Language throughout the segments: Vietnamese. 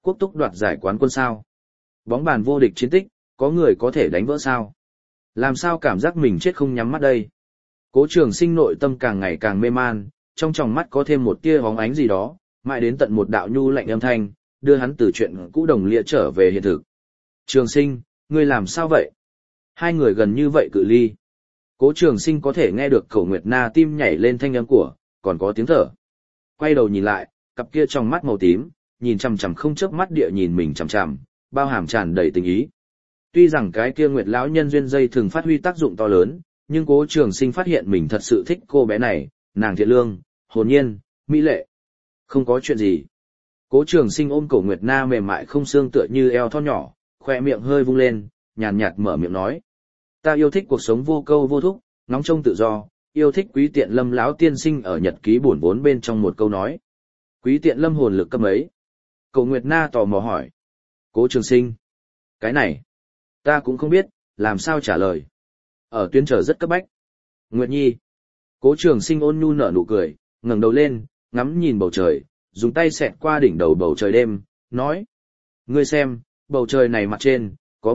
Quốc túc đoạt giải quán quân sao? Bóng bàn vô địch chiến tích, có người có thể đánh vỡ sao? Làm sao cảm giác mình chết không nhắm mắt đây? Cố Trường Sinh nội tâm càng ngày càng mê man, trong tròng mắt có thêm một tia bóng ánh gì đó, mãi đến tận một đạo nhu lạnh âm thanh, đưa hắn từ chuyện cũ đồng lìa trở về hiện thực. Trường Sinh, ngươi làm sao vậy? Hai người gần như vậy cự ly. Cố Trường Sinh có thể nghe được Cổ Nguyệt Na tim nhảy lên thanh âm của, còn có tiếng thở. Quay đầu nhìn lại, cặp kia trong mắt màu tím, nhìn chằm chằm không chớp mắt địa nhìn mình chằm chằm, bao hàm tràn đầy tình ý. Tuy rằng cái kia Nguyệt lão nhân duyên dây thường phát huy tác dụng to lớn, nhưng Cố Trường Sinh phát hiện mình thật sự thích cô bé này, nàng thiện lương, hồn nhiên, mỹ lệ. Không có chuyện gì. Cố Trường Sinh ôm Cổ Nguyệt Na mềm mại không xương tựa như eo thon nhỏ, khoe miệng hơi vung lên, nhàn nhạt mở miệng nói: "Ta yêu thích cuộc sống vô câu vô thúc, ngóng trông tự do, yêu thích Quý Tiện Lâm lão tiên sinh ở nhật ký buồn vốn bên trong một câu nói." Quý Tiện Lâm hồn lực cấp ấy? Cổ Nguyệt Na tò mò hỏi. Cố Trường Sinh: "Cái này, ta cũng không biết, làm sao trả lời. Ở tuyến trở rất cấp bách." Nguyệt Nhi. Cố Trường Sinh ôn nhu nở nụ cười, ngẩng đầu lên, ngắm nhìn bầu trời, dùng tay xẹt qua đỉnh đầu bầu trời đêm, nói: "Ngươi xem, bầu trời này mặt trên, có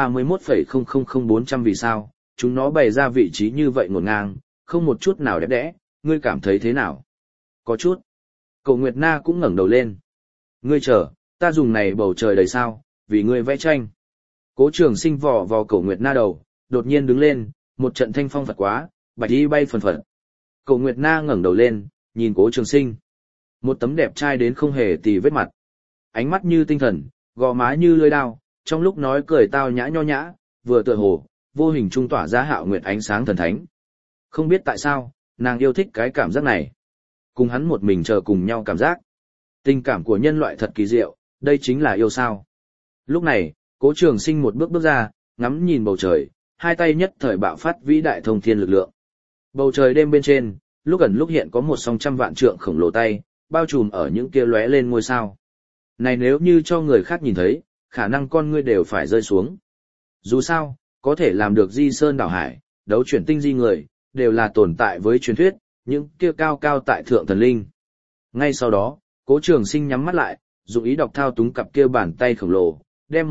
131,000400 vì sao, chúng nó bày ra vị trí như vậy ngổn ngang, không một chút nào đẹp đẽ, ngươi cảm thấy thế nào?" Có chút. Cổ Nguyệt Na cũng ngẩng đầu lên. "Ngươi chờ, ta dùng này bầu trời đầy sao, vì ngươi vẽ tranh." Cố Trường Sinh vò vào Cổ Nguyệt Na đầu, đột nhiên đứng lên, một trận thanh phong phật quá, bạch y bay phần phật. Cổ Nguyệt Na ngẩng đầu lên, nhìn Cố Trường Sinh. Một tấm đẹp trai đến không hề tì vết mặt. Ánh mắt như tinh thần, gò má như lưỡi đao, trong lúc nói cười tao nhã nho nhã, vừa tựa hồ, vô hình trung tỏa ra hạo nguyệt ánh sáng thần thánh. Không biết tại sao, nàng yêu thích cái cảm giác này. Cùng hắn một mình chờ cùng nhau cảm giác. Tình cảm của nhân loại thật kỳ diệu, đây chính là yêu sao. Lúc này, Cố Trường Sinh một bước bước ra, ngắm nhìn bầu trời, hai tay nhất thời bạo phát vĩ đại thông thiên lực lượng. Bầu trời đêm bên trên, lúc ẩn lúc hiện có một song trăm vạn trượng khổng lồ tay, bao trùm ở những kia lóe lên ngôi sao. Này nếu như cho người khác nhìn thấy, khả năng con ngươi đều phải rơi xuống. Dù sao, có thể làm được di sơn đảo hải, đấu chuyển tinh di người, đều là tồn tại với truyền thuyết, những kia cao cao tại thượng thần linh. Ngay sau đó, Cố Trường Sinh nhắm mắt lại, dụng ý đọc thao túng cặp kia bàn tay khổng lồ, đem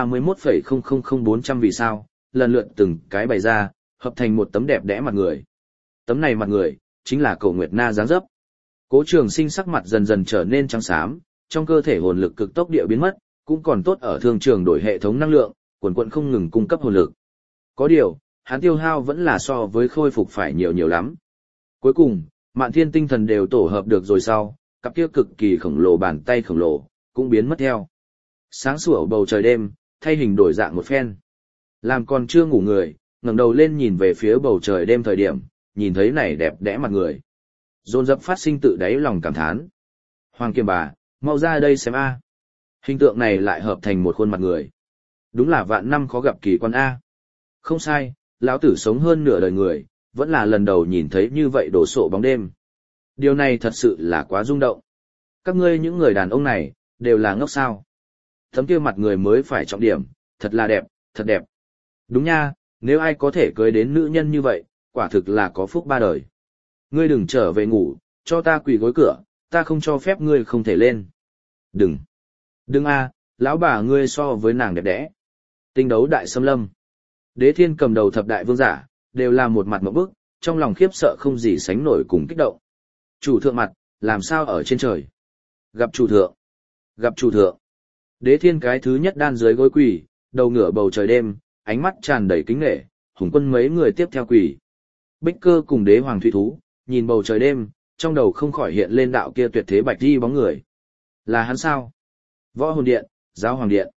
131,000400 vì sao, lần lượt từng cái bày ra, hợp thành một tấm đẹp đẽ mặt người. Tấm này mặt người, chính là Cổ Nguyệt Na dáng dấp. Cố Trường Sinh sắc mặt dần dần trở nên trắng xám, trong cơ thể hồn lực cực tốc địa biến mất, cũng còn tốt ở thương trường đổi hệ thống năng lượng, quần quần không ngừng cung cấp hồn lực. Có điều, hắn tiêu hao vẫn là so với khôi phục phải nhiều lắm. Cuối cùng, Mạn Thiên tinh thần đều tổ hợp được rồi sau, cặp kia cực kỳ khổng lồ bàn tay khổng lồ cũng biến mất theo. Sáng sủa bầu trời đêm, thay hình đổi dạng một phen. Làm còn chưa ngủ người, ngẩng đầu lên nhìn về phía bầu trời đêm thời điểm, nhìn thấy này đẹp đẽ mặt người. Dồn dập phát sinh tự đáy lòng cảm thán. Hoàng Kiêm bà, mau ra đây xem a. Hình tượng này lại hợp thành một khuôn mặt người. Đúng là vạn năm khó gặp kỳ quan a. Không sai, lão tử sống hơn nửa đời người, vẫn là lần đầu nhìn thấy như vậy đổ sộ bóng đêm. Điều này thật sự là quá rung động. Các ngươi những người đàn ông này, đều là ngốc sao. Tấm kia mặt người mới phải trọng điểm, thật là đẹp, thật đẹp. Đúng nha, nếu ai có thể cưới đến nữ nhân như vậy, quả thực là có phúc ba đời. Ngươi đừng trở về ngủ, cho ta quỳ gối cửa, ta không cho phép ngươi không thể lên. Đừng. Đừng a, lão bà ngươi so với nàng đẹp đẽ. Tinh đấu đại xâm lâm. Đế Thiên cầm đầu thập đại vương giả, đều là một mặt ngộp bức, trong lòng khiếp sợ không gì sánh nổi cùng kích động. Chủ thượng mặt, làm sao ở trên trời? Gặp chủ thượng. Gặp chủ thượng. Đế Thiên cái thứ nhất đan dưới gối quỳ, đầu ngửa bầu trời đêm, ánh mắt tràn đầy kính nể, Hùng Quân mấy người tiếp theo quỳ. Bích Cơ cùng Đế Hoàng Thủy Thú, nhìn bầu trời đêm, trong đầu không khỏi hiện lên đạo kia tuyệt thế bạch đi bóng người. Là hắn sao? Võ Hồn Điện, Giáo Hoàng Điện.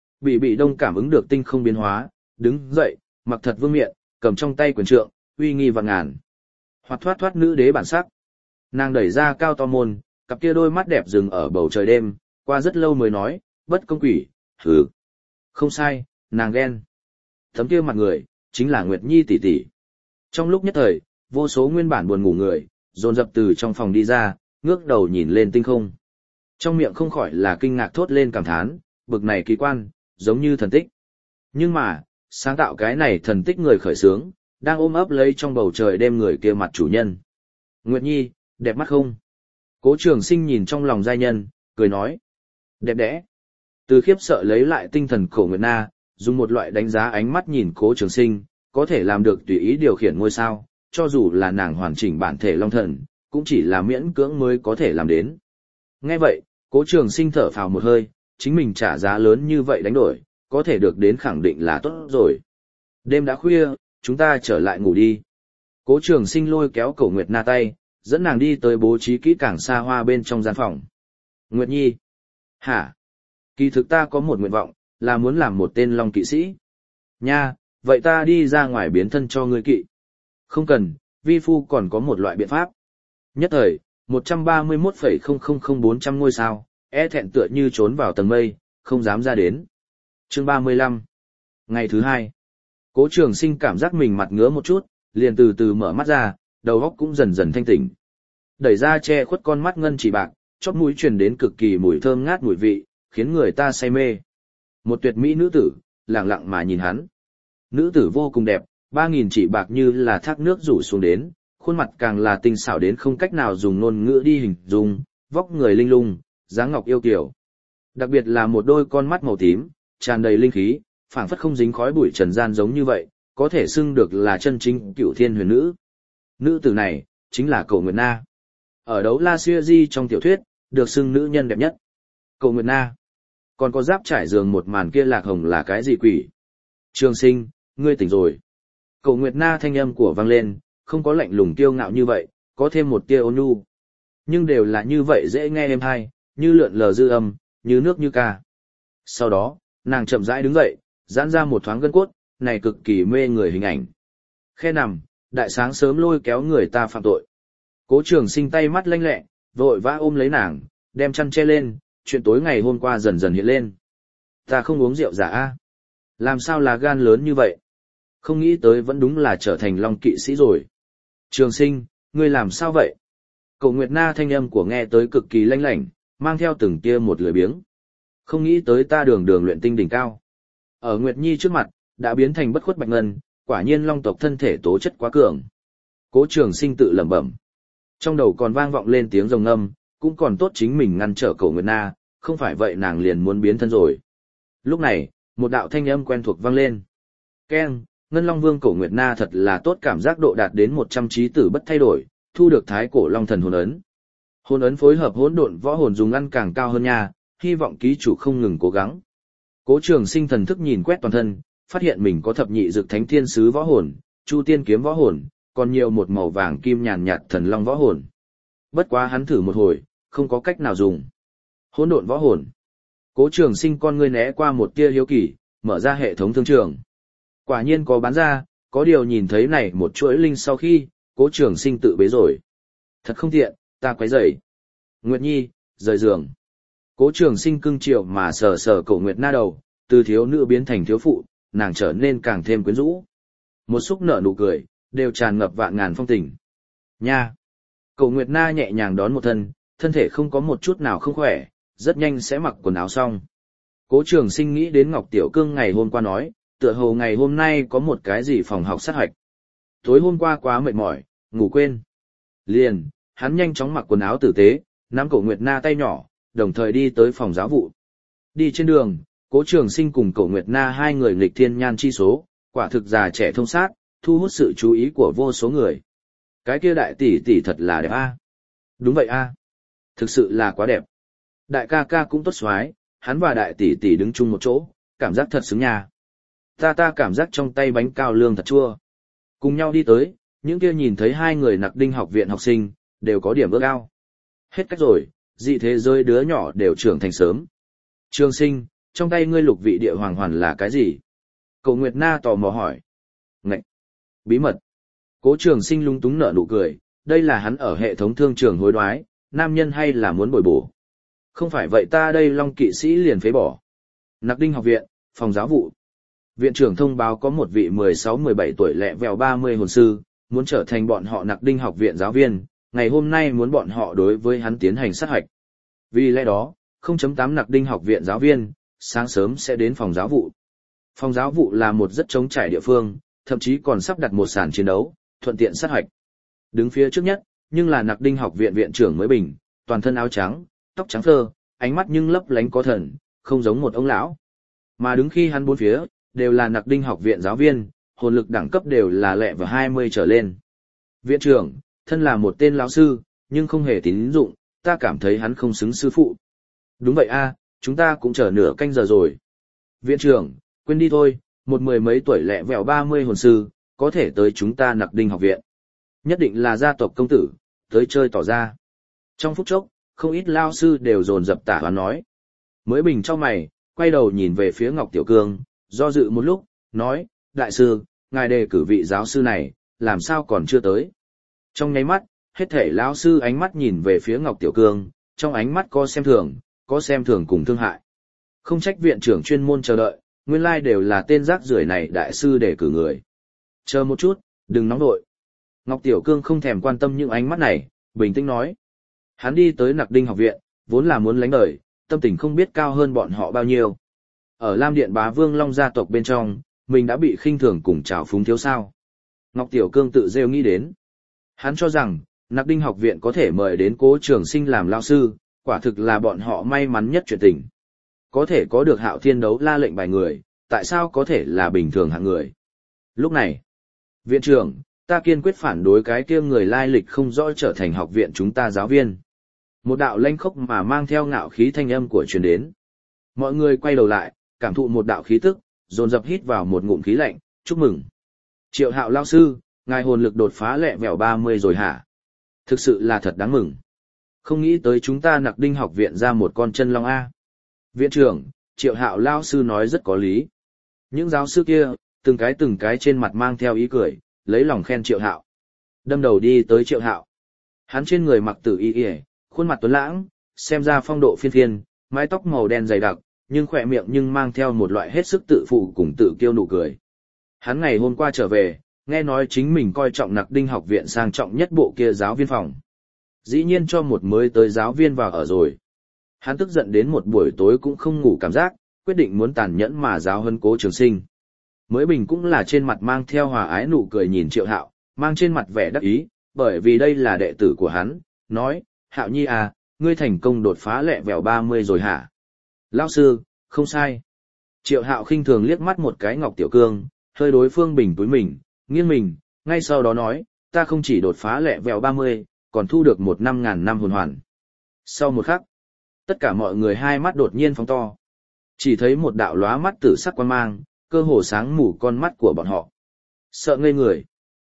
Bị Đông cảm ứng được tinh không biến hóa, đứng dậy, mặc thật vương miện, cầm trong tay quyền trượng, uy nghi vạn ngàn. Hoặc thoát nữ đế bản sắc. Nàng đẩy ra cao to môn, cặp kia đôi mắt đẹp dừng ở bầu trời đêm, qua rất lâu mới nói, bất công quỷ, hừ. Không sai, nàng ghen. Tấm kia mặt người, chính là Nguyệt Nhi tỷ tỷ. Trong lúc nhất thời, vô số nguyên bản buồn ngủ người, dồn dập từ trong phòng đi ra, ngước đầu nhìn lên tinh không. Trong miệng không khỏi là kinh ngạc thốt lên cảm thán, bực này kỳ quan, giống như thần tích. Nhưng mà, sáng tạo cái này thần tích người khởi xướng, đang ôm ấp lấy trong bầu trời đêm người kia mặt chủ nhân. Nguyệt Nhi, đẹp mắt không? Cố Trường Sinh nhìn trong lòng giai nhân, cười nói. Đẹp đẽ, Từ khiếp sợ lấy lại tinh thần Cổ Nguyệt Na, dùng một loại đánh giá ánh mắt nhìn Cố Trường Sinh, có thể làm được tùy ý điều khiển ngôi sao, cho dù là nàng hoàn chỉnh bản thể long thần, cũng chỉ là miễn cưỡng mới có thể làm đến. Nghe vậy, Cố Trường Sinh thở phào một hơi, chính mình trả giá lớn như vậy đánh đổi, có thể được đến khẳng định là tốt rồi. Đêm đã khuya, chúng ta trở lại ngủ đi. Cố Trường Sinh lôi kéo Cổ Nguyệt Na tay, dẫn nàng đi tới bố trí kỹ càng xa hoa bên trong gian phòng. Nguyệt Nhi. Hả? Kỳ thực ta có một nguyện vọng, là muốn làm một tên long kỵ sĩ. Nha, vậy ta đi ra ngoài biến thân cho ngươi kỵ. Không cần, vi phu còn có một loại biện pháp. Nhất thời, 131,000400 ngôi sao, e thẹn tựa như trốn vào tầng mây, không dám ra đến. Chương 35. Ngày thứ 2. Cố Trường Sinh cảm giác mình mặt ngứa một chút, liền từ từ mở mắt ra, đầu óc cũng dần dần thanh tỉnh. Đẩy ra che khuất con mắt ngân chỉ bạc, chóp mũi truyền đến cực kỳ mùi thơm ngát mùi vị, khiến người ta say mê. Một tuyệt mỹ nữ tử, lặng lặng mà nhìn hắn. Nữ tử vô cùng đẹp, 3.000 chỉ bạc như là thác nước rủ xuống đến, khuôn mặt càng là tinh xảo đến không cách nào dùng ngôn ngữ đi hình dung, vóc người linh lung, dáng ngọc yêu kiều. Đặc biệt là một đôi con mắt màu tím, tràn đầy linh khí, phảng phất không dính khói bụi trần gian giống như vậy, có thể xưng được là chân chính cựu thiên huyền nữ. Nữ tử này, chính là Cổ Nguyệt Na. Ở đấu La Xưa Di trong tiểu thuyết, được xưng nữ nhân đẹp nhất. Cổ Nguyệt Na. Còn có giáp trải giường một màn kia lạc hồng là cái gì quỷ? Trường Sinh, ngươi tỉnh rồi. Cổ Nguyệt Na thanh âm của vang lên, không có lạnh lùng kiêu ngạo như vậy, có thêm một tia ôn nhu. Nhưng đều là như vậy dễ nghe êm hay, như lượn lờ dư âm, như nước như ca. Sau đó, nàng chậm rãi đứng dậy, giãn ra một thoáng gân cốt, này cực kỳ mê người hình ảnh. Khe nằm, đại sáng sớm lôi kéo người ta phạm tội. Cố Trường Sinh tay mắt lanh lẹ, vội vã ôm lấy nàng, đem chăn che lên, chuyện tối ngày hôm qua dần dần hiện lên. Ta không uống rượu giả a. Làm sao là gan lớn như vậy? Không nghĩ tới vẫn đúng là trở thành long kỵ sĩ rồi. Trường Sinh, ngươi làm sao vậy? Cổ Nguyệt Na thanh âm của nghe tới cực kỳ lanh lảnh, mang theo từng tia một lười biếng. Không nghĩ tới ta đường đường luyện tinh đỉnh cao. Ở Nguyệt Nhi trước mặt, đã biến thành bất khuất bạch ngân, quả nhiên long tộc thân thể tố chất quá cường. Cố Trường Sinh tự lẩm bẩm. Trong đầu còn vang vọng lên tiếng rồng ngâm, cũng còn tốt chính mình ngăn trở Cổ Nguyệt Na, không phải vậy nàng liền muốn biến thân rồi. Lúc này, một đạo thanh âm quen thuộc vang lên. Keng, Ngân Long Vương Cổ Nguyệt Na thật là tốt, cảm giác độ đạt đến 100 trí tử bất thay đổi, thu được Thái Cổ Long Thần hồn ấn. Hồn ấn phối hợp hỗn độn võ hồn dùng ăn càng cao hơn nha, hy vọng ký chủ không ngừng cố gắng. Cố Trường Sinh thần thức nhìn quét toàn thân, phát hiện mình có thập nhị dực thánh thiên sứ võ hồn, chu tiên kiếm võ hồn, còn nhiều một màu vàng kim nhàn nhạt thần long võ hồn. Bất quá hắn thử một hồi, không có cách nào dùng. Hỗn độn võ hồn. Cố Trường Sinh con ngươi né qua một tia hiếu kỳ, mở ra hệ thống thương trường. Quả nhiên có bán ra, có điều nhìn thấy này một chuỗi linh sau khi, Cố Trường Sinh tự bế rồi. Thật không tiện, ta quấy rầy. Nguyệt Nhi, rời giường. Cố Trường Sinh cưng chiều mà sờ sờ Cổ Nguyệt Na đầu, từ thiếu nữ biến thành thiếu phụ, nàng trở nên càng thêm quyến rũ. Một xúc nở nụ cười, đều tràn ngập vạn ngàn phong tình. Nha! Cổ Nguyệt Na nhẹ nhàng đón một thân thể không có một chút nào không khỏe, rất nhanh sẽ mặc quần áo xong. Cố Trường Sinh nghĩ đến Ngọc Tiểu Cương ngày hôm qua nói, tựa hồ ngày hôm nay có một cái gì phòng học sát hạch. Tối hôm qua quá mệt mỏi, ngủ quên. Liền, hắn nhanh chóng mặc quần áo tử tế, nắm Cổ Nguyệt Na tay nhỏ, đồng thời đi tới phòng giáo vụ. Đi trên đường, Cố Trường Sinh cùng Cổ Nguyệt Na hai người nghịch thiên nhan chi số, quả thực già trẻ thông sát, thu hút sự chú ý của vô số người. Cái kia đại tỷ tỷ thật là đẹp a. Đúng vậy a. Thực sự là quá đẹp. Đại ca ca cũng tốt xoái, hắn và đại tỷ tỷ đứng chung một chỗ, cảm giác thật xứng nha. Ta cảm giác trong tay bánh cao lương thật chua. Cùng nhau đi tới, những kia nhìn thấy hai người Nặc Đinh học viện học sinh, đều có điểm ước ao. Hết cách rồi, dị thế giới đứa nhỏ đều trưởng thành sớm. Trường Sinh, trong tay ngươi lục vị địa hoàng hoàn là cái gì? Cổ Nguyệt Na tò mò hỏi. Ngậy! Bí mật! Cố Trường Sinh lung túng nở nụ cười, đây là hắn ở hệ thống thương trường hối đoái, nam nhân hay là muốn bồi bổ. Không phải vậy ta đây Long kỵ sĩ liền phế bỏ. Nặc Đinh học viện, phòng giáo vụ. Viện trưởng thông báo có một vị 16-17 tuổi lẹ vèo 30 hồn sư, muốn trở thành bọn họ Nặc Đinh học viện giáo viên, ngày hôm nay muốn bọn họ đối với hắn tiến hành sát hạch. Vì lẽ đó, 0.8 Nặc Đinh học viện giáo viên, sáng sớm sẽ đến phòng giáo vụ. Phòng giáo vụ là một rất trống trải địa phương, thậm chí còn sắp đặt một sàn chiến đấu, thuận tiện sát hạch. Đứng phía trước nhất, nhưng là Nặc Đinh học viện viện trưởng mới bình, toàn thân áo trắng, tóc trắng phơ, ánh mắt nhưng lấp lánh có thần, không giống một ông lão. Mà đứng khi hắn bốn phía, đều là Nặc Đinh học viện giáo viên, hồn lực đẳng cấp đều là lẹ và 20 trở lên. Viện trưởng, thân là một tên lão sư, nhưng không hề tín dụng, ta cảm thấy hắn không xứng sư phụ. Đúng vậy a, chúng ta cũng chờ nửa canh giờ rồi. Viện trưởng, quên đi thôi, một mười mấy tuổi lẹ vẹo 30 hồn sư, có thể tới chúng ta Nặc Đinh học viện. Nhất định là gia tộc công tử, tới chơi tỏ ra. Trong phút chốc, không ít lao sư đều dồn dập tả hoán nói. Mới bình trong mày, quay đầu nhìn về phía Ngọc Tiểu Cương, do dự một lúc, nói, đại sư, ngài đề cử vị giáo sư này, làm sao còn chưa tới. Trong nháy mắt, hết thể lão sư ánh mắt nhìn về phía Ngọc Tiểu Cương, trong ánh mắt có xem thường cùng thương hại. Không trách viện trưởng chuyên môn chờ đợi, nguyên lai đều là tên rác rưởi này đại sư đề cử người. Chờ một chút, đừng nóng đội. Ngọc Tiểu Cương không thèm quan tâm những ánh mắt này, bình tĩnh nói. Hắn đi tới Nặc Đinh học viện, vốn là muốn lánh đời, tâm tình không biết cao hơn bọn họ bao nhiêu. Ở Lam Điện Bá Vương Long gia tộc bên trong, mình đã bị khinh thường cùng trào phúng thiếu sao. Ngọc Tiểu Cương tự rêu nghĩ đến. Hắn cho rằng, Nặc Đinh học viện có thể mời đến Cố Trường Sinh làm lao sư, quả thực là bọn họ may mắn nhất chuyện tình. Có thể có được Hạo Thiên đấu la lệnh bài người, tại sao có thể là bình thường hạng người. Lúc này, viện trưởng, ta kiên quyết phản đối cái kia người lai lịch không rõ trở thành học viện chúng ta giáo viên. Một đạo lanh khốc mà mang theo ngạo khí thanh âm của truyền đến. Mọi người quay đầu lại, cảm thụ một đạo khí tức, dồn dập hít vào một ngụm khí lạnh, chúc mừng. Triệu Hạo lao sư, ngài hồn lực đột phá lẹ vẹo 30 rồi hả? Thực sự là thật đáng mừng. Không nghĩ tới chúng ta Nặc Đinh học viện ra một con chân long A. Viện trưởng, Triệu Hạo lao sư nói rất có lý. Những giáo sư kia, từng cái trên mặt mang theo ý cười, lấy lòng khen Triệu Hạo. Đâm đầu đi tới Triệu Hạo. Hắn trên người mặc tử y, khuôn mặt tuấn lãng, xem ra phong độ phiên phiên, mái tóc màu đen dày đặc, nhưng khỏe miệng nhưng mang theo một loại hết sức tự phụ cùng tự kiêu nụ cười. Hắn ngày hôm qua trở về, nghe nói chính mình coi trọng Nặc Đinh học viện sang trọng nhất bộ kia giáo viên phòng. Dĩ nhiên cho một mới tới giáo viên vào ở rồi. Hắn tức giận đến một buổi tối cũng không ngủ cảm giác, quyết định muốn tàn nhẫn mà giáo huấn Cố Trường Sinh. Mới bình cũng là trên mặt mang theo hòa ái nụ cười nhìn Triệu Hạo, mang trên mặt vẻ đắc ý, bởi vì đây là đệ tử của hắn, nói, Hạo Nhi à, ngươi thành công đột phá lẹ vẹo 30 rồi hả? Lão sư, không sai. Triệu Hạo khinh thường liếc mắt một cái Ngọc Tiểu Cương, hơi đối phương bình túi mình, nghiêng mình, ngay sau đó nói, ta không chỉ đột phá lẹ vẹo 30, còn thu được 1.000 năm hồn hoàn. Sau một khắc, tất cả mọi người hai mắt đột nhiên phóng to. Chỉ thấy một đạo lóa mắt tử sắc quang mang, cơ hồ sáng mù con mắt của bọn họ. Sợ ngây người.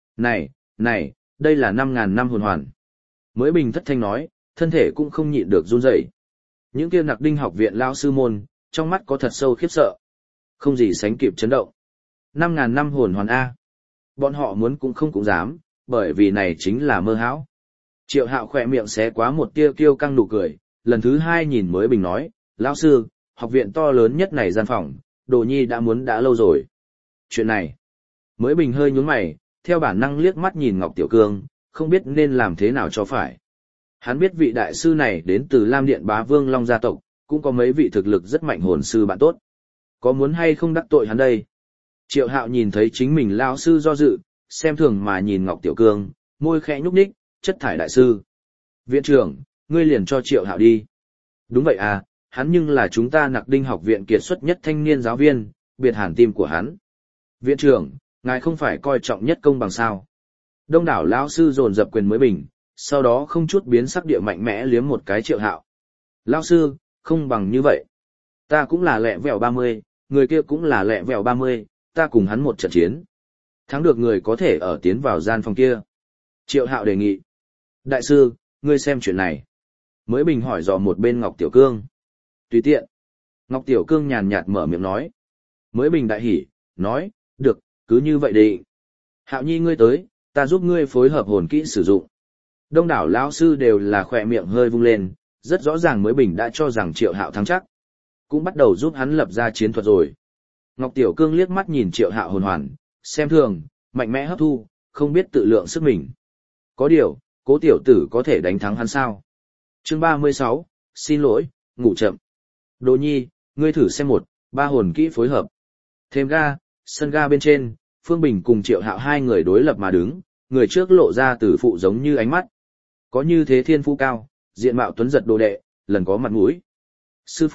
Này, đây là 5.000 năm hồn hoàn. Mới bình thất thanh nói, thân thể cũng không nhịn được run rẩy. Những kia Nặc Đinh học viện lao sư môn, trong mắt có thật sâu khiếp sợ. Không gì sánh kịp chấn động. 5.000 năm hồn hoàn A. Bọn họ muốn cũng không cũng dám, bởi vì này chính là mơ hão. Triệu Hạo khỏe miệng xé quá một tia kiêu căng nụ cười, lần thứ hai nhìn Mới bình nói, lão sư, học viện to lớn nhất này gian phòng, Đồ Nhi đã muốn đã lâu rồi. Chuyện này, Mới bình hơi nhún mày, theo bản năng liếc mắt nhìn Ngọc Tiểu Cương, không biết nên làm thế nào cho phải. Hắn biết vị đại sư này đến từ Lam Điện Bá Vương Long gia tộc, cũng có mấy vị thực lực rất mạnh hồn sư bạn tốt. Có muốn hay không đắc tội hắn đây? Triệu Hạo nhìn thấy chính mình lão sư do dự, xem thường mà nhìn Ngọc Tiểu Cương, môi khẽ nhúc nhích, chất thải đại sư. Viện trưởng, ngươi liền cho Triệu Hạo đi. Đúng vậy à, hắn nhưng là chúng ta Nặc Đinh học viện kiệt xuất nhất thanh niên giáo viên, biệt hàn tim của hắn. Viện trưởng, ngài không phải coi trọng nhất công bằng sao? Đông đảo lão sư dồn dập quyền Mới bình, sau đó không chút biến sắc địa mạnh mẽ liếm một cái Triệu Hạo. Lão sư, không bằng như vậy. Ta cũng là lẹ vẹo 30, người kia cũng là lẹ vẹo 30, ta cùng hắn một trận chiến. Thắng được người có thể ở tiến vào gian phòng kia. Triệu Hạo đề nghị. Đại sư, ngươi xem chuyện này. Mới bình hỏi dò một bên Ngọc Tiểu Cương. Tùy tiện. Ngọc Tiểu Cương nhàn nhạt mở miệng nói. Mới bình đại hỉ, nói, được, cứ như vậy đi. Hạo Nhi ngươi tới, ta giúp ngươi phối hợp hồn kỹ sử dụng. Đông đảo lão sư đều là khỏe miệng hơi vung lên, rất rõ ràng Mới bình đã cho rằng Triệu Hạo thắng chắc. Cũng bắt đầu giúp hắn lập ra chiến thuật rồi. Ngọc Tiểu Cương liếc mắt nhìn Triệu Hạo hồn hoàn, xem thường, mạnh mẽ hấp thu, không biết tự lượng sức mình. Có điều, Cố tiểu tử có thể đánh thắng hắn sao? Chương 36, xin lỗi, ngủ chậm. Đồ Nhi, ngươi thử xem 1-3 hồn kỹ phối hợp. Thêm ga, sân ga bên trên, Phương Bình cùng Triệu Hạo hai người đối lập mà đứng, người trước lộ ra từ phụ giống như ánh mắt. Có như thế thiên phú cao, diện mạo tuấn giật đồ đệ, lần có mặt mũi. Sư phụ,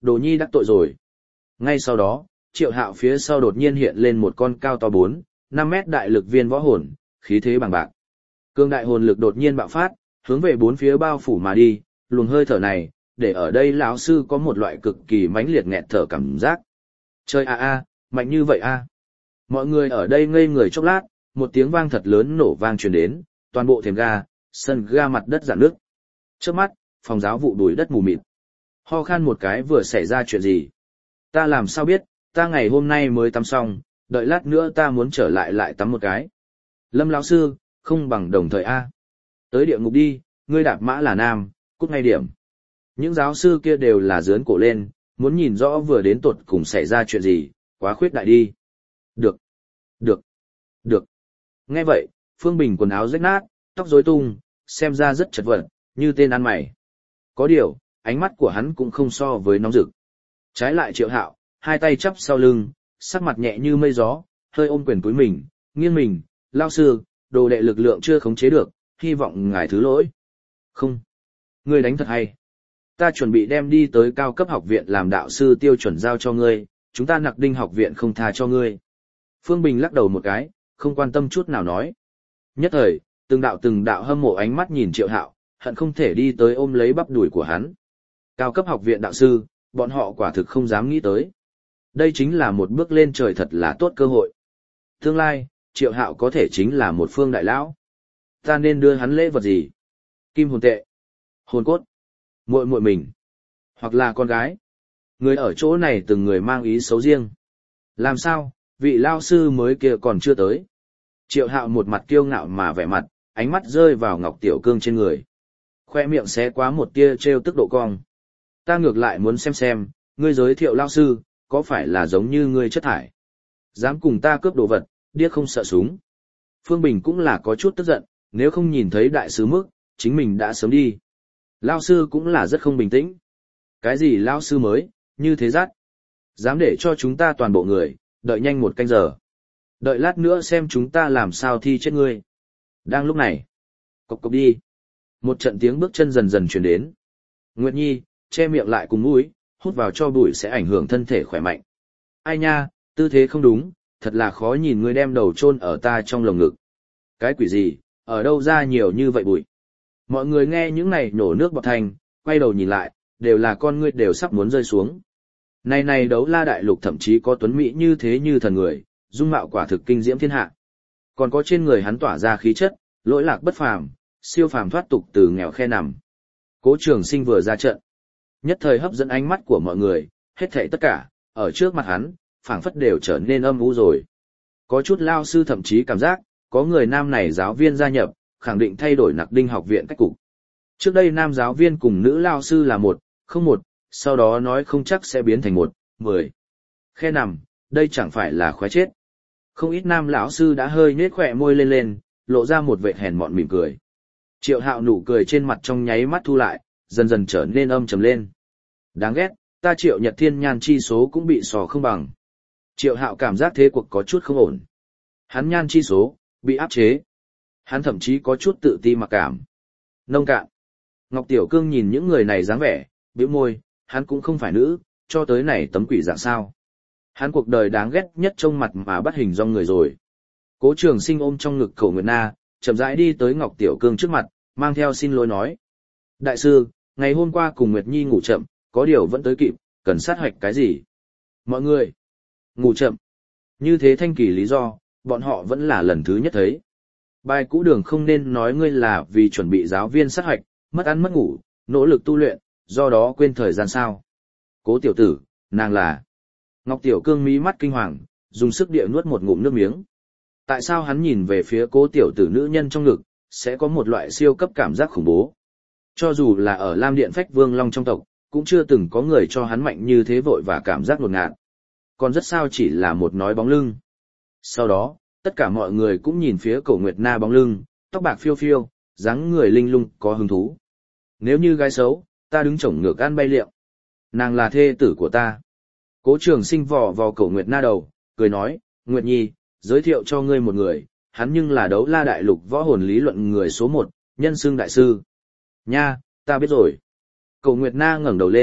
Đồ nhi đắc tội rồi. Ngay sau đó, Triệu Hạo phía sau đột nhiên hiện lên một con cao to 4-5 mét đại lực viên võ hồn, khí thế bằng bạc. Cương đại hồn lực đột nhiên bạo phát, hướng về bốn phía bao phủ mà đi, luồng hơi thở này, để ở đây lão sư có một loại cực kỳ mãnh liệt nghẹt thở cảm giác. Chơi mạnh như vậy a. Mọi người ở đây ngây người chốc lát, một tiếng vang thật lớn nổ vang truyền đến, toàn bộ thềm ga, sân ga mặt đất rạn nước. Trước mắt, phòng giáo vụ đùi đất mù mịt. Ho khan một cái vừa xảy ra chuyện gì? Ta làm sao biết, ta ngày hôm nay mới tắm xong, đợi lát nữa ta muốn trở lại tắm một cái. Lâm lão sư, không bằng đồng thời a. Tới địa ngục đi, ngươi đạp mã là nam, cút ngay điểm. Những giáo sư kia đều là dướn cổ lên, muốn nhìn rõ vừa đến tột cùng xảy ra chuyện gì, quá khuyết đại đi. Được, được, được. Nghe vậy, Phương Bình quần áo rách nát, tóc rối tung, xem ra rất chật vật, như tên ăn mày. Có điều, ánh mắt của hắn cũng không so với nóng rực. Trái lại Triệu Hạo, hai tay chắp sau lưng, sắc mặt nhẹ như mây gió, hơi ôm quyền cúi mình, nghiêng mình, lao sư, đồ đệ lực lượng chưa khống chế được, hy vọng ngài thứ lỗi. Không. Ngươi đánh thật hay. Ta chuẩn bị đem đi tới cao cấp học viện làm đạo sư tiêu chuẩn giao cho ngươi, chúng ta Nặc Đinh học viện không tha cho ngươi. Phương Bình lắc đầu một cái, không quan tâm chút nào nói. Nhất thời, từng đạo hâm mộ ánh mắt nhìn Triệu Hạo, hận không thể đi tới ôm lấy bắp đùi của hắn. Cao cấp học viện đạo sư, bọn họ quả thực không dám nghĩ tới. Đây chính là một bước lên trời thật là tốt cơ hội. Tương lai, Triệu Hạo có thể chính là một phương đại lão. Ta nên đưa hắn lễ vật gì? Kim hồn tệ, hồn cốt, muội muội mình, hoặc là con gái. Người ở chỗ này từng người mang ý xấu riêng. Làm sao, vị lao sư mới kia còn chưa tới. Triệu Hạo một mặt kiêu ngạo mà vẻ mặt, ánh mắt rơi vào Ngọc Tiểu Cương trên người. Khoe miệng xé quá một tia trêu tức độ cong. Ta ngược lại muốn xem, ngươi giới thiệu lao sư, có phải là giống như ngươi chất thải? Dám cùng ta cướp đồ vật, điếc không sợ súng. Phương Bình cũng là có chút tức giận, nếu không nhìn thấy đại sứ mức, chính mình đã sớm đi. Lao sư cũng là rất không bình tĩnh. Cái gì lao sư mới, như thế dắt? Dám để cho chúng ta toàn bộ người, đợi nhanh một canh giờ. Đợi lát nữa xem chúng ta làm sao thi chết ngươi. Đang lúc này. Cộc cộc đi. Một trận tiếng bước chân dần dần truyền đến. Nguyệt Nhi, che miệng lại cùng mũi, hút vào cho bụi sẽ ảnh hưởng thân thể khỏe mạnh. Ai nha, tư thế không đúng, thật là khó nhìn ngươi đem đầu chôn ở ta trong lồng ngực. Cái quỷ gì, ở đâu ra nhiều như vậy bụi. Mọi người nghe những này nổ nước bọt thành, quay đầu nhìn lại, đều là con ngươi đều sắp muốn rơi xuống. Này Đấu La đại lục thậm chí có tuấn mỹ như thế như thần người, dung mạo quả thực kinh diễm thiên hạ. Còn có trên người hắn tỏa ra khí chất, lỗi lạc bất phàm, siêu phàm thoát tục từ nghèo khe nằm. Cố Trường Sinh vừa ra trận, nhất thời hấp dẫn ánh mắt của mọi người, hết thảy tất cả, ở trước mặt hắn, phảng phất đều trở nên âm u rồi. Có chút lao sư thậm chí cảm giác, có người nam này giáo viên gia nhập, khẳng định thay đổi Nặc Đinh học viện cách cục. Trước đây nam giáo viên cùng nữ lao sư là 1-0-1, sau đó nói không chắc sẽ biến thành 1-10. Khe nằm, đây chẳng phải là khoái chết. Không ít nam lão sư đã hơi nhếch khóe môi lên, lộ ra một vệt hèn mọn mỉm cười. Triệu Hạo nụ cười trên mặt trong nháy mắt thu lại, dần dần trở nên âm trầm lên. Đáng ghét, ta Triệu Nhật Thiên nhan chi số cũng bị sò không bằng. Triệu Hạo cảm giác thế cuộc có chút không ổn. Hắn nhan chi số bị áp chế. Hắn thậm chí có chút tự ti mặc cảm. Nông cạn. Ngọc Tiểu Cương nhìn những người này dáng vẻ, bĩu môi, hắn cũng không phải nữ, cho tới này tấm quỷ dạng sao. Hắn cuộc đời đáng ghét nhất trông mặt mà bắt hình dong người rồi. Cố Trường Sinh ôm trong ngực Cổ Nguyệt Na, chậm rãi đi tới Ngọc Tiểu Cương trước mặt, mang theo xin lỗi nói. Đại sư, ngày hôm qua cùng Nguyệt Nhi ngủ chậm, có điều vẫn tới kịp, cần sát hoạch cái gì? Mọi người, ngủ chậm. Như thế thanh kỳ lý do, bọn họ vẫn là lần thứ nhất thấy. Bài cũ đường không nên nói ngươi là vì chuẩn bị giáo viên sát hoạch, mất ăn mất ngủ, nỗ lực tu luyện, do đó quên thời gian sao. Cố tiểu tử, nàng là... Ngọc Tiểu Cương mí mắt kinh hoàng, dùng sức địa nuốt một ngụm nước miếng. Tại sao hắn nhìn về phía cố tiểu tử nữ nhân trong ngực, sẽ có một loại siêu cấp cảm giác khủng bố. Cho dù là ở Lam Điện Phách Vương Long trong tộc, cũng chưa từng có người cho hắn mạnh như thế vội và cảm giác ngột ngạt. Còn rất sao chỉ là một nói bóng lưng. Sau đó, tất cả mọi người cũng nhìn phía Cổ Nguyệt Na bóng lưng, tóc bạc phiêu phiêu, dáng người linh lung, có hứng thú. Nếu như gái xấu, ta đứng chổng ngược ăn bay liệm. Nàng là thê tử của ta. Cố Trường Sinh vò vò Cổ Nguyệt Na đầu, cười nói, Nguyệt Nhi, giới thiệu cho ngươi một người, hắn nhưng là Đấu La đại lục võ hồn lý luận người số 1, nhân xưng đại sư. Nha, ta biết rồi. Cổ Nguyệt Na ngẩng đầu lên,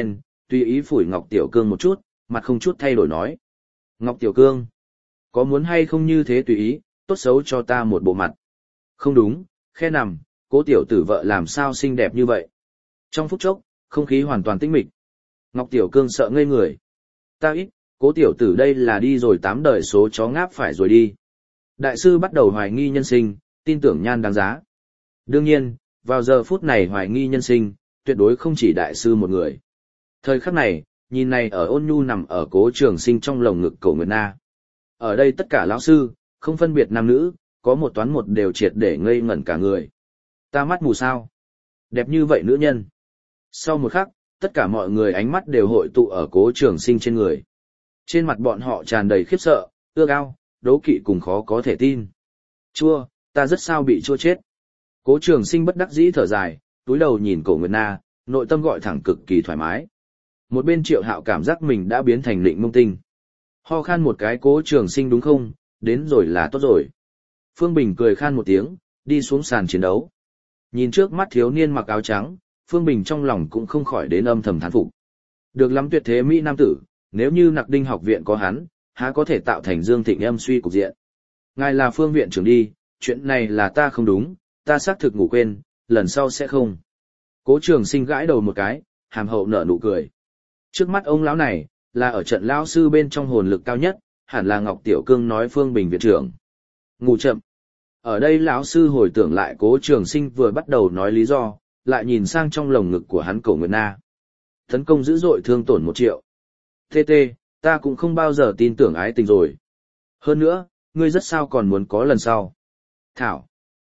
tùy ý phủi Ngọc Tiểu Cương một chút, mặt không chút thay đổi nói. Ngọc Tiểu Cương, có muốn hay không như thế tùy ý, tốt xấu cho ta một bộ mặt. Không đúng, khe nằm, cố tiểu tử vợ làm sao xinh đẹp như vậy. Trong phút chốc, không khí hoàn toàn tĩnh mịch. Ngọc Tiểu Cương sợ ngây người. Ta ít, cố tiểu tử đây là đi rồi 8 đời số chó ngáp phải rồi đi. Đại sư bắt đầu hoài nghi nhân sinh, tin tưởng nhan đáng giá. Đương nhiên, vào giờ phút này hoài nghi nhân sinh, tuyệt đối không chỉ đại sư một người. Thời khắc này, nhìn này ở Ôn Nhu nằm ở Cố Trường Sinh trong lồng ngực Cổ Nguyệt Na. Ở đây tất cả lão sư, không phân biệt nam nữ, có một toán một đều triệt để ngây ngẩn cả người. Ta mắt mù sao? Đẹp như vậy nữ nhân. Sau một khắc, tất cả mọi người ánh mắt đều hội tụ ở Cố Trường Sinh trên người. Trên mặt bọn họ tràn đầy khiếp sợ, ước ao, đố kỵ cùng khó có thể tin. Chua, ta rất sao bị chua chết. Cố Trường Sinh bất đắc dĩ thở dài, túi đầu nhìn Cổ Nguyệt Na, nội tâm gọi thẳng cực kỳ thoải mái. Một bên Triệu Hạo cảm giác mình đã biến thành Định Mông Tinh. Ho khan một cái Cố Trường Sinh đúng không, đến rồi là tốt rồi. Phương Bình cười khan một tiếng, đi xuống sàn chiến đấu. Nhìn trước mắt thiếu niên mặc áo trắng, Phương Bình trong lòng cũng không khỏi đến âm thầm thán phục. Được lắm tuyệt thế mỹ nam tử, nếu như Nặc Đinh học viện có hắn, há có thể tạo thành Dương Thịnh âm suy cục diện. Ngài là Phương viện trưởng đi, chuyện này là ta không đúng, ta xác thực ngủ quên, lần sau sẽ không. Cố Trường Sinh gãi đầu một cái, hàm hậu nở nụ cười. Trước mắt ông lão này, là ở trận lão sư bên trong hồn lực cao nhất, hẳn là Ngọc Tiểu Cương nói Phương Bình viện trưởng. Ngủ chậm. Ở đây lão sư hồi tưởng lại Cố Trường Sinh vừa bắt đầu nói lý do, lại nhìn sang trong lồng ngực của hắn Cổ Nguyệt Na. Tấn công dữ dội thương tổn 1 triệu. TT, ta cũng không bao giờ tin tưởng ái tình rồi. Hơn nữa, ngươi rất sao còn muốn có lần sau. Thảo.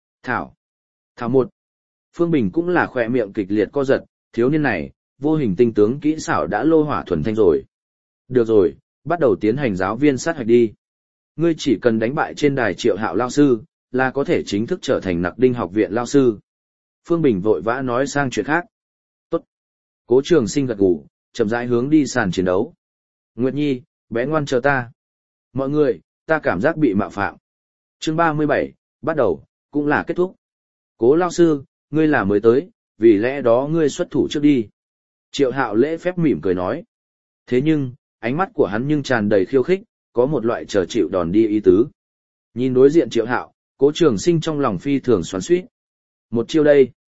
Thảo một. Phương Bình cũng là khỏe miệng kịch liệt co giật, thiếu niên này, vô hình tinh tướng kỹ xảo đã lô hỏa thuần thanh rồi. Được rồi, bắt đầu tiến hành giáo viên sát hạch đi. Ngươi chỉ cần đánh bại trên đài Triệu Hạo lao sư, là có thể chính thức trở thành Nặc Đinh học viện lao sư. Phương Bình vội vã nói sang chuyện khác. Tốt. Cố Trường Sinh gật gù, chậm rãi hướng đi sàn chiến đấu. Nguyệt Nhi, bé ngoan chờ ta. Mọi người, ta cảm giác bị mạo phạm. Chương 37, bắt đầu, cũng là kết thúc. Cố lao sư, ngươi là mới tới, vì lẽ đó ngươi xuất thủ trước đi. Triệu Hạo lễ phép mỉm cười nói. Thế nhưng, ánh mắt của hắn nhưng tràn đầy khiêu khích, có một loại chờ chịu đòn đi ý tứ. Nhìn đối diện Triệu Hạo, Cố Trường Sinh trong lòng phi thường xoắn xuýt. Một chiêu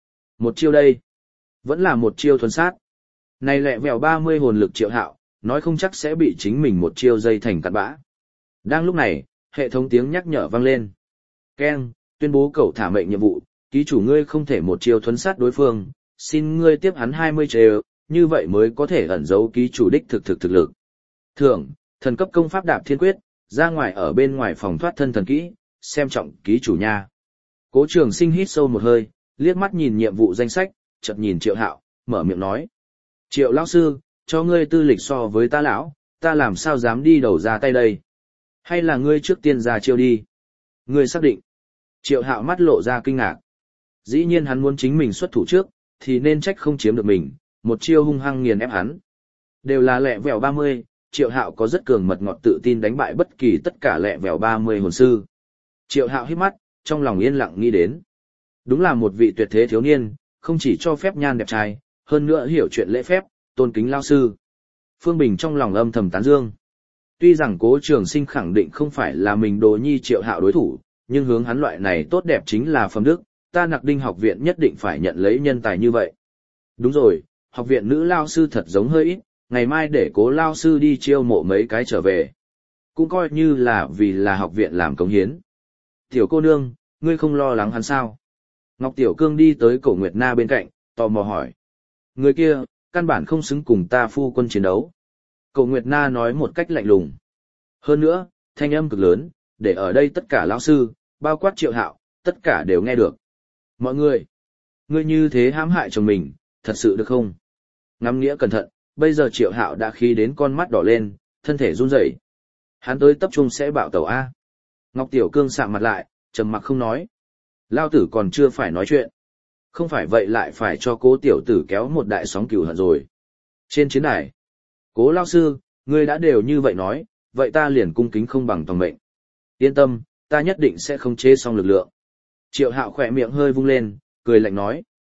đây, vẫn là một chiêu thuần sát. Này lẹ vèo 30 hồn lực Triệu Hạo, nói không chắc sẽ bị chính mình một chiêu dây thành cặn bã. Đang lúc này, hệ thống tiếng nhắc nhở vang lên. Keng, tuyên bố cậu thả mệnh nhiệm vụ, ký chủ ngươi không thể một chiêu thuấn sát đối phương, xin ngươi tiếp hắn 20 trêu, như vậy mới có thể ẩn giấu ký chủ đích thực lực. Thưởng, thần cấp công pháp đạp thiên quyết, ra ngoài ở bên ngoài phòng thoát thân thần kỹ, xem trọng ký chủ nha. Cố Trường Sinh hít sâu một hơi, liếc mắt nhìn nhiệm vụ danh sách, chợt nhìn Triệu Hạo, mở miệng nói. Triệu lão sư, cho ngươi tư lịch so với ta lão, ta làm sao dám đi đầu ra tay đây? Hay là ngươi trước tiên ra chiêu đi? Ngươi xác định. Triệu Hạo mắt lộ ra kinh ngạc. Dĩ nhiên hắn muốn chính mình xuất thủ trước, thì nên trách không chiếm được mình, một chiêu hung hăng nghiền ép hắn. Đều là lẹ vẻo 30, Triệu Hạo có rất cường mật ngọt tự tin đánh bại bất kỳ tất cả lẹ vẻo 30 hồn sư. Triệu Hạo hít mắt, trong lòng yên lặng nghĩ đến. Đúng là một vị tuyệt thế thiếu niên, không chỉ cho phép nhan đẹp trai, hơn nữa hiểu chuyện lễ phép, tôn kính lao sư. Phương Bình trong lòng âm thầm tán dương. Tuy rằng Cố Trường Sinh khẳng định không phải là mình Đồ Nhi Triệu Hạo đối thủ, nhưng hướng hắn loại này tốt đẹp chính là phẩm đức, ta Nặc Đinh học viện nhất định phải nhận lấy nhân tài như vậy. Đúng rồi, học viện nữ lao sư thật giống hơi ít, ngày mai để Cố lao sư đi chiêu mộ mấy cái trở về. Cũng coi như là vì là học viện làm cống hiến. Tiểu cô nương, ngươi không lo lắng hắn sao? Ngọc Tiểu Cương đi tới Cổ Nguyệt Na bên cạnh, tò mò hỏi. Người kia, căn bản không xứng cùng ta phu quân chiến đấu. Cổ Nguyệt Na nói một cách lạnh lùng. Hơn nữa, thanh âm cực lớn, để ở đây tất cả lão sư, bao quát Triệu Hạo, tất cả đều nghe được. Mọi người, ngươi như thế hãm hại chồng mình, thật sự được không? Ngắm nghĩa cẩn thận, bây giờ Triệu Hạo đã khí đến con mắt đỏ lên, thân thể run rẩy. Hắn tới tập trung sẽ bạo tẩu A. Ngọc Tiểu Cương sạm mặt lại, trầm mặc không nói. Lao tử còn chưa phải nói chuyện. Không phải vậy lại phải cho Cố tiểu tử kéo một đại sóng cừu hận rồi. Trên chiến đài, Cố lao sư, ngươi đã đều như vậy nói, vậy ta liền cung kính không bằng toàn mệnh. Yên tâm, ta nhất định sẽ không chế xong lực lượng. Triệu Hạo khỏe miệng hơi vung lên, cười lạnh nói.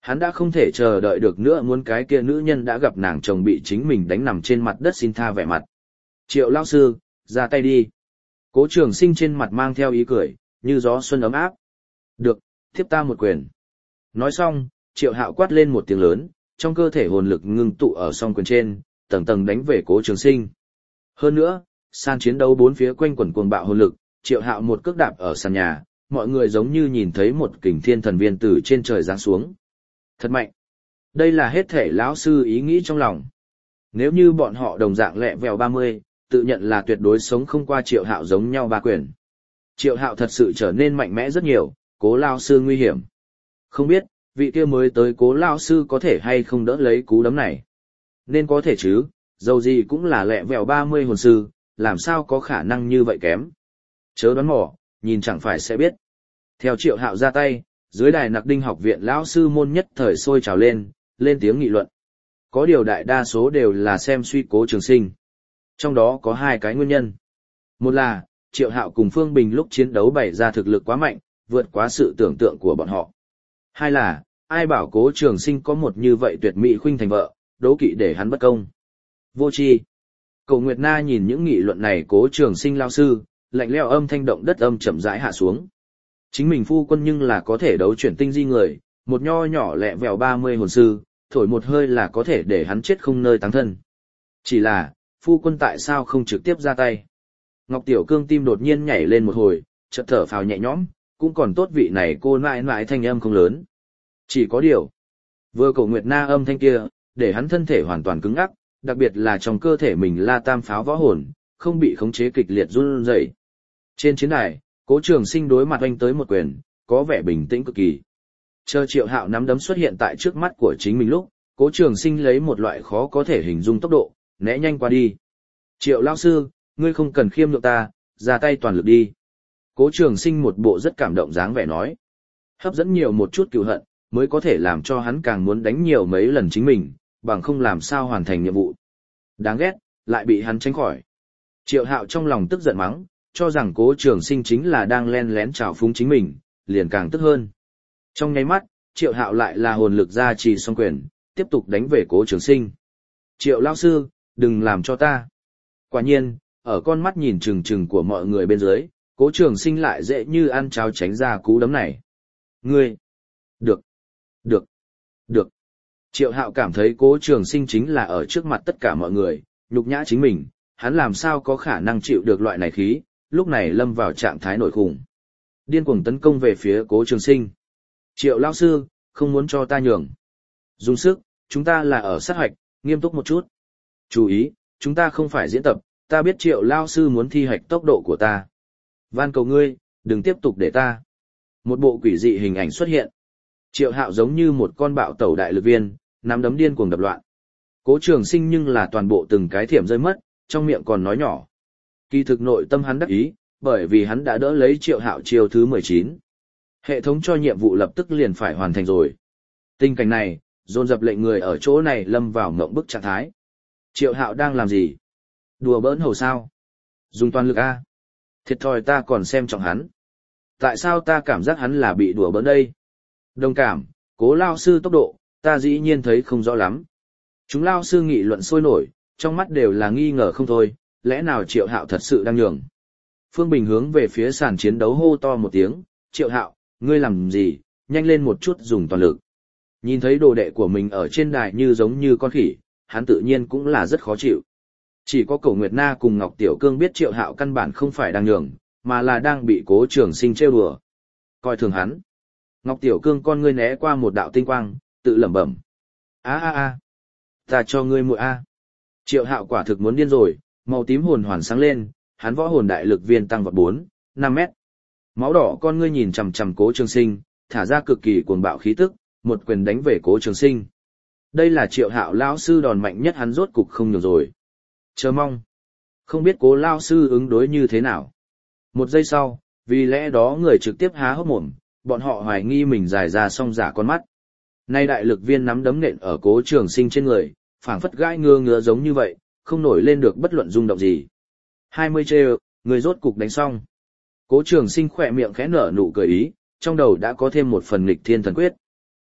Hắn đã không thể chờ đợi được nữa, muốn cái kia nữ nhân đã gặp nàng chồng bị chính mình đánh nằm trên mặt đất xin tha vẻ mặt. Triệu lao sư, ra tay đi. Cố Trường Sinh trên mặt mang theo ý cười, như gió xuân ấm áp. Được, tiếp ta một quyền. Nói xong, Triệu Hạo quát lên một tiếng lớn, trong cơ thể hồn lực ngưng tụ ở song quyền trên, tầng tầng đánh về Cố Trường Sinh. Hơn nữa, sàn chiến đấu bốn phía quanh quẩn cuồng bạo hồn lực, Triệu Hạo một cước đạp ở sàn nhà, mọi người giống như nhìn thấy một kình thiên thần viên từ trên trời giáng xuống. Thật mạnh. Đây là hết thể lão sư ý nghĩ trong lòng. Nếu như bọn họ đồng dạng lẹ vèo 30, tự nhận là tuyệt đối sống không qua Triệu Hạo giống nhau ba quyền. Triệu Hạo thật sự trở nên mạnh mẽ rất nhiều, Cố lão sư nguy hiểm. Không biết, vị kia mới tới Cố lão sư có thể hay không đỡ lấy cú đấm này. Nên có thể chứ, dầu gì cũng là lẹ vèo 30 hồn sư, làm sao có khả năng như vậy kém. Chớ đoán mò, nhìn chẳng phải sẽ biết. Theo Triệu Hạo ra tay, dưới đài Nặc Đinh học viện lão sư môn nhất thời sôi trào lên tiếng nghị luận. Có điều đại đa số đều là xem suy Cố Trường Sinh. Trong đó có hai cái nguyên nhân. Một là, Triệu Hạo cùng Phương Bình lúc chiến đấu bày ra thực lực quá mạnh, vượt quá sự tưởng tượng của bọn họ. Hai là, ai bảo Cố Trường Sinh có một như vậy tuyệt mỹ khuynh thành vợ, đố kỵ để hắn bất công. Vô tri. Cầu Nguyệt Na nhìn những nghị luận này, Cố Trường Sinh lao sư, lạnh lẽo âm thanh động đất âm chậm rãi hạ xuống. Chính mình phu quân nhưng là có thể đấu chuyển tinh di người, một nho nhỏ lẹ vèo 30 hồn sư, thổi một hơi là có thể để hắn chết không nơi táng thân. Chỉ là, phu quân tại sao không trực tiếp ra tay? Ngọc Tiểu Cương tim đột nhiên nhảy lên một hồi, chợt thở phào nhẹ nhõm, cũng còn tốt vị này cô nãi nãi thanh âm không lớn. Chỉ có điều, vừa Cổ Nguyệt Na âm thanh kia, để hắn thân thể hoàn toàn cứng ngắc, đặc biệt là trong cơ thể mình La Tam pháo võ hồn, không bị khống chế kịch liệt run rẩy. Trên chiến đài, Cố Trường Sinh đối mặt oanh tới một quyền, có vẻ bình tĩnh cực kỳ. Chờ Triệu Hạo nắm đấm xuất hiện tại trước mắt của chính mình lúc, Cố Trường Sinh lấy một loại khó có thể hình dung tốc độ, né nhanh qua đi. Triệu lão sư, ngươi không cần khiêm nhượng ta, ra tay toàn lực đi. Cố Trường Sinh một bộ rất cảm động dáng vẻ nói. Hấp dẫn nhiều một chút cừu hận, mới có thể làm cho hắn càng muốn đánh nhiều mấy lần chính mình, bằng không làm sao hoàn thành nhiệm vụ. Đáng ghét, lại bị hắn tránh khỏi. Triệu Hạo trong lòng tức giận mắng, cho rằng Cố Trường Sinh chính là đang len lén trào phúng chính mình, liền càng tức hơn. Trong nháy mắt, Triệu Hạo lại là hồn lực gia trì song quyền, tiếp tục đánh về Cố Trường Sinh. Triệu lão sư, đừng làm cho ta. Quả nhiên, ở con mắt nhìn chừng chừng của mọi người bên dưới, Cố Trường Sinh lại dễ như ăn cháo tránh ra cú đấm này. Ngươi! Được! Được! Được! Triệu Hạo cảm thấy Cố Trường Sinh chính là ở trước mặt tất cả mọi người, nhục nhã chính mình, hắn làm sao có khả năng chịu được loại này khí, lúc này lâm vào trạng thái nổi khủng. Điên cuồng tấn công về phía Cố Trường Sinh. Triệu lão sư, không muốn cho ta nhường. Dùng sức, chúng ta là ở sát hoạch, nghiêm túc một chút. Chú ý, chúng ta không phải diễn tập, ta biết Triệu lão sư muốn thi hoạch tốc độ của ta. Van cầu ngươi, đừng tiếp tục để ta. Một bộ quỷ dị hình ảnh xuất hiện. Triệu Hạo giống như một con bạo tẩu đại lực viên, nắm đấm điên cuồng đập loạn. Cố Trường Sinh nhưng là toàn bộ từng cái thiểm rơi mất, trong miệng còn nói nhỏ. Kỳ thực nội tâm hắn đắc ý, bởi vì hắn đã đỡ lấy Triệu Hạo chiêu thứ 19. Hệ thống cho nhiệm vụ lập tức liền phải hoàn thành rồi. Tình cảnh này, dồn dập lệnh người ở chỗ này lâm vào ngộng bức trạng thái. Triệu Hạo đang làm gì? Đùa bỡn hầu sao? Dùng toàn lực A. Thiệt thòi ta còn xem trọng hắn. Tại sao ta cảm giác hắn là bị đùa bỡn đây? Đồng cảm, Cố lao sư tốc độ, ta dĩ nhiên thấy không rõ lắm. Chúng lao sư nghị luận sôi nổi, trong mắt đều là nghi ngờ không thôi, lẽ nào Triệu Hạo thật sự đang nhường. Phương Bình hướng về phía sàn chiến đấu hô to một tiếng, Triệu Hạo, ngươi làm gì, nhanh lên một chút dùng toàn lực. Nhìn thấy đồ đệ của mình ở trên đài như giống như con khỉ, hắn tự nhiên cũng là rất khó chịu. Chỉ có Cổ Nguyệt Na cùng Ngọc Tiểu Cương biết Triệu Hạo căn bản không phải đang nhường, mà là đang bị Cố Trường Sinh trêu đùa. Coi thường hắn. Ngọc Tiểu Cương con ngươi né qua một đạo tinh quang, tự lẩm bẩm. Ta cho ngươi muội a. Triệu Hạo quả thực muốn điên rồi, màu tím hồn hoàn sáng lên, hắn võ hồn đại lực viên tăng vọt 4-5 mét. Máu đỏ con ngươi nhìn chằm chằm Cố Trường Sinh, thả ra cực kỳ cuồng bạo khí tức, một quyền đánh về Cố Trường Sinh. Đây là Triệu Hạo lão sư đòn mạnh nhất, hắn rốt cục không nhường rồi. Chờ mong. Không biết Cố lão sư ứng đối như thế nào. Một giây sau, vì lẽ đó người trực tiếp há hốc mồm, bọn họ hoài nghi mình dài ra song giả con mắt. Nay đại lực viên nắm đấm nện ở Cố Trường Sinh trên người, phảng phất gãi ngứa giống như vậy, không nổi lên được bất luận rung động gì. 20 trêu, người rốt cục đánh xong. Cố Trường Sinh khỏe miệng khẽ nở nụ cười ý, trong đầu đã có thêm một phần nghịch thiên thần quyết.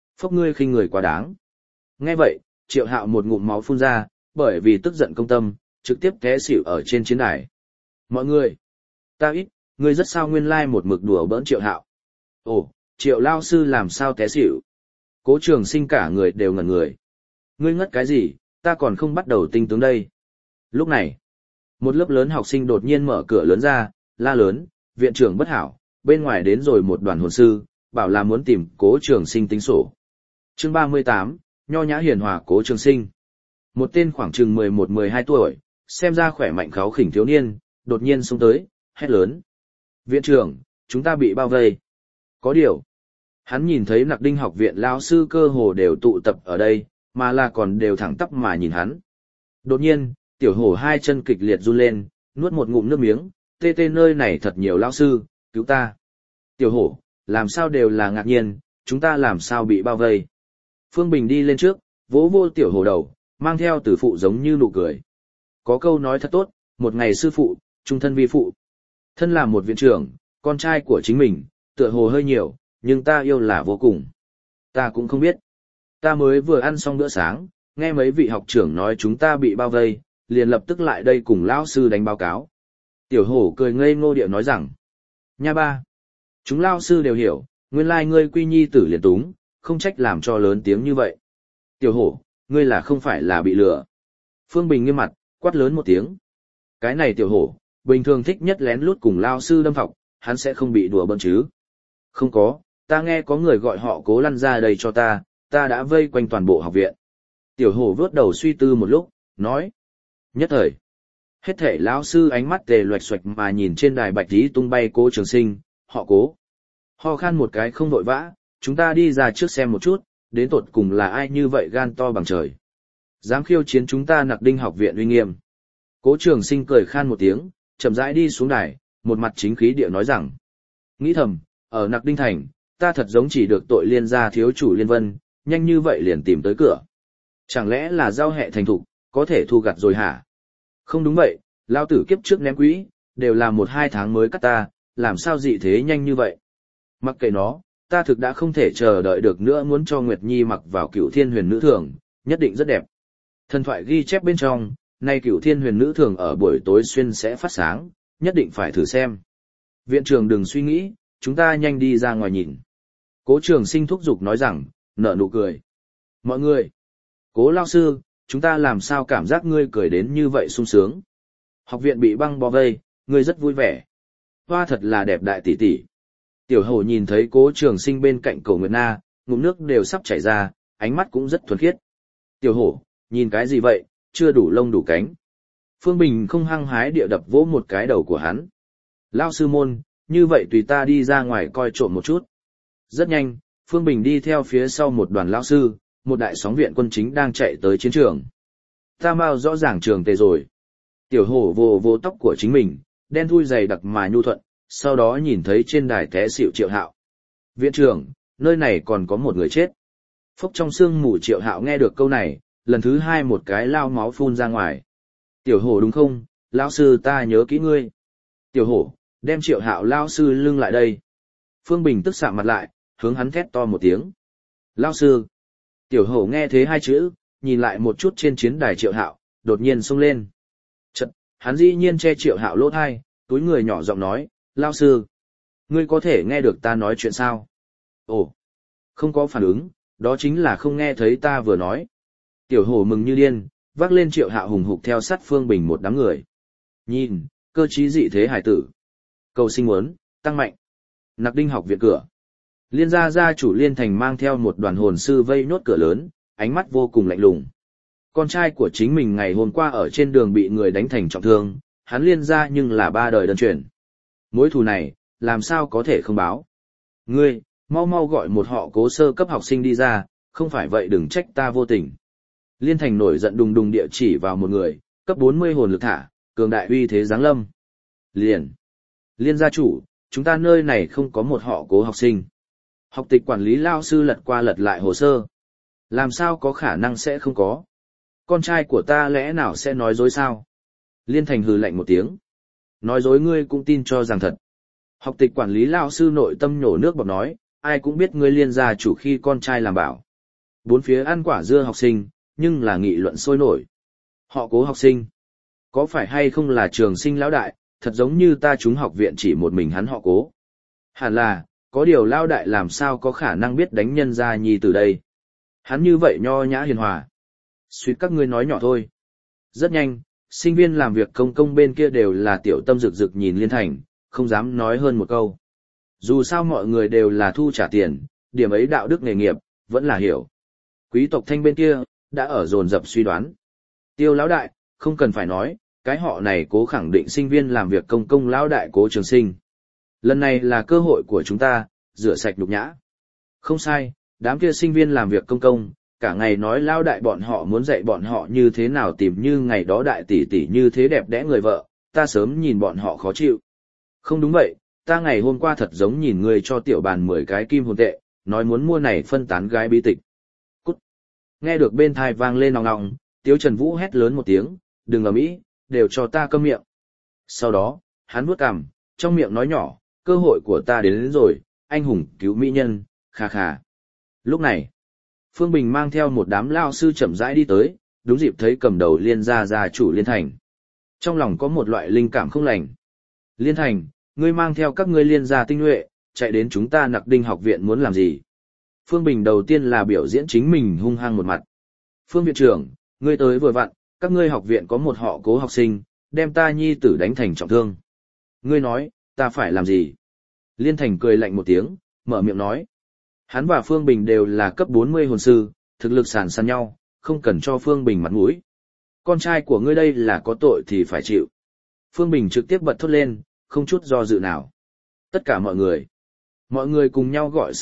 Phốc ngươi khinh người quá đáng. Nghe vậy, Triệu Hạo một ngụm máu phun ra, bởi vì tức giận công tâm, trực tiếp té xỉu ở trên chiến đài. Mọi người, ta ít, ngươi rất sao nguyên lai một mực đùa bỡn Triệu Hạo. Ồ, Triệu lao sư làm sao té xỉu? Cố Trường Sinh cả người đều ngẩn người. Ngươi ngất cái gì, ta còn không bắt đầu tinh tướng đây. Lúc này, một lớp lớn học sinh đột nhiên mở cửa lớn ra, la lớn, viện trưởng bất hảo, bên ngoài đến rồi một đoàn hồn sư, bảo là muốn tìm Cố Trường Sinh tính sổ. Chương 38, nho nhã hiền hòa Cố Trường Sinh. Một tên khoảng chừng 11-12 tuổi, xem ra khỏe mạnh kháu khỉnh thiếu niên, đột nhiên xông tới, hét lớn. Viện trưởng, chúng ta bị bao vây. Có điều, hắn nhìn thấy Nặc Đinh học viện lão sư cơ hồ đều tụ tập ở đây, mà là còn đều thẳng tắp mà nhìn hắn. Đột nhiên, tiểu hổ hai chân kịch liệt run lên, nuốt một ngụm nước miếng, tê tê nơi này thật nhiều lão sư, cứu ta. Tiểu hổ, làm sao đều là ngạc nhiên, chúng ta làm sao bị bao vây. Phương Bình đi lên trước, vỗ vô tiểu hổ đầu, mang theo từ phụ giống như nụ cười. Có câu nói thật tốt, một ngày sư phụ, trung thân vi phụ. Thân là một viện trưởng, con trai của chính mình, tựa hồ hơi nhiều, nhưng ta yêu là vô cùng. Ta cũng không biết. Ta mới vừa ăn xong bữa sáng, nghe mấy vị học trưởng nói chúng ta bị bao vây, liền lập tức lại đây cùng lão sư đánh báo cáo. Tiểu hổ cười ngây ngô điệu nói rằng, nha ba, chúng lão sư đều hiểu, nguyên lai ngươi quy nhi tử liền túng, không trách làm cho lớn tiếng như vậy. Tiểu hổ, ngươi là không phải là bị lừa. Phương Bình nghiêm mặt, quát lớn một tiếng. Cái này tiểu hổ, bình thường thích nhất lén lút cùng lão sư đâm học, hắn sẽ không bị đùa bỡn chứ. Không có, ta nghe có người gọi họ Cố lăn ra đây cho ta đã vây quanh toàn bộ học viện. Tiểu hổ vớt đầu suy tư một lúc, nói. Nhất thời, hết thể lão sư ánh mắt tề loạch xoạch mà nhìn trên đài bạch tí tung bay Cố Trường Sinh, họ Cố. Ho khan một cái không vội vã, chúng ta đi ra trước xem một chút, đến tột cùng là ai như vậy gan to bằng trời. Dám khiêu chiến chúng ta Nặc Đinh học viện uy nghiêm. Cố Trường Sinh cười khan một tiếng, chậm rãi đi xuống đài, một mặt chính khí địa nói rằng. Nghĩ thầm, ở Nặc Đinh thành, ta thật giống chỉ được tội liên gia thiếu chủ Liên Vân, nhanh như vậy liền tìm tới cửa. Chẳng lẽ là giao hệ thành thục, có thể thu gặt rồi hả? Không đúng vậy, lao tử kiếp trước ném quỹ, đều là 1-2 tháng mới cắt ta, làm sao dị thế nhanh như vậy? Mặc kệ nó, ta thực đã không thể chờ đợi được nữa muốn cho Nguyệt Nhi mặc vào Cửu Thiên Huyền Nữ Thường, nhất định rất đẹp. Thần thoại ghi chép bên trong, nay Cửu Thiên Huyền Nữ Thường ở buổi tối xuyên sẽ phát sáng, nhất định phải thử xem. Viện trưởng đừng suy nghĩ, chúng ta nhanh đi ra ngoài nhìn. Cố Trường Sinh thúc giục nói rằng, nở nụ cười. Mọi người, Cố lao sư, chúng ta làm sao cảm giác ngươi cười đến như vậy sung sướng. Học viện bị băng bó vây, ngươi rất vui vẻ. Hoa thật là đẹp đại tỷ tỷ. Tiểu hổ nhìn thấy Cố Trường Sinh bên cạnh Cổ Nguyệt Na, ngụm nước đều sắp chảy ra, ánh mắt cũng rất thuần khiết. Tiểu hổ, nhìn cái gì vậy, chưa đủ lông đủ cánh. Phương Bình không hăng hái địa đập vỗ một cái đầu của hắn. Lao sư môn, như vậy tùy ta đi ra ngoài coi trộm một chút. Rất nhanh, Phương Bình đi theo phía sau một đoàn lão sư, một đại sóng viện quân chính đang chạy tới chiến trường. Ta mau rõ ràng trường tề rồi. Tiểu hổ vồ vồ tóc của chính mình, đen thui dày đặc mà nhu thuận, sau đó nhìn thấy trên đài té xỉu Triệu Hạo. Viện trưởng, nơi này còn có một người chết. Phốc trong xương mù Triệu Hạo nghe được câu này, lần thứ hai một cái lao máu phun ra ngoài. Tiểu hổ đúng không, lão sư ta nhớ kỹ ngươi. Tiểu hổ, đem Triệu Hạo lão sư lưng lại đây. Phương Bình tức sạm mặt lại, hướng hắn thét to một tiếng. Lão sư. Tiểu hổ nghe thế hai chữ, nhìn lại một chút trên chiến đài Triệu Hạo, đột nhiên xông lên. Chật, hắn dĩ nhiên che Triệu Hạo lỗ tai, túi người nhỏ giọng nói, lão sư. Ngươi có thể nghe được ta nói chuyện sao? Ồ, không có phản ứng, đó chính là không nghe thấy ta vừa nói. Tiểu hổ mừng như điên, vác lên Triệu Hạo hùng hục theo sát Phương Bình một đám người. Nhìn, cơ trí dị thế hải tử. Cầu sinh muốn, tăng mạnh. Nặc Đinh học viện cửa. Liên gia gia chủ Liên Thành mang theo một đoàn hồn sư vây nốt cửa lớn, ánh mắt vô cùng lạnh lùng. Con trai của chính mình ngày hôm qua ở trên đường bị người đánh thành trọng thương, hắn Liên gia nhưng là 3 đời đơn truyền. Mối thù này, làm sao có thể không báo. Ngươi, mau mau gọi một họ Cố sơ cấp học sinh đi ra, không phải vậy đừng trách ta vô tình. Liên Thành nổi giận đùng đùng địa chỉ vào một người, cấp 40 hồn lực thả, cường đại uy thế giáng lâm. Liên gia chủ, chúng ta nơi này không có một họ Cố học sinh. Học tịch quản lý lao sư lật qua lật lại hồ sơ. Làm sao có khả năng sẽ không có? Con trai của ta lẽ nào sẽ nói dối sao? Liên Thành hừ lạnh một tiếng. Nói dối ngươi cũng tin cho rằng thật. Học tịch quản lý lao sư nội tâm nhổ nước bọt nói, ai cũng biết ngươi Liên gia chủ khi con trai làm bảo. Bốn phía ăn quả dưa học sinh, nhưng là nghị luận sôi nổi. Họ Cố học sinh. Có phải hay không là Trường Sinh lão đại, thật giống như ta trúng học viện chỉ một mình hắn họ Cố. Hẳn là, có điều lão đại làm sao có khả năng biết đánh nhân gia nhi từ đây. Hắn như vậy nho nhã hiền hòa. Suýt các ngươi nói nhỏ thôi. Rất nhanh, sinh viên làm việc công công bên kia đều là tiểu tâm rực rực nhìn Liên Thành, không dám nói hơn một câu. Dù sao mọi người đều là thu trả tiền, điểm ấy đạo đức nghề nghiệp, vẫn là hiểu. Quý tộc Thanh bên kia, đã ở dồn dập suy đoán. Tiêu lão đại, không cần phải nói, cái họ này Cố khẳng định sinh viên làm việc công công lão đại Cố Trường Sinh. Lần này là cơ hội của chúng ta, rửa sạch nhục nhã. Không sai, đám kia sinh viên làm việc công công, cả ngày nói lao đại bọn họ muốn dạy bọn họ như thế nào tìm như ngày đó đại tỷ tỷ như thế đẹp đẽ người vợ, ta sớm nhìn bọn họ khó chịu. Không đúng vậy, ta ngày hôm qua thật giống nhìn người cho tiểu bàn 10 cái kim hồn tệ, nói muốn mua này phân tán gái bí tịch. Cút. Nghe được bên thai vang lên nòng nòng, Tiếu Trần Vũ hét lớn một tiếng, đừng ầm ĩ, đều cho ta câm miệng. Sau đó, hắn vuốt cằm, trong miệng nói nhỏ, cơ hội của ta đến rồi, anh hùng cứu mỹ nhân, kha kha. Lúc này, Phương Bình mang theo một đám lao sư chậm rãi đi tới, đúng dịp thấy cầm đầu Liên gia chủ Liên Thành. Trong lòng có một loại linh cảm không lành. Liên Thành, ngươi mang theo các ngươi Liên gia tinh nhuệ, chạy đến chúng ta Nặc Đinh học viện muốn làm gì? Phương Bình đầu tiên là biểu diễn chính mình hung hăng một mặt. Phương viện trưởng, ngươi tới vừa vặn, các ngươi học viện có một họ Cố học sinh, đem ta nhi tử đánh thành trọng thương. Ngươi nói, ta phải làm gì? Liên Thành cười lạnh một tiếng, mở miệng nói. Hắn và Phương Bình đều là cấp 40 hồn sư, thực lực sàn sàn nhau, không cần cho Phương Bình mặt mũi. Con trai của ngươi đây là có tội thì phải chịu. Phương Bình trực tiếp bật thốt lên, không chút do dự nào. Tất cả mọi người cùng nhau gọi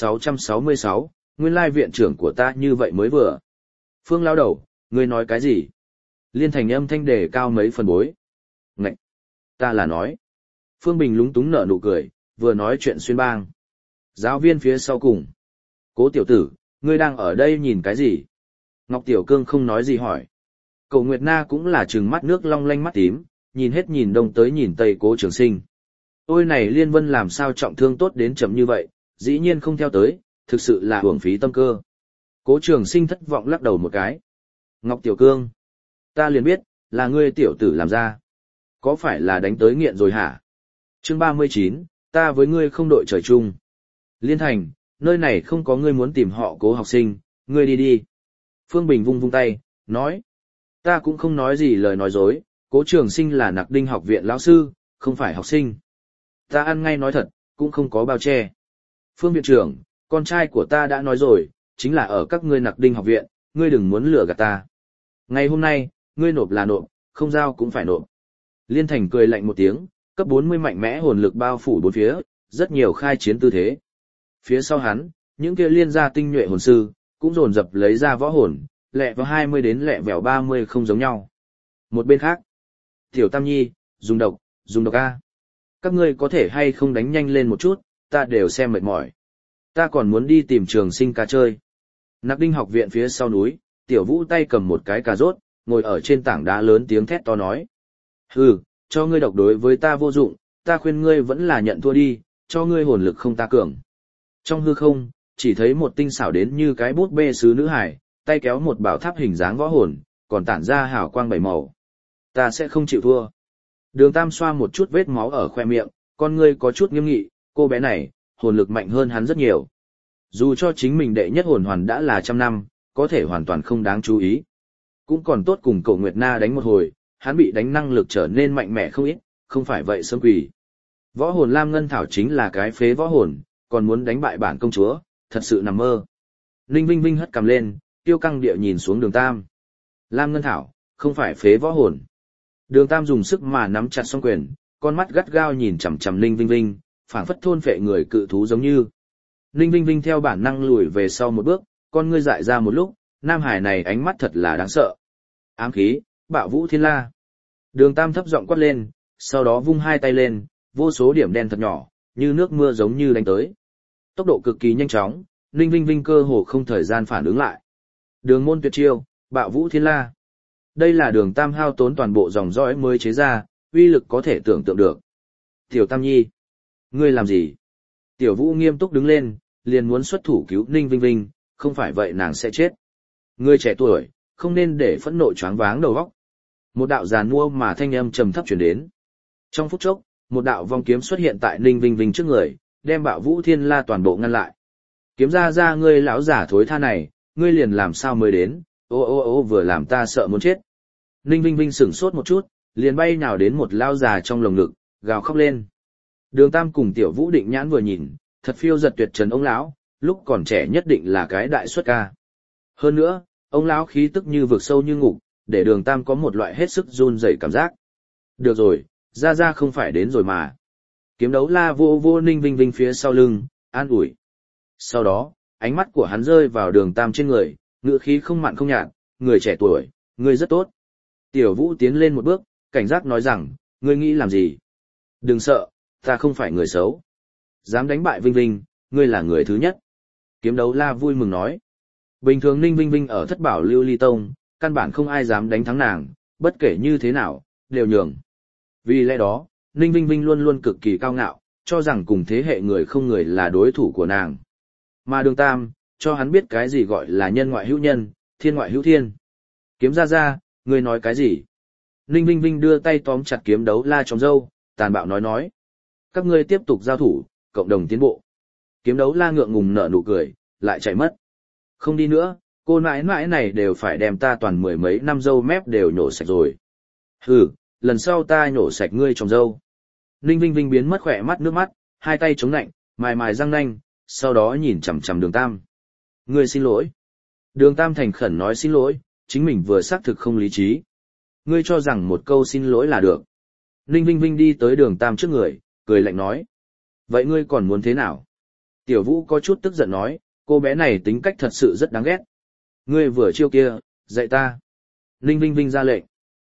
666, nguyên lai viện trưởng của ta như vậy mới vừa. Phương lao đầu, ngươi nói cái gì? Liên Thành âm thanh đề cao mấy phần bối. Ngậy! Ta là nói. Phương Bình lúng túng nở nụ cười, vừa nói chuyện xuyên bang. Giáo viên phía sau cùng. Cố tiểu tử, ngươi đang ở đây nhìn cái gì? Ngọc Tiểu Cương không nói gì hỏi. Cậu Nguyệt Na cũng là trừng mắt nước long lanh mắt tím, nhìn hết nhìn đông tới nhìn tây Cố Trường Sinh. Ôi này Liên Vân làm sao trọng thương tốt đến chậm như vậy, dĩ nhiên không theo tới, thực sự là hưởng phí tâm cơ. Cố Trường Sinh thất vọng lắc đầu một cái. Ngọc Tiểu Cương, ta liền biết, là ngươi tiểu tử làm ra. Có phải là đánh tới nghiện rồi hả? Chương 39, ta với ngươi không đội trời chung. Liên Thành, nơi này không có ngươi muốn tìm họ Cố học sinh, ngươi đi đi. Phương Bình vung vung tay, nói. Ta cũng không nói gì lời nói dối, Cố Trường Sinh là Nặc Đinh học viện lão sư, không phải học sinh. Ta ăn ngay nói thật, cũng không có bao che. Phương viện trưởng, con trai của ta đã nói rồi, chính là ở các ngươi Nặc Đinh học viện, ngươi đừng muốn lừa gạt ta. Ngày hôm nay, ngươi nộp là nộp, không giao cũng phải nộp. Liên Thành cười lạnh một tiếng, cấp 40 mạnh mẽ hồn lực bao phủ bốn phía, rất nhiều khai chiến tư thế. Phía sau hắn, những kia Liên gia tinh nhuệ hồn sư, cũng dồn dập lấy ra võ hồn, lẹ vào 20 đến lẹ vẻo 30 không giống nhau. Một bên khác, Tiểu Tam Nhi, dùng độc A. Các ngươi có thể hay không đánh nhanh lên một chút, ta đều xem mệt mỏi. Ta còn muốn đi tìm Trường Sinh ca chơi. Nặc Đinh học viện phía sau núi, Tiểu Vũ tay cầm một cái cà rốt, ngồi ở trên tảng đá lớn tiếng thét to nói. Hừ, cho ngươi độc đối với ta vô dụng, ta khuyên ngươi vẫn là nhận thua đi, cho ngươi hồn lực không ta cường. Trong hư không, chỉ thấy một tinh xảo đến như cái bút bê sứ nữ hải, tay kéo một bảo tháp hình dáng võ hồn, còn tản ra hào quang bảy màu. Ta sẽ không chịu thua. Đường Tam xoa một chút vết máu ở khoe miệng, con ngươi có chút nghiêm nghị, cô bé này, hồn lực mạnh hơn hắn rất nhiều. Dù cho chính mình đệ nhất hồn hoàn đã là 100 năm, có thể hoàn toàn không đáng chú ý. Cũng còn tốt cùng cậu Nguyệt Na đánh một hồi, hắn bị đánh năng lực trở nên mạnh mẽ không ít, không phải vậy sớm quỷ. Võ hồn Lam Ngân Thảo chính là cái phế võ hồn, còn muốn đánh bại bản công chúa, thật sự nằm mơ. Ninh Vinh Vinh hất cằm lên, tiêu căng địa nhìn xuống Đường Tam. Lam Ngân Thảo, không phải phế võ hồn. Đường Tam dùng sức mà nắm chặt song quyền, con mắt gắt gao nhìn chằm chằm Ninh Vinh Vinh, phảng phất thôn phệ người cự thú giống như. Ninh Vinh Vinh theo bản năng lùi về sau một bước, con ngươi dại ra một lúc, nam hải này ánh mắt thật là đáng sợ. Ám khí, bạo vũ thiên la. Đường Tam thấp giọng quát lên, sau đó vung hai tay lên, vô số điểm đen thật nhỏ, như nước mưa giống như đánh tới. Tốc độ cực kỳ nhanh chóng, Ninh Vinh Vinh cơ hồ không thời gian phản ứng lại. Đường môn tuyệt chiêu, bạo vũ thiên la. Đây là Đường Tam hao tốn toàn bộ dòng dõi mới chế ra, uy lực có thể tưởng tượng được. Tiểu Tam Nhi, ngươi làm gì? Tiểu Vũ nghiêm túc đứng lên, liền muốn xuất thủ cứu Ninh Vinh Vinh, không phải vậy nàng sẽ chết. Người trẻ tuổi, không nên để phẫn nộ choáng váng đầu óc. Một đạo giàn mua mà thanh âm trầm thấp truyền đến. Trong phút chốc, một đạo vong kiếm xuất hiện tại Ninh Vinh Vinh trước người, đem Bạo Vũ Thiên La toàn bộ ngăn lại. Kiếm ra ngươi lão giả thối tha này, ngươi liền làm sao mới đến, ô vừa làm ta sợ muốn chết. Ninh Vinh Vinh sửng sốt một chút, liền bay nhào đến một lão già trong lồng ngực, gào khóc lên. Đường Tam cùng Tiểu Vũ Định Nhãn vừa nhìn, thật phiêu giật tuyệt trần ông lão, lúc còn trẻ nhất định là cái đại xuất ca. Hơn nữa, ông lão khí tức như vực sâu như ngục, để Đường Tam có một loại hết sức run rẩy cảm giác. Được rồi, ra không phải đến rồi mà. Kiếm Đấu La vô Ninh Vinh Vinh phía sau lưng, an ủi. Sau đó, ánh mắt của hắn rơi vào Đường Tam trên người, ngữ khí không mặn không nhạt, người trẻ tuổi, ngươi rất tốt. Tiểu Vũ tiến lên một bước, cảnh giác nói rằng, ngươi nghĩ làm gì? Đừng sợ, ta không phải người xấu. Dám đánh bại Vinh Vinh, ngươi là người thứ nhất. Kiếm Đấu La vui mừng nói. Bình thường Ninh Vinh Vinh ở Thất Bảo Lưu Ly Tông, căn bản không ai dám đánh thắng nàng, bất kể như thế nào, đều nhường. Vì lẽ đó, Ninh Vinh Vinh luôn luôn cực kỳ cao ngạo, cho rằng cùng thế hệ người không người là đối thủ của nàng. Mà Đường Tam, cho hắn biết cái gì gọi là nhân ngoại hữu nhân, thiên ngoại hữu thiên. Kiếm ra, ngươi nói cái gì? Ninh Vinh Vinh đưa tay tóm chặt Kiếm Đấu La trong râu, tàn bạo nói. Các ngươi tiếp tục giao thủ, cộng đồng tiến bộ. Kiếm Đấu La ngượng ngùng nở nụ cười, lại chạy mất. Không đi nữa, cô nãi nãi này đều phải đem ta toàn mười mấy năm râu mép đều nhổ sạch rồi. Hừ, lần sau ta nhổ sạch ngươi trong râu. Ninh Vinh Vinh biến mất khỏe mắt nước mắt, hai tay chống nạnh, mài răng nanh, sau đó nhìn chằm chằm Đường Tam. Ngươi xin lỗi. Đường Tam thành khẩn nói xin lỗi, chính mình vừa xác thực không lý trí. Ngươi cho rằng một câu xin lỗi là được. Ninh Vinh Vinh đi tới Đường Tam trước người, cười lạnh nói. Vậy ngươi còn muốn thế nào? Tiểu Vũ có chút tức giận nói, cô bé này tính cách thật sự rất đáng ghét. Ngươi vừa chiêu kia, dạy ta. Ninh Vinh Vinh ra lệnh.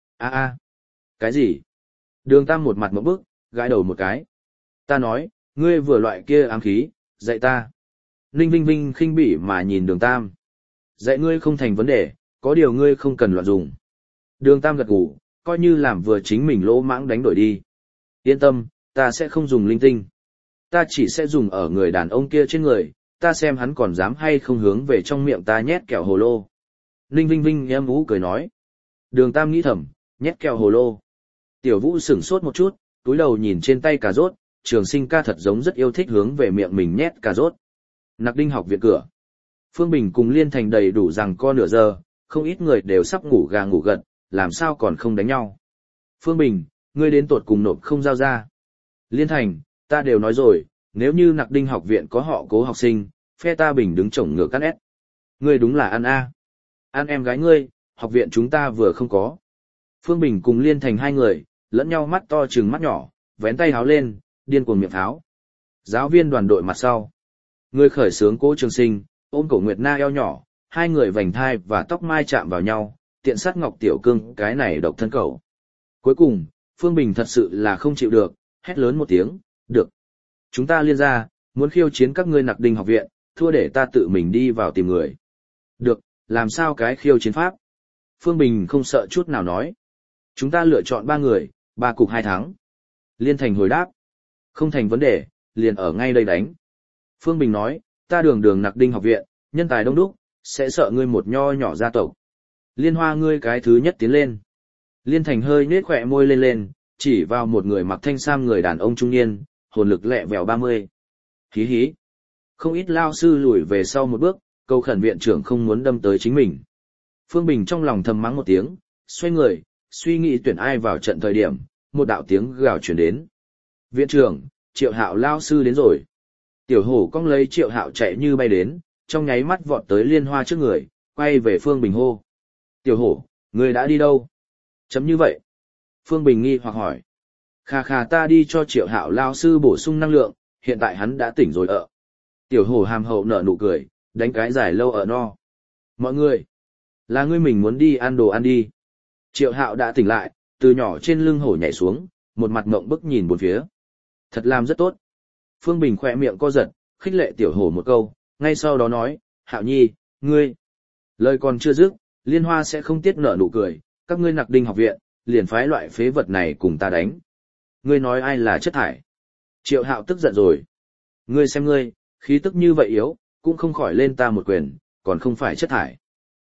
Cái gì? Đường Tam một mặt ngộp bức, gãi đầu một cái. Ta nói, ngươi vừa loại kia ám khí, dạy ta. Ninh Vinh Vinh khinh bỉ mà nhìn Đường Tam. Dạy ngươi không thành vấn đề, có điều ngươi không cần loạn dùng. Đường Tam gật gù, coi như làm vừa chính mình lỗ mãng đánh đổi đi. Yên tâm, ta sẽ không dùng linh tinh. Ta chỉ sẽ dùng ở người đàn ông kia trên người, ta xem hắn còn dám hay không hướng về trong miệng ta nhét kẹo hồ lô. Ninh Vinh Vinh em ú cười nói. Đường Tam nghĩ thầm, nhét kẹo hồ lô. Tiểu Vũ sửng sốt một chút, túi đầu nhìn trên tay cà rốt, Trường Sinh ca thật giống rất yêu thích hướng về miệng mình nhét cà rốt. Nặc Đinh học viện cửa. Phương Bình cùng Liên Thành đầy đủ rằng co nửa giờ, không ít người đều sắp ngủ gà ngủ gật, làm sao còn không đánh nhau. Phương Bình, ngươi đến tột cùng nộp không giao ra. Liên Thành, ta đều nói rồi, nếu như Nặc Đinh học viện có họ Cố học sinh, phe ta Bình đứng chổng ngược cắt ép. Ngươi đúng là ăn a. Ăn em gái ngươi, học viện chúng ta vừa không có. Phương Bình cùng Liên Thành hai người, lẫn nhau mắt to trừng mắt nhỏ, vén tay háo lên, điên cuồng miệng tháo. Giáo viên đoàn đội mặt sau. Người khởi xướng Cố Trường Sinh, ôm Cổ Nguyệt Na eo nhỏ, hai người vành thai và tóc mai chạm vào nhau, tiện sát Ngọc Tiểu Cương cái này độc thân cầu. Cuối cùng, Phương Bình thật sự là không chịu được, hét lớn một tiếng, được. Chúng ta liên ra, muốn khiêu chiến các ngươi Nặc Đinh học viện, thua để ta tự mình đi vào tìm người. Được, làm sao cái khiêu chiến pháp? Phương Bình không sợ chút nào nói. Chúng ta lựa chọn 3 người, 3 cục 2 thắng. Liên Thành hồi đáp. Không thành vấn đề, liền ở ngay đây đánh. Phương Bình nói, ta đường Nặc Đinh học viện, nhân tài đông đúc, sẽ sợ ngươi một nho nhỏ gia tộc. Liên Hoa ngươi cái thứ nhất tiến lên. Liên Thành hơi nết khỏe môi lên, chỉ vào một người mặc thanh sam người đàn ông trung niên, hồn lực lẹ vèo 30. Hí hí. Không ít lao sư lùi về sau một bước, cầu khẩn viện trưởng không muốn đâm tới chính mình. Phương Bình trong lòng thầm mắng một tiếng, xoay người, suy nghĩ tuyển ai vào trận thời điểm, một đạo tiếng gào truyền đến. Viện trưởng, Triệu Hạo lao sư đến rồi. Tiểu Hổ cong lấy Triệu Hạo chạy như bay đến, trong nháy mắt vọt tới Liên Hoa trước người, quay về Phương Bình hô. Tiểu Hổ, người đã đi đâu? Chấm như vậy. Phương Bình nghi hoặc hỏi. Khà ta đi cho Triệu Hạo lao sư bổ sung năng lượng, hiện tại hắn đã tỉnh rồi ạ. Tiểu Hổ hàm hậu nở nụ cười, đánh cái giải lâu ở no. Mọi người, là ngươi mình muốn đi ăn đồ ăn đi. Triệu Hạo đã tỉnh lại, từ nhỏ trên lưng hổ nhảy xuống, một mặt mộng bức nhìn bốn phía. Thật làm rất tốt. Phương Bình khỏe miệng co giật, khích lệ Tiểu Hổ một câu, ngay sau đó nói, Hạo nhi, ngươi. Lời còn chưa dứt, Liên Hoa sẽ không tiếc nở nụ cười, các ngươi Nặc Đinh học viện, liền phái loại phế vật này cùng ta đánh. Ngươi nói ai là chất thải? Triệu Hạo tức giận rồi. Ngươi xem ngươi, khí tức như vậy yếu, cũng không khỏi lên ta một quyền, còn không phải chất thải.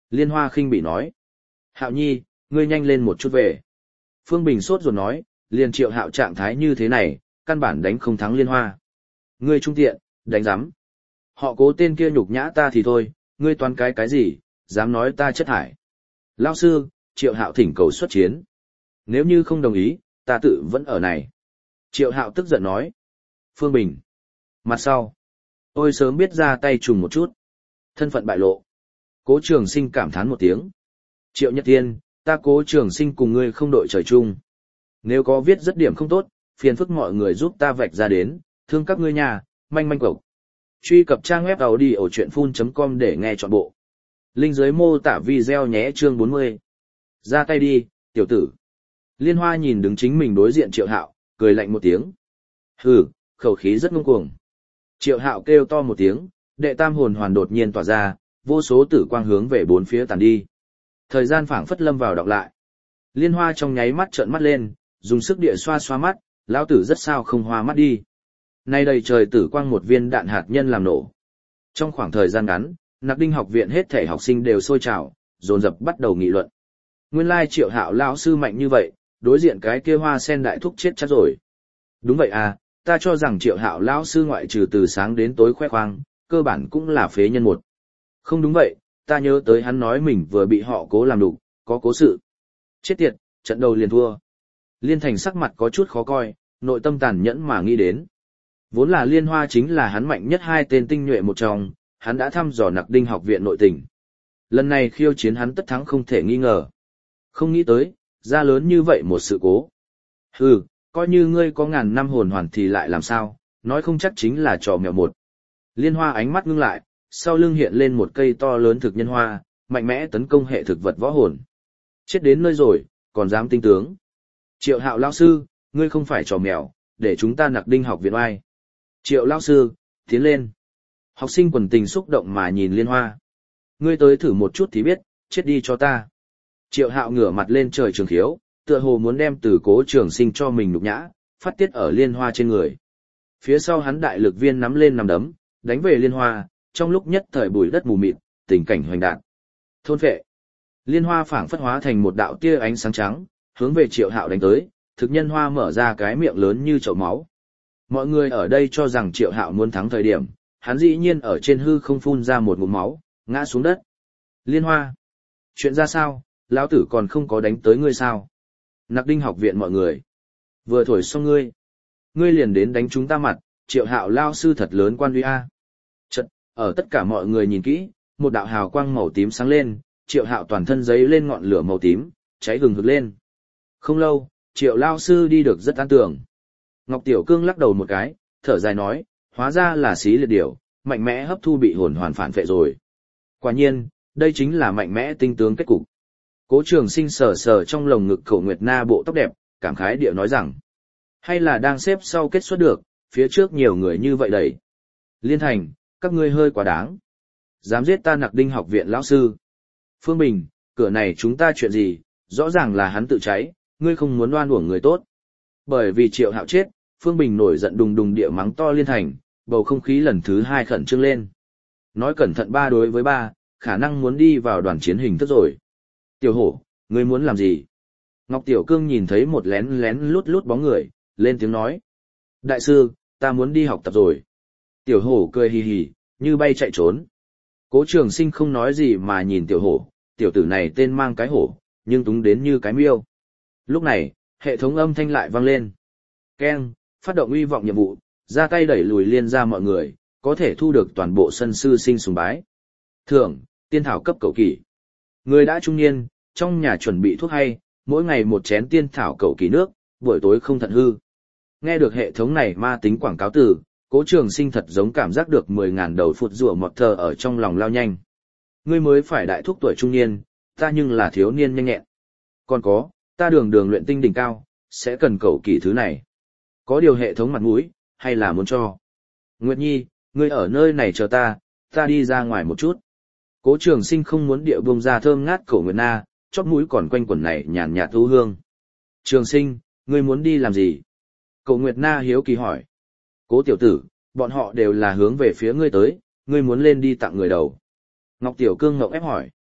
Liên Hoa khinh bị nói. Hạo Nhi, ngươi nhanh lên một chút về. Phương Bình sốt ruột nói, liền Triệu Hạo trạng thái như thế này, căn bản đánh không thắng Liên Hoa. Ngươi trung tiện, đánh giám. Họ Cố tên kia nhục nhã ta thì thôi, ngươi toán cái gì, dám nói ta chất thải. Lão sư, Triệu Hạo thỉnh cầu xuất chiến. Nếu như không đồng ý, ta tự vẫn ở này. Triệu Hạo tức giận nói. Phương Bình. Mặt sau. Tôi sớm biết ra tay trùng một chút. Thân phận bại lộ. Cố Trường Sinh cảm thán một tiếng. Triệu Nhất Tiên, ta Cố Trường Sinh cùng ngươi không đội trời chung. Nếu có viết rất điểm không tốt, phiền phức mọi người giúp ta vạch ra đến, thương các ngươi nhà, manh manh cộc. Truy cập trang web audiochuyenphun.com để nghe trọn bộ. Link dưới mô tả video nhé chương 40. Ra tay đi, tiểu tử. Liên Hoa nhìn đứng chính mình đối diện Triệu Hạo, cười lạnh một tiếng. Hừ, khẩu khí rất ngông cuồng. Triệu Hạo kêu to một tiếng, đệ tam hồn hoàn đột nhiên tỏa ra, vô số tử quang hướng về bốn phía tàn đi. Thời gian phảng phất lâm vào đọc lại. Liên Hoa trong nháy mắt trợn mắt lên, dùng sức địa xoa xoa mắt, lão tử rất sao không hoa mắt đi. Nay đầy trời tử quang một viên đạn hạt nhân làm nổ. Trong khoảng thời gian ngắn, Nặc Đinh học viện hết thể học sinh đều sôi trào, dồn dập bắt đầu nghị luận. Nguyên lai Triệu Hạo lão sư mạnh như vậy, đối diện cái kia Hoa Sen đại thúc chết chắc rồi. Đúng vậy à, ta cho rằng Triệu Hạo lão sư ngoại trừ từ sáng đến tối khoe khoang, cơ bản cũng là phế nhân một. Không đúng vậy, ta nhớ tới hắn nói mình vừa bị họ Cố làm đục, có cố sự. Chết tiệt, trận đầu liền thua. Liên Thành sắc mặt có chút khó coi, nội tâm tàn nhẫn mà nghĩ đến. Vốn là Liên Hoa chính là hắn mạnh nhất hai tên tinh nhuệ một trong, hắn đã thăm dò Nặc Đinh học viện nội tình. Lần này khiêu chiến hắn tất thắng không thể nghi ngờ. Không nghĩ tới, ra lớn như vậy một sự cố. Hừ, coi như ngươi có ngàn năm hồn hoàn thì lại làm sao, nói không chắc chính là trò mèo một. Liên Hoa ánh mắt ngưng lại, sau lưng hiện lên một cây to lớn thực nhân hoa, mạnh mẽ tấn công hệ thực vật võ hồn. Chết đến nơi rồi, còn dám tinh tướng. Triệu Hạo lão sư, ngươi không phải trò mèo, để chúng ta Nặc Đinh học viện oai. Triệu lão sư, tiến lên. Học sinh quần tình xúc động mà nhìn Liên Hoa. Ngươi tới thử một chút thì biết, chết đi cho ta. Triệu Hạo ngửa mặt lên trời trường khiếu, tựa hồ muốn đem từ Cố Trường Sinh cho mình nhục nhã, phát tiết ở Liên Hoa trên người. Phía sau hắn đại lực viên nắm lên nắm đấm, đánh về Liên Hoa, trong lúc nhất thời bụi đất mù mịt, tình cảnh hoành đạn. Thôn phệ. Liên Hoa phảng phất hóa thành một đạo tia ánh sáng trắng, hướng về Triệu Hạo đánh tới, thực nhân hoa mở ra cái miệng lớn như chậu máu. Mọi người ở đây cho rằng Triệu Hạo muốn thắng thời điểm, hắn dĩ nhiên ở trên hư không phun ra một ngụm máu, ngã xuống đất. Liên Hoa, chuyện ra sao, lão tử còn không có đánh tới ngươi sao? Nặc Đinh học viện mọi người, vừa thổi xong ngươi liền đến đánh chúng ta mặt, Triệu Hạo lao sư thật lớn quan uy a. Chợt, ở tất cả mọi người nhìn kỹ, một đạo hào quang màu tím sáng lên, Triệu Hạo toàn thân giấy lên ngọn lửa màu tím, cháy hừng hực lên. Không lâu, Triệu lao sư đi được rất an tưởng. Ngọc Tiểu Cương lắc đầu một cái, thở dài nói, hóa ra là xí liệt điểu, mạnh mẽ hấp thu bị hồn hoàn phản phệ rồi. Quả nhiên, đây chính là mạnh mẽ tinh tướng kết cục. Cố Trường Sinh sờ sờ trong lồng ngực Cổ Nguyệt Na bộ tóc đẹp, cảm khái địa nói rằng, hay là đang xếp sau kết xuất được, phía trước nhiều người như vậy đẩy. Liên Thành, các ngươi hơi quá đáng. Dám giết ta Nặc Đinh học viện lão sư. Phương Bình, cửa này chúng ta chuyện gì, rõ ràng là hắn tự cháy, ngươi không muốn oan uổng người tốt. Bởi vì Triệu Hạo chết, Phương Bình nổi giận đùng đùng địa mắng to Liên Thành, bầu không khí lần thứ 2 khẩn trương lên. Nói cẩn thận 3 đối với 3, khả năng muốn đi vào đoàn chiến hình thức rồi. Tiểu Hổ, ngươi muốn làm gì? Ngọc Tiểu Cương nhìn thấy một lén lén lút lút bóng người, lên tiếng nói. Đại sư, ta muốn đi học tập rồi. Tiểu Hổ cười hì hì, như bay chạy trốn. Cố Trường Sinh không nói gì mà nhìn Tiểu Hổ, tiểu tử này tên mang cái hổ, nhưng túng đến như cái miêu. Lúc này, hệ thống âm thanh lại vang lên. Keng, phát động uy vọng nhiệm vụ, ra tay đẩy lùi Liên ra mọi người, có thể thu được toàn bộ sân sư sinh sùng bái. Thưởng, tiên thảo cấp cẩu kỷ. Người đã trung niên, trong nhà chuẩn bị thuốc hay, mỗi ngày một chén tiên thảo cẩu kỷ nước, buổi tối không thận hư. Nghe được hệ thống này ma tính quảng cáo từ, Cố Trường Sinh thật giống cảm giác được 10.000 đầu phụt rủa mọt thờ ở trong lòng lao nhanh. Ngươi mới phải đại thúc tuổi trung niên, ta nhưng là thiếu niên nhanh nhẹn. Còn có, ta đường đường luyện tinh đỉnh cao, sẽ cần cẩu kỷ thứ này. Có điều hệ thống mặt mũi, hay là muốn cho. Nguyệt Nhi, ngươi ở nơi này chờ ta đi ra ngoài một chút. Cố Trường Sinh không muốn địa buông ra thơm ngát cổ Nguyệt Na, chóp mũi còn quanh quẩn này nhàn nhạt u hương. Trường Sinh, ngươi muốn đi làm gì? Cổ Nguyệt Na hiếu kỳ hỏi. Cố tiểu tử, bọn họ đều là hướng về phía ngươi tới, ngươi muốn lên đi tặng người đầu. Ngọc Tiểu Cương ngậm ép hỏi.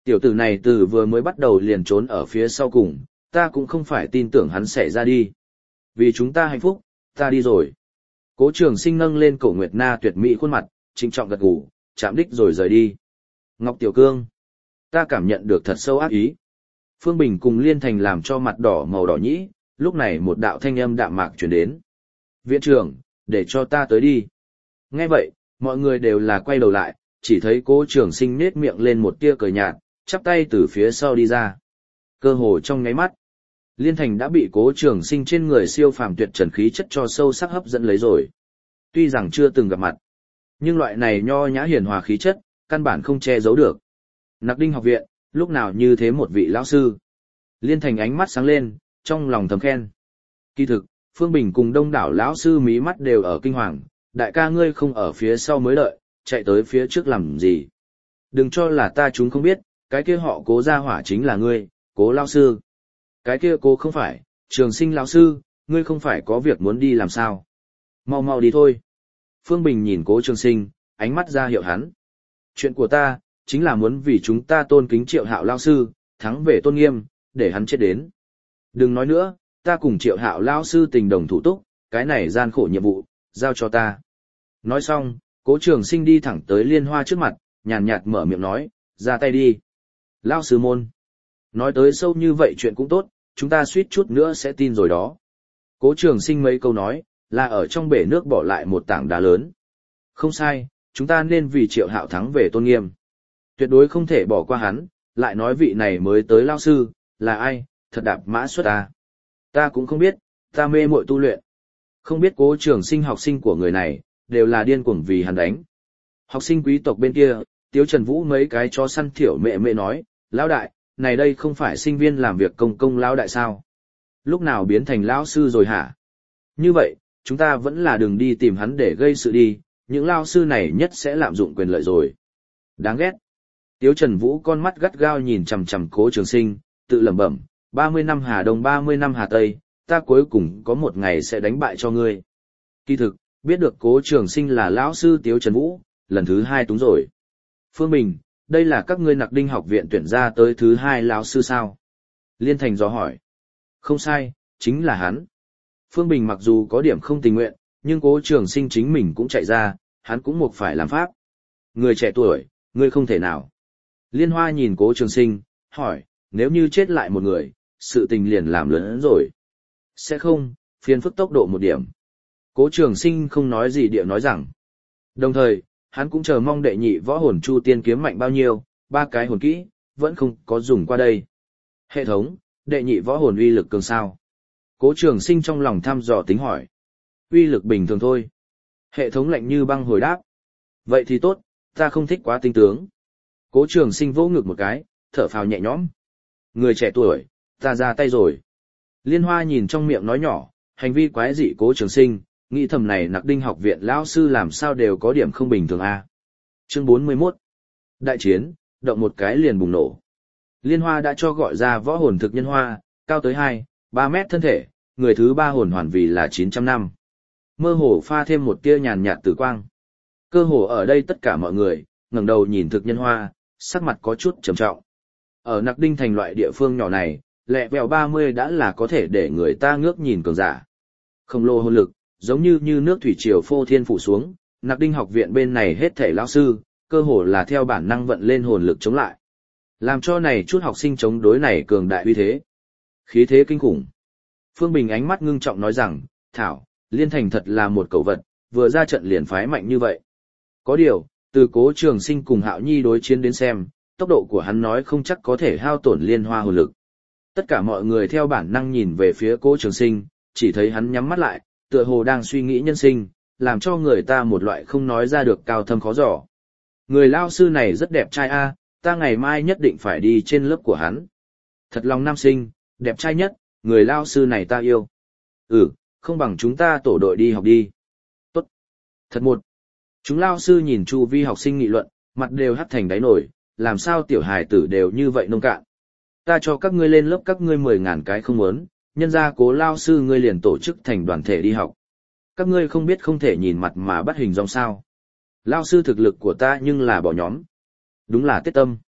Tiểu tử này từ vừa mới bắt đầu liền trốn ở phía sau cùng, ta cũng không phải tin tưởng hắn sẽ ra đi. Vì chúng ta hạnh phúc, ta đi rồi. Cố Trường Sinh nâng lên Cổ Nguyệt Na tuyệt mỹ khuôn mặt, trịnh trọng gật gù, chạm đích rồi rời đi. Ngọc Tiểu Cương, ta cảm nhận được thật sâu ác ý. Phương Bình cùng Liên Thành làm cho mặt đỏ màu đỏ nhĩ, lúc này một đạo thanh âm đạm mạc truyền đến. Viện trưởng, để cho ta tới đi. Nghe vậy, mọi người đều là quay đầu lại, chỉ thấy Cố Trường Sinh nết miệng lên một tia cười nhạt, chắp tay từ phía sau đi ra. Cơ hồ trong nháy mắt, Liên Thành đã bị Cố Trường Sinh trên người siêu phàm tuyệt trần khí chất cho sâu sắc hấp dẫn lấy rồi. Tuy rằng chưa từng gặp mặt, nhưng loại này nho nhã hiền hòa khí chất, căn bản không che giấu được. Nặc Đinh học viện, lúc nào như thế một vị lão sư. Liên Thành ánh mắt sáng lên, trong lòng thầm khen. Kỳ thực, Phương Bình cùng đông đảo lão sư mí mắt đều ở kinh hoàng, đại ca ngươi không ở phía sau mới đợi, chạy tới phía trước làm gì. Đừng cho là ta chúng không biết, cái kia họ Cố gia hỏa chính là ngươi, Cố lão sư. Cái kia Cố không phải, Trường Sinh lão sư, ngươi không phải có việc muốn đi làm sao. Mau mau đi thôi. Phương Bình nhìn Cố Trường Sinh, ánh mắt ra hiệu hắn. Chuyện của ta, chính là muốn vì chúng ta tôn kính Triệu Hạo lão sư, thắng về tôn nghiêm, để hắn chết đến. Đừng nói nữa, ta cùng Triệu Hạo lão sư tình đồng thủ túc, cái này gian khổ nhiệm vụ, giao cho ta. Nói xong, Cố Trường Sinh đi thẳng tới Liên Hoa trước mặt, nhàn nhạt mở miệng nói, ra tay đi. Lão sư môn. Nói tới sâu như vậy chuyện cũng tốt, chúng ta suýt chút nữa sẽ tin rồi đó. Cố Trường Sinh mấy câu nói, là ở trong bể nước bỏ lại một tảng đá lớn. Không sai, chúng ta nên vì Triệu Hạo thắng về tôn nghiêm. Tuyệt đối không thể bỏ qua hắn, lại nói vị này mới tới lão sư, là ai, thật đạp mã xuất ta. Ta cũng không biết, ta mê muội tu luyện. Không biết Cố Trường Sinh học sinh của người này, đều là điên cuồng vì hắn đánh. Học sinh quý tộc bên kia, Tiếu Trần Vũ mấy cái chó săn thiểu mẹ mẹ nói, lão đại, này đây không phải sinh viên làm việc công công lão đại sao? Lúc nào biến thành lão sư rồi hả? Như vậy, chúng ta vẫn là đừng đi tìm hắn để gây sự đi, những lão sư này nhất sẽ lạm dụng quyền lợi rồi. Đáng ghét. Tiếu Trần Vũ con mắt gắt gao nhìn chằm chằm Cố Trường Sinh, tự lẩm bẩm, 30 năm Hà Đông 30 năm Hà Tây, ta cuối cùng có một ngày sẽ đánh bại cho ngươi. Kỳ thực, biết được Cố Trường Sinh là lão sư Tiếu Trần Vũ, lần thứ 2 túng rồi. Phương Bình, đây là các ngươi Nặc Đinh học viện tuyển ra tới thứ 2 lão sư sao? Liên Thành dò hỏi. Không sai, chính là hắn. Phương Bình mặc dù có điểm không tình nguyện, nhưng Cố Trường Sinh chính mình cũng chạy ra, hắn cũng buộc phải làm pháp. Người trẻ tuổi, ngươi không thể nào. Liên Hoa nhìn Cố Trường Sinh, hỏi, nếu như chết lại một người, sự tình liền làm lớn rồi. Sẽ không, phiền phức tốc độ một điểm. Cố Trường Sinh không nói gì địa nói rằng. Đồng thời, hắn cũng chờ mong đệ nhị võ hồn Chu Tiên kiếm mạnh bao nhiêu, 3 cái hồn kỹ, vẫn không có dùng qua đây. Hệ thống, đệ nhị võ hồn uy lực cường sao? Cố Trường Sinh trong lòng thăm dò tính hỏi. Uy lực bình thường thôi. Hệ thống lạnh như băng hồi đáp. Vậy thì tốt, ta không thích quá tinh tướng. Cố Trường Sinh vỗ ngực một cái, thở phào nhẹ nhõm. Người trẻ tuổi, ta ra tay rồi. Liên Hoa nhìn trong miệng nói nhỏ, hành vi quái dị Cố Trường Sinh, nghĩ thầm này Nặc Đinh học viện lão sư làm sao đều có điểm không bình thường a. Chương 41. Đại chiến, động một cái liền bùng nổ. Liên Hoa đã cho gọi ra võ hồn thực nhân hoa, cao tới 2-3 mét thân thể, người thứ 3 hồn hoàn vì là 900 năm. Mơ hồ pha thêm một tia nhàn nhạt tử quang. Cơ hồ ở đây tất cả mọi người, ngẩng đầu nhìn thực nhân hoa, sắc mặt có chút trầm trọng. Ở Nặc Đinh thành loại địa phương nhỏ này, lẹ vẹo 30 đã là có thể để người ta ngước nhìn cường giả. Khổng lồ hồn lực, giống như nước thủy triều phô thiên phủ xuống, Nặc Đinh học viện bên này hết thảy lão sư, cơ hồ là theo bản năng vận lên hồn lực chống lại. Làm cho này chút học sinh chống đối này cường đại uy thế. Khí thế kinh khủng. Phương Bình ánh mắt ngưng trọng nói rằng, Thảo, Liên Thành thật là một cẩu vật, vừa ra trận liền phái mạnh như vậy. Có điều, từ Cố Trường Sinh cùng Hạo Nhi đối chiến đến xem, tốc độ của hắn nói không chắc có thể hao tổn Liên Hoa hồn lực. Tất cả mọi người theo bản năng nhìn về phía Cố Trường Sinh, chỉ thấy hắn nhắm mắt lại, tựa hồ đang suy nghĩ nhân sinh, làm cho người ta một loại không nói ra được cao thâm khó dò. Người lao sư này rất đẹp trai a, ta ngày mai nhất định phải đi trên lớp của hắn. Thật lòng nam sinh, đẹp trai nhất, người lao sư này ta yêu. Không bằng chúng ta tổ đội đi học đi. Tốt. Thật một. Chúng lao sư nhìn chu vi học sinh nghị luận, mặt đều hắt thành đáy nổi, làm sao tiểu hài tử đều như vậy nông cạn. Ta cho các ngươi lên lớp các ngươi 10.000 cái không muốn, nhân ra Cố lao sư ngươi liền tổ chức thành đoàn thể đi học. Các ngươi không biết không thể nhìn mặt mà bắt hình dong sao. Lao sư thực lực của ta nhưng là bỏ nhóm. Đúng là tiết tâm.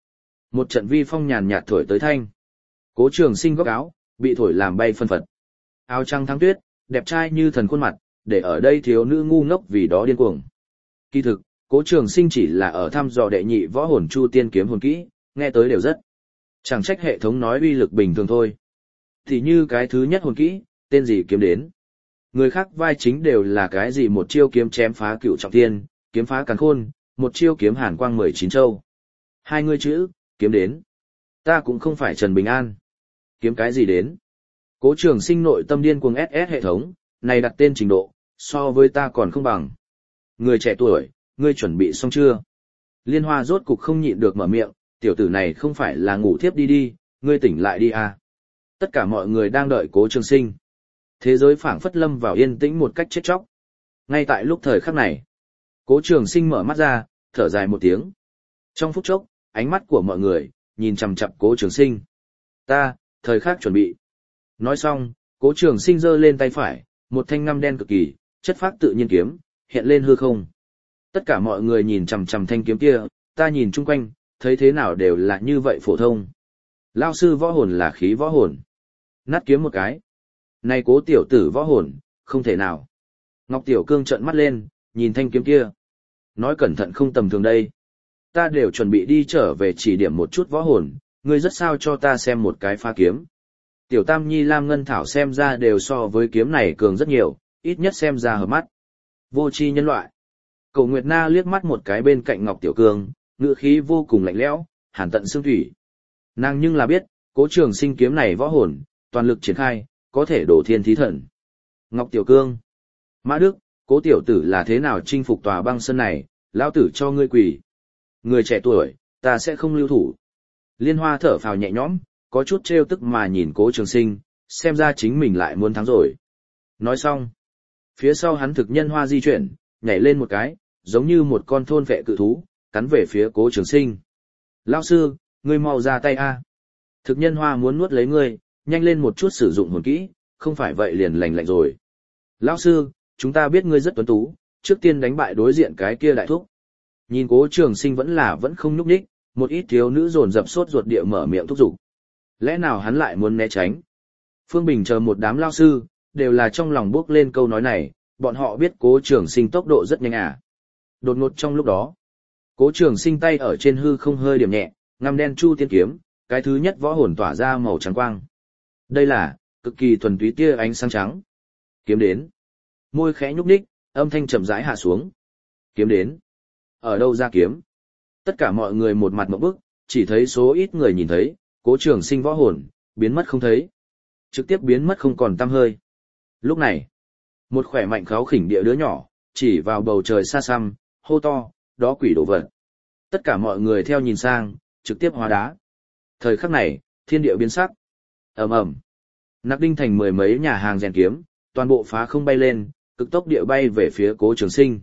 Một trận vi phong nhàn nhạt thổi tới thanh. Cố Trường Sinh góc áo, bị thổi làm bay phân phật. Áo trắng thắng tuyết, đẹp trai như thần khuôn mặt, để ở đây thiếu nữ ngu ngốc vì đó điên cuồng. Kỳ thực, Cố Trường Sinh chỉ là ở thăm dò đệ nhị võ hồn Chu Tiên kiếm hồn kỹ, nghe tới đều rất. Chẳng trách hệ thống nói uy lực bình thường thôi. Thì như cái thứ nhất hồn kỹ, tên gì kiếm đến. Người khác vai chính đều là cái gì một chiêu kiếm chém phá cựu trọng thiên, kiếm phá càn khôn, một chiêu kiếm hàn quang 19 châu. Hai người chữ, kiếm đến. Ta cũng không phải Trần Bình An. Kiếm cái gì đến? Cố Trường Sinh nội tâm điên cuồng SS hệ thống, này đặt tên trình độ, so với ta còn không bằng. Người trẻ tuổi, ngươi chuẩn bị xong chưa? Liên Hoa rốt cục không nhịn được mở miệng, tiểu tử này không phải là ngủ thiếp đi, ngươi tỉnh lại đi à. Tất cả mọi người đang đợi Cố Trường Sinh. Thế giới phảng phất lâm vào yên tĩnh một cách chết chóc. Ngay tại lúc thời khắc này, Cố Trường Sinh mở mắt ra, thở dài một tiếng. Trong phút chốc, ánh mắt của mọi người nhìn chằm chằm Cố Trường Sinh. Ta, thời khắc chuẩn bị. Nói xong, Cố Trường Sinh giơ lên tay phải, một thanh ngăm đen cực kỳ, chất phác tự nhiên kiếm, hiện lên hư không. Tất cả mọi người nhìn chằm chằm thanh kiếm kia, ta nhìn chung quanh, thấy thế nào đều là như vậy phổ thông. Lao sư võ hồn là khí võ hồn. Nát kiếm một cái. Này Cố tiểu tử võ hồn, không thể nào. Ngọc Tiểu Cương trợn mắt lên, nhìn thanh kiếm kia. Nói cẩn thận không tầm thường đây. Ta đều chuẩn bị đi trở về chỉ điểm một chút võ hồn, ngươi rất sao cho ta xem một cái pha kiếm. Tiểu Tam Nhi Lam Ngân Thảo xem ra đều so với kiếm này cường rất nhiều, ít nhất xem ra hợp mắt. Vô tri nhân loại. Cổ Nguyệt Na liếc mắt một cái bên cạnh Ngọc Tiểu Cương, ngữ khí vô cùng lạnh lẽo, hàn tận xương thủy. Nàng nhưng là biết, Cố Trường Sinh kiếm này võ hồn, toàn lực triển khai, có thể đổ thiên thí thần. Ngọc Tiểu Cương. Mã Đức, Cố tiểu tử là thế nào chinh phục tòa băng sơn này, lão tử cho ngươi quỳ. Người trẻ tuổi, ta sẽ không lưu thủ. Liên Hoa thở phào nhẹ nhõm, có chút trêu tức mà nhìn Cố Trường Sinh, xem ra chính mình lại muốn thắng rồi. Nói xong, phía sau hắn thực nhân hoa di chuyển, nhảy lên một cái, giống như một con thôn vệ cự thú, cắn về phía Cố Trường Sinh. Lão sư, ngươi mau ra tay a! Thực nhân hoa muốn nuốt lấy ngươi, nhanh lên một chút sử dụng hồn kỹ, không phải vậy liền lành lạnh rồi. Lão sư, chúng ta biết ngươi rất tuấn tú, trước tiên đánh bại đối diện cái kia đại thúc. Nhìn Cố Trường Sinh vẫn không nhúc nhích, một ít thiếu nữ dồn dập sốt ruột địa mở miệng thúc giục. Lẽ nào hắn lại muốn né tránh? Phương Bình chờ một đám lao sư, đều là trong lòng bước lên câu nói này, bọn họ biết Cố Trường Sinh tốc độ rất nhanh à. Đột ngột trong lúc đó, Cố Trường Sinh tay ở trên hư không hơi điểm nhẹ, ngăm đen Chu Tiên kiếm, cái thứ nhất võ hồn tỏa ra màu trắng quang. Đây là cực kỳ thuần túy tia ánh sáng trắng. Kiếm đến. Môi khẽ nhúc nhích, âm thanh chậm rãi hạ xuống. Kiếm đến. Ở đâu ra kiếm? Tất cả mọi người một mặt ngộp bức, chỉ thấy số ít người nhìn thấy, Cố Trường Sinh võ hồn biến mất không thấy, trực tiếp biến mất không còn tăm hơi. Lúc này, một khỏe mạnh kháo khỉnh địa đứa nhỏ chỉ vào bầu trời xa xăm, hô to, đó quỷ đồ vật. Tất cả mọi người theo nhìn sang, trực tiếp hóa đá. Thời khắc này, thiên địa biến sắc. Ầm ầm. Nặc Đinh thành mười mấy nhà hàng rèn kiếm, toàn bộ phá không bay lên, cực tốc địa bay về phía Cố Trường Sinh.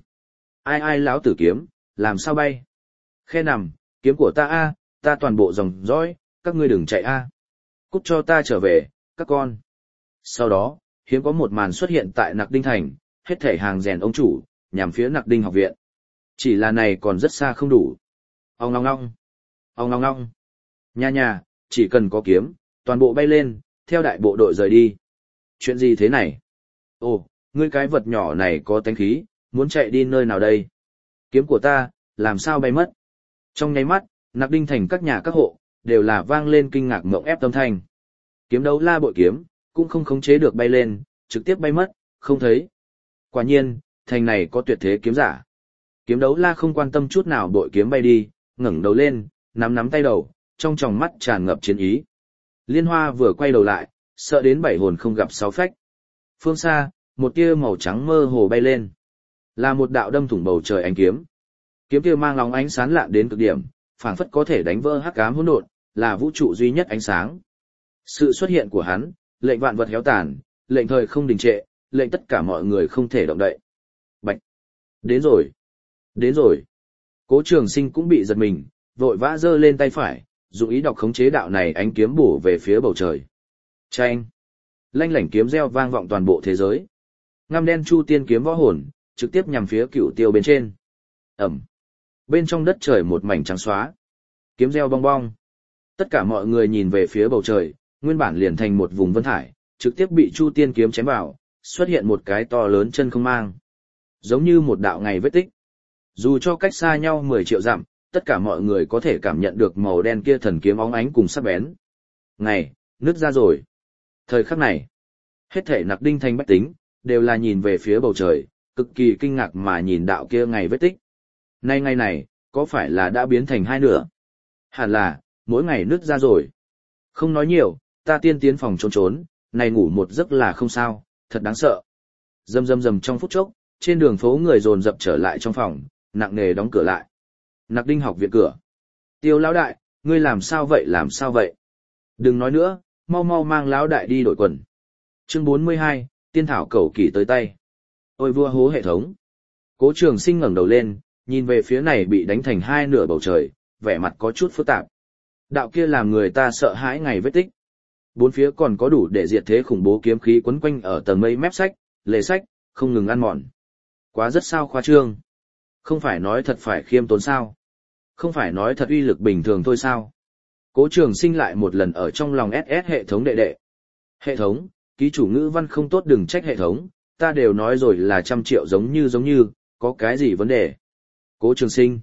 Ai lão tử kiếm, làm sao bay? Khe nằm, kiếm của ta a, ta toàn bộ dòng dõi, các ngươi đừng chạy a. Cút cho ta trở về, các con. Sau đó, hiếm có một màn xuất hiện tại Nặc Đinh thành, hết thảy hàng rèn ông chủ, nhằm phía Nặc Đinh học viện. Chỉ là này còn rất xa không đủ. Ong ong ong. Ong ong ong. Nha, chỉ cần có kiếm, toàn bộ bay lên, theo đại bộ đội rời đi. Chuyện gì thế này? Ồ, ngươi cái vật nhỏ này có tánh khí, muốn chạy đi nơi nào đây? Kiếm của ta, làm sao bay mất? Trong nháy mắt, Nặc Đinh thành các nhà các hộ, đều là vang lên kinh ngạc mộng ép âm thanh. Kiếm đấu la bội kiếm, cũng không khống chế được bay lên, trực tiếp bay mất, không thấy. Quả nhiên, thành này có tuyệt thế kiếm giả. Kiếm đấu la không quan tâm chút nào bội kiếm bay đi, ngẩng đầu lên, nắm tay đầu, trong tròng mắt tràn ngập chiến ý. Liên Hoa vừa quay đầu lại, sợ đến bảy hồn không gặp sáu phách. Phương xa, một tia màu trắng mơ hồ bay lên. Là một đạo đâm thủng bầu trời ánh kiếm. Kiếm kia mang lóng ánh sáng lạ đến cực điểm, phảng phất có thể đánh vỡ hắc ám hỗn độn, là vũ trụ duy nhất ánh sáng. Sự xuất hiện của hắn, lệnh vạn vật héo tàn, lệnh thời không đình trệ, lệnh tất cả mọi người không thể động đậy. Bạch! Đến rồi! Cố Trường Sinh cũng bị giật mình, vội vã giơ lên tay phải, dụng ý đọc khống chế đạo này ánh kiếm bổ về phía bầu trời. Chanh! Lanh lảnh kiếm reo vang vọng toàn bộ thế giới. Ngăm đen Chu Tiên kiếm võ hồn, trực tiếp nhằm phía Cửu Tiêu bên trên. Ầm! Bên trong đất trời một mảnh trắng xóa. Kiếm reo bong bong. Tất cả mọi người nhìn về phía bầu trời, nguyên bản liền thành một vùng vân thải, trực tiếp bị Chu Tiên kiếm chém vào, xuất hiện một cái to lớn chân không mang. Giống như một đạo ngày vết tích. Dù cho cách xa nhau 10 triệu dặm, tất cả mọi người có thể cảm nhận được màu đen kia thần kiếm óng ánh cùng sắc bén. Ngày, nứt ra rồi. Thời khắc này, hết thể Nặc Đinh Thành bách tính, đều là nhìn về phía bầu trời, cực kỳ kinh ngạc mà nhìn đạo kia ngày vết tích. Nay ngày này, có phải là đã biến thành hai nửa? Hẳn là, mỗi ngày nứt ra rồi. Không nói nhiều, ta tiên tiến phòng trốn trốn, này ngủ một giấc là không sao, thật đáng sợ. Rầm rầm rầm trong phút chốc, trên đường phố người dồn dập trở lại trong phòng, nặng nề đóng cửa lại. Nặc Đinh học viện cửa. Tiêu lão đại, ngươi làm sao vậy làm sao vậy? Đừng nói nữa, mau mau mang lão đại đi đổi quần. Chương 42, tiên thảo cầu kỳ tới tay. Ôi vua hố hệ thống. Cố Trường Sinh ngẩng đầu lên, nhìn về phía này bị đánh thành hai nửa bầu trời, vẻ mặt có chút phức tạp. Đạo kia làm người ta sợ hãi ngày vết tích. Bốn phía còn có đủ để diệt thế khủng bố kiếm khí quấn quanh ở tầng mây mép sách, lề sách, không ngừng ăn mòn. Quá rất sao khoa trương. Không phải nói thật phải khiêm tốn sao? Không phải nói thật uy lực bình thường thôi sao? Cố Trường Sinh lại một lần ở trong lòng SS hệ thống đệ đệ. Hệ thống, ký chủ ngữ văn không tốt đừng trách hệ thống, ta đều nói rồi là 100 triệu giống như, có cái gì vấn đề? Cố Trường Sinh.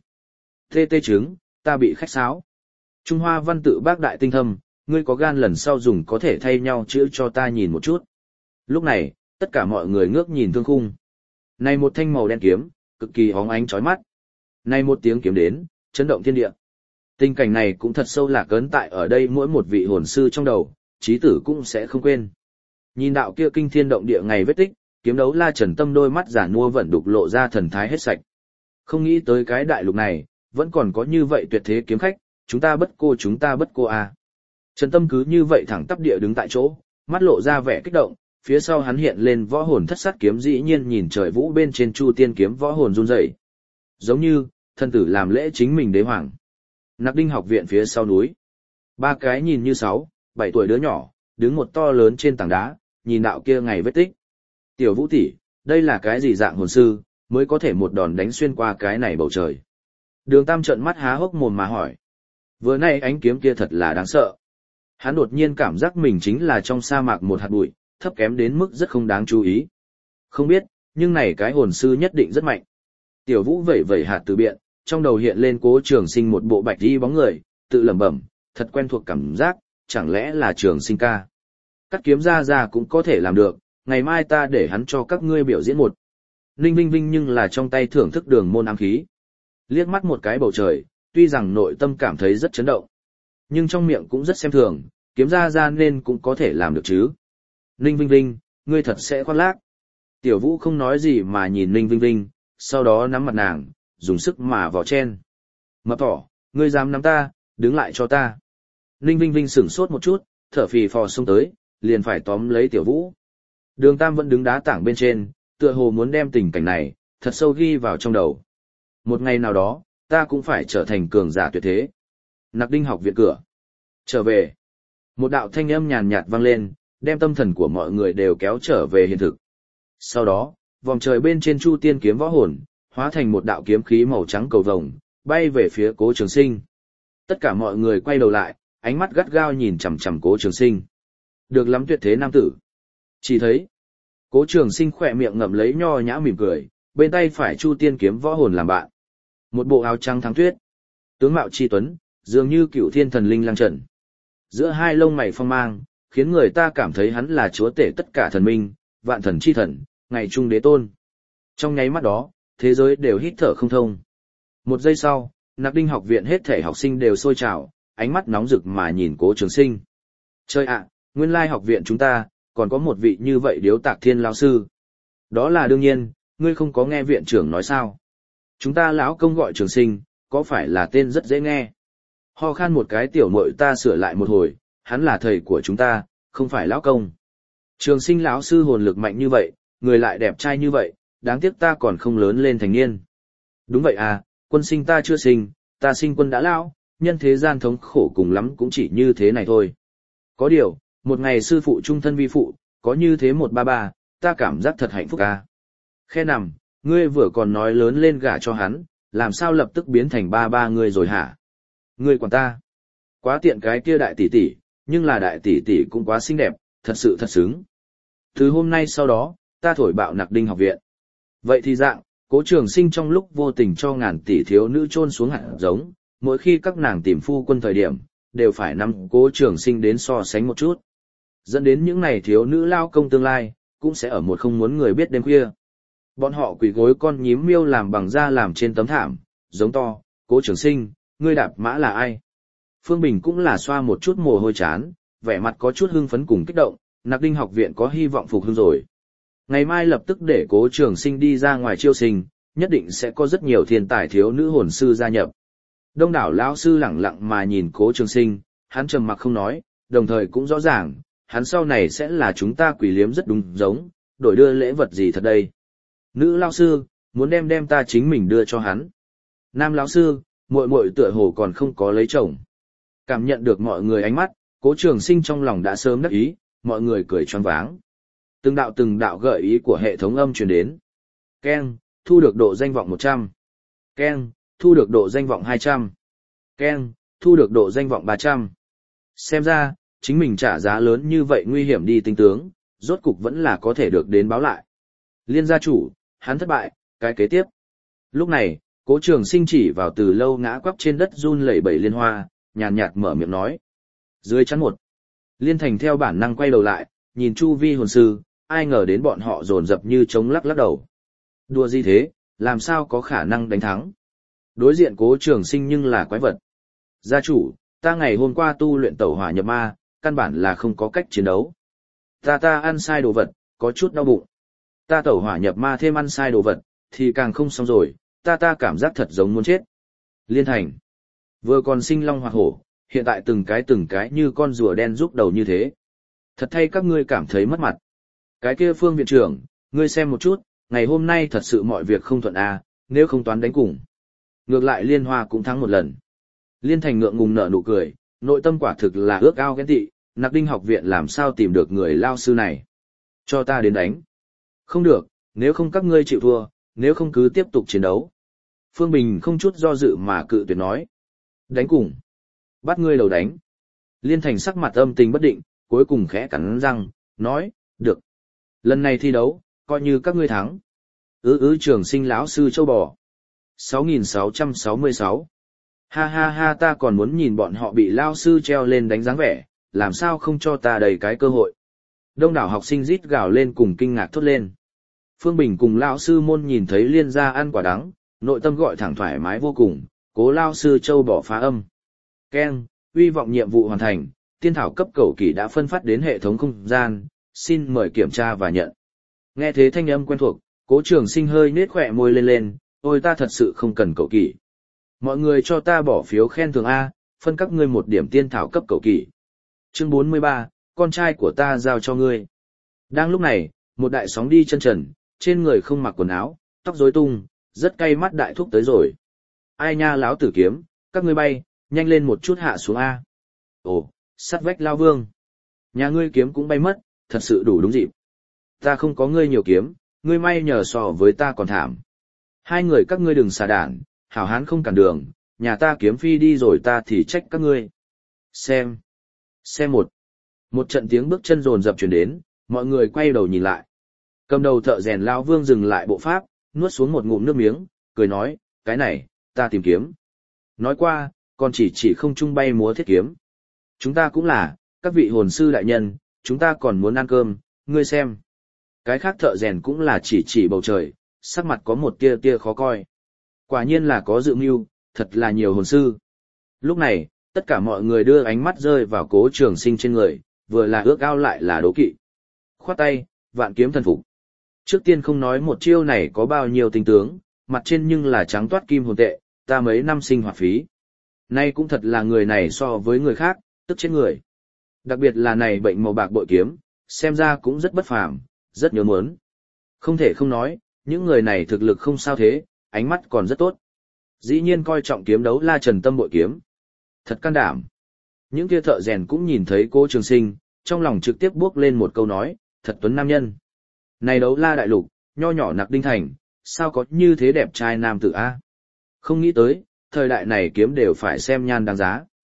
TT chứng, ta bị khách sáo. Trung Hoa văn tự bác đại tinh thâm, ngươi có gan lần sau dùng có thể thay nhau chữ cho ta nhìn một chút. Lúc này, tất cả mọi người ngước nhìn thương khung. Này một thanh màu đen kiếm, cực kỳ óng ánh chói mắt. Này một tiếng kiếm đến, chấn động thiên địa. Tình cảnh này cũng thật sâu lạc ấn tại ở đây mỗi một vị hồn sư trong đầu, chí tử cũng sẽ không quên. Nhìn đạo kia kinh thiên động địa ngày vết tích, kiếm đấu La Trần Tâm đôi mắt giả nua vẫn đục lộ ra thần thái hết sạch. Không nghĩ tới cái đại lục này, vẫn còn có như vậy tuyệt thế kiếm khách, chúng ta bất cô à. Trần Tâm cứ như vậy thẳng tắp địa đứng tại chỗ, mắt lộ ra vẻ kích động, phía sau hắn hiện lên võ hồn thất sát kiếm dĩ nhiên nhìn trời vũ bên trên Chu Tiên kiếm võ hồn run rẩy. Giống như, thân tử làm lễ chính mình đế hoàng. Nặc Đinh học viện phía sau núi. Ba cái nhìn như 6, 7 tuổi đứa nhỏ, đứng một to lớn trên tảng đá, nhìn đạo kia ngày vết tích. Tiểu Vũ tỷ, đây là cái gì dạng hồn sư, mới có thể một đòn đánh xuyên qua cái này bầu trời. Đường Tam trợn mắt há hốc mồm mà hỏi. Vừa nay ánh kiếm kia thật là đáng sợ. Hắn đột nhiên cảm giác mình chính là trong sa mạc một hạt bụi, thấp kém đến mức rất không đáng chú ý. Không biết, nhưng này cái hồn sư nhất định rất mạnh. Tiểu Vũ vẩy vẩy hạt từ biện, trong đầu hiện lên Cố Trường Sinh một bộ bạch y bóng người, tự lẩm bẩm, thật quen thuộc cảm giác, chẳng lẽ là Trường Sinh ca. Cắt kiếm ra cũng có thể làm được, ngày mai ta để hắn cho các ngươi biểu diễn một. Ninh Vinh Vinh nhưng là trong tay thưởng thức đường môn ám khí. Liếc mắt một cái bầu trời, tuy rằng nội tâm cảm thấy rất chấn động, nhưng trong miệng cũng rất xem thường, kiếm ra nên cũng có thể làm được chứ. Ninh Vinh Vinh, ngươi thật sẽ khoác lác. Tiểu Vũ không nói gì mà nhìn Ninh Vinh Vinh, sau đó nắm mặt nàng, dùng sức mà vò chen. Mập thỏ, ngươi dám nắm ta, đứng lại cho ta. Ninh Vinh Vinh sửng sốt một chút, thở phì phò xông tới, liền phải tóm lấy Tiểu Vũ. Đường Tam vẫn đứng đá tảng bên trên, tựa hồ muốn đem tình cảnh này, thật sâu ghi vào trong đầu. Một ngày nào đó, ta cũng phải trở thành cường giả tuyệt thế. Nặc Đinh học viện cửa. Trở về. Một đạo thanh âm nhàn nhạt vang lên, đem tâm thần của mọi người đều kéo trở về hiện thực. Sau đó, vòng trời bên trên Chu Tiên kiếm võ hồn, hóa thành một đạo kiếm khí màu trắng cầu vồng, bay về phía Cố Trường Sinh. Tất cả mọi người quay đầu lại, ánh mắt gắt gao nhìn chằm chằm Cố Trường Sinh. Được lắm tuyệt thế nam tử. Chỉ thấy, Cố Trường Sinh khỏe miệng ngậm lấy nho nhã mỉm cười, bên tay phải Chu Tiên kiếm võ hồn làm bạn. Một bộ áo trắng thắng tuyết, tướng mạo chi tuấn, dường như cựu thiên thần linh lang trần. Giữa hai lông mày phong mang, khiến người ta cảm thấy hắn là chúa tể tất cả thần minh, vạn thần chi thần, ngày trung đế tôn. Trong nháy mắt đó, thế giới đều hít thở không thông. Một giây sau, Nặc Đinh học viện hết thể học sinh đều sôi trào, ánh mắt nóng rực mà nhìn Cố Trường Sinh. Chơi ạ, nguyên lai học viện chúng ta, còn có một vị như vậy Điếu Tạc Thiên lão sư. Đó là đương nhiên, ngươi không có nghe viện trưởng nói sao? Chúng ta lão công gọi Trường Sinh, có phải là tên rất dễ nghe? Ho khan một cái tiểu muội ta sửa lại một hồi, hắn là thầy của chúng ta, không phải lão công. Trường Sinh lão sư hồn lực mạnh như vậy, người lại đẹp trai như vậy, đáng tiếc ta còn không lớn lên thành niên. Đúng vậy à, quân sinh ta chưa sinh, ta sinh quân đã lão, nhân thế gian thống khổ cùng lắm cũng chỉ như thế này thôi. Có điều, một ngày sư phụ trung thân vi phụ, có như thế một ba ba, ta cảm giác thật hạnh phúc à. Khe nằm, ngươi vừa còn nói lớn lên gả cho hắn, làm sao lập tức biến thành ba ba ngươi rồi hả? Ngươi quản ta. Quá tiện cái kia đại tỷ tỷ, nhưng là đại tỷ tỷ cũng quá xinh đẹp, thật sự thật xứng. Từ hôm nay sau đó, ta thổi bạo Nặc Đinh học viện. Vậy thì dạng, Cố Trường Sinh trong lúc vô tình cho ngàn tỷ thiếu nữ chôn xuống hạt giống, mỗi khi các nàng tìm phu quân thời điểm, đều phải nắm Cố Trường Sinh đến so sánh một chút. Dẫn đến những này thiếu nữ lao công tương lai, cũng sẽ ở một không muốn người biết đêm khuya. Bọn họ quỳ gối con nhím miêu làm bằng da làm trên tấm thảm, giống to, Cố Trường Sinh, ngươi đạp mã là ai? Phương Bình cũng là xoa một chút mồ hôi chán, vẻ mặt có chút hưng phấn cùng kích động, Nặc Đinh học viện có hy vọng phục hưng rồi. Ngày mai lập tức để Cố Trường Sinh đi ra ngoài chiêu sinh, nhất định sẽ có rất nhiều thiên tài thiếu nữ hồn sư gia nhập. Đông đảo lão sư lẳng lặng mà nhìn Cố Trường Sinh, hắn trầm mặc không nói, đồng thời cũng rõ ràng, hắn sau này sẽ là chúng ta quỷ liếm rất đúng giống, đổi đưa lễ vật gì thật đây. Nữ lão sư, muốn đem ta chính mình đưa cho hắn. Nam lão sư, muội muội tựa hồ còn không có lấy chồng. Cảm nhận được mọi người ánh mắt, Cố Trường Sinh trong lòng đã sớm đắc ý, mọi người cười choáng váng. Từng đạo gợi ý của hệ thống âm truyền đến. Keng, thu được độ danh vọng 100. Keng, thu được độ danh vọng 200. Keng, thu được độ danh vọng 300. Xem ra, chính mình trả giá lớn như vậy nguy hiểm đi tinh tướng, rốt cục vẫn là có thể được đến báo lại. Liên gia chủ, hắn thất bại, cái kế tiếp. Lúc này, Cố Trường Sinh chỉ vào từ lâu ngã quắp trên đất run lẩy bẩy Liên Hoa, nhàn nhạt mở miệng nói. Dưới chắn một. Liên Thành theo bản năng quay đầu lại, nhìn chu vi hồn sư, ai ngờ đến bọn họ dồn dập như trống lắc lắc đầu. Đùa gì thế, làm sao có khả năng đánh thắng? Đối diện Cố Trường Sinh nhưng là quái vật. Gia chủ, ta ngày hôm qua tu luyện tẩu hỏa nhập ma, căn bản là không có cách chiến đấu. Ta ăn sai đồ vật, có chút đau bụng. Ta tẩu hỏa nhập ma thêm ăn sai đồ vật, thì càng không xong rồi, ta cảm giác thật giống muốn chết. Liên Thành. Vừa còn sinh long hoặc hổ, hiện tại từng cái như con rùa đen rúc đầu như thế. Thật thay các ngươi cảm thấy mất mặt. Cái kia Phương viện trưởng, ngươi xem một chút, ngày hôm nay thật sự mọi việc không thuận à, nếu không toán đánh cùng. Ngược lại Liên Hoa cũng thắng một lần. Liên Thành ngượng ngùng nở nụ cười, nội tâm quả thực là ước ao ghen tị, Nặc Đinh học viện làm sao tìm được người lao sư này. Cho ta đến đánh. Không được, nếu không các ngươi chịu thua, nếu không cứ tiếp tục chiến đấu. Phương Bình không chút do dự mà cự tuyệt nói. Đánh cùng. Bắt ngươi đầu đánh. Liên Thành sắc mặt âm tình bất định, cuối cùng khẽ cắn răng, nói, được. Lần này thi đấu, coi như các ngươi thắng. Trường Sinh lão sư châu bò. 6666. Ha ha ha, ta còn muốn nhìn bọn họ bị lao sư treo lên đánh dáng vẻ, làm sao không cho ta đầy cái cơ hội. Đông đảo học sinh rít gào lên cùng kinh ngạc thốt lên. Phương Bình cùng lao sư môn nhìn thấy Liên gia ăn quả đắng, nội tâm gọi thẳng thoải mái vô cùng, cố lao sư châu bỏ phá âm. Keng, uy vọng nhiệm vụ hoàn thành, tiên thảo cấp cầu kỳ đã phân phát đến hệ thống không gian, xin mời kiểm tra và nhận. Nghe thế thanh âm quen thuộc, Cố Trường Sinh hơi nết khỏe môi lên, ôi ta thật sự không cần cầu kỳ. Mọi người cho ta bỏ phiếu khen thưởng A, phân các ngươi một điểm tiên thảo cấp cầu kỳ. Chương 43, con trai của ta giao cho ngươi. Đang lúc này, một đại sóng đi chân trần, trên người không mặc quần áo, tóc rối tung, rất cay mắt đại thúc tới rồi. Ai nha láo tử kiếm, các ngươi bay, nhanh lên một chút hạ xuống A. Ồ, sắt vách lao vương. Nhà ngươi kiếm cũng bay mất, thật sự đủ đúng dịp. Ta không có ngươi nhiều kiếm, ngươi may nhờ so với ta còn thảm. Hai người các ngươi đừng xà đản, hảo hán không cản đường, nhà ta kiếm phi đi rồi ta thì trách các ngươi. Xem một trận tiếng bước chân rồn rập truyền đến, mọi người quay đầu nhìn lại. Cầm đầu thợ rèn lão vương dừng lại bộ pháp, nuốt xuống một ngụm nước miếng, cười nói, cái này, ta tìm kiếm. Nói qua, còn chỉ không trung bay múa thiết kiếm. Chúng ta cũng là, các vị hồn sư đại nhân, chúng ta còn muốn ăn cơm, ngươi xem. Cái khác thợ rèn cũng là chỉ bầu trời, sắc mặt có một tia khó coi. Quả nhiên là có dự mưu, thật là nhiều hồn sư. Lúc này, tất cả mọi người đưa ánh mắt rơi vào Cố Trường Sinh trên người, vừa là ước ao lại là đố kỵ. Khoát tay, vạn kiếm thần phục. Trước tiên không nói một chiêu này có bao nhiêu tinh tướng, mặt trên nhưng là trắng toát kim hồn tệ, ta mấy năm sinh hoạt phí. Nay cũng thật là người này so với người khác, tức chết người. Đặc biệt là này bệnh màu bạc bội kiếm, xem ra cũng rất bất phàm, rất nhớ muốn. Không thể không nói, những người này thực lực không sao thế, ánh mắt còn rất tốt. Dĩ nhiên coi trọng kiếm đấu La Trần Tâm bội kiếm. Thật can đảm. Những kia thợ rèn cũng nhìn thấy Cố Trường Sinh, trong lòng trực tiếp bước lên một câu nói, thật tuấn nam nhân. Này đấu La đại lục, nho nhỏ Nặc Đinh thành, sao có như thế đẹp trai nam tử a? Không nghĩ tới, thời đại này kiếm đều phải xem nhan đáng giá.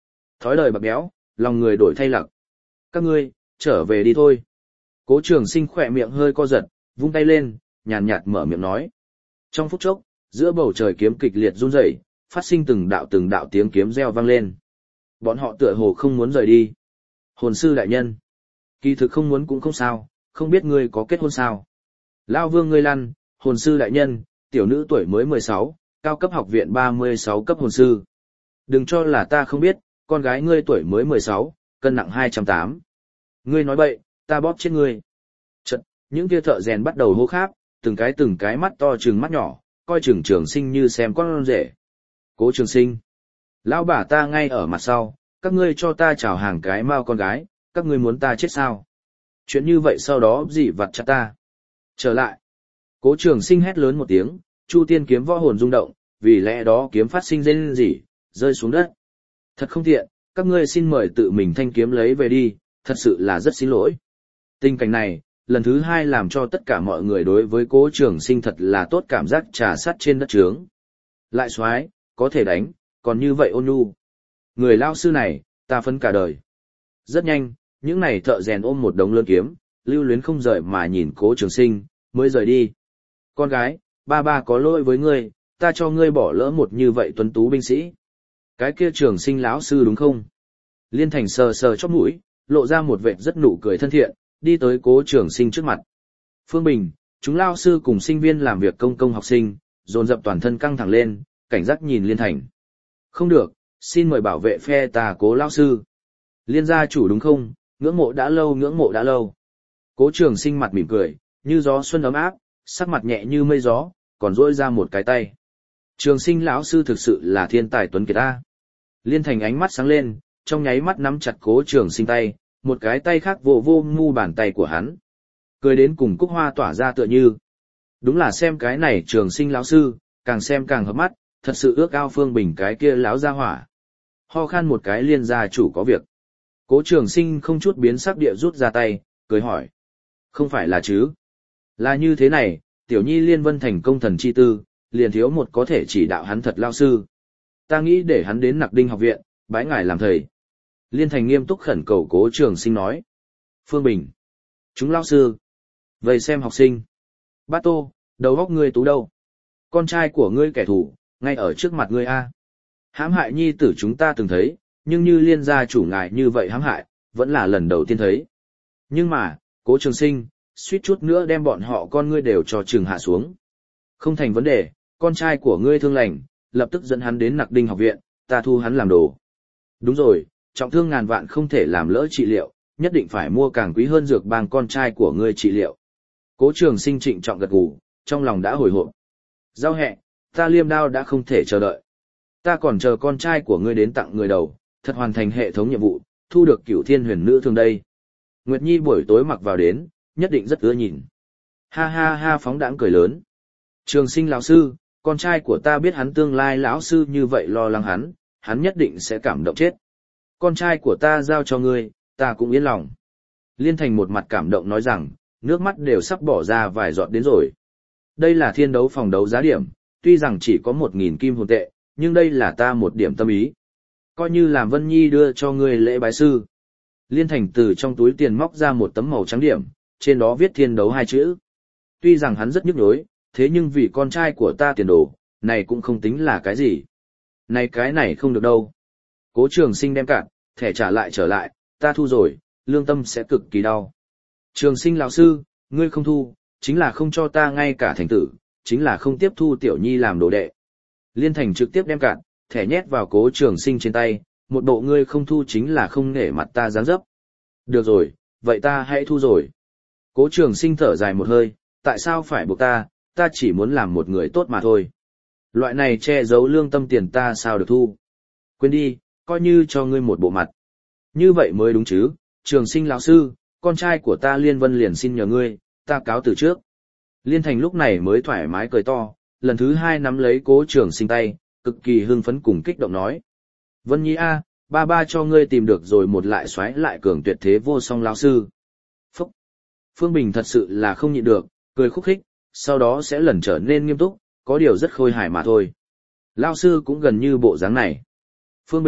Thói đời bạc béo, lòng người đổi thay lặc. Các ngươi, trở về đi thôi. Cố Trường Sinh khỏe miệng hơi co giật, vung tay lên, nhàn nhạt mở miệng nói. Trong phút chốc, giữa bầu trời kiếm kịch liệt run rẩy, phát sinh từng đạo tiếng kiếm reo vang lên. Bọn họ tựa hồ không muốn rời đi. Hồn sư đại nhân, kỳ thực không muốn cũng không sao, không biết ngươi có kết hôn sao? Lão Vương ngươi lăn, hồn sư đại nhân, tiểu nữ tuổi mới 16, cao cấp học viện 36 cấp hồn sư. Đừng cho là ta không biết, con gái ngươi tuổi mới 16, cân nặng 208. Ngươi nói bậy, ta bóp chết ngươi. Chật, những kia thợ rèn bắt đầu hô kháp, từng cái mắt to trừng mắt nhỏ, coi Trường Sinh như xem con rể. Cố Trường Sinh, lão bà ta ngay ở mặt sau, các ngươi cho ta chào hàng cái mao con gái, các ngươi muốn ta chết sao? Chuyện như vậy sau đó gì vặt chặt ta. Trở lại. Cố Trường Sinh hét lớn một tiếng, Chu Tiên kiếm võ hồn rung động, vì lẽ đó kiếm phát sinh rên rỉ, rơi xuống đất. Thật không tiện, các ngươi xin mời tự mình thanh kiếm lấy về đi, thật sự là rất xin lỗi. Tình cảnh này, lần thứ hai làm cho tất cả mọi người đối với Cố Trường Sinh thật là tốt cảm giác trà sắt trên đất trướng. Lại xoái, có thể đánh, còn như vậy ôn nhu. Người lao sư này, ta phấn cả đời. Rất nhanh, những này thợ rèn ôm một đống lớn kiếm, lưu luyến không rời mà nhìn Cố Trường Sinh, mới rời đi. Con gái, ba có lỗi với ngươi, ta cho ngươi bỏ lỡ một như vậy tuấn tú binh sĩ. Cái kia Trường Sinh lão sư đúng không? Liên Thành sờ sờ chóp mũi, lộ ra một vệt rất nụ cười thân thiện, đi tới Cố Trường Sinh trước mặt. Phương Bình, chúng lao sư cùng sinh viên làm việc công học sinh, dồn dập toàn thân căng thẳng lên, cảnh giác nhìn Liên Thành. Không được, xin mời bảo vệ phe ta Cố lao sư. Liên gia chủ đúng không, ngưỡng mộ đã lâu. Cố Trường Sinh mặt mỉm cười, như gió xuân ấm áp, sắc mặt nhẹ như mây gió, còn duỗi ra một cái tay. Trường Sinh lão sư thực sự là thiên tài tuấn kiệt ta. Liên Thành ánh mắt sáng lên, trong nháy mắt nắm chặt Cố Trường Sinh tay, một cái tay khác vô mu bàn tay của hắn. Cười đến cùng cúc hoa tỏa ra tựa như. Đúng là xem cái này Trường Sinh lão sư, càng xem càng hợp mắt, thật sự ước ao Phương Bình cái kia lão gia hỏa. Ho khan một cái Liên gia chủ có việc. Cố Trường Sinh không chút biến sắc địa rút ra tay, cười hỏi. Không phải là chứ? Là như thế này, tiểu nhi Liên Vân thành công thần chi tư, liền thiếu một có thể chỉ đạo hắn thật lao sư. Ta nghĩ để hắn đến Nặc Đinh học viện, bái ngài làm thầy. Liên Thành nghiêm túc khẩn cầu Cố Trường Sinh nói. Phương Bình. Chúng lao sư. Vậy xem học sinh. Bát Tô, đầu óc ngươi tú đâu? Con trai của ngươi kẻ thù, ngay ở trước mặt ngươi a. Hãm hại nhi tử chúng ta từng thấy, nhưng như Liên gia chủ ngài như vậy hãm hại, vẫn là lần đầu tiên thấy. Nhưng mà, Cố Trường Sinh, suýt chút nữa đem bọn họ con ngươi đều cho trừng hạ xuống. Không thành vấn đề, con trai của ngươi thương lành, lập tức dẫn hắn đến Nặc Đinh học viện, ta thu hắn làm đồ. Đúng rồi, trọng thương ngàn vạn không thể làm lỡ trị liệu, nhất định phải mua càng quý hơn dược bang con trai của ngươi trị liệu. Cố Trường Sinh trịnh trọng gật gù, trong lòng đã hồi hộp. Giao hẹ, ta Liêm Đao đã không thể chờ đợi. Ta còn chờ con trai của ngươi đến tặng người đầu, thật hoàn thành hệ thống nhiệm vụ, thu được Cửu Thiên Huyền Nữ thương đây. Nguyệt Nhi buổi tối mặc vào đến, nhất định rất ưa nhìn. Ha ha ha phóng đãng cười lớn. Trường Sinh lão sư, con trai của ta biết hắn tương lai lão sư như vậy lo lắng hắn nhất định sẽ cảm động chết. Con trai của ta giao cho ngươi, ta cũng yên lòng. Liên Thành một mặt cảm động nói rằng, nước mắt đều sắp bỏ ra vài giọt đến rồi. Đây là thiên đấu phòng đấu giá điểm, tuy rằng chỉ có 1.000 kim hồn tệ, nhưng đây là ta một điểm tâm ý. Coi như làm Vân Nhi đưa cho ngươi lễ bái sư. Liên Thành từ trong túi tiền móc ra một tấm màu trắng điểm, trên đó viết thiên đấu 2 chữ. Tuy rằng hắn rất nhức nhối, thế nhưng vì con trai của ta tiền đồ, này cũng không tính là cái gì. Này cái này không được đâu. Cố Trường Sinh đem cạn, thẻ trở lại, ta thu rồi, lương tâm sẽ cực kỳ đau. Trường Sinh lão sư, ngươi không thu, chính là không cho ta ngay cả thành tử, chính là không tiếp thu tiểu nhi làm đồ đệ. Liên Thành trực tiếp đem cạn, thẻ nhét vào Cố Trường Sinh trên tay, một bộ ngươi không thu chính là không nể mặt ta dáng dấp. Được rồi, vậy ta hãy thu rồi. Cố Trường Sinh thở dài một hơi, tại sao phải buộc ta chỉ muốn làm một người tốt mà thôi. Loại này che giấu lương tâm tiền ta sao được thu. Quên đi, coi như cho ngươi một bộ mặt. Như vậy mới đúng chứ, Trường Sinh lão sư, con trai của ta Liên Vân liền xin nhờ ngươi, ta cáo từ trước. Liên Thành lúc này mới thoải mái cười to, lần thứ 2 nắm lấy Cố Trường Sinh tay, cực kỳ hưng phấn cùng kích động nói. Vân Nhi a, ba cho ngươi tìm được rồi một lại xoáy lại cường tuyệt thế vô song lão sư. Phúc! Phương Bình thật sự là không nhịn được, cười khúc khích, sau đó sẽ lần trở nên nghiêm túc, có điều rất khôi hài mà thôi. Lão sư cũng gần như bộ dáng này. Phương Bình,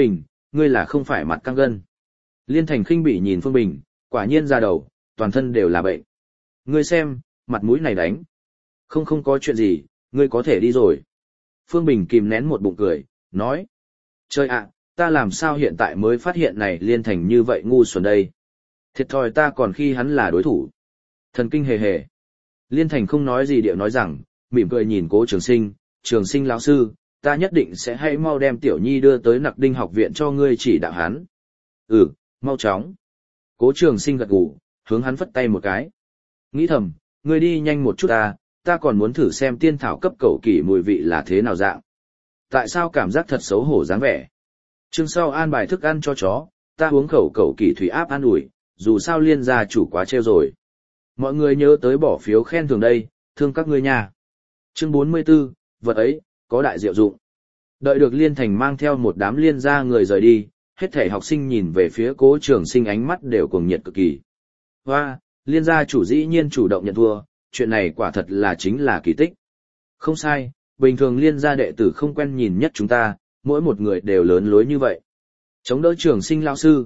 ngươi là không phải mặt căng gân. Liên Thành khinh bỉ nhìn Phương Bình, quả nhiên ra đầu, toàn thân đều là bệnh. Ngươi xem, mặt mũi này đánh. Không có chuyện gì, ngươi có thể đi rồi. Phương Bình kìm nén một bụng cười, nói. Trời ạ, ta làm sao hiện tại mới phát hiện này Liên Thành như vậy ngu xuẩn đây. Thiệt thòi ta còn khi hắn là đối thủ. Thần kinh hề hề. Liên Thành không nói gì điệu nói rằng, mỉm cười nhìn Cố Trường Sinh lão sư, ta nhất định sẽ hãy mau đem Tiểu Nhi đưa tới Nặc Đinh học viện cho ngươi chỉ đạo hắn. Ừ, mau chóng. Cố Trường Sinh gật gù, hướng hắn phất tay một cái. Nghĩ thầm, ngươi đi nhanh một chút ta còn muốn thử xem tiên thảo cấp cẩu kỷ mùi vị là thế nào dạng. Tại sao cảm giác thật xấu hổ dáng vẻ? Chương sau an bài thức ăn cho chó, ta uống khẩu cẩu kỷ thủy áp an ủi, dù sao Liên gia chủ quá trêu rồi. Mọi người nhớ tới bỏ phiếu khen thưởng đây, thương các ngươi nha. Chương 44, vật ấy, có đại diệu dụng. Đợi được Liên Thành mang theo một đám Liên gia người rời đi, hết thảy học sinh nhìn về phía Cố Trường Sinh ánh mắt đều cuồng nhiệt cực kỳ. Hoa, Liên gia chủ dĩ nhiên chủ động nhận thua, chuyện này quả thật là chính là kỳ tích. Không sai, bình thường Liên gia đệ tử không quen nhìn nhất chúng ta, mỗi một người đều lớn lối như vậy. Chống đỡ Trường Sinh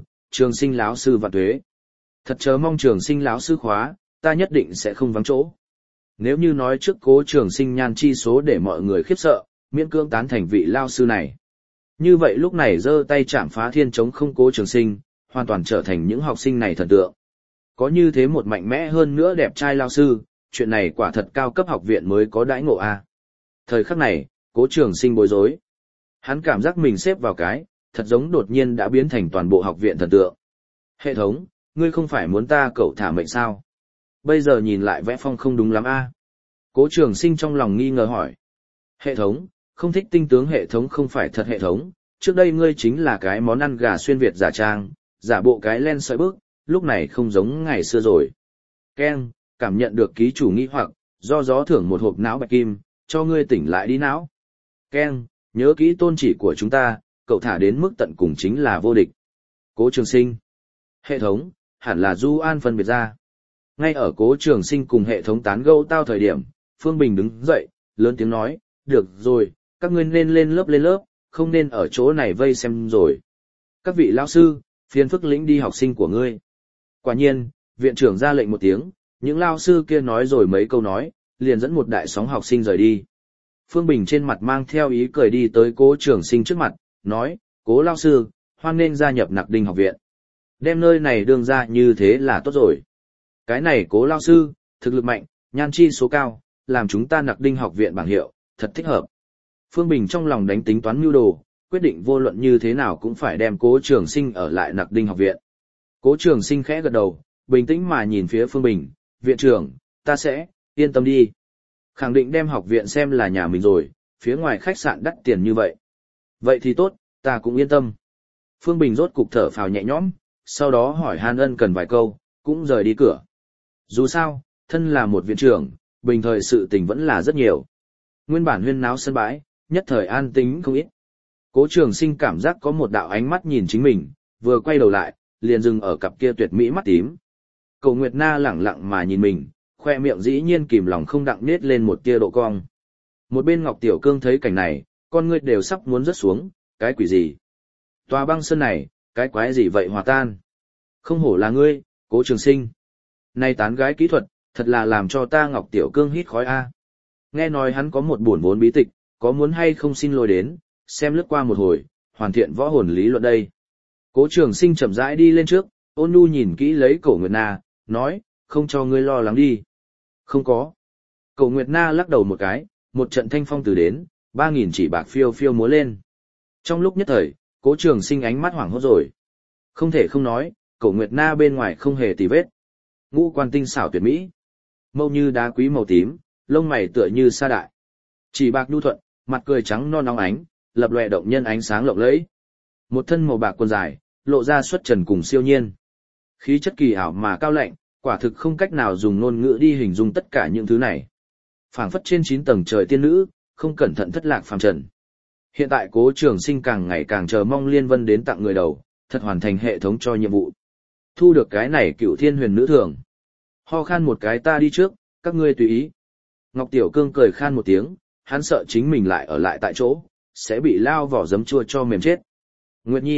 lão sư vạn tuế. Thật chớ mong Trường Sinh lão sư khóa, ta nhất định sẽ không vắng chỗ. Nếu như nói trước Cố Trường Sinh nhan chi số để mọi người khiếp sợ, miễn cưỡng tán thành vị lao sư này. Như vậy lúc này giơ tay chạm phá thiên chống không Cố Trường Sinh, hoàn toàn trở thành những học sinh này thần tượng. Có như thế một mạnh mẽ hơn nữa đẹp trai lao sư, chuyện này quả thật cao cấp học viện mới có đãi ngộ a. Thời khắc này, Cố Trường Sinh bối rối. Hắn cảm giác mình xếp vào cái, thật giống đột nhiên đã biến thành toàn bộ học viện thần tượng. Hệ thống, ngươi không phải muốn ta cậu thả mệnh sao? Bây giờ nhìn lại vẽ phong không đúng lắm a. Cố Trường Sinh trong lòng nghi ngờ hỏi. Hệ thống, không thích tinh tướng hệ thống không phải thật hệ thống, trước đây ngươi chính là cái món ăn gà xuyên Việt giả trang, giả bộ cái len sợi bước, lúc này không giống ngày xưa rồi. Ken, cảm nhận được ký chủ nghi hoặc, do gió thưởng một hộp não bạch kim, cho ngươi tỉnh lại đi não. Ken, nhớ kỹ tôn chỉ của chúng ta, cậu thả đến mức tận cùng chính là vô địch. Cố Trường Sinh. Hệ thống, hẳn là Du An phân biệt ra. Ngay ở Cố Trường Sinh cùng hệ thống tán gẫu tao thời điểm, Phương Bình đứng dậy, lớn tiếng nói, được rồi, các ngươi nên lên lớp, không nên ở chỗ này vây xem rồi. Các vị lão sư, phiền phức lĩnh đi học sinh của ngươi. Quả nhiên, viện trưởng ra lệnh một tiếng, những lão sư kia nói rồi mấy câu nói, liền dẫn một đại sóng học sinh rời đi. Phương Bình trên mặt mang theo ý cười đi tới Cố Trường Sinh trước mặt, nói, Cố lão sư, hoan nên gia nhập Nặc Đinh học viện. Đem nơi này đương ra như thế là tốt rồi. Cái này Cố lão sư, thực lực mạnh, nhan chi số cao, làm chúng ta Nặc Đinh học viện bảng hiệu, thật thích hợp. Phương Bình trong lòng đánh tính toán mưu đồ, quyết định vô luận như thế nào cũng phải đem Cố Trường Sinh ở lại Nặc Đinh học viện. Cố Trường Sinh khẽ gật đầu, bình tĩnh mà nhìn phía Phương Bình, viện trưởng, ta sẽ, yên tâm đi. Khẳng định đem học viện xem là nhà mình rồi, phía ngoài khách sạn đắt tiền như vậy. Vậy thì tốt, ta cũng yên tâm. Phương Bình rốt cục thở phào nhẹ nhõm, sau đó hỏi han ân cần vài câu, cũng rời đi cửa. Dù sao, thân là một viện trưởng, bình thời sự tình vẫn là rất nhiều. Nguyên bản huyên náo sân bãi, nhất thời an tĩnh không ít. Cố Trường Sinh cảm giác có một đạo ánh mắt nhìn chính mình, vừa quay đầu lại, liền dừng ở cặp kia tuyệt mỹ mắt tím. Cầu Nguyệt Na lẳng lặng mà nhìn mình, khoe miệng dĩ nhiên kìm lòng không đặng nết lên một tia độ cong. Một bên Ngọc Tiểu Cương thấy cảnh này, con ngươi đều sắp muốn rớt xuống, cái quỷ gì? Tòa băng sơn này, cái quái gì vậy hòa tan? Không hổ là ngươi, Cố Trường Sinh. Này tán gái kỹ thuật, thật là làm cho ta Ngọc Tiểu Cương hít khói a. Nghe nói hắn có một buồn vốn bí tịch, có muốn hay không xin lỗi đến, xem lướt qua một hồi, hoàn thiện võ hồn lý luận đây. Cố Trường Sinh chậm rãi đi lên trước, ôn nhu nhìn kỹ lấy Cổ Nguyệt Na, nói, không cho ngươi lo lắng đi. Không có. Cổ Nguyệt Na lắc đầu một cái, một trận thanh phong từ đến, 3.000 chỉ bạc phiêu phiêu múa lên. Trong lúc nhất thời, Cố Trường Sinh ánh mắt hoảng hốt rồi. Không thể không nói, Cổ Nguyệt Na bên ngoài không hề tì vết. Ngũ quan tinh xảo tuyệt mỹ. Mâu như đá quý màu tím, lông mày tựa như sa đại. Chỉ bạc nhu thuận, mặt cười trắng non óng ánh, lập lòe động nhân ánh sáng lộng lẫy. Một thân màu bạc quần dài, lộ ra xuất trần cùng siêu nhiên. Khí chất kỳ ảo mà cao lạnh, quả thực không cách nào dùng ngôn ngữ đi hình dung tất cả những thứ này. Phảng phất trên 9 tầng trời tiên nữ, không cẩn thận thất lạc phàm trần. Hiện tại Cố Trường Sinh càng ngày càng chờ mong Liên Vân đến tặng người đầu, thật hoàn thành hệ thống cho nhiệm vụ. Thu được cái này Cửu Thiên Huyền Nữ thường. Ho khan một cái ta đi trước, các ngươi tùy ý. Ngọc Tiểu Cương cười khan một tiếng, hắn sợ chính mình lại ở lại tại chỗ, sẽ bị lao vỏ giấm chua cho mềm chết. Nguyệt Nhi,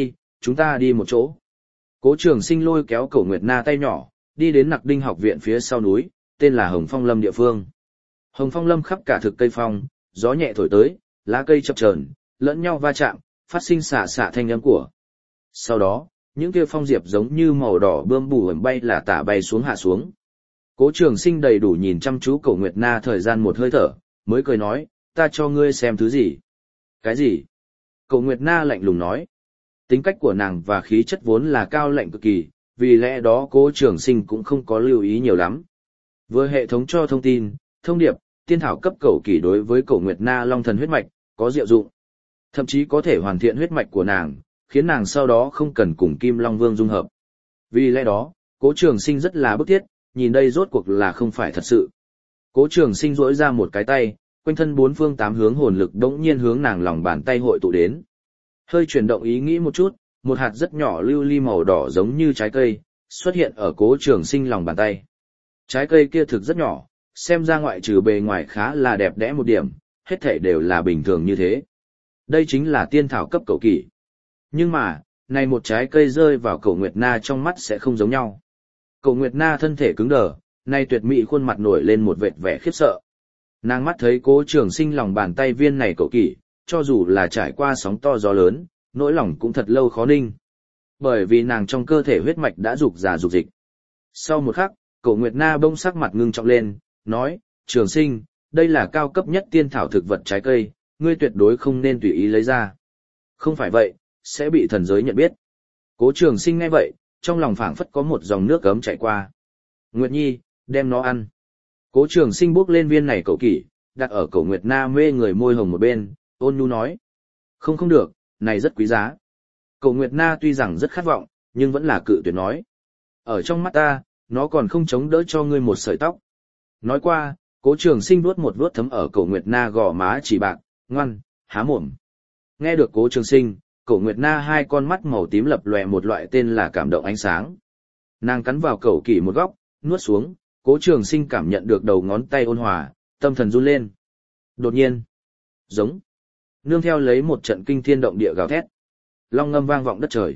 chúng ta đi một chỗ. Cố Trường Sinh lôi kéo Cổ Nguyệt Na tay nhỏ, đi đến Nặc Đinh học viện phía sau núi, tên là Hồng Phong Lâm địa phương. Hồng Phong Lâm khắp cả thực cây phong, gió nhẹ thổi tới, lá cây chập chờn, lẫn nhau va chạm, phát sinh xả xả thanh âm của. Sau đó, những kia phong diệp giống như màu đỏ bươm bù ẩm bay là tả bay xuống hạ xuống. Cố Trường Sinh đầy đủ nhìn chăm chú Cổ Nguyệt Na thời gian một hơi thở, mới cười nói, ta cho ngươi xem thứ gì. Cái gì? Cổ Nguyệt Na lạnh lùng nói. Tính cách của nàng và khí chất vốn là cao lạnh cực kỳ, vì lẽ đó Cố Trường Sinh cũng không có lưu ý nhiều lắm. Vừa hệ thống cho thông tin, thông điệp, tiên thảo cấp cẩu kỳ đối với Cổ Nguyệt Na long thần huyết mạch, có diệu dụng. Thậm chí có thể hoàn thiện huyết mạch của nàng, khiến nàng sau đó không cần cùng Kim Long Vương dung hợp. Vì lẽ đó, Cố Trường Sinh rất là bức thiết, nhìn đây rốt cuộc là không phải thật sự. Cố Trường Sinh duỗi ra một cái tay, quanh thân bốn phương tám hướng hồn lực đống nhiên hướng nàng lòng bàn tay hội tụ đến. Hơi chuyển động ý nghĩ một chút, một hạt rất nhỏ lưu ly màu đỏ giống như trái cây, xuất hiện ở Cố Trường Sinh lòng bàn tay. Trái cây kia thực rất nhỏ, xem ra ngoại trừ bề ngoài khá là đẹp đẽ một điểm, hết thảy đều là bình thường như thế. Đây chính là tiên thảo cấp cẩu kỷ. Nhưng mà, này một trái cây rơi vào Cổ Nguyệt Na trong mắt sẽ không giống nhau. Cổ Nguyệt Na thân thể cứng đờ, nay tuyệt mỹ khuôn mặt nổi lên một vệt vẻ khiếp sợ. Nàng mắt thấy Cố Trường Sinh lòng bàn tay viên này cẩu kỷ, cho dù là trải qua sóng to gió lớn, nỗi lòng cũng thật lâu khó ninh. Bởi vì nàng trong cơ thể huyết mạch đã rục rà rục dịch. Sau một khắc, Cổ Nguyệt Na bỗng sắc mặt ngưng trọng lên, nói, Trường Sinh, đây là cao cấp nhất tiên thảo thực vật trái cây, ngươi tuyệt đối không nên tùy ý lấy ra. Không phải vậy, sẽ bị thần giới nhận biết. Cố Trường Sinh nghe vậy, trong lòng phảng phất có một dòng nước gấm chảy qua. Nguyệt Nhi, đem nó ăn. Cố Trường Sinh bước lên viên này cẩu kỷ, đặt ở Cổ Nguyệt Na mê người môi hồng một bên, ôn nhu nói. Không không được, này rất quý giá. Cổ Nguyệt Na tuy rằng rất khát vọng, nhưng vẫn là cự tuyệt nói. Ở trong mắt ta, nó còn không chống đỡ cho ngươi một sợi tóc. Nói qua, Cố Trường Sinh vuốt một vuốt thấm ở Cổ Nguyệt Na gò má chỉ bạc, ngoan, há mồm. Nghe được Cố Trường Sinh, Cổ Nguyệt Na hai con mắt màu tím lập lòe một loại tên là cảm động ánh sáng. Nàng cắn vào cẩu kỷ một góc, nuốt xuống, Cố Trường Sinh cảm nhận được đầu ngón tay ôn hòa, tâm thần run lên. Đột nhiên, giống, nương theo lấy một trận kinh thiên động địa gào thét. Long ngâm vang vọng đất trời.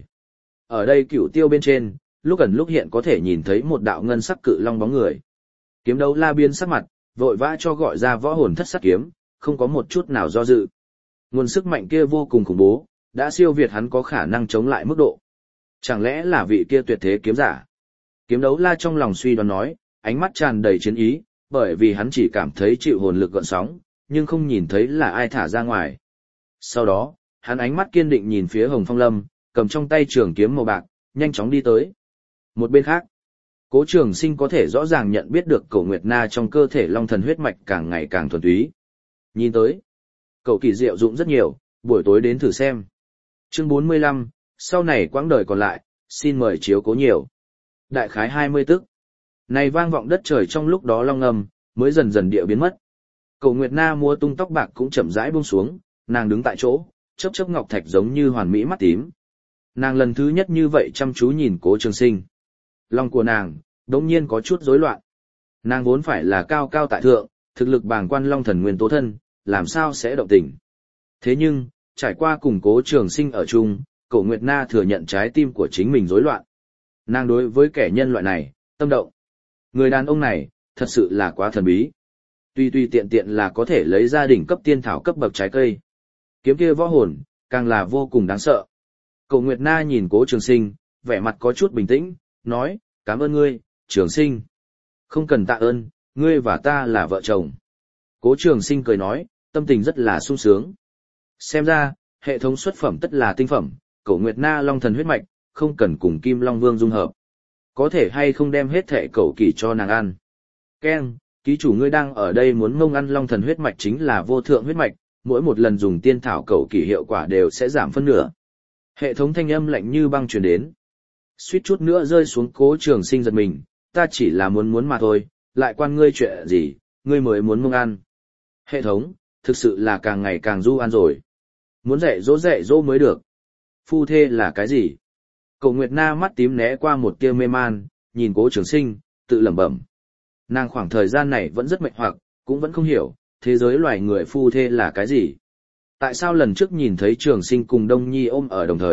Ở đây Cửu Tiêu bên trên, lúc ẩn lúc hiện có thể nhìn thấy một đạo ngân sắc cự long bóng người. Kiếm Đấu La biến sắc mặt, vội vã cho gọi ra võ hồn thất sắc kiếm, không có một chút nào do dự. Nguồn sức mạnh kia vô cùng khủng bố, đã siêu việt hắn có khả năng chống lại mức độ. Chẳng lẽ là vị kia tuyệt thế kiếm giả? Kiếm Đấu La trong lòng suy đoán nói, ánh mắt tràn đầy chiến ý, bởi vì hắn chỉ cảm thấy chịu hồn lực gợn sóng, nhưng không nhìn thấy là ai thả ra ngoài. Sau đó, hắn ánh mắt kiên định nhìn phía Hồng Phong Lâm, cầm trong tay trường kiếm màu bạc, nhanh chóng đi tới. Một bên khác, Cố Trường Sinh có thể rõ ràng nhận biết được Cổ Nguyệt Na trong cơ thể long thần huyết mạch càng ngày càng thuần túy. Nhìn tới, cậu kỳ diệu dụng rất nhiều, buổi tối đến thử xem. Chương 45, sau này quãng đời còn lại, xin mời chiếu cố nhiều. Đại khái 20 tức. Này vang vọng đất trời trong lúc đó long ngầm, mới dần dần địa biến mất. Cổ Nguyệt Na mua tung tóc bạc cũng chậm rãi buông xuống, nàng đứng tại chỗ, chớp chớp ngọc thạch giống như hoàn mỹ mắt tím. Nàng lần thứ nhất như vậy chăm chú nhìn Cố Trường Sinh. Lòng của nàng, đống nhiên có chút rối loạn. Nàng vốn phải là cao cao tại thượng, thực lực bàng quan long thần nguyên tố thân, làm sao sẽ động tình. Thế nhưng, trải qua cùng Cố Trường Sinh ở chung, Cổ Nguyệt Na thừa nhận trái tim của chính mình rối loạn. Nàng đối với kẻ nhân loại này, tâm động. Người đàn ông này, thật sự là quá thần bí. Tuy tiện tiện là có thể lấy ra đỉnh cấp tiên thảo cấp bậc trái cây. Kiếm kia võ hồn, càng là vô cùng đáng sợ. Cổ Nguyệt Na nhìn Cố Trường Sinh, vẻ mặt có chút bình tĩnh, nói, cảm ơn ngươi, Trường Sinh. Không cần tạ ơn, ngươi và ta là vợ chồng. Cố Trường Sinh cười nói, tâm tình rất là sung sướng. Xem ra, hệ thống xuất phẩm tất là tinh phẩm, Cổ Nguyệt Na long thần huyết mạch, không cần cùng Kim Long Vương dung hợp. Có thể hay không đem hết thệ cẩu kỳ cho nàng ăn. Ken, ký chủ ngươi đang ở đây muốn mông ăn long thần huyết mạch chính là vô thượng huyết mạch, mỗi một lần dùng tiên thảo cẩu kỳ hiệu quả đều sẽ giảm phân nửa. Hệ thống thanh âm lạnh như băng truyền đến. Suýt chút nữa rơi xuống. Cố Trường Sinh giật mình, ta chỉ là muốn mà thôi, lại quan ngươi chuyện gì, ngươi mới muốn mông ăn. Hệ thống, thực sự là càng ngày càng du ăn rồi. Muốn dạy dỗ mới được. Phu thê là cái gì? Cổ Nguyệt Na mắt tím né qua một tia mê man, nhìn Cố Trường Sinh, tự lẩm bẩm. Nàng khoảng thời gian này vẫn rất mệt hoặc, cũng vẫn không hiểu, thế giới loài người phu thê là cái gì. Tại sao lần trước nhìn thấy Trường Sinh cùng Đông Nhi ôm ở đồng thời,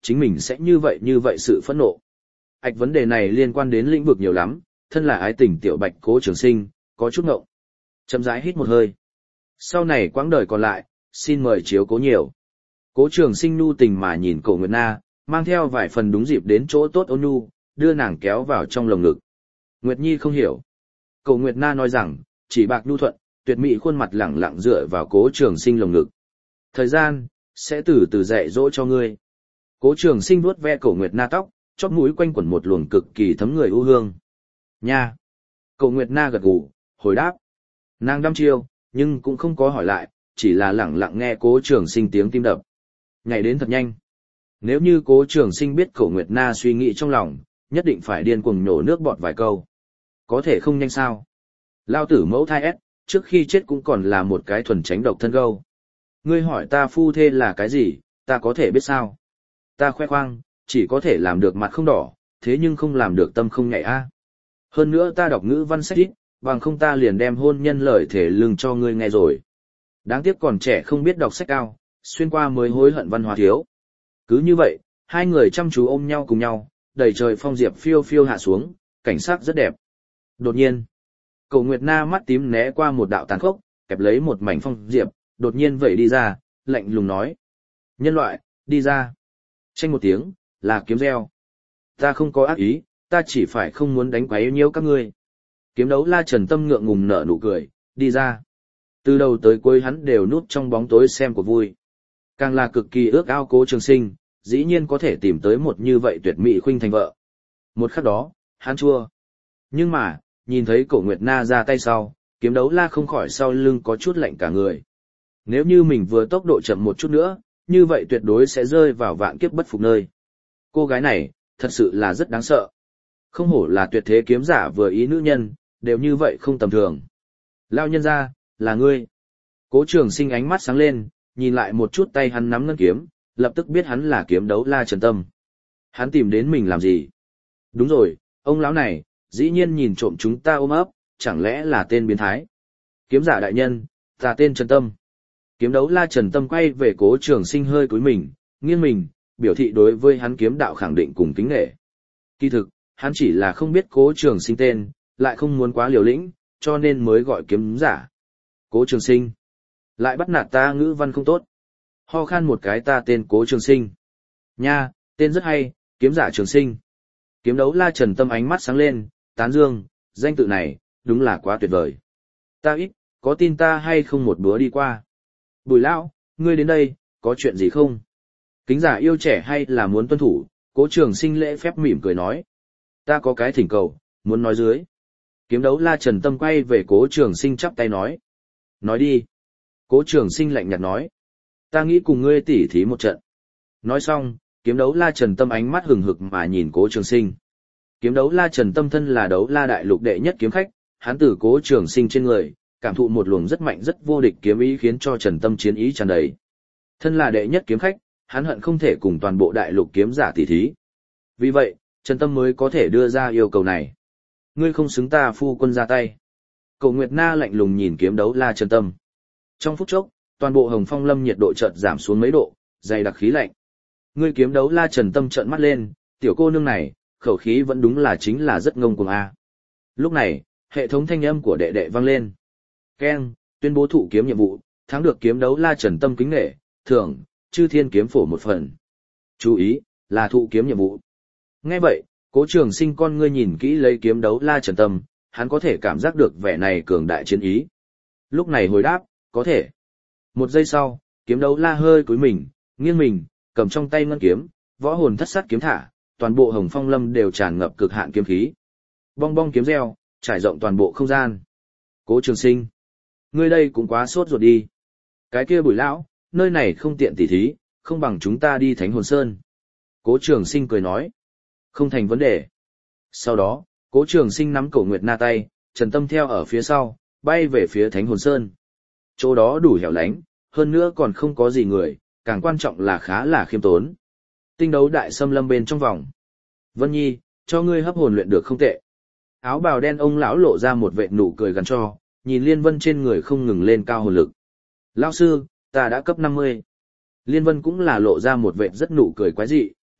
chính mình sẽ như vậy sự phẫn nộ. Ảch vấn đề này liên quan đến lĩnh vực nhiều lắm, thân là ái tình tiểu bạch Cố Trường Sinh, có chút ngộng. Chậm rãi hít một hơi. Sau này quãng đời còn lại, xin mời chiếu cố nhiều. Cố Trường Sinh nhu tình mà nhìn Cổ Nguyệt Na, mang theo vài phần đúng dịp đến chỗ tốt ôn nhu, đưa nàng kéo vào trong lồng ngực. Nguyệt Nhi không hiểu. Cổ Nguyệt Na nói rằng, chỉ bạc nhu thuận, tuyệt mỹ khuôn mặt lẳng lặng dựa vào Cố Trường Sinh lồng ngực. Thời gian, sẽ từ từ dạy dỗ cho ngươi. Cố Trường Sinh vuốt ve Cổ Nguyệt Na tóc, chóp mũi quanh quẩn một luồng cực kỳ thấm người ưu hương. Nha! Cổ Nguyệt Na gật gù, hồi đáp. Nàng đăm chiêu, nhưng cũng không có hỏi lại, chỉ là lẳng lặng nghe Cố Trường Sinh tiếng tim đập. Ngày đến thật nhanh. Nếu như Cố Trường Sinh biết Cổ Nguyệt Na suy nghĩ trong lòng, nhất định phải điên cuồng nhổ nước bọt vài câu. Có thể không nhanh sao? Lao tử mẫu thai S, trước khi chết cũng còn là một cái thuần tránh độc thân gâu. Ngươi hỏi ta phu thê là cái gì, ta có thể biết sao? Ta khoe khoang, chỉ có thể làm được mặt không đỏ, thế nhưng không làm được tâm không nhảy a. Hơn nữa ta đọc ngữ văn sách ít, bằng không ta liền đem hôn nhân lời thể lưng cho ngươi nghe rồi. Đáng tiếc còn trẻ không biết đọc sách cao, xuyên qua mới hối hận văn hóa thiếu. Cứ như vậy, hai người chăm chú ôm nhau cùng nhau, đầy trời phong diệp phiêu phiêu hạ xuống, cảnh sắc rất đẹp. Đột nhiên, Cổ Nguyệt Na mắt tím né qua một đạo tàn khốc, kẹp lấy một mảnh phong diệp, đột nhiên vẩy đi ra, lạnh lùng nói: "Nhân loại, đi ra." Chanh một tiếng, là kiếm reo. Ta không có ác ý, ta chỉ phải không muốn đánh quấy nhiễu các ngươi. Kiếm đấu la Trần Tâm ngượng ngùng nở nụ cười, đi ra. Từ đầu tới cuối hắn đều núp trong bóng tối xem của vui. Càng là cực kỳ ước ao Cố Trường Sinh, dĩ nhiên có thể tìm tới một như vậy tuyệt mỹ khuynh thành vợ. Một khắc đó, hắn chua. Nhưng mà, nhìn thấy Cổ Nguyệt Na ra tay sau, kiếm đấu la không khỏi sau lưng có chút lạnh cả người. Nếu như mình vừa tốc độ chậm một chút nữa, như vậy tuyệt đối sẽ rơi vào vạn kiếp bất phục nơi. Cô gái này, thật sự là rất đáng sợ. Không hổ là tuyệt thế kiếm giả vừa ý nữ nhân, đều như vậy không tầm thường. Lao nhân ra, là ngươi. Cố Trường Sinh ánh mắt sáng lên, nhìn lại một chút tay hắn nắm ngân kiếm, lập tức biết hắn là kiếm đấu la Trần Tâm. Hắn tìm đến mình làm gì? Đúng rồi, ông lão này, dĩ nhiên nhìn trộm chúng ta ôm ấp, chẳng lẽ là tên biến thái? Kiếm giả đại nhân, ta tên Trần Tâm. Kiếm đấu la Trần Tâm quay về Cố Trường Sinh hơi cúi mình, nghiêng mình, biểu thị đối với hắn kiếm đạo khẳng định cùng kính nể. Kỳ thực, hắn chỉ là không biết Cố Trường Sinh tên, lại không muốn quá liều lĩnh, cho nên mới gọi kiếm giả. Cố Trường Sinh. Lại bắt nạt ta ngữ văn không tốt. Ho khan một cái ta tên Cố Trường Sinh. Nha, tên rất hay, kiếm giả Trường Sinh. Kiếm đấu la Trần Tâm ánh mắt sáng lên, tán dương, danh tự này, đúng là quá tuyệt vời. Ta ít, có tin ta hay không một bữa đi qua. Bùi lão, ngươi đến đây, có chuyện gì không? Kính giả yêu trẻ hay là muốn tuân thủ, Cố Trường Sinh lễ phép mỉm cười nói. Ta có cái thỉnh cầu, muốn nói dưới. Kiếm đấu la Trần Tâm quay về Cố Trường Sinh chắp tay nói. Nói đi. Cố Trường Sinh lạnh nhạt nói. Ta nghĩ cùng ngươi tỉ thí một trận. Nói xong, kiếm đấu la Trần Tâm ánh mắt hừng hực mà nhìn Cố Trường Sinh. Kiếm đấu la Trần Tâm thân là đấu la đại lục đệ nhất kiếm khách, hắn từ Cố Trường Sinh trên người, cảm thụ một luồng rất mạnh rất vô địch kiếm ý khiến cho Trần Tâm chiến ý tràn đầy. Thân là đệ nhất kiếm khách, hắn hận không thể cùng toàn bộ đại lục kiếm giả tỉ thí. Vì vậy, Trần Tâm mới có thể đưa ra yêu cầu này. Ngươi không xứng ta phu quân ra tay. Cổ Nguyệt Na lạnh lùng nhìn kiếm đấu la Trần Tâm. Trong phút chốc, toàn bộ Hồng Phong Lâm nhiệt độ chợt giảm xuống mấy độ, dày đặc khí lạnh. Ngươi kiếm đấu la Trần Tâm trợn mắt lên, tiểu cô nương này, khẩu khí vẫn đúng là chính là rất ngông cuồng a. Lúc này, hệ thống thanh âm của đệ đệ vang lên. Keng, tuyên bố thụ kiếm nhiệm vụ, thắng được kiếm đấu la Trần Tâm kính nể, thưởng, chư thiên kiếm phổ một phần. Chú ý, là thụ kiếm nhiệm vụ. Nghe vậy, Cố Trường Sinh con ngươi nhìn kỹ lấy kiếm đấu la Trần Tâm, hắn có thể cảm giác được vẻ này cường đại chiến ý. Lúc này hồi đáp, có thể. Một giây sau, kiếm đấu la hơi cúi mình, nghiêng mình, cầm trong tay ngân kiếm, võ hồn thất sát kiếm thả, toàn bộ Hồng Phong Lâm đều tràn ngập cực hạn kiếm khí. Bong bong kiếm reo, trải rộng toàn bộ không gian. Cố Trường Sinh, ngươi đây cũng quá sốt ruột đi. Cái kia Bùi lão, nơi này không tiện tỉ thí, không bằng chúng ta đi Thánh Hồn Sơn. Cố Trường Sinh cười nói, không thành vấn đề. Sau đó, Cố Trường Sinh nắm Cổ Nguyệt Na tay, Trần Tâm theo ở phía sau, bay về phía Thánh Hồn Sơn. Chỗ đó đủ hẻo lánh, hơn nữa còn không có gì người, càng quan trọng là khá là khiêm tốn. Tinh đấu đại xâm lâm bên trong vòng. Vân Nhi, cho ngươi hấp hồn luyện được không tệ. Áo bào đen ông lão lộ ra một vệt nụ cười gằn cho, nhìn Liên Vân trên người không ngừng lên cao hồn lực. Lão sư, ta đã cấp 50. Liên Vân cũng là lộ ra một vệt rất nụ cười quái dị,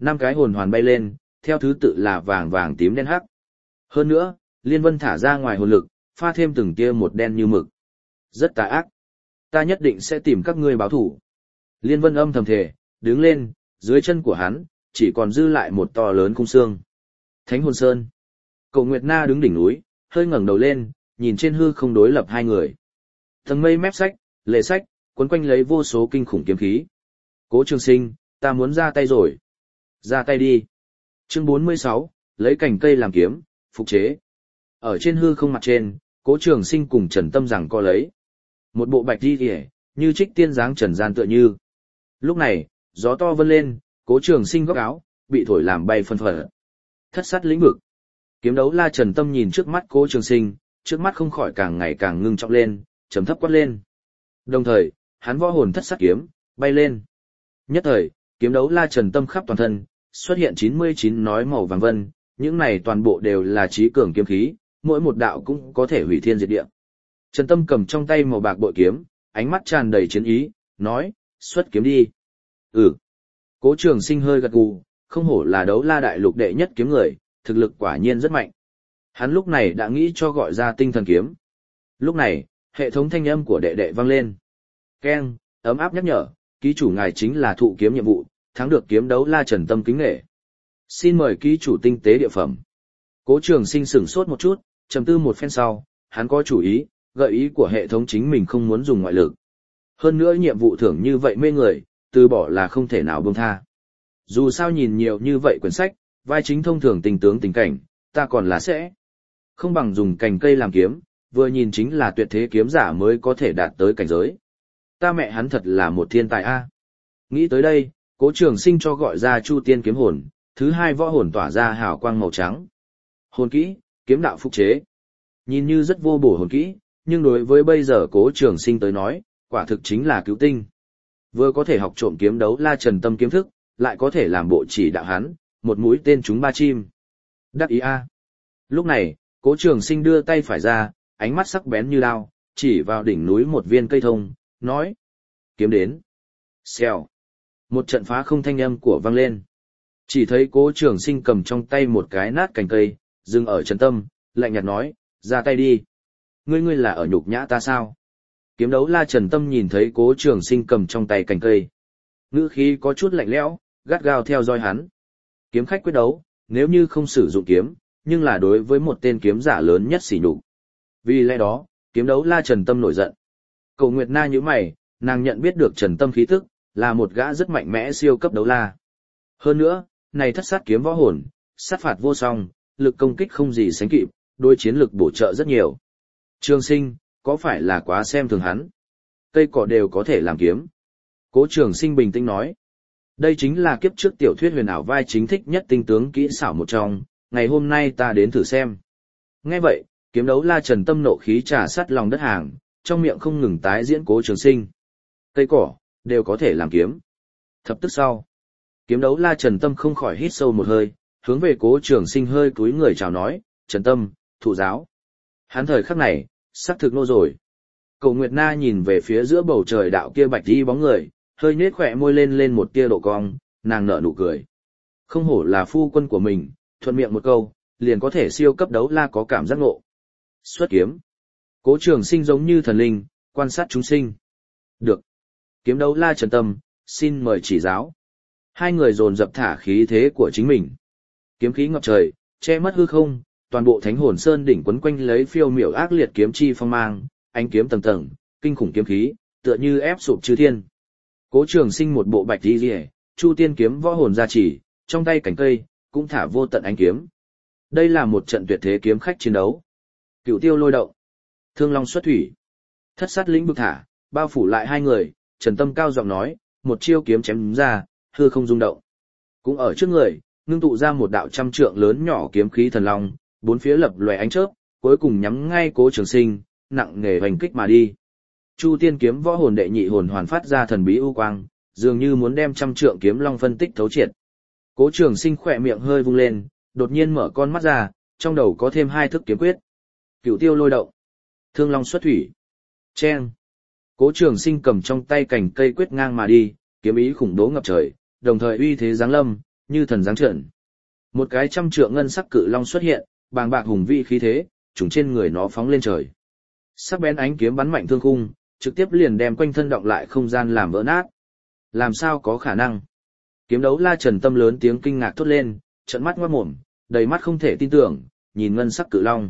5 cái hồn hoàn bay lên, theo thứ tự là vàng vàng tím đen hắc. Hơn nữa, Liên Vân thả ra ngoài hồn lực, pha thêm từng tia một đen như mực. Rất tà ác. Ta nhất định sẽ tìm các ngươi báo thủ. Liên Vân âm thầm thề, đứng lên, dưới chân của hắn, chỉ còn dư lại một to lớn khung xương. Thánh hồn sơn. Cậu Nguyệt Na đứng đỉnh núi, hơi ngẩng đầu lên, nhìn trên hư không đối lập hai người. Tầng mây mép sách, lệ sách, quấn quanh lấy vô số kinh khủng kiếm khí. Cố Trường Sinh, ta muốn ra tay rồi. Ra tay đi. Chương 46, lấy cành cây làm kiếm, phục chế. Ở trên hư không mặt trên, Cố Trường Sinh cùng Trần Tâm rằng co lấy. Một bộ bạch đi kìa, như trích tiên dáng trần gian tựa như. Lúc này, gió to vân lên, Cố Trường Sinh góc áo, bị thổi làm bay phân phật. Thất sát lĩnh vực. Kiếm đấu la Trần Tâm nhìn trước mắt Cố Trường Sinh, trước mắt không khỏi càng ngày càng ngưng trọng lên, trầm thấp quát lên. Đồng thời, hắn võ hồn thất sát kiếm, bay lên. Nhất thời, kiếm đấu la Trần Tâm khắp toàn thân, xuất hiện 99 nói màu vàng vân, những này toàn bộ đều là trí cường kiếm khí, mỗi một đạo cũng có thể hủy thiên diệt địa. Trần Tâm cầm trong tay màu bạc bội kiếm, ánh mắt tràn đầy chiến ý, nói, xuất kiếm đi. Ừ. Cố Trường Sinh hơi gật gù, không hổ là đấu la đại lục đệ nhất kiếm người, thực lực quả nhiên rất mạnh. Hắn lúc này đã nghĩ cho gọi ra tinh thần kiếm. Lúc này, hệ thống thanh âm của đệ đệ vang lên. Keng, ấm áp nhắc nhở, ký chủ ngài chính là thụ kiếm nhiệm vụ, thắng được kiếm đấu la Trần Tâm kính nể. Xin mời ký chủ tinh tế địa phẩm. Cố Trường Sinh sửng sốt một chút, trầm tư một phen sau, hắn có chủ ý, gợi ý của hệ thống chính mình không muốn dùng ngoại lực. Hơn nữa nhiệm vụ thưởng như vậy mê người, từ bỏ là không thể nào buông tha. Dù sao nhìn nhiều như vậy quyển sách, vai chính thông thường tình tướng tình cảnh, ta còn là sẽ. Không bằng dùng cành cây làm kiếm, vừa nhìn chính là tuyệt thế kiếm giả mới có thể đạt tới cảnh giới. Ta mẹ hắn thật là một thiên tài a. Nghĩ tới đây, Cố Trường Sinh cho gọi ra Chu Tiên kiếm hồn, thứ hai võ hồn tỏa ra hào quang màu trắng. Hồn kỹ, kiếm đạo phục chế. Nhìn như rất vô bổ hồn kỹ, nhưng đối với bây giờ Cố Trường Sinh tới nói, quả thực chính là cứu tinh. Vừa có thể học trộm kiếm đấu la Trần Tâm kiếm thức, lại có thể làm bộ chỉ đạo hắn, một mũi tên trúng ba chim. Đắc ý a. Lúc này, Cố Trường Sinh đưa tay phải ra, ánh mắt sắc bén như đao, chỉ vào đỉnh núi một viên cây thông, nói: "Kiếm đến." Xèo. Một trận phá không thanh âm của vang lên. Chỉ thấy Cố Trường Sinh cầm trong tay một cái nát cành cây, dừng ở Trần Tâm, lạnh nhạt nói: "Ra tay đi." Ngươi là ở nhục nhã ta sao? Kiếm đấu la Trần Tâm nhìn thấy Cố Trường Sinh cầm trong tay cành cây. Ngữ khí có chút lạnh lẽo, gắt gao theo dõi hắn. Kiếm khách quyết đấu, nếu như không sử dụng kiếm, nhưng là đối với một tên kiếm giả lớn nhất sỉ nhục. Vì lẽ đó, kiếm đấu la Trần Tâm nổi giận. Cầu Nguyệt Na nhíu mày, nàng nhận biết được Trần Tâm khí tức, là một gã rất mạnh mẽ siêu cấp đấu la. Hơn nữa, này thất sát kiếm võ hồn, sát phạt vô song, lực công kích không gì sánh kịp, đối chiến lực bổ trợ rất nhiều. Trường Sinh, có phải là quá xem thường hắn? Cây cỏ đều có thể làm kiếm. Cố Trường Sinh bình tĩnh nói. Đây chính là kiếp trước tiểu thuyết huyền ảo vai chính thích nhất tinh tướng kỹ xảo một trong, ngày hôm nay ta đến thử xem. Nghe vậy, kiếm đấu la Trần Tâm nộ khí trà sắt lòng đất hàng, trong miệng không ngừng tái diễn Cố Trường Sinh. Cây cỏ, đều có thể làm kiếm. Thập tức sau, kiếm đấu la Trần Tâm không khỏi hít sâu một hơi, hướng về Cố Trường Sinh hơi cúi người chào nói: "Trần Tâm, thụ giáo." Hắn thời khắc này, sắc thực nô rồi. Cầu Nguyệt Na nhìn về phía giữa bầu trời đạo kia bạch đi bóng người, hơi nhếch khỏe môi lên một tia độ cong, nàng nở nụ cười. Không hổ là phu quân của mình, thuận miệng một câu, liền có thể siêu cấp đấu la có cảm giác ngộ. Xuất kiếm. Cố Trường Sinh giống như thần linh, quan sát chúng sinh. Được. Kiếm đấu la Trần Tâm, xin mời chỉ giáo. Hai người dồn dập thả khí thế của chính mình. Kiếm khí ngập trời, che mất hư không, toàn bộ Thánh Hồn Sơn đỉnh quấn quanh lấy phiêu miểu ác liệt kiếm chi phong mang, ánh kiếm tầng tầng, kinh khủng kiếm khí, tựa như ép sụp chư thiên. Cố Trường Sinh một bộ bạch y liễu, Chu Tiên kiếm võ hồn gia trì, trong tay cành cây cũng thả vô tận ánh kiếm. Đây là một trận tuyệt thế kiếm khách chiến đấu. Cửu tiêu lôi động, Thương Long xuất thủy, thất sát lĩnh vực thả, bao phủ lại hai người. Trần Tâm cao giọng nói, một chiêu kiếm chém ra, hư không rung động. Cũng ở trước người, ngưng tụ ra một đạo trăm trượng lớn nhỏ kiếm khí thần long, bốn phía lập lòe ánh chớp, cuối cùng nhắm ngay Cố Trường Sinh, nặng nề hoành kích mà đi. Chu Tiên kiếm võ hồn đệ nhị hồn hoàn phát ra thần bí u quang, dường như muốn đem trăm trượng kiếm long phân tích thấu triệt. Cố Trường Sinh khỏe miệng hơi vung lên, đột nhiên mở con mắt ra, trong đầu có thêm hai thức kiếm quyết. Cửu tiêu lôi động, Thương Long xuất thủy. Chen. Cố Trường Sinh cầm trong tay cành cây quyết ngang mà đi, kiếm ý khủng bố ngập trời, đồng thời uy thế giáng lâm, như thần giáng trần. Một cái 100 trượng ngân sắc cự long xuất hiện, bàng bạc hùng vĩ khí thế, trùng trên người nó phóng lên trời. Sắc bén ánh kiếm bắn mạnh thương khung, trực tiếp liền đem quanh thân động lại không gian làm vỡ nát. Làm sao có khả năng? Kiếm đấu la Trần Tâm lớn tiếng kinh ngạc thốt lên, trợn mắt ngoác mồm, đầy mắt không thể tin tưởng, nhìn ngân sắc cự long.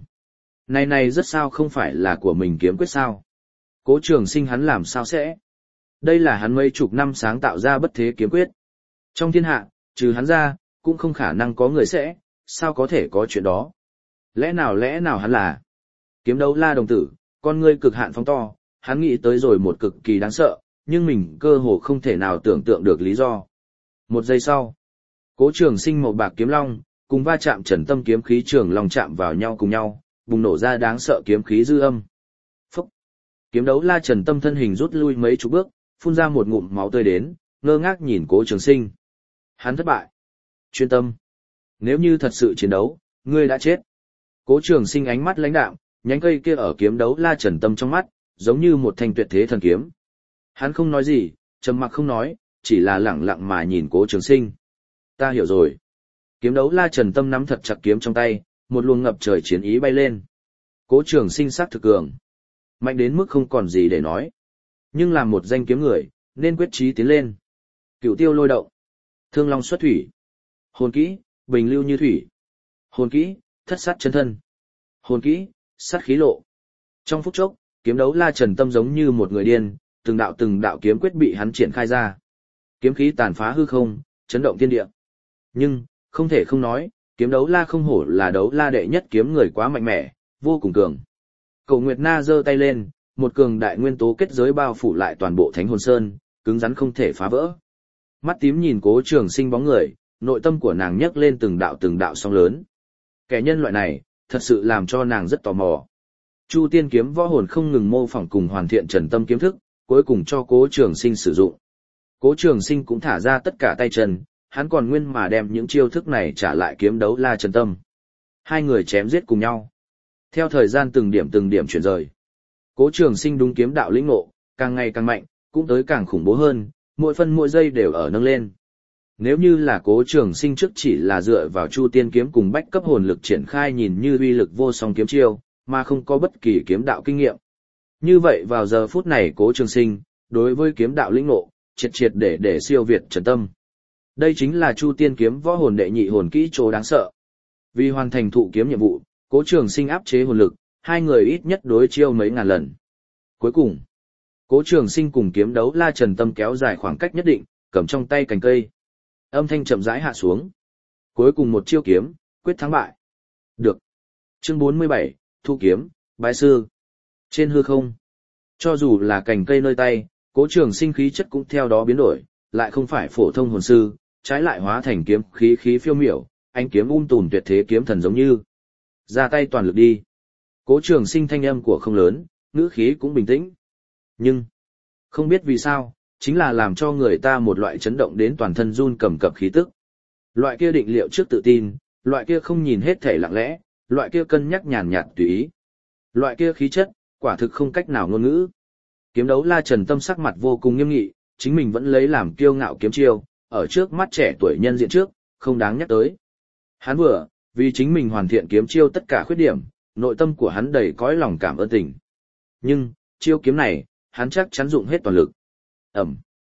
Này rất sao không phải là của mình kiếm quyết sao? Cố Trường Sinh hắn làm sao sẽ? Đây là hắn mấy chục năm sáng tạo ra bất thế kiếm quyết. Trong thiên hạ, trừ hắn ra, cũng không khả năng có người sẽ, sao có thể có chuyện đó? Lẽ nào hắn là? Kiếm đấu la đồng tử, con ngươi cực hạn phóng to, hắn nghĩ tới rồi một cực kỳ đáng sợ, nhưng mình cơ hồ không thể nào tưởng tượng được lý do. Một giây sau, Cố Trường Sinh màu bạc kiếm long, cùng va chạm Trần Tâm kiếm khí trường long chạm vào nhau cùng nhau, bùng nổ ra đáng sợ kiếm khí dư âm. Phốc. Kiếm đấu la Trần Tâm thân hình rút lui mấy chục bước, phun ra một ngụm máu tươi đến, ngơ ngác nhìn Cố Trường Sinh. Hắn thất bại. Chuyên tâm. Nếu như thật sự chiến đấu, ngươi đã chết. Cố Trường Sinh ánh mắt lãnh đạm, nhánh cây kia ở kiếm đấu la Trần Tâm trong mắt, giống như một thanh tuyệt thế thần kiếm. Hắn không nói gì, trầm mặc không nói, chỉ là lẳng lặng mà nhìn Cố Trường Sinh. Ta hiểu rồi. Kiếm đấu la Trần Tâm nắm thật chặt kiếm trong tay, một luồng ngập trời chiến ý bay lên. Cố Trường Sinh sắc thực cường, mạnh đến mức không còn gì để nói. Nhưng làm một danh kiếm người, nên quyết chí tiến lên. Cửu tiêu lôi động, thương long xuất thủy. Hồn kỹ, bình lưu như thủy. Hồn kỹ, thất sát chân thân. Hồn kỹ, sát khí lộ. Trong phút chốc, kiếm đấu la Trần Tâm giống như một người điên, từng đạo kiếm quyết bị hắn triển khai ra. Kiếm khí tàn phá hư không, chấn động thiên địa. Nhưng, không thể không nói, kiếm đấu la không hổ là đấu la đệ nhất kiếm người quá mạnh mẽ, vô cùng cường. Cổ Nguyệt Na giơ tay lên, một cường đại nguyên tố kết giới bao phủ lại toàn bộ Thánh Hồn Sơn, cứng rắn không thể phá vỡ. Mắt tím nhìn Cố Trường Sinh bóng người, nội tâm của nàng nhấc lên từng đạo sóng lớn. Kẻ nhân loại này, thật sự làm cho nàng rất tò mò. Chu Tiên kiếm võ hồn không ngừng mô phỏng cùng hoàn thiện Trần Tâm kiếm thức, cuối cùng cho Cố Trường Sinh sử dụng. Cố Trường Sinh cũng thả ra tất cả tay chân, hắn còn nguyên mà đem những chiêu thức này trả lại kiếm đấu la Trần Tâm. Hai người chém giết cùng nhau. Theo thời gian từng điểm chuyển rời. Cố Trường Sinh đúng kiếm đạo lĩnh ngộ, càng ngày càng mạnh, cũng tới càng khủng bố hơn, mỗi phân mỗi giây đều ở nâng lên. Nếu như là Cố Trường Sinh trước chỉ là dựa vào Chu Tiên kiếm cùng bách cấp hồn lực triển khai nhìn như uy lực vô song kiếm chiêu, mà không có bất kỳ kiếm đạo kinh nghiệm. Như vậy vào giờ phút này Cố Trường Sinh, đối với kiếm đạo lĩnh ngộ, triệt để siêu việt Trần Tâm. Đây chính là Chu Tiên kiếm võ hồn đệ nhị hồn kỹ chỗ đáng sợ. Vì hoàn thành thụ kiếm nhiệm vụ, Cố Trường Sinh áp chế hồn lực, hai người ít nhất đối chiêu mấy ngàn lần. Cuối cùng, Cố Trường Sinh cùng kiếm đấu la Trần Tâm kéo dài khoảng cách nhất định, cầm trong tay cành cây. Âm thanh chậm rãi hạ xuống. Cuối cùng một chiêu kiếm, quyết thắng bại. Được. Chương 47, thu kiếm, bái sư. Trên hư không, cho dù là cành cây nơi tay, Cố Trường Sinh khí chất cũng theo đó biến đổi, lại không phải phổ thông hồn sư, trái lại hóa thành kiếm khí phiêu miểu, anh kiếm tùm tuyệt thế kiếm thần giống như. Ra tay toàn lực đi. Cố Trường Sinh thanh âm của không lớn, ngữ khí cũng bình tĩnh. Nhưng, không biết vì sao, chính là làm cho người ta một loại chấn động đến toàn thân run cầm cập khí tức. Loại kia định liệu trước tự tin, loại kia không nhìn hết thể lặng lẽ, loại kia cân nhắc nhàn nhạt tùy ý. Loại kia khí chất, quả thực không cách nào ngôn ngữ. Kiếm đấu la Trần Tâm sắc mặt vô cùng nghiêm nghị, chính mình vẫn lấy làm kiêu ngạo kiếm chiêu, ở trước mắt trẻ tuổi nhân diện trước, không đáng nhắc tới. Hắn vừa, vì chính mình hoàn thiện kiếm chiêu tất cả khuyết điểm, nội tâm của hắn đầy cõi lòng cảm ơn tình. Nhưng, chiêu kiếm này, hắn chắc chắn dụng hết toàn lực. Ẩm.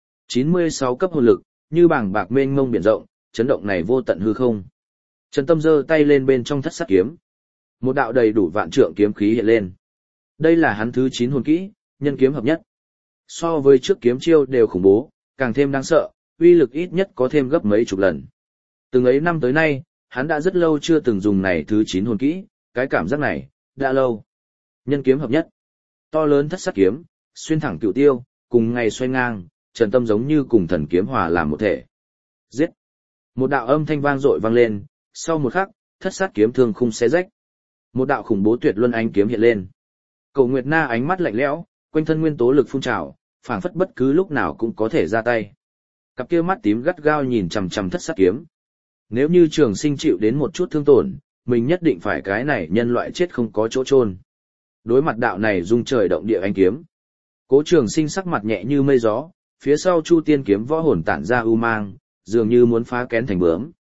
96 cấp hồn lực, như bảng bạc mênh mông biển rộng, chấn động này vô tận hư không. Trần Tâm giơ tay lên bên trong thất sát kiếm. Một đạo đầy đủ vạn trượng kiếm khí hiện lên. Đây là hắn thứ 9 hồn kỹ, nhân kiếm hợp nhất. So với trước kiếm chiêu đều khủng bố, càng thêm đáng sợ, uy lực ít nhất có thêm gấp mấy chục lần. Từng ấy năm tới nay, hắn đã rất lâu chưa từng dùng này thứ 9 hồn kỹ, cái cảm giác này, đã lâu. Nhân kiếm hợp nhất. To lớn thất sát kiếm, xuyên thẳng cửu tiêu, cùng ngày xoay ngang, Trần Tâm giống như cùng thần kiếm hòa làm một thể. Giết! Một đạo âm thanh vang dội vang lên, sau một khắc, thất sát kiếm thương khung xé rách. Một đạo khủng bố tuyệt luân ánh kiếm hiện lên. Cổ Nguyệt Na ánh mắt lạnh lẽo, quanh thân nguyên tố lực phun trào, phảng phất bất cứ lúc nào cũng có thể ra tay. Cặp kia mắt tím gắt gao nhìn chằm chằm thất sát kiếm. Nếu như Trường Sinh chịu đến một chút thương tổn, mình nhất định phải cái này nhân loại chết không có chỗ chôn. Đối mặt đạo này rung trời động địa ánh kiếm, Cố Trường Sinh sắc mặt nhẹ như mây gió, phía sau Chu Tiên kiếm võ hồn tản ra u mang, dường như muốn phá kén thành bướm,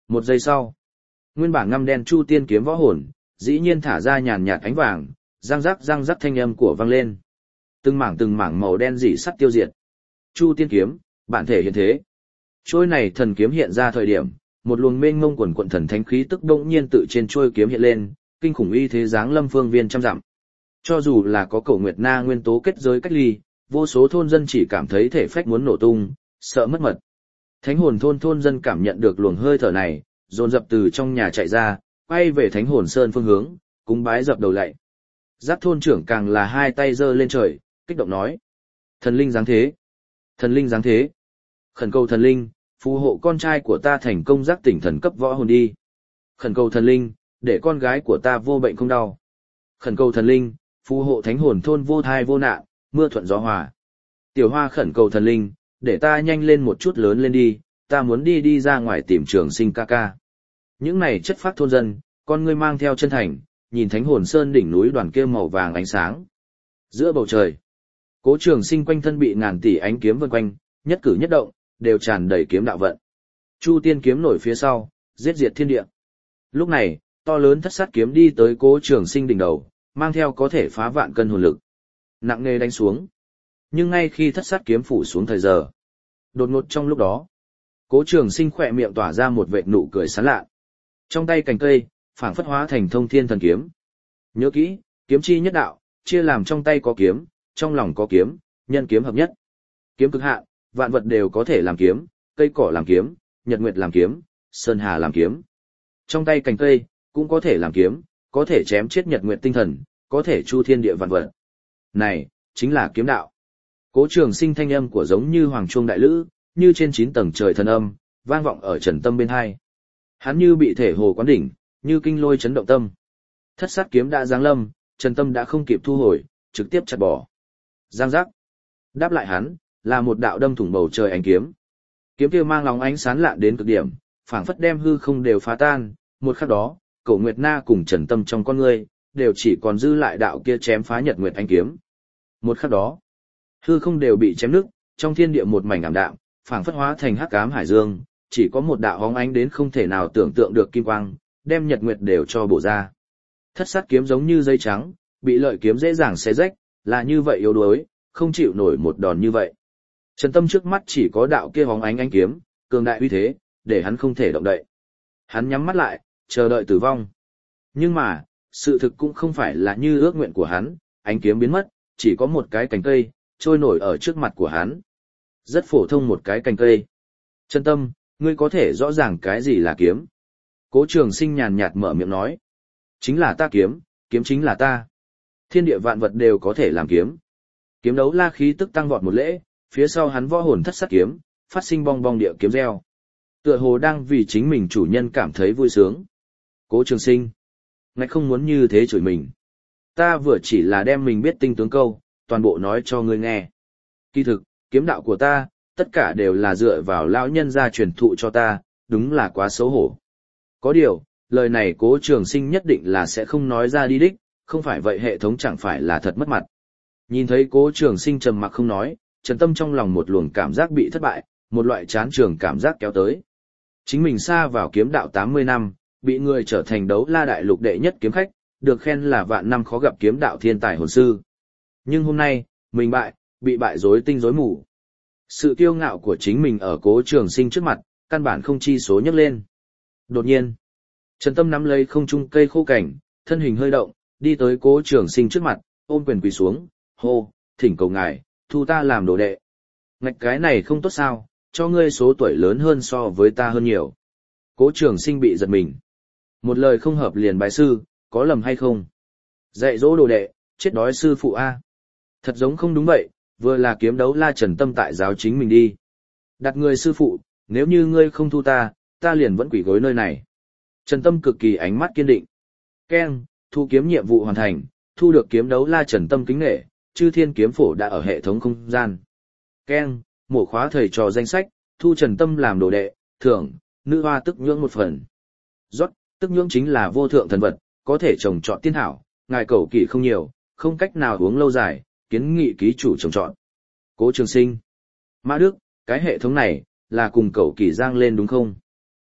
Một giây sau, nguyên bản ngăm đen Chu Tiên kiếm võ hồn, dĩ nhiên thả ra nhàn nhạt ánh vàng, răng rắc thanh âm của vang lên. Từng mảng màu đen rỉ sắt tiêu diệt. Chu Tiên kiếm, bản thể hiện thế. Trôi này thần kiếm hiện ra thời điểm, một luồng mênh mông quần quận thần thánh khí tức bỗng nhiên tự trên trôi kiếm hiện lên, kinh khủng uy thế giáng lâm phương viên trăm dặm. Cho dù là có Cổ Nguyệt Na nguyên tố kết giới cách ly, vô số thôn dân chỉ cảm thấy thể phách muốn nổ tung, sợ mất mật. Thánh hồn thôn dân cảm nhận được luồng hơi thở này, dồn dập từ trong nhà chạy ra, quay về Thánh hồn sơn phương hướng, cúng bái dập đầu lạy. Giáp thôn trưởng càng là hai tay giơ lên trời, kích động nói: "Thần linh giáng thế! Thần linh giáng thế! Khẩn cầu thần linh, phù hộ con trai của ta thành công giác tỉnh thần cấp võ hồn đi. Khẩn cầu thần linh, để con gái của ta vô bệnh không đau. Khẩn cầu thần linh, phù hộ thánh hồn thôn vô thai vô nạn, mưa thuận gió hòa. Tiểu Hoa khẩn cầu thần linh, để ta nhanh lên một chút lớn lên đi, ta muốn đi ra ngoài tìm Trường Sinh ca ca." Những này chất phác thôn dân, con ngươi mang theo chân thành, nhìn Thánh hồn sơn đỉnh núi đoàn kia màu vàng ánh sáng. Giữa bầu trời, Cố Trường Sinh quanh thân bị ngàn tỷ ánh kiếm vần quanh, nhất cử nhất động đều tràn đầy kiếm đạo vận. Chu Tiên kiếm nổi phía sau, giết diệt thiên địa. Lúc này, to lớn thất sát kiếm đi tới Cố Trường Sinh đỉnh đầu, mang theo có thể phá vạn cân hồn lực, nặng nề đánh xuống. Nhưng ngay khi thất sát kiếm phủ xuống thời giờ, đột ngột trong lúc đó, Cố Trường Sinh khỏe miệng tỏa ra một vệt nụ cười sán lạ. Trong tay cành cây, phảng phất hóa thành thông thiên thần kiếm. Nhớ kỹ, kiếm chi nhất đạo, chia làm trong tay có kiếm, trong lòng có kiếm, nhân kiếm hợp nhất. Kiếm cực hạn, vạn vật đều có thể làm kiếm, cây cỏ làm kiếm, nhật nguyệt làm kiếm, sơn hà làm kiếm. Trong tay cành cây, cũng có thể làm kiếm, có thể chém chết nhật nguyệt tinh thần, có thể chu thiên địa vạn vật. Này, chính là kiếm đạo. Cố Trường Sinh thanh âm của giống như hoàng chuông đại lữ, như trên 9 tầng trời thần âm, vang vọng ở Trần Tâm bên hai. Hắn như bị thể hồ quán đỉnh, như kinh lôi chấn động tâm. Thất sát kiếm đã giáng lâm, Trần Tâm đã không kịp thu hồi, trực tiếp chặt bỏ. Giang giác. Đáp lại hắn, là một đạo đâm thủng bầu trời ánh kiếm. Kiếm kia mang lóng ánh sáng lạ đến cực điểm, phảng phất đem hư không đều phá tan, một khắc đó, Cổ Nguyệt Na cùng Trần Tâm trong con ngươi, đều chỉ còn dư lại đạo kia chém phá nhật nguyệt ánh kiếm. Một khắc đó, hư không đều bị chém nứt, trong thiên địa một mảnh ảm đạm, phảng phất hóa thành hắc ám hải dương, chỉ có một đạo hóng ánh đến không thể nào tưởng tượng được kim quang, đem nhật nguyệt đều cho bổ ra. Thất sát kiếm giống như dây trắng, bị lợi kiếm dễ dàng xé rách, là như vậy yếu đuối, không chịu nổi một đòn như vậy. Trần Tâm trước mắt chỉ có đạo kia hóng ánh kiếm, cường đại uy thế, để hắn không thể động đậy. Hắn nhắm mắt lại, chờ đợi tử vong. Nhưng mà, sự thực cũng không phải là như ước nguyện của hắn, ánh kiếm biến mất, chỉ có một cái cành cây, trôi nổi ở trước mặt của hắn. Rất phổ thông một cái cành cây. Trần Tâm, ngươi có thể rõ ràng cái gì là kiếm? Cố Trường Sinh nhàn nhạt mở miệng nói. Chính là ta kiếm, kiếm chính là ta. Thiên địa vạn vật đều có thể làm kiếm. Kiếm đấu la khí tức tăng vọt một lễ, phía sau hắn võ hồn thất sát kiếm, phát sinh bong bong địa kiếm reo. Tựa hồ đang vì chính mình chủ nhân cảm thấy vui sướng. Cố Trường Sinh, ngạch không muốn như thế chửi mình. Ta vừa chỉ là đem mình biết tinh tướng câu, toàn bộ nói cho ngươi nghe. Kỳ thực, kiếm đạo của ta, tất cả đều là dựa vào lão nhân gia truyền thụ cho ta, đúng là quá xấu hổ. Có điều, lời này Cố Trường Sinh nhất định là sẽ không nói ra đi đích, không phải vậy hệ thống chẳng phải là thật mất mặt. Nhìn thấy Cố Trường Sinh trầm mặc không nói, Trần Tâm trong lòng một luồng cảm giác bị thất bại, một loại chán trường cảm giác kéo tới. Chính mình xa vào kiếm đạo 80 năm, bị người trở thành đấu la đại lục đệ nhất kiếm khách, được khen là vạn năm khó gặp kiếm đạo thiên tài hồn sư. Nhưng hôm nay, mình bị bại rối tinh rối mù. Sự kiêu ngạo của chính mình ở Cố Trường Sinh trước mặt, căn bản không chi số nhấc lên. Đột nhiên, Trần Tâm nắm lấy không trung cây khô cảnh, thân hình hơi động, đi tới Cố Trường Sinh trước mặt, ôm quyền quỳ xuống, hô, thỉnh cầu ngài, thu ta làm đồ đệ. Ngạch cái này không tốt sao, cho ngươi số tuổi lớn hơn so với ta hơn nhiều. Cố Trường Sinh bị giật mình. Một lời không hợp liền bái sư, có lầm hay không? Dạy dỗ đồ đệ, chết đói sư phụ A. Thật giống không đúng vậy, vừa là kiếm đấu la Trần Tâm tại giáo chính mình đi. Đặt người sư phụ, nếu như ngươi không thu ta, ta liền vẫn quỳ gối nơi này. Trần Tâm cực kỳ ánh mắt kiên định. Keng, thu kiếm nhiệm vụ hoàn thành, thu được kiếm đấu la Trần Tâm kính nể, Chư Thiên kiếm phổ đã ở hệ thống không gian. Keng, mổ khóa thầy trò danh sách, thu Trần Tâm làm đồ đệ, thưởng, nữ hoa tức nhưỡng 1 phần. Rót, tức nhưỡng chính là vô thượng thần vật, có thể trồng trọt tiên thảo, ngài cầu kỳ không nhiều, không cách nào uống lâu dài, kiến nghị ký chủ trồng trọt. Cố Trường Sinh. Mã Đức, cái hệ thống này, là cùng cầu kỳ giang lên đúng không?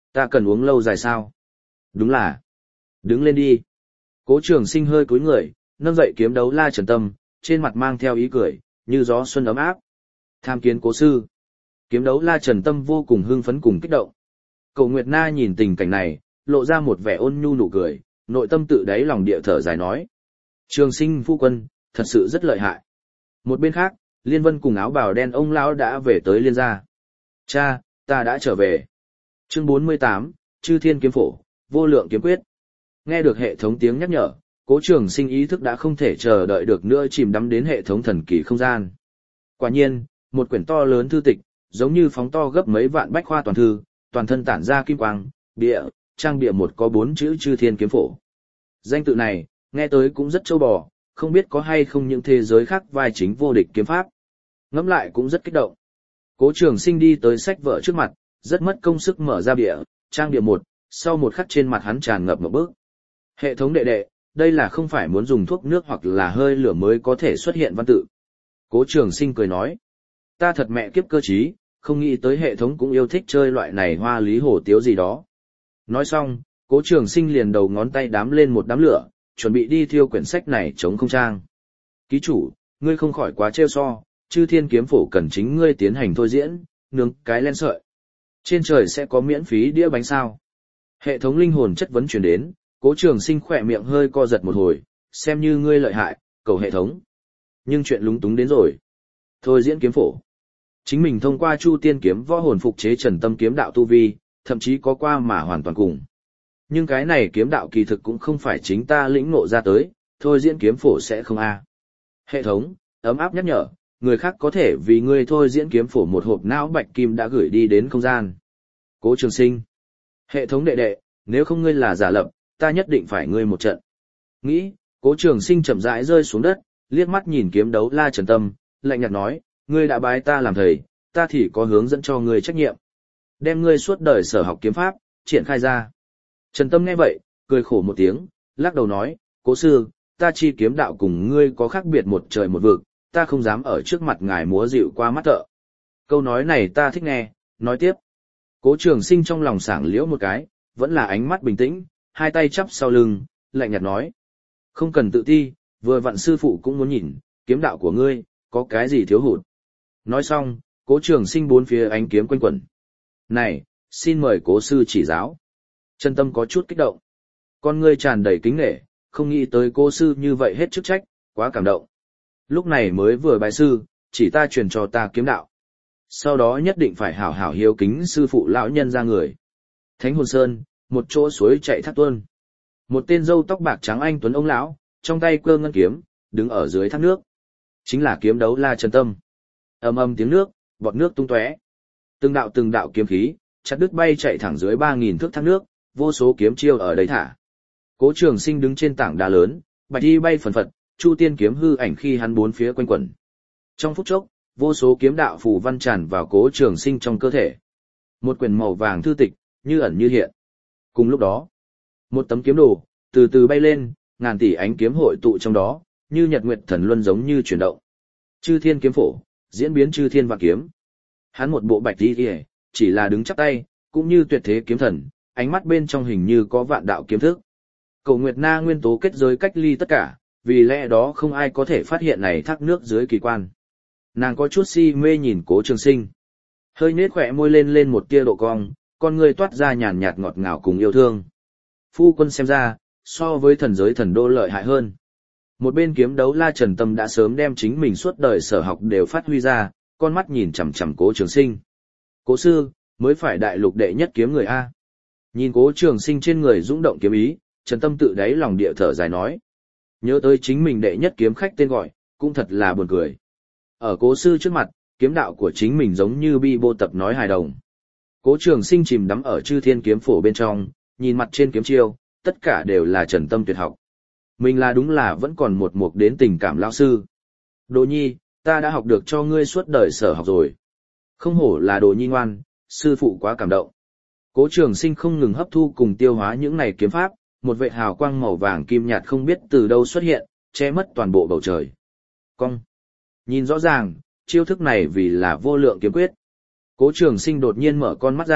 Ta cần uống lâu dài sao? Đúng là. Đứng lên đi. Cố Trường Sinh hơi cúi người, nâng dậy kiếm đấu la Trần Tâm, trên mặt mang theo ý cười, như gió xuân ấm áp. Tham kiến cố sư. Kiếm đấu la Trần Tâm vô cùng hưng phấn cùng kích động. Cổ Nguyệt Na nhìn tình cảnh này, lộ ra một vẻ ôn nhu nụ cười, nội tâm tự đáy lòng địa thở dài nói. Trường Sinh phu quân, thật sự rất lợi hại. Một bên khác, Liên Vân cùng áo bào đen ông lão đã về tới Liên gia. Cha, ta đã trở về. Chương 48, Chư Thiên Kiếm Phổ, Vô Lượng Kiếm Quyết. Nghe được hệ thống tiếng nhắc nhở, Cố Trường Sinh ý thức đã không thể chờ đợi được nữa chìm đắm đến hệ thống thần kỳ không gian. Quả nhiên, một quyển to lớn thư tịch, giống như phóng to gấp mấy vạn bách khoa toàn thư, toàn thân tản ra kim quang, bìa, trang bìa một có 4 chữ Chư Thiên Kiếm Phổ. Danh tự này, nghe tới cũng rất châu bò, không biết có hay không những thế giới khác vai chính vô địch kiếm pháp. Ngẫm lại cũng rất kích động. Cố Trường Sinh đi tới sách vở trước mặt, rất mất công sức mở ra bìa, trang bìa một, sau một khắc trên mặt hắn tràn ngập một bước. Hệ thống đệ đệ, đây là không phải muốn dùng thuốc nước hoặc là hơi lửa mới có thể xuất hiện văn tự. Cố Trường Sinh cười nói, ta thật mẹ kiếp cơ trí, không nghĩ tới hệ thống cũng yêu thích chơi loại này hoa lý hổ tiếu gì đó. Nói xong, Cố Trường Sinh liền đầu ngón tay đám lên một đám lửa, chuẩn bị đi thiêu quyển sách này chống không trang. Ký chủ, ngươi không khỏi quá trêu so, Chư Thiên Kiếm Phổ cần chính ngươi tiến hành thôi diễn, nướng cái len sợi. Trên trời sẽ có miễn phí đĩa bánh sao? Hệ thống linh hồn chất vấn truyền đến, Cố Trường Sinh khỏe miệng hơi co giật một hồi, xem như ngươi lợi hại, cầu hệ thống. Nhưng chuyện lúng túng đến rồi. Thôi diễn kiếm phổ. Chính mình thông qua Chu Tiên kiếm võ hồn phục chế Trần Tâm kiếm đạo tu vi, thậm chí có qua mà hoàn toàn cùng. Nhưng cái này kiếm đạo kỳ thực cũng không phải chính ta lĩnh ngộ ra tới, thôi diễn kiếm phổ sẽ không a. Hệ thống, ấm áp nhắc nhở, người khác có thể vì ngươi thôi diễn kiếm phổ một hộp não bạch kim đã gửi đi đến không gian. Cố Trường Sinh. Hệ thống đệ đệ, nếu không ngươi là giả lập, ta nhất định phải ngươi một trận. Nghĩ, Cố Trường Sinh chậm rãi rơi xuống đất, liếc mắt nhìn kiếm đấu la Trần Tâm, lạnh nhạt nói, ngươi đã bái ta làm thầy, ta thì có hướng dẫn cho ngươi trách nhiệm. Đem ngươi suốt đời sở học kiếm pháp, triển khai ra. Trần Tâm nghe vậy, cười khổ một tiếng, lắc đầu nói, Cố sư, ta chi kiếm đạo cùng ngươi có khác biệt một trời một vực, ta không dám ở trước mặt ngài múa dịu qua mắt thợ. Câu nói này ta thích nghe, nói tiếp. Cố Trường Sinh trong lòng sảng liễu một cái, vẫn là ánh mắt bình tĩnh, hai tay chắp sau lưng, lạnh nhạt nói. Không cần tự ti, vừa vặn sư phụ cũng muốn nhìn, kiếm đạo của ngươi, có cái gì thiếu hụt. Nói xong, Cố Trường Sinh bốn phía ánh kiếm quanh quẩn. Này, xin mời Cố sư chỉ giáo. Trần Tâm có chút kích động. Con ngươi tràn đầy kính nể, không nghĩ tới cô sư như vậy hết chức trách, quá cảm động. Lúc này mới vừa bái sư, chỉ ta truyền cho ta kiếm đạo. Sau đó nhất định phải hảo hảo hiếu kính sư phụ lão nhân ra người. Thánh Hồn Sơn, một chỗ suối chạy thác tuôn. Một tên râu tóc bạc trắng anh tuấn ông lão, trong tay cơ ngân kiếm, đứng ở dưới thác nước. Chính là kiếm đấu la Trần Tâm. Ầm ầm tiếng nước, bọt nước tung tóe. Từng đạo kiếm khí, chặt đứt bay chạy thẳng dưới 3000 thước thác nước, vô số kiếm chiêu ở đấy thả. Cố Trường Sinh đứng trên tảng đá lớn, bạch y bay phần phật, Chu Tiên kiếm hư ảnh khi hắn bốn phía quanh quẩn. Trong phút chốc, vô số kiếm đạo phù văn tràn vào Cố Trường Sinh trong cơ thể. Một quyển màu vàng thư tịch, như ẩn như hiện. Cùng lúc đó, một tấm kiếm đồ, từ từ bay lên, ngàn tỷ ánh kiếm hội tụ trong đó, như nhật nguyệt thần luân giống như chuyển động. Chư Thiên kiếm phổ, diễn biến chư thiên vạn kiếm. Hắn một bộ bạch y, chỉ là đứng chắp tay, cũng như tuyệt thế kiếm thần, ánh mắt bên trong hình như có vạn đạo kiếm thức. Cầu Nguyệt Na nguyên tố kết giới cách ly tất cả, vì lẽ đó không ai có thể phát hiện này thác nước dưới kỳ quan. Nàng có chút si mê nhìn Cố Trường Sinh. Hơi nết khỏe môi lên một tia độ cong, con người toát ra nhàn nhạt ngọt ngào cùng yêu thương. Phu quân xem ra, so với thần giới thần đô lợi hại hơn. Một bên kiếm đấu la Trần Tâm đã sớm đem chính mình suốt đời sở học đều phát huy ra, con mắt nhìn chằm chằm Cố Trường Sinh. Cố sư, mới phải đại lục đệ nhất kiếm người A. Nhìn Cố Trường Sinh trên người dũng động kiếm ý, Trần Tâm tự đáy lòng địa thở dài nói. Nhớ tới chính mình đệ nhất kiếm khách tên gọi, cũng thật là buồn cười. Ở Cố sư trước mặt, kiếm đạo của chính mình giống như bi bô tập nói hài đồng. Cố Trường Sinh chìm đắm ở Chư Thiên kiếm phổ bên trong, nhìn mặt trên kiếm chiêu, tất cả đều là Trần Tâm tuyệt học. Mình là đúng là vẫn còn một mục đến tình cảm lão sư. Đồ nhi, ta đã học được cho ngươi suốt đời sở học rồi. Không hổ là đồ nhi ngoan, sư phụ quá cảm động. Cố Trường Sinh không ngừng hấp thu cùng tiêu hóa những này kiếm pháp, một vệt hào quang màu vàng kim nhạt không biết từ đâu xuất hiện, che mất toàn bộ bầu trời. Cong. Nhìn rõ ràng, chiêu thức này vì là vô lượng kiếm quyết. Cố Trường Sinh đột nhiên mở con mắt ra,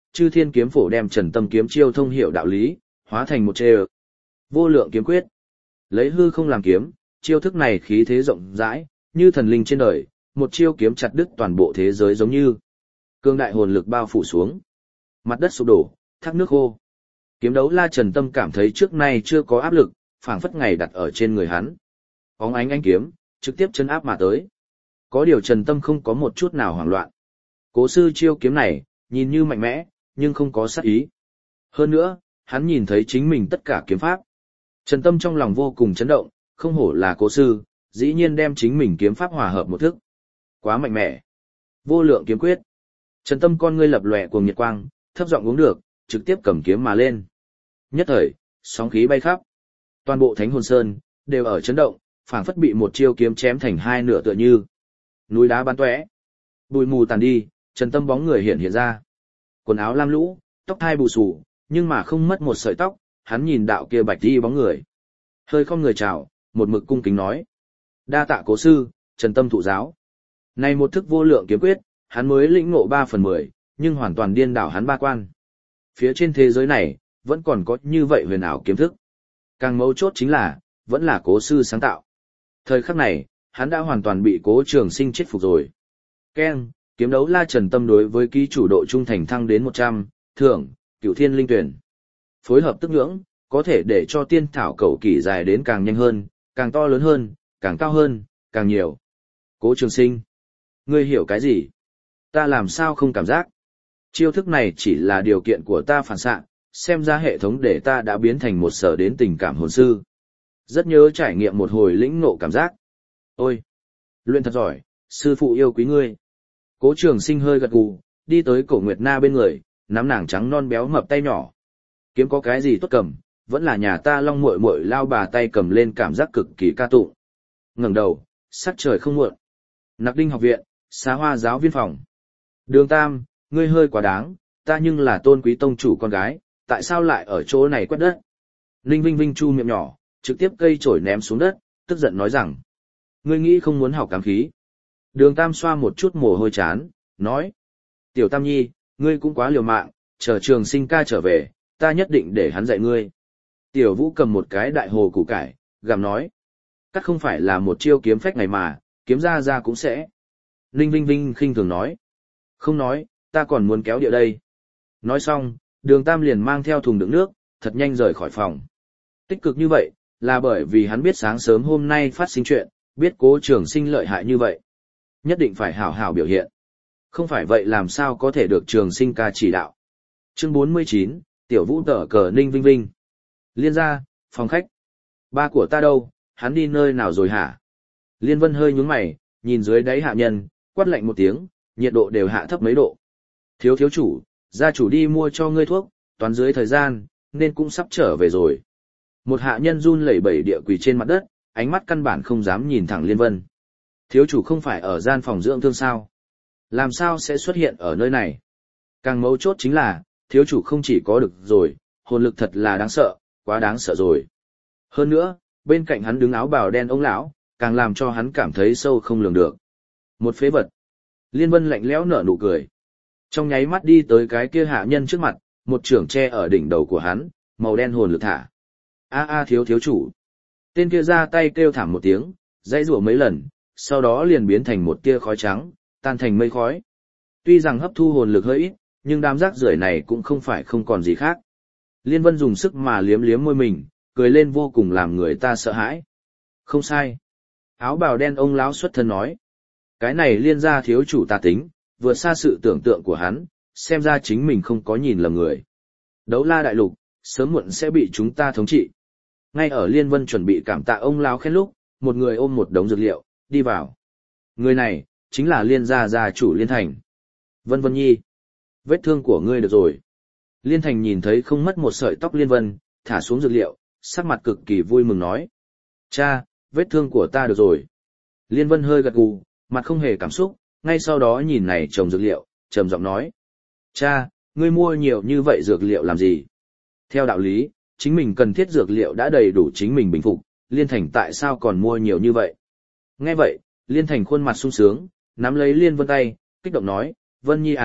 Chư Thiên kiếm phổ đem Trần Tâm kiếm chiêu thông hiểu đạo lý, hóa thành một chê vô lượng kiếm quyết. Lấy hư không làm kiếm, chiêu thức này khí thế rộng rãi, như thần linh trên đời, một chiêu kiếm chặt đứt toàn bộ thế giới giống như cương đại hồn lực bao phủ xuống. Mặt đất sụp đổ, thác nước khô. Kiếm đấu la Trần Tâm cảm thấy trước nay chưa có áp lực, phảng phất ngày đặt ở trên người hắn. Bóng ánh kiếm, trực tiếp chấn áp mà tới. Có điều Trần Tâm không có một chút nào hoảng loạn. Cố sư chiêu kiếm này, nhìn như mạnh mẽ, nhưng không có sát ý. Hơn nữa, hắn nhìn thấy chính mình tất cả kiếm pháp. Trần Tâm trong lòng vô cùng chấn động, không hổ là cố sư, dĩ nhiên đem chính mình kiếm pháp hòa hợp một thức. Quá mạnh mẽ. Vô lượng kiếm quyết. Trần Tâm con ngươi lập lòe cuồng nhiệt quang, thấp giọng uống được, trực tiếp cầm kiếm mà lên. Nhất thời, sóng khí bay khắp. Toàn bộ Thánh Hồn Sơn đều ở chấn động, phảng phất bị một chiêu kiếm chém thành hai nửa tựa như núi đá bắn tóe. Bụi mù tàn đi, Trần Tâm bóng người hiện ra. Quần áo lam lũ, tóc thai bù xù, nhưng mà không mất một sợi tóc, hắn nhìn đạo kia bạch đi bóng người. Hơi không người chào, một mực cung kính nói. Đa tạ cố sư, Trần Tâm thụ giáo. Này một thức vô lượng kiếm quyết, hắn mới lĩnh ngộ 3/10, nhưng hoàn toàn điên đảo hắn ba quan. Phía trên thế giới này, vẫn còn có như vậy huyền ảo kiếm thức. Càng mấu chốt chính là, vẫn là cố sư sáng tạo. Thời khắc này, hắn đã hoàn toàn bị Cố Trường Sinh chết phục rồi. Keng, kiếm đấu la Trần Tâm đối với ký chủ độ trung thành thăng đến 100, thưởng, Cửu Thiên Linh Tuyển. Phối hợp tức nhưỡng, có thể để cho tiên thảo cầu kỳ dài đến càng nhanh hơn, càng to lớn hơn, càng cao hơn, càng nhiều. Cố Trường Sinh, ngươi hiểu cái gì? Ta làm sao không cảm giác? Chiêu thức này chỉ là điều kiện của ta phản xạ, xem ra hệ thống để ta đã biến thành một sở đến tình cảm hồn sư. Rất nhớ trải nghiệm một hồi lĩnh ngộ cảm giác. Ôi, luyện thật giỏi, sư phụ yêu quý ngươi. Cố Trường Sinh hơi gật gù, đi tới Cổ Nguyệt Na bên người, nắm nàng trắng non béo mập tay nhỏ. Kiếm có cái gì tốt cầm, vẫn là nhà ta Long muội muội lao bà tay cầm lên cảm giác cực kỳ ca tụng. Ngẩng đầu, sắc trời không muộn. Nặc Đinh học viện, Xá Hoa giáo viên phòng. Đường Tam, ngươi hơi quá đáng, ta nhưng là Tôn quý tông chủ con gái, tại sao lại ở chỗ này quét đất? Ninh Vinh Vinh chu miệng nhỏ, trực tiếp cây chổi ném xuống đất, tức giận nói rằng. Ngươi nghĩ không muốn học cám khí. Đường Tam xoa một chút mồ hôi chán, nói. Tiểu Tam Nhi, ngươi cũng quá liều mạng, chờ Trường Sinh ca trở về, ta nhất định để hắn dạy ngươi. Tiểu Vũ cầm một cái đại hồ củ cải, gầm nói. Cắt không phải là một chiêu kiếm phách này mà, kiếm ra cũng sẽ. Ninh Vinh Vinh khinh thường nói. Không nói, ta còn muốn kéo địa đây. Nói xong, Đường Tam liền mang theo thùng đựng nước, thật nhanh rời khỏi phòng. Tích cực như vậy, là bởi vì hắn biết sáng sớm hôm nay phát sinh chuyện, biết Cố Trường Sinh lợi hại như vậy. Nhất định phải hảo hảo biểu hiện. Không phải vậy làm sao có thể được Trường Sinh ca chỉ đạo. Chương 49, Tiểu Vũ tở cờ Ninh Vinh Vinh. Liên gia, phòng khách. Ba của ta đâu, hắn đi nơi nào rồi hả? Liên Vân hơi nhướng mày, nhìn dưới đáy hạ nhân, quát lạnh một tiếng, nhiệt độ đều hạ thấp mấy độ. Thiếu chủ, gia chủ đi mua cho ngươi thuốc, toán dưới thời gian, nên cũng sắp trở về rồi. Một hạ nhân run lẩy bẩy địa quỳ trên mặt đất, ánh mắt căn bản không dám nhìn thẳng Liên Vân. Thiếu chủ không phải ở gian phòng dưỡng thương sao? Làm sao sẽ xuất hiện ở nơi này? Càng mấu chốt chính là, thiếu chủ không chỉ có được rồi, hồn lực thật là đáng sợ, quá đáng sợ rồi. Hơn nữa, bên cạnh hắn đứng áo bào đen ông lão, càng làm cho hắn cảm thấy sâu không lường được. Một phế vật. Liên Vân lạnh lẽo nở nụ cười. Trong nháy mắt đi tới cái kia hạ nhân trước mặt, một trưởng tre ở đỉnh đầu của hắn, màu đen hồn lực thả. Thiếu chủ. Tên kia ra tay kêu thảm một tiếng, dãy rủa mấy lần, sau đó liền biến thành một tia khói trắng, tan thành mây khói. Tuy rằng hấp thu hồn lực hơi ít, nhưng đám rác rưởi này cũng không phải không còn gì khác. Liên Vân dùng sức mà liếm liếm môi mình, cười lên vô cùng làm người ta sợ hãi. Không sai. Áo bào đen ông lão xuất thân nói. Cái này Liên gia thiếu chủ ta tính, vượt xa sự tưởng tượng của hắn, xem ra chính mình không có nhìn lầm người. Đấu la đại lục, sớm muộn sẽ bị chúng ta thống trị. Ngay ở Liên Vân chuẩn bị cảm tạ ông lão khen lúc, một người ôm một đống dược liệu, đi vào. Người này, chính là Liên gia gia chủ Liên Thành. Vân Vân Nhi, vết thương của ngươi được rồi. Liên Thành nhìn thấy không mất một sợi tóc Liên Vân, thả xuống dược liệu, sắc mặt cực kỳ vui mừng nói. Cha, vết thương của ta được rồi. Liên Vân hơi gật gù, mặt không hề cảm xúc, ngay sau đó nhìn này trồng dược liệu, trầm giọng nói. Cha, ngươi mua nhiều như vậy dược liệu làm gì? Theo đạo lý, chính mình cần thiết dược liệu đã đầy đủ chính mình bình phục, Liên Thành tại sao còn mua nhiều như vậy? Nghe vậy, Liên Thành khuôn mặt sung sướng, nắm lấy Liên Vân tay, kích động nói, Vân Nhi à,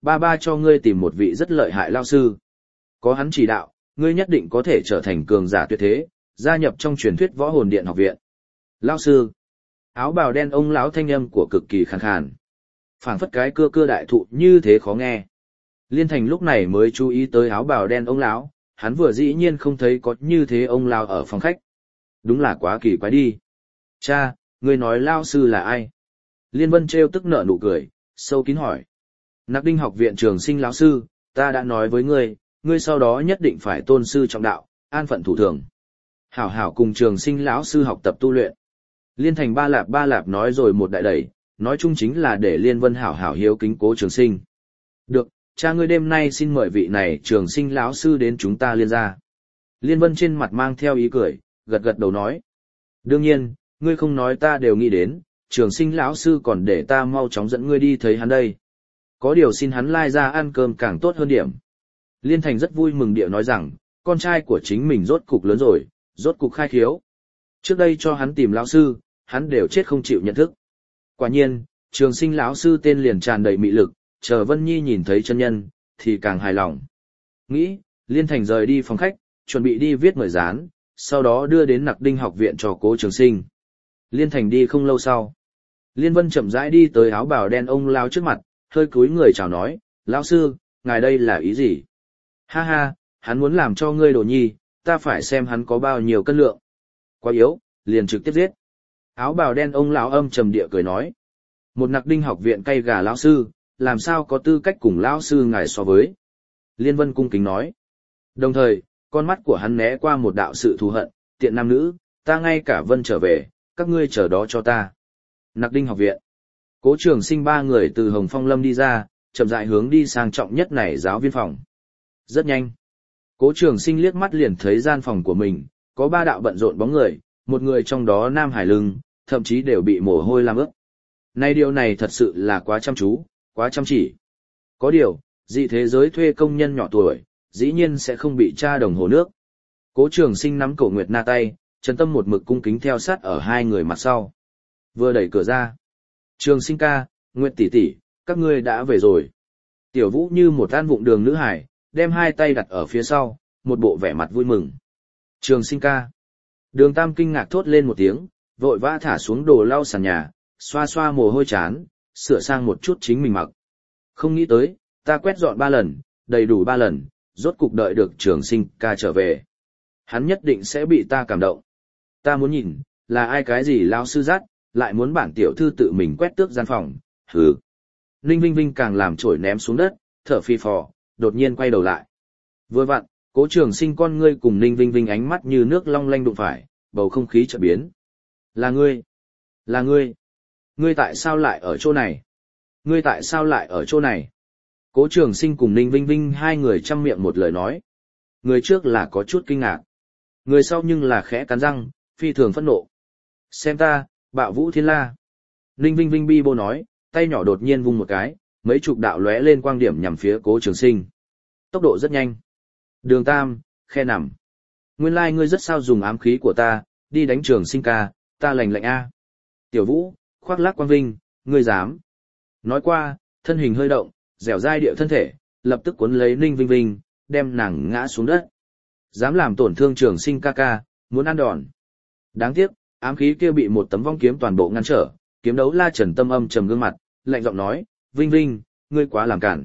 ba ba cho ngươi tìm một vị rất lợi hại lao sư. Có hắn chỉ đạo, ngươi nhất định có thể trở thành cường giả tuyệt thế, gia nhập trong truyền thuyết võ hồn điện học viện. Lao sư. Áo bào đen ông lão thanh âm của cực kỳ khàn khàn. Phảng phất cái cưa đại thụ như thế khó nghe. Liên Thành lúc này mới chú ý tới áo bào đen ông lão, hắn vừa dĩ nhiên không thấy có như thế ông lão ở phòng khách. Đúng là quá kỳ quái đi. Cha, ngươi nói lao sư là ai? Liên Vân trêu tức nở nụ cười, sâu kín hỏi. Nặc Đinh học viện trường sinh lão sư, ta đã nói với ngươi, ngươi sau đó nhất định phải tôn sư trọng đạo, an phận thủ thường. Hảo hảo cùng trường sinh lão sư học tập tu luyện. Liên Thành ba lạp nói rồi một đại đẩy, nói chung chính là để Liên Vân hảo hảo hiếu kính Cố Trường Sinh. Được, cha ngươi đêm nay xin mời vị này trường sinh lão sư đến chúng ta Liên gia. Liên Vân trên mặt mang theo ý cười, gật gật đầu nói. Đương nhiên, ngươi không nói ta đều nghĩ đến, trường sinh lão sư còn để ta mau chóng dẫn ngươi đi thấy hắn đây. Có điều xin hắn lai ra ăn cơm càng tốt hơn điểm. Liên Thành rất vui mừng địa nói rằng, con trai của chính mình rốt cục lớn rồi, rốt cục khai khiếu. Trước đây cho hắn tìm lão sư, hắn đều chết không chịu nhận thức. Quả nhiên, trường sinh lão sư tên liền tràn đầy mị lực, chờ Vân Nhi nhìn thấy chân nhân, thì càng hài lòng. Nghĩ, Liên Thành rời đi phòng khách, chuẩn bị đi viết mời dán, sau đó đưa đến Nặc Đinh học viện cho Cố Trường Sinh. Liên Thành đi không lâu sau. Liên Vân chậm rãi đi tới áo bào đen ông lão trước mặt, hơi cúi người chào nói, lão sư, ngài đây là ý gì? Ha ha, hắn muốn làm cho ngươi đồ nhi, ta phải xem hắn có bao nhiêu cân lượng. Quá yếu, liền trực tiếp giết. Áo bào đen ông lão âm trầm địa cười nói. Một Nặc Đinh học viện cay gà lão sư, làm sao có tư cách cùng lão sư ngài so với. Liên Vân cung kính nói. Đồng thời, con mắt của hắn né qua một đạo sự thù hận, tiện nam nữ, ta ngay cả Vân trở về, các ngươi chờ đó cho ta. Nặc Đinh học viện. Cố Trường Sinh ba người từ Hồng Phong Lâm đi ra, chậm rãi hướng đi sang trọng nhất này giáo viên phòng. Rất nhanh. Cố Trường Sinh liếc mắt liền thấy gian phòng của mình, có ba đạo bận rộn bóng người, một người trong đó nam hải lưng, thậm chí đều bị mồ hôi làm ướt. Này điều này thật sự là quá chăm chú, quá chăm chỉ. Có điều, dị thế giới thuê công nhân nhỏ tuổi, dĩ nhiên sẽ không bị tra đồng hồ nước. Cố Trường Sinh nắm Cổ Nguyệt Na tay, Trần Tâm một mực cung kính theo sát ở hai người mặt sau. Vừa đẩy cửa ra. Trường Sinh ca, Nguyệt tỷ tỷ, các ngươi đã về rồi. Tiểu Vũ như một an vụng đường nữ hải, đem hai tay đặt ở phía sau, một bộ vẻ mặt vui mừng. Trường Sinh ca. Đường Tam kinh ngạc thốt lên một tiếng, vội vã thả xuống đồ lau sàn nhà, xoa xoa mồ hôi chán, sửa sang một chút chính mình mặc. Không nghĩ tới, ta quét dọn 3 lần, đầy đủ 3 lần, rốt cục đợi được Trường Sinh ca trở về. Hắn nhất định sẽ bị ta cảm động. Ta muốn nhìn, là ai cái gì lao sư dắt, lại muốn bản tiểu thư tự mình quét tước gian phòng, hừ. Ninh Vinh Vinh càng làm chổi ném xuống đất, thở phì phò, đột nhiên quay đầu lại. Vừa vặn, Cố Trường Sinh con ngươi cùng Ninh Vinh Vinh ánh mắt như nước long lanh đụng phải, bầu không khí chợt biến. Là ngươi, là ngươi, ngươi tại sao lại ở chỗ này? Ngươi tại sao lại ở chỗ này? Cố Trường Sinh cùng Ninh Vinh Vinh hai người chăm miệng một lời nói. Người trước là có chút kinh ngạc, người sau nhưng là khẽ cắn răng, phi thường phẫn nộ. Xem ta, Bạo Vũ Thiên La. Ninh Vinh Vinh bi bô nói, tay nhỏ đột nhiên vung một cái, mấy chục đạo lóe lên quang điểm nhằm phía Cố Trường Sinh. Tốc độ rất nhanh. Đường Tam, khe nằm. Nguyên lai ngươi rất sao dùng ám khí của ta, đi đánh Trường Sinh ca, ta lành lạnh a. Tiểu Vũ, khoác lác quang vinh, ngươi dám. Nói qua, thân hình hơi động, dẻo dai điệu thân thể, lập tức cuốn lấy Ninh Vinh Vinh, đem nàng ngã xuống đất. Dám làm tổn thương Trường Sinh ca ca, muốn ăn đòn. Đáng tiếc, ám khí kia bị một tấm vong kiếm toàn bộ ngăn trở, kiếm đấu la Trần Tâm âm trầm gương mặt, lạnh giọng nói, Vinh Vinh, ngươi quá làm cản.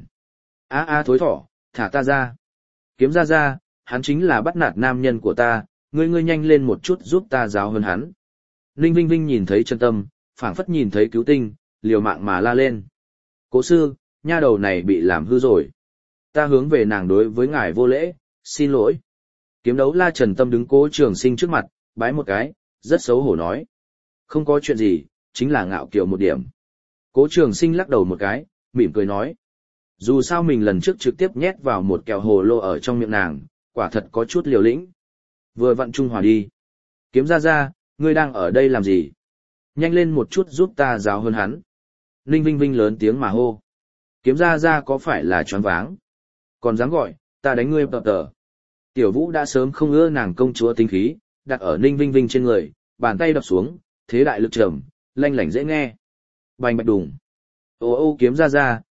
Thối thỏ, thả ta ra. Kiếm ra, hắn chính là bắt nạt nam nhân của ta, ngươi nhanh lên một chút giúp ta giáo hơn hắn. Ninh Vinh Vinh nhìn thấy Trần Tâm, phảng phất nhìn thấy cứu tinh, liều mạng mà la lên. Cố sư, nha đầu này bị làm hư rồi. Ta hướng về nàng đối với ngài vô lễ, xin lỗi. Kiếm đấu la Trần Tâm đứng Cố Trường Sinh trước mặt, bái một cái, rất xấu hổ nói. Không có chuyện gì, chính là ngạo kiều một điểm. Cố Trường Sinh lắc đầu một cái, mỉm cười nói. Dù sao mình lần trước trực tiếp nhét vào một kẹo hồ lô ở trong miệng nàng, quả thật có chút liều lĩnh. Vừa vặn trung hòa đi. Kiếm ra, ngươi đang ở đây làm gì? Nhanh lên một chút giúp ta giáo hơn hắn. Ninh Vinh Vinh lớn tiếng mà hô. Kiếm ra có phải là choáng váng? Còn dám gọi, ta đánh ngươi tờ tờ. Tiểu Vũ đã sớm không ưa nàng công chúa tính khí, đặt ở Ninh Vinh Vinh trên người, bàn tay đập xuống, thế đại lực trầm, lanh lảnh dễ nghe. Bành bạch đùng. Ô kiếm ra,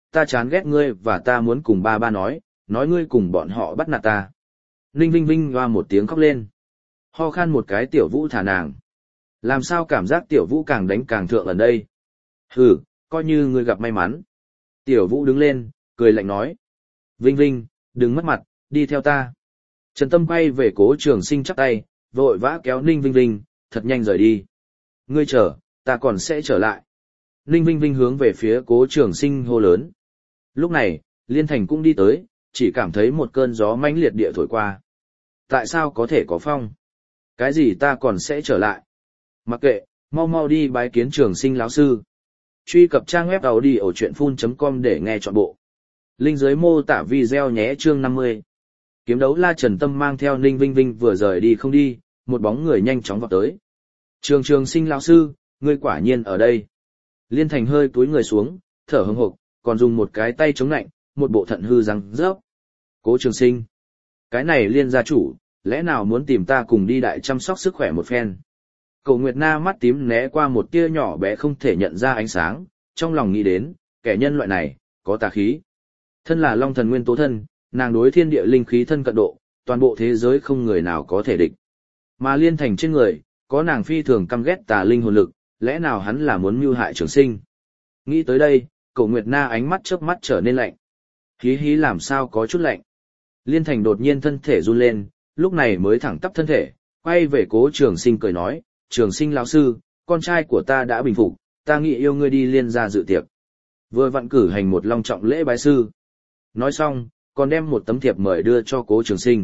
ta chán ghét ngươi và ta muốn cùng ba ba nói ngươi cùng bọn họ bắt nạt ta. Ninh Vinh Vinh hoa một tiếng khóc lên. Ho khan một cái Tiểu Vũ thả nàng. Làm sao cảm giác Tiểu Vũ càng đánh càng thượng ở đây? Hừ, coi như ngươi gặp may mắn. Tiểu Vũ đứng lên, cười lạnh nói. Vinh Vinh, đừng mất mặt, đi theo ta. Trần Tâm quay về Cố Trường Sinh chắp tay, vội vã kéo Ninh Vinh Vinh, thật nhanh rời đi. Ngươi chờ, ta còn sẽ trở lại. Ninh Vinh Vinh hướng về phía Cố Trường Sinh hô lớn. Lúc này, Liên Thành cũng đi tới, chỉ cảm thấy một cơn gió mãnh liệt địa thổi qua. Tại sao có thể có phong? Cái gì ta còn sẽ trở lại? Mặc kệ, mau mau đi bái kiến Trường Sinh lão sư. Truy cập trang web audiochuyenphun.com để nghe trọn bộ. Link dưới mô tả video nhé. Chương 50. Kiếm đấu la Trần Tâm mang theo Ninh Vinh Vinh vừa rời đi không đi, một bóng người nhanh chóng vọt tới. Trường Sinh lão sư, ngươi quả nhiên ở đây. Liên Thành hơi cúi người xuống, thở hổn hộc, còn dùng một cái tay chống lạnh, một bộ thận hư răng rớp. Cố Trường Sinh, cái này Liên gia chủ, lẽ nào muốn tìm ta cùng đi đại chăm sóc sức khỏe một phen? Cổ Nguyệt Na mắt tím né qua một tia nhỏ bé không thể nhận ra ánh sáng, trong lòng nghĩ đến, kẻ nhân loại này, có tà khí. Thân là Long Thần nguyên tố thân, nàng đối thiên địa linh khí thân cận độ, toàn bộ thế giới không người nào có thể địch. Mà Liên Thành trên người, có nàng phi thường căm ghét tà linh hồn lực, lẽ nào hắn là muốn mưu hại Trường Sinh? Nghĩ tới đây, Cổ Nguyệt Na ánh mắt chớp mắt trở nên lạnh. Hí hí làm sao có chút lạnh. Liên Thành đột nhiên thân thể run lên, lúc này mới thẳng tắp thân thể, quay về Cố Trường Sinh cười nói, Trường Sinh lão sư, con trai của ta đã bình phục, ta nghĩ yêu ngươi đi Liên gia dự tiệc. Vừa vặn cử hành một long trọng lễ bái sư. Nói xong, còn đem một tấm thiệp mời đưa cho Cố Trường Sinh.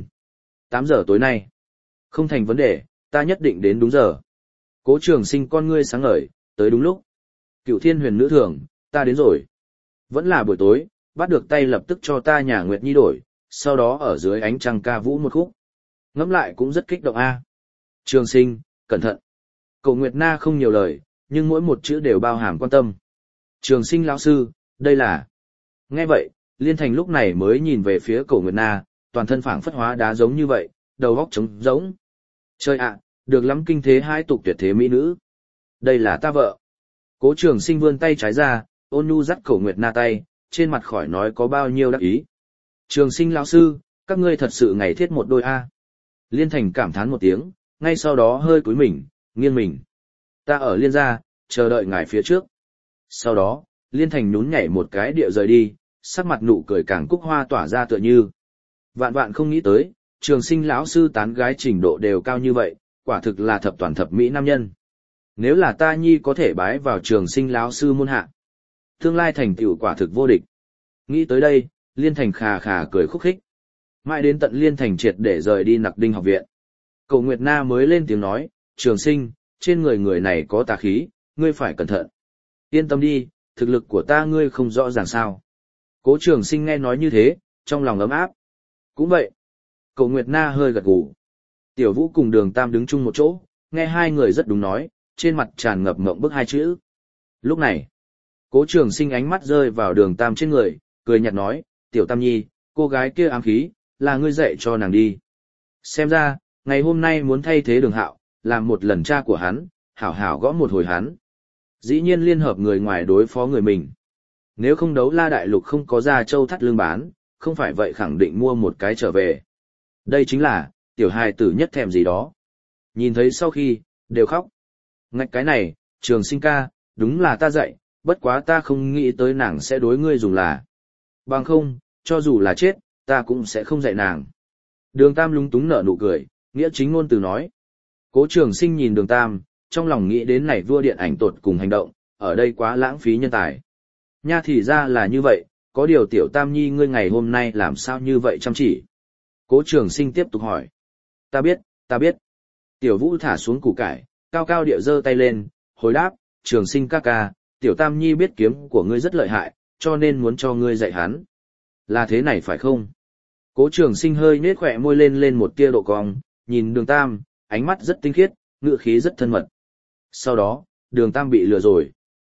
8 giờ tối nay. Không thành vấn đề, ta nhất định đến đúng giờ. Cố Trường Sinh con ngươi sáng ngời, tới đúng lúc. Cựu Thiên Huyền Nữ Thường, ta đến rồi. Vẫn là buổi tối, bắt được tay lập tức cho ta nhà Nguyệt Nhi đổi, sau đó ở dưới ánh trăng ca vũ một khúc. Ngẫm lại cũng rất kích động a. Trường Sinh, cẩn thận. Cổ Nguyệt Na không nhiều lời, nhưng mỗi một chữ đều bao hàm quan tâm. Trường Sinh lão sư, đây là... Nghe vậy, Liên Thành lúc này mới nhìn về phía Cổ Nguyệt Na, toàn thân phảng phất hóa đá giống như vậy, đầu óc trống rỗng. Trời ạ, được lắm kinh thế hai tục tuyệt thế mỹ nữ. Đây là ta vợ. Cố Trường Sinh vươn tay trái ra, ôn nhu dắt Cổ Nguyệt Na tay, trên mặt khỏi nói có bao nhiêu đắc ý. Trường Sinh lão sư, các ngươi thật sự ngày thiết một đôi a. Liên Thành cảm thán một tiếng, ngay sau đó hơi cúi mình, nghiêng mình. Ta ở Liên gia, chờ đợi ngài phía trước. Sau đó, Liên Thành nhún nhảy một cái địa rời đi, sắc mặt nụ cười càng cúc hoa tỏa ra tựa như. Vạn vạn không nghĩ tới, Trường Sinh lão sư tán gái trình độ đều cao như vậy, quả thực là thập toàn thập mỹ nam nhân. Nếu là ta nhi có thể bái vào Trường Sinh lão sư môn hạ, tương lai thành tựu quả thực vô địch. Nghĩ tới đây, Liên Thành khà khà cười khúc khích. Mãi đến tận Liên Thành triệt để rời đi Nặc Đinh học viện. Cổ Nguyệt Na mới lên tiếng nói, Trường Sinh, trên người người này có tà khí, ngươi phải cẩn thận. Yên tâm đi, thực lực của ta ngươi không rõ ràng sao. Cố Trường Sinh nghe nói như thế, trong lòng ấm áp. Cũng vậy. Cổ Nguyệt Na hơi gật gù. Tiểu Vũ cùng Đường Tam đứng chung một chỗ, nghe hai người rất đúng nói, trên mặt tràn ngập ngộng bức hai chữ. Lúc này, Cố Trường Sinh ánh mắt rơi vào Đường Tam trên người, cười nhạt nói, Tiểu Tam Nhi, cô gái kia ám khí, là ngươi dạy cho nàng đi. Xem ra, ngày hôm nay muốn thay thế Đường Hạo, làm một lần cha của hắn, hảo hảo gõ một hồi hắn. Dĩ nhiên liên hợp người ngoài đối phó người mình. Nếu không đấu la đại lục không có Gia Châu thắt lưng bán, không phải vậy khẳng định mua một cái trở về. Đây chính là, tiểu hài tử nhất thèm gì đó. Nhìn thấy sau khi, đều khóc. Ngạch cái này, Trường Sinh ca, đúng là ta dạy, bất quá ta không nghĩ tới nàng sẽ đối ngươi dùng là. Bằng không, cho dù là chết, ta cũng sẽ không dạy nàng. Đường Tam lúng túng nở nụ cười, nghĩa chính ngôn từ nói. Cố Trường Sinh nhìn Đường Tam, trong lòng nghĩ đến này vua điện ảnh tột cùng hành động, ở đây quá lãng phí nhân tài. Nha thì ra là như vậy, có điều Tiểu Tam Nhi ngươi ngày hôm nay làm sao như vậy chăm chỉ. Cố Trường Sinh tiếp tục hỏi. Ta biết. Tiểu Vũ thả xuống củ cải, cao cao địa giơ tay lên, hồi đáp, Trường Sinh ca ca, Tiểu Tam Nhi biết kiếm của ngươi rất lợi hại, cho nên muốn cho ngươi dạy hắn. Là thế này phải không? Cố Trường Sinh hơi nết khỏe môi lên một tia độ cong, nhìn Đường Tam, ánh mắt rất tinh khiết, ngữ khí rất thân mật. Sau đó, Đường Tam bị lừa rồi.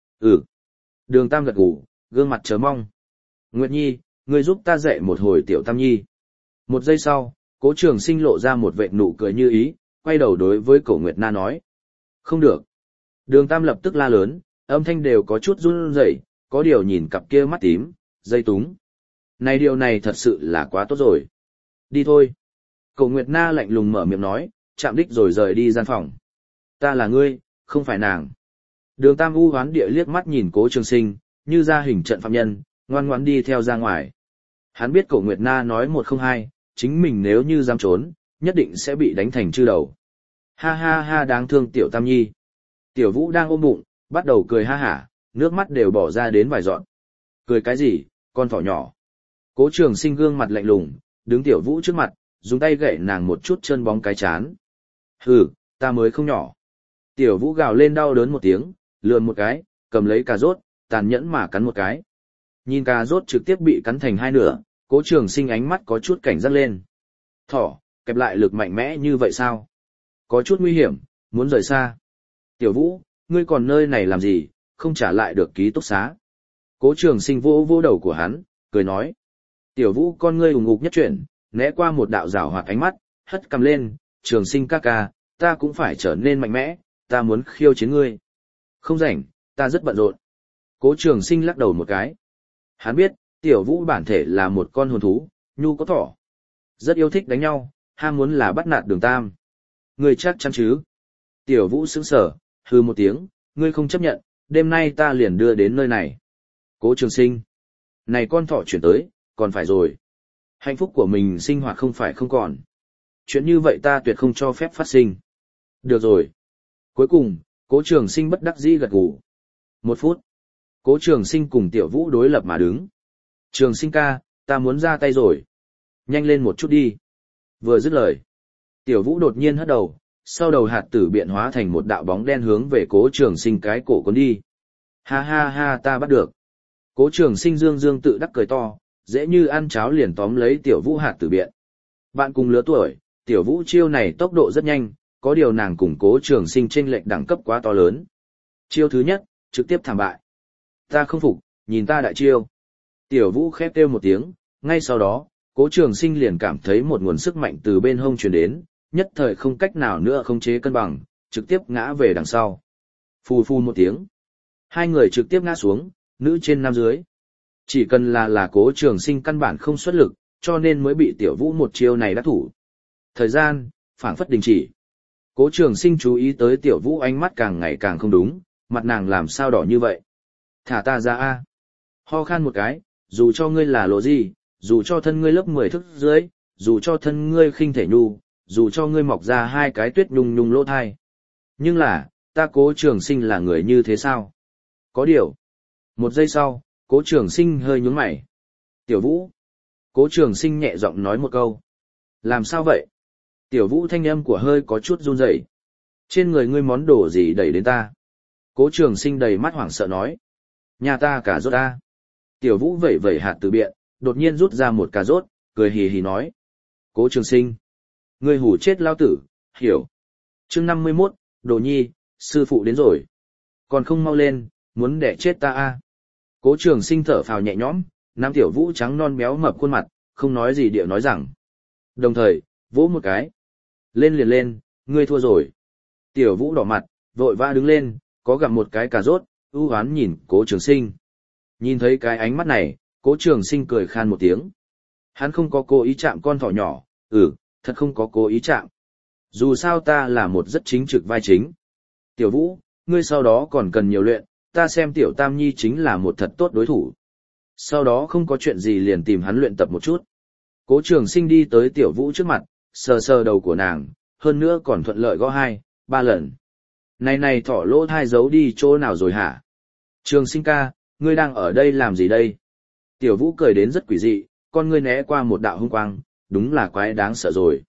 Đường Tam gật gù, gương mặt chờ mong. Nguyệt Nhi, ngươi giúp ta dạy một hồi Tiểu Tam Nhi. Một giây sau, Cố Trường Sinh lộ ra một vệt nụ cười như ý, quay đầu đối với Cổ Nguyệt Na nói. Không được. Đường Tam lập tức la lớn, âm thanh đều có chút run rẩy, có điều nhìn cặp kia mắt tím, dây túng. Này điều này thật sự là quá tốt rồi. Đi thôi. Cổ Nguyệt Na lạnh lùng mở miệng nói, chạm đích rồi rời đi gian phòng. Ta là ngươi, không phải nàng. Đường Tam u hoán địa liếc mắt nhìn Cố Trường Sinh, như ra hình trận phạm nhân, ngoan ngoãn đi theo ra ngoài. Hắn biết Cổ Nguyệt Na nói một không hai, chính mình nếu như dám trốn, nhất định sẽ bị đánh thành chư đầu. Ha ha ha, đáng thương Tiểu Tam Nhi. Tiểu Vũ đang ôm bụng, bắt đầu cười ha hả, nước mắt đều bỏ ra đến vài giọt. Cười cái gì, con thỏ nhỏ. Cố Trường Sinh gương mặt lạnh lùng, đứng Tiểu Vũ trước mặt, dùng tay gậy nàng một chút chân bóng cái chán. Hừ, ta mới không nhỏ. Tiểu Vũ gào lên đau đớn một tiếng, lườn một cái, cầm lấy cà rốt, tàn nhẫn mà cắn một cái. Nhìn cà rốt trực tiếp bị cắn thành hai nửa, Cố Trường Sinh ánh mắt có chút cảnh giác lên. Thỏ, kẹp lại lực mạnh mẽ như vậy sao? Có chút nguy hiểm, muốn rời xa. Tiểu Vũ, ngươi còn nơi này làm gì, không trả lại được ký túc xá. Cố Trường Sinh vỗ vỗ đầu của hắn, cười nói. Tiểu Vũ con ngươi ủng ngục nhất chuyển, né qua một đạo rào hoạt ánh mắt, hất cầm lên, Trường Sinh ca ca, ta cũng phải trở nên mạnh mẽ, ta muốn khiêu chiến ngươi. Không rảnh, ta rất bận rộn. Cố Trường Sinh lắc đầu một cái. Hắn biết, Tiểu Vũ bản thể là một con hồn thú, nhu có thỏ. Rất yêu thích đánh nhau, ham muốn là bắt nạt Đường Tam. Ngươi chắc chắn chứ? Tiểu Vũ sững sờ, hừ một tiếng, ngươi không chấp nhận, đêm nay ta liền đưa đến nơi này. Cố Trường Sinh. Này con thỏ chuyển tới, còn phải rồi. Hạnh phúc của mình sinh hoạt không phải không còn. Chuyện như vậy ta tuyệt không cho phép phát sinh. Được rồi. Cuối cùng, Cố Trường Sinh bất đắc dĩ gật gù. 1 phút. Cố Trường Sinh cùng Tiểu Vũ đối lập mà đứng. Trường Sinh ca, ta muốn ra tay rồi. Nhanh lên một chút đi. Vừa dứt lời. Tiểu Vũ đột nhiên hất đầu, sau đầu hạt tử biện hóa thành một đạo bóng đen hướng về Cố Trường Sinh cái cổ cuốn đi. Ha ha ha, ta bắt được. Cố Trường Sinh dương dương tự đắc cười to, dễ như ăn cháo liền tóm lấy Tiểu Vũ hạt tử biện. Bạn cùng lứa tuổi, Tiểu Vũ chiêu này tốc độ rất nhanh, có điều nàng cùng Cố Trường Sinh chênh lệch đẳng cấp quá to lớn. Chiêu thứ nhất, trực tiếp thảm bại. Ta không phục, nhìn ta đại chiêu. Tiểu Vũ khép kêu một tiếng, ngay sau đó, Cố Trường Sinh liền cảm thấy một nguồn sức mạnh từ bên hông truyền đến, nhất thời không cách nào nữa khống chế cân bằng, trực tiếp ngã về đằng sau. Phù phù một tiếng. Hai người trực tiếp ngã xuống, nữ trên nam dưới. Chỉ cần là Cố Trường Sinh căn bản không xuất lực, cho nên mới bị Tiểu Vũ một chiêu này đắc thủ. Thời gian, phảng phất đình chỉ. Cố Trường Sinh chú ý tới Tiểu Vũ ánh mắt càng ngày càng không đúng, mặt nàng làm sao đỏ như vậy. Thả ta ra a. Ho khan một cái, dù cho ngươi là lộ gì, dù cho thân ngươi lớp 10 thức dưới, dù cho thân ngươi khinh thể nhu, dù cho ngươi mọc ra hai cái tuyết nhung nhung lỗ thai. Nhưng là, ta Cố Trường Sinh là người như thế sao? Có điều. 1 giây sau, Cố Trường Sinh hơi nhướng mày. Tiểu Vũ. Cố Trường Sinh nhẹ giọng nói một câu. Làm sao vậy? Tiểu Vũ thanh âm của hơi có chút run rẩy. Trên người ngươi món đồ gì đẩy đến ta? Cố Trường Sinh đầy mắt hoảng sợ nói. Nhà ta cà rốt ta. Tiểu Vũ vẩy vẩy hạt từ biện, đột nhiên rút ra một cà rốt, cười hì hì nói. Cố Trường Sinh. Ngươi hủ chết lao tử, hiểu. Chương 51, Đồ Nhi, sư phụ đến rồi. Còn không mau lên, muốn đẻ chết ta a. Cố Trường Sinh thở phào nhẹ nhõm, nắm Tiểu Vũ trắng non béo mập khuôn mặt, không nói gì điệu nói rằng. Đồng thời, vỗ một cái. Lên liền lên, ngươi thua rồi. Tiểu Vũ đỏ mặt, vội vã đứng lên, có gặm một cái cà rốt, ưu hoán nhìn Cố Trường Sinh. Nhìn thấy cái ánh mắt này, Cố Trường Sinh cười khan một tiếng. Hắn không có cố ý chạm con thỏ nhỏ, thật không có cố ý chạm. Dù sao ta là một rất chính trực vai chính. Tiểu Vũ, ngươi sau đó còn cần nhiều luyện, ta xem Tiểu Tam Nhi chính là một thật tốt đối thủ. Sau đó không có chuyện gì liền tìm hắn luyện tập một chút. Cố Trường Sinh đi tới Tiểu Vũ trước mặt, sờ sờ đầu của nàng, hơn nữa còn thuận lợi gõ 2, 3 lần. Này thỏ lỗ thai giấu đi chỗ nào rồi hả? Trường Sinh ca, ngươi đang ở đây làm gì đây? Tiểu Vũ cười đến rất quỷ dị, con ngươi né qua một đạo hung quang, đúng là quái đáng sợ rồi.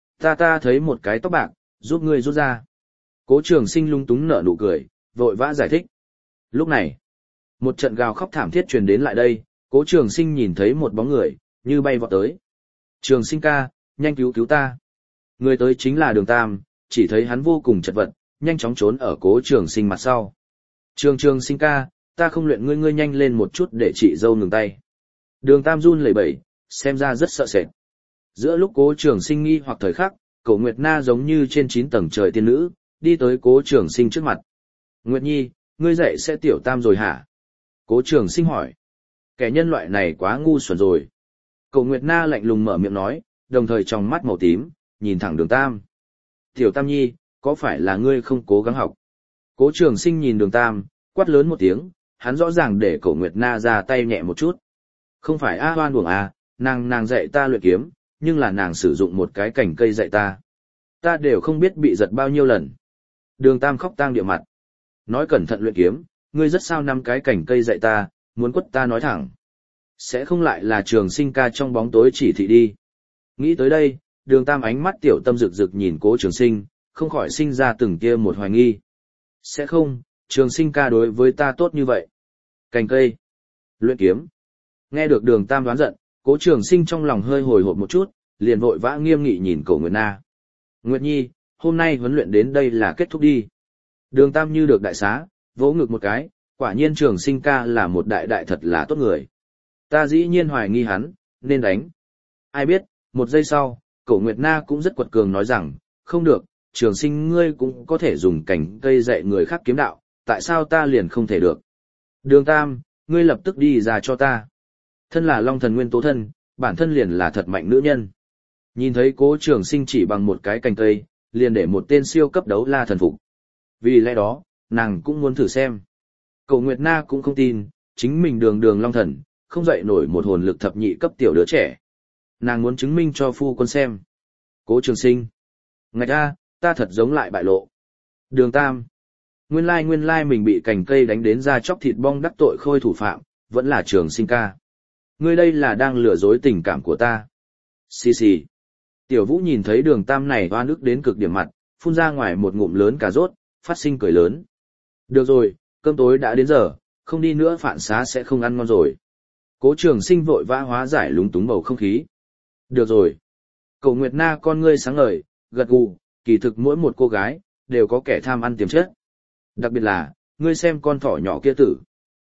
Ta thấy một cái tóc bạc, giúp ngươi rút ra. Cố Trường Sinh lung túng nở nụ cười, vội vã giải thích. Lúc này, một trận gào khóc thảm thiết truyền đến lại đây, Cố Trường Sinh nhìn thấy một bóng người, như bay vọt tới. Trường Sinh ca, nhanh cứu cứu ta. Người tới chính là Đường Tam, chỉ thấy hắn vô cùng chật vật, nhanh chóng trốn ở Cố Trường Sinh mặt sau. Trường Sinh ca, ta không luyện ngươi nhanh lên một chút để chị dâu ngừng tay. Đường Tam run lẩy bẩy, xem ra rất sợ sệt. Giữa lúc Cố Trường Sinh nghi hoặc thời khắc, Cổ Nguyệt Na giống như trên 9 tầng trời tiên nữ, đi tới Cố Trường Sinh trước mặt. Nguyệt Nhi, ngươi dạy sẽ Tiểu Tam rồi hả? Cố Trường Sinh hỏi. Kẻ nhân loại này quá ngu xuẩn rồi. Cổ Nguyệt Na lạnh lùng mở miệng nói, đồng thời trong mắt màu tím, nhìn thẳng Đường Tam. Tiểu Tam Nhi, có phải là ngươi không cố gắng học? Cố Trường Sinh nhìn Đường Tam, quát lớn một tiếng, hắn rõ ràng để Cổ Nguyệt Na ra tay nhẹ một chút. Không phải a hoan uổng à, nàng dạy ta luyện kiếm, nhưng là nàng sử dụng một cái cành cây dạy ta. Ta đều không biết bị giật bao nhiêu lần. Đường Tam khóc tang địa mặt. Nói cẩn thận luyện kiếm, ngươi rất sao năm cái cành cây dạy ta, muốn quất ta nói thẳng. Sẽ không lại là Trường Sinh ca trong bóng tối chỉ thị đi. Nghĩ tới đây, Đường Tam ánh mắt tiểu tâm rực rực nhìn Cố Trường Sinh, không khỏi sinh ra từng tia một hoài nghi. Sẽ không, Trường Sinh ca đối với ta tốt như vậy. Cành cây, luyện kiếm. Nghe được Đường Tam đoán giận, Cố Trường Sinh trong lòng hơi hồi hộp một chút, liền vội vã nghiêm nghị nhìn Cổ Nguyệt Na. Nguyệt Nhi, hôm nay huấn luyện đến đây là kết thúc đi. Đường Tam như được đại xá, vỗ ngực một cái, quả nhiên Trường Sinh ca là một đại thật là tốt người. Ta dĩ nhiên hoài nghi hắn, nên đánh. Ai biết, một giây sau, Cổ Nguyệt Na cũng rất quật cường nói rằng, không được, Trường Sinh ngươi cũng có thể dùng cành cây dạy người khác kiếm đạo, tại sao ta liền không thể được? Đường Tam, ngươi lập tức đi ra cho ta. Thân là Long Thần Nguyên Tố thân, bản thân liền là thật mạnh nữ nhân. Nhìn thấy Cố Trường Sinh chỉ bằng một cái cành cây, liền để một tên siêu cấp đấu la thần phục. Vì lẽ đó, nàng cũng muốn thử xem. Cổ Nguyệt Na cũng không tin, chính mình đường Long Thần, không dậy nổi một hồn lực thập nhị cấp tiểu đứa trẻ. Nàng muốn chứng minh cho phu quân xem. Cố Trường Sinh. Ngạch a, ta thật giống lại bại lộ. Đường Tam. Nguyên lai mình bị cành cây đánh đến da chóc thịt bong đắc tội khôi thủ phạm, vẫn là Trường Sinh ca. Ngươi đây là đang lừa dối tình cảm của ta. Xì xì. Tiểu Vũ nhìn thấy Đường Tam này oan ức đến cực điểm mặt, phun ra ngoài một ngụm lớn cà rốt, phát sinh cười lớn. Được rồi, cơm tối đã đến giờ, không đi nữa phản xá sẽ không ăn ngon rồi. Cố Trường Sinh vội vã hóa giải lúng túng bầu không khí. Được rồi. Cổ Nguyệt Na con ngươi sáng ngời, gật gù, kỳ thực mỗi một cô gái, đều có kẻ tham ăn tiềm chất. Đặc biệt là, ngươi xem con thỏ nhỏ kia tử.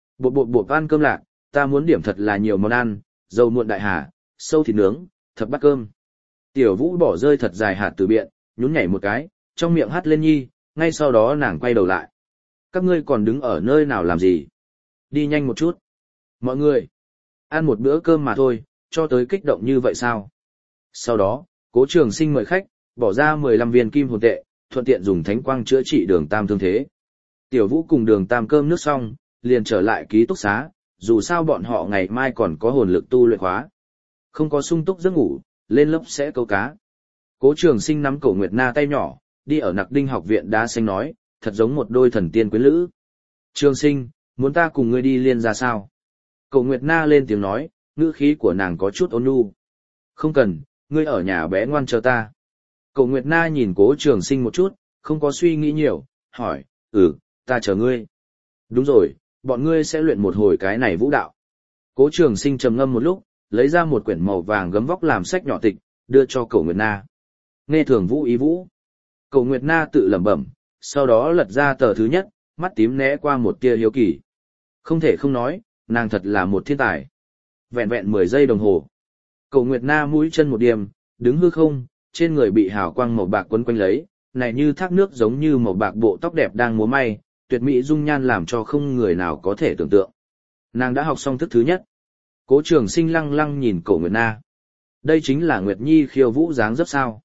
Bột ăn cơm lạc, ta muốn điểm thật là nhiều món ăn, dầu muộn đại hà, sâu thịt nướng, thập bát cơm. Tiểu Vũ bỏ rơi thật dài hạt từ biện, nhún nhảy một cái, trong miệng hắt lên nhi, ngay sau đó nàng quay đầu lại. Các ngươi còn đứng ở nơi nào làm gì? Đi nhanh một chút. Mọi người, ăn một bữa cơm mà thôi, cho tới kích động như vậy sao? Sau đó, Cố Trường Sinh mời khách, bỏ ra 15 viên kim hồn tệ, thuận tiện dùng thánh quang chữa trị Đường Tam thương thế. Tiểu Vũ cùng Đường Tam cơm nước xong, liền trở lại ký túc xá, dù sao bọn họ ngày mai còn có hồn lực tu luyện khóa. Không có sung túc giấc ngủ, lên lớp sẽ câu cá. Cố Trường Sinh nắm Cổ Nguyệt Na tay nhỏ, đi ở Nặc Đinh học viện đá xanh nói, thật giống một đôi thần tiên quyến lữ. Trường Sinh, muốn ta cùng ngươi đi liên ra sao? Cổ Nguyệt Na lên tiếng nói, ngữ khí của nàng có chút ôn nhu. Không cần, ngươi ở nhà bé ngoan chờ ta. Cổ Nguyệt Na nhìn Cố Trường Sinh một chút, không có suy nghĩ nhiều, hỏi, ta chờ ngươi. Đúng rồi, bọn ngươi sẽ luyện một hồi cái này vũ đạo. Cố Trường Sinh trầm ngâm một lúc, lấy ra một quyển màu vàng gấm vóc làm sách nhỏ tịch, đưa cho Cổ Nguyệt Na. Nghe thường vũ ý vũ. Cổ Nguyệt Na tự lẩm bẩm, sau đó lật ra tờ thứ nhất, mắt tím né qua một tia hiếu kỳ. Không thể không nói, nàng thật là một thiên tài. Vẹn vẹn 10 giây đồng hồ. Cổ Nguyệt Na mũi chân một điểm, đứng hư không, trên người bị hào quang màu bạc quấn quanh lấy, này như thác nước giống như màu bạc bộ tóc đẹp đang múa may, tuyệt mỹ dung nhan làm cho không người nào có thể tưởng tượng. Nàng đã học xong thức thứ nhất. Cố Trường Sinh lăng lăng nhìn Cổ Nguyệt Na. Đây chính là Nguyệt Nhi khiêu vũ dáng dấp sao?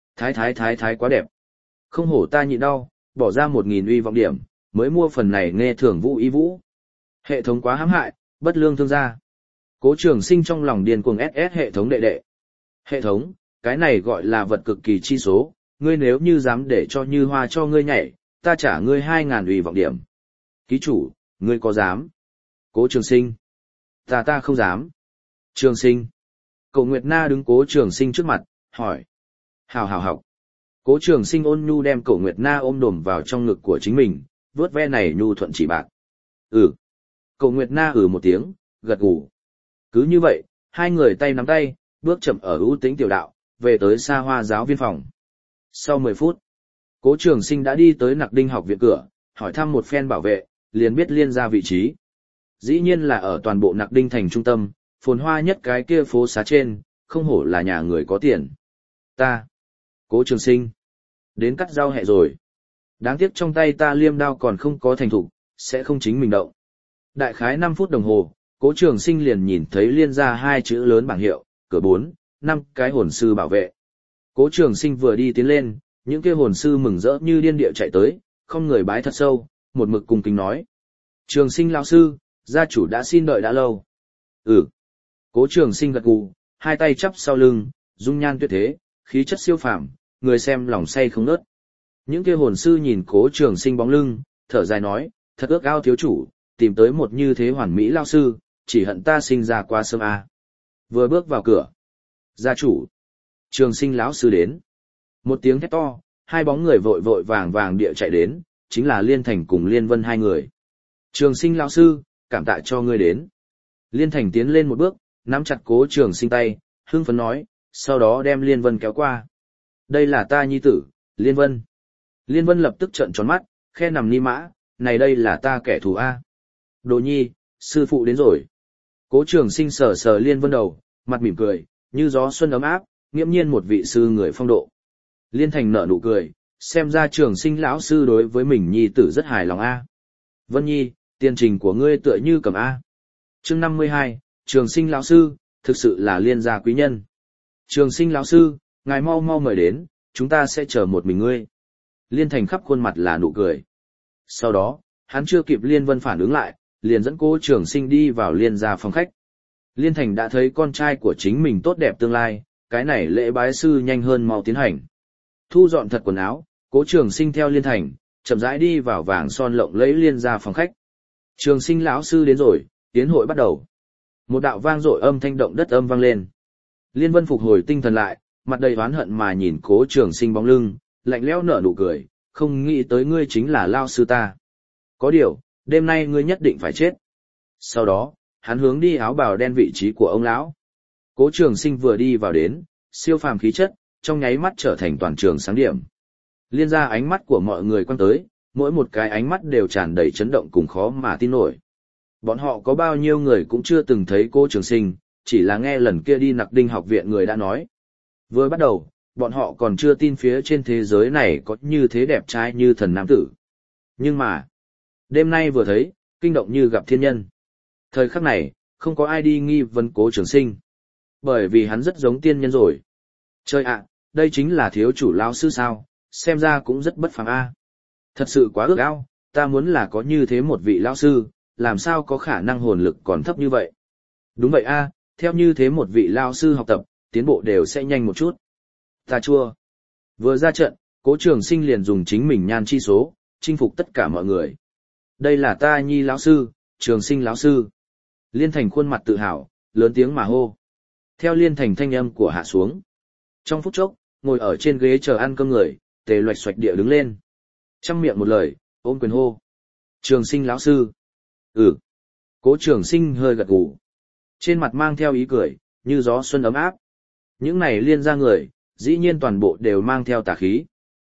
Thái quá đẹp. Không hổ ta nhịn đau, bỏ ra 1000 uy vọng điểm, mới mua phần này nghe thưởng vũ ý vũ. Hệ thống quá hãm hại, bất lương thương gia. Cố Trường Sinh trong lòng điên cuồng SS hệ thống đệ đệ. Hệ thống, cái này gọi là vật cực kỳ chi số, ngươi nếu như dám để cho Như Hoa cho ngươi nhảy, ta trả ngươi 2000 uy vọng điểm. Ký chủ, ngươi có dám? Cố Trường Sinh. Ta không dám. Trường Sinh. Cổ Nguyệt Na đứng Cố Trường Sinh trước mặt, hỏi. Hào học. Cố Trường Sinh ôn nhu đem Cổ Nguyệt Na ôm đồm vào trong ngực của chính mình, vuốt ve này nhu thuận chỉ bạc. Cổ Nguyệt Na một tiếng, gật gù. Cứ như vậy, hai người tay nắm tay, bước chậm ở ưu tĩnh tiểu đạo, về tới xa hoa giáo viên phòng. Sau 10 phút, Cố Trường Sinh đã đi tới Nặc Đinh học viện cửa, hỏi thăm một phen bảo vệ, liền biết liên ra vị trí. Dĩ nhiên là ở toàn bộ Nặc Đinh thành trung tâm, phồn hoa nhất cái kia phố xá trên, không hổ là nhà người có tiền. Cố Trường Sinh, đến cắt rau hẹ rồi. Đáng tiếc trong tay ta liêm đao còn không có thành thục, sẽ không chính mình động. Đại khái 5 phút đồng hồ, Cố Trường Sinh liền nhìn thấy liên ra hai chữ lớn bảng hiệu, cửa 4, 5 cái hồn sư bảo vệ. Cố Trường Sinh vừa đi tiến lên, những kia hồn sư mừng rỡ như điên điệu chạy tới, không người bái thật sâu, một mực cung kính nói: "Trường Sinh lão sư, gia chủ đã xin đợi đã lâu." "Ừ." Cố Trường Sinh gật gù, hai tay chắp sau lưng, dung nhan tuyệt thế, khí chất siêu phàm, người xem lòng say không ngớt. Những kia hồn sư nhìn Cố Trường Sinh bóng lưng, thở dài nói: "Thật ước ao thiếu chủ, tìm tới một như thế hoàn mỹ lão sư, chỉ hận ta sinh ra quá sớm a." Vừa bước vào cửa, gia chủ, Trường Sinh lão sư đến. Một tiếng thét to, hai bóng người vội vội vàng vàng địa chạy đến, chính là Liên Thành cùng Liên Vân hai người. "Trường Sinh lão sư, cảm tạ cho ngươi đến." Liên Thành tiến lên một bước, nắm chặt Cố Trường Sinh tay, hưng phấn nói, sau đó đem Liên Vân kéo qua. "Đây là ta nhi tử, Liên Vân." Liên Vân lập tức trợn tròn mắt, khe nằm ni mã, "Này đây là ta kẻ thù a." "Đồ nhi, sư phụ đến rồi." Cố Trường Sinh sờ sờ Liên Vân đầu, mặt mỉm cười, như gió xuân ấm áp, nghiễm nhiên một vị sư người phong độ. Liên Thành nở nụ cười, xem ra Trường Sinh lão sư đối với mình nhi tử rất hài lòng a. "Vân nhi, tiền trình của ngươi tựa như cầm a." Chương 52, Trường Sinh lão sư, thực sự là Liên gia quý nhân. "Trường Sinh lão sư, ngài mau mau mời đến, chúng ta sẽ chờ một mình ngươi." Liên Thành khắp khuôn mặt là nụ cười. Sau đó, hắn chưa kịp Liên Vân phản ứng lại, liền dẫn Cố Trường Sinh đi vào Liên gia phòng khách. Liên Thành đã thấy con trai của chính mình tốt đẹp tương lai, cái này lễ bái sư nhanh hơn mau tiến hành. Thu dọn thật quần áo, Cố Trường Sinh theo Liên Thành, chậm rãi đi vào vàng son lộng lẫy Liên gia phòng khách. "Trường Sinh lão sư đến rồi, tiến hội bắt đầu." Một đạo vang dội âm thanh động đất âm vang lên. Liên Vân phục hồi tinh thần lại, mặt đầy oán hận mà nhìn Cố Trường Sinh bóng lưng, lạnh lẽo nở nụ cười, "Không nghĩ tới ngươi chính là lão sư ta. Có điều, đêm nay ngươi nhất định phải chết." Sau đó, hắn hướng đi áo bào đen vị trí của ông lão. Cố Trường Sinh vừa đi vào đến, siêu phàm khí chất, trong nháy mắt trở thành toàn trường sáng điểm. Liên ra ánh mắt của mọi người quăng tới, mỗi một cái ánh mắt đều tràn đầy chấn động cùng khó mà tin nổi. Bọn họ có bao nhiêu người cũng chưa từng thấy Cố Trường Sinh, chỉ là nghe lần kia đi Nặc Đinh học viện người đã nói. Vừa bắt đầu, bọn họ còn chưa tin phía trên thế giới này có như thế đẹp trai như thần nam tử. Nhưng mà, đêm nay vừa thấy, kinh động như gặp thiên nhân. Thời khắc này, không có ai đi nghi vấn Cố Trường Sinh. Bởi vì hắn rất giống tiên nhân rồi. Trời ạ, đây chính là thiếu chủ lão sư sao, xem ra cũng rất bất phàm a. Thật sự quá ước ao, ta muốn là có như thế một vị lão sư, làm sao có khả năng hồn lực còn thấp như vậy. Đúng vậy a, theo như thế một vị lão sư học tập, tiến bộ đều sẽ nhanh một chút. Ta chua. Vừa ra trận, Cố Trường Sinh liền dùng chính mình nhan chi số, chinh phục tất cả mọi người. "Đây là ta nhi lão sư, Trường Sinh lão sư." Liên Thành khuôn mặt tự hào, lớn tiếng mà hô. Theo Liên Thành thanh âm của hạ xuống. Trong phút chốc, ngồi ở trên ghế chờ ăn cơm người, tề loạch xoạch địa đứng lên. Trăm miệng một lời, ôm quyền hô. "Trường Sinh lão sư." "Ừ." Cố Trường Sinh hơi gật gù. Trên mặt mang theo ý cười, như gió xuân ấm áp. Những này Liên ra người, dĩ nhiên toàn bộ đều mang theo tà khí.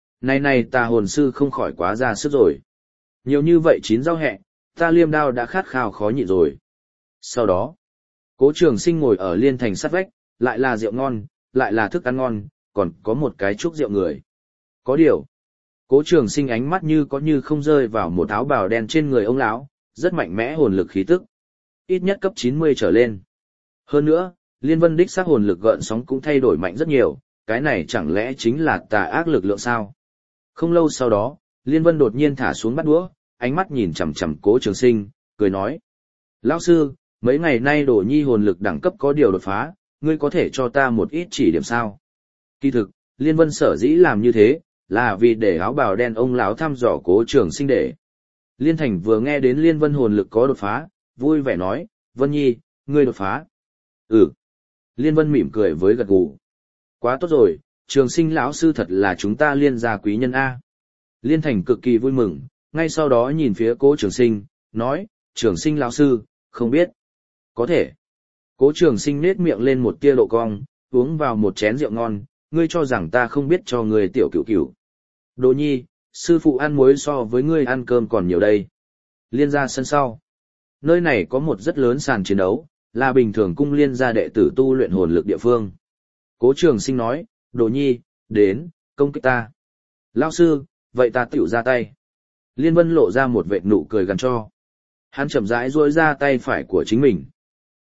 Này tà hồn sư không khỏi quá ra sức rồi. Nhiều như vậy chín rau hẹ, ta Liêm Đao đã khát khao khó nhịn rồi. Sau đó, Cố Trường Sinh ngồi ở Liên Thành sát vách, lại là rượu ngon, lại là thức ăn ngon, còn có một cái chúc rượu người. Có điều, Cố Trường Sinh ánh mắt như có như không rơi vào một áo bào đen trên người ông lão, rất mạnh mẽ hồn lực khí tức. Ít nhất cấp 90 trở lên. Hơn nữa, Liên Vân đích xác hồn lực gợn sóng cũng thay đổi mạnh rất nhiều, cái này chẳng lẽ chính là tà ác lực lượng sao? Không lâu sau đó, Liên Vân đột nhiên thả xuống bát đũa, ánh mắt nhìn chằm chằm Cố Trường Sinh, cười nói: "Lão sư, mấy ngày nay Đồ Nhi hồn lực đẳng cấp có điều đột phá, ngươi có thể cho ta một ít chỉ điểm sao?" Kỳ thực, Liên Vân sở dĩ làm như thế, là vì để áo bào đen ông lão thăm dò Cố Trường Sinh để. Liên Thành vừa nghe đến Liên Vân hồn lực có đột phá, vui vẻ nói: "Vân Nhi, ngươi đột phá?" "Ừ." Liên Vân mỉm cười với gật gù. "Quá tốt rồi, Trường Sinh lão sư thật là chúng ta Liên gia quý nhân a." Liên Thành cực kỳ vui mừng, ngay sau đó nhìn phía Cố Trường Sinh, nói: "Trường Sinh lão sư, không biết." "Có thể." Cố Trường Sinh nết miệng lên một tia độ cong, uống vào một chén rượu ngon, "Ngươi cho rằng ta không biết cho ngươi tiểu cửu cửu. Đồ Nhi, sư phụ ăn muối so với ngươi ăn cơm còn nhiều đây." Liên gia sân sau. Nơi này có một rất lớn sàn chiến đấu, là bình thường cung Liên gia đệ tử tu luyện hồn lực địa phương. Cố Trường Sinh nói: "Đồ Nhi, đến, công kích ta." "Lão sư, vậy ta tiểu ra tay." Liên Vân lộ ra một vệt nụ cười gằn cho. Hắn chậm rãi duỗi ra tay phải của chính mình,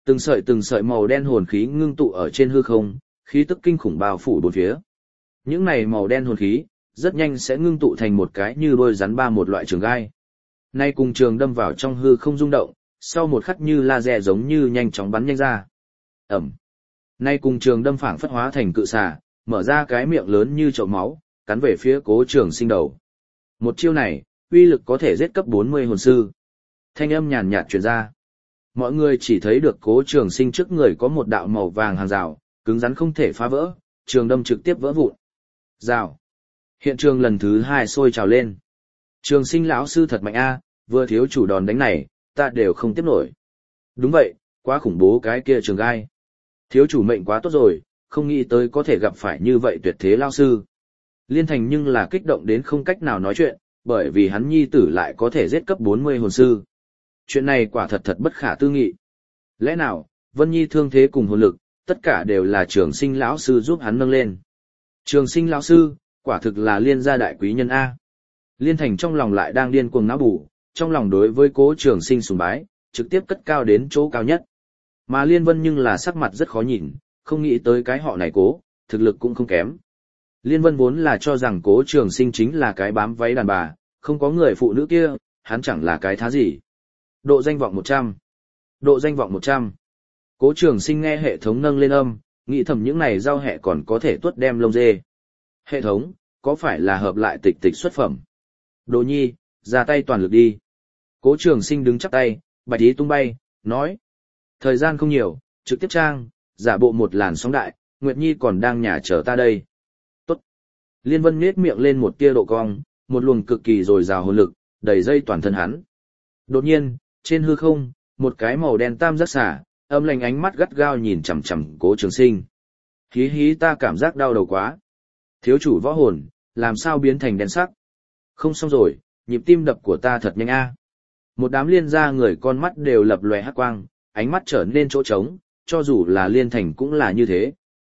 Từng sợi màu đen hồn khí ngưng tụ ở trên hư không, khí tức kinh khủng bao phủ bốn phía. Những này màu đen hồn khí, rất nhanh sẽ ngưng tụ thành một cái như đôi rắn ba một loại trường gai. Nay cùng trường đâm vào trong hư không rung động, sau một khắc như laser giống như nhanh chóng bắn nhanh ra. Ẩm. Nay cùng trường đâm phảng phất hóa thành cự xà, mở ra cái miệng lớn như chậu máu, cắn về phía Cố Trường Sinh đầu. Một chiêu này, uy lực có thể giết cấp 40 hồn sư. Thanh âm nhàn nhạt truyền ra. Mọi người chỉ thấy được Cố Trường Sinh trước người có một đạo màu vàng hàng rào, cứng rắn không thể phá vỡ, trường đâm trực tiếp vỡ vụn. Rào. Hiện trường lần thứ 2 sôi trào lên. Trường Sinh lão sư thật mạnh a, vừa thiếu chủ đòn đánh này, ta đều không tiếp nổi. Đúng vậy, quá khủng bố cái kia trường gai. Thiếu chủ mệnh quá tốt rồi, không nghĩ tới có thể gặp phải như vậy tuyệt thế lao sư. Liên Thành nhưng là kích động đến không cách nào nói chuyện, bởi vì hắn nhi tử lại có thể giết cấp 40 hồn sư. Chuyện này quả thật thật bất khả tư nghị. Lẽ nào, Vân Nhi thương thế cùng hồn lực, tất cả đều là Trường Sinh lão sư giúp hắn nâng lên. Trường Sinh lão sư, quả thực là Liên gia đại quý nhân A. Liên Thành trong lòng lại đang điên cuồng não bù, trong lòng đối với Cố Trường Sinh sùng bái, trực tiếp cất cao đến chỗ cao nhất. Mà Liên Vân nhưng là sắc mặt rất khó nhìn, không nghĩ tới cái họ này Cố, thực lực cũng không kém. Liên Vân vốn là cho rằng Cố Trường Sinh chính là cái bám váy đàn bà, không có người phụ nữ kia, hắn chẳng là cái thá gì. Độ danh vọng 100. Độ danh vọng 100. Cố Trường Sinh nghe hệ thống nâng lên âm, nghĩ thầm những này giao hệ còn có thể tuốt đem lông dê. Hệ thống, có phải là hợp lại tịch tịch xuất phẩm? Đồ nhi, ra tay toàn lực đi. Cố Trường Sinh đứng chắp tay, bạch ý tung bay, nói. Thời gian không nhiều, trực tiếp trang, giả bộ một làn sóng đại, Nguyệt Nhi còn đang nhà chờ ta đây. Tốt. Liên Vân nhếch miệng lên một tia độ cong, một luồng cực kỳ dồi dào hồn lực, đầy dây toàn thân hắn. Đột nhiên, trên hư không, một cái màu đen tam giác xả, âm lạnh ánh mắt gắt gao nhìn chằm chằm Cố Trường Sinh. Hí hí, ta cảm giác đau đầu quá. Thiếu chủ võ hồn, làm sao biến thành đen sắc? Không xong rồi, nhịp tim đập của ta thật nhanh a. Một đám Liên gia người con mắt đều lập lòe hắc quang, ánh mắt trở nên chỗ trống, cho dù là Liên Thành cũng là như thế.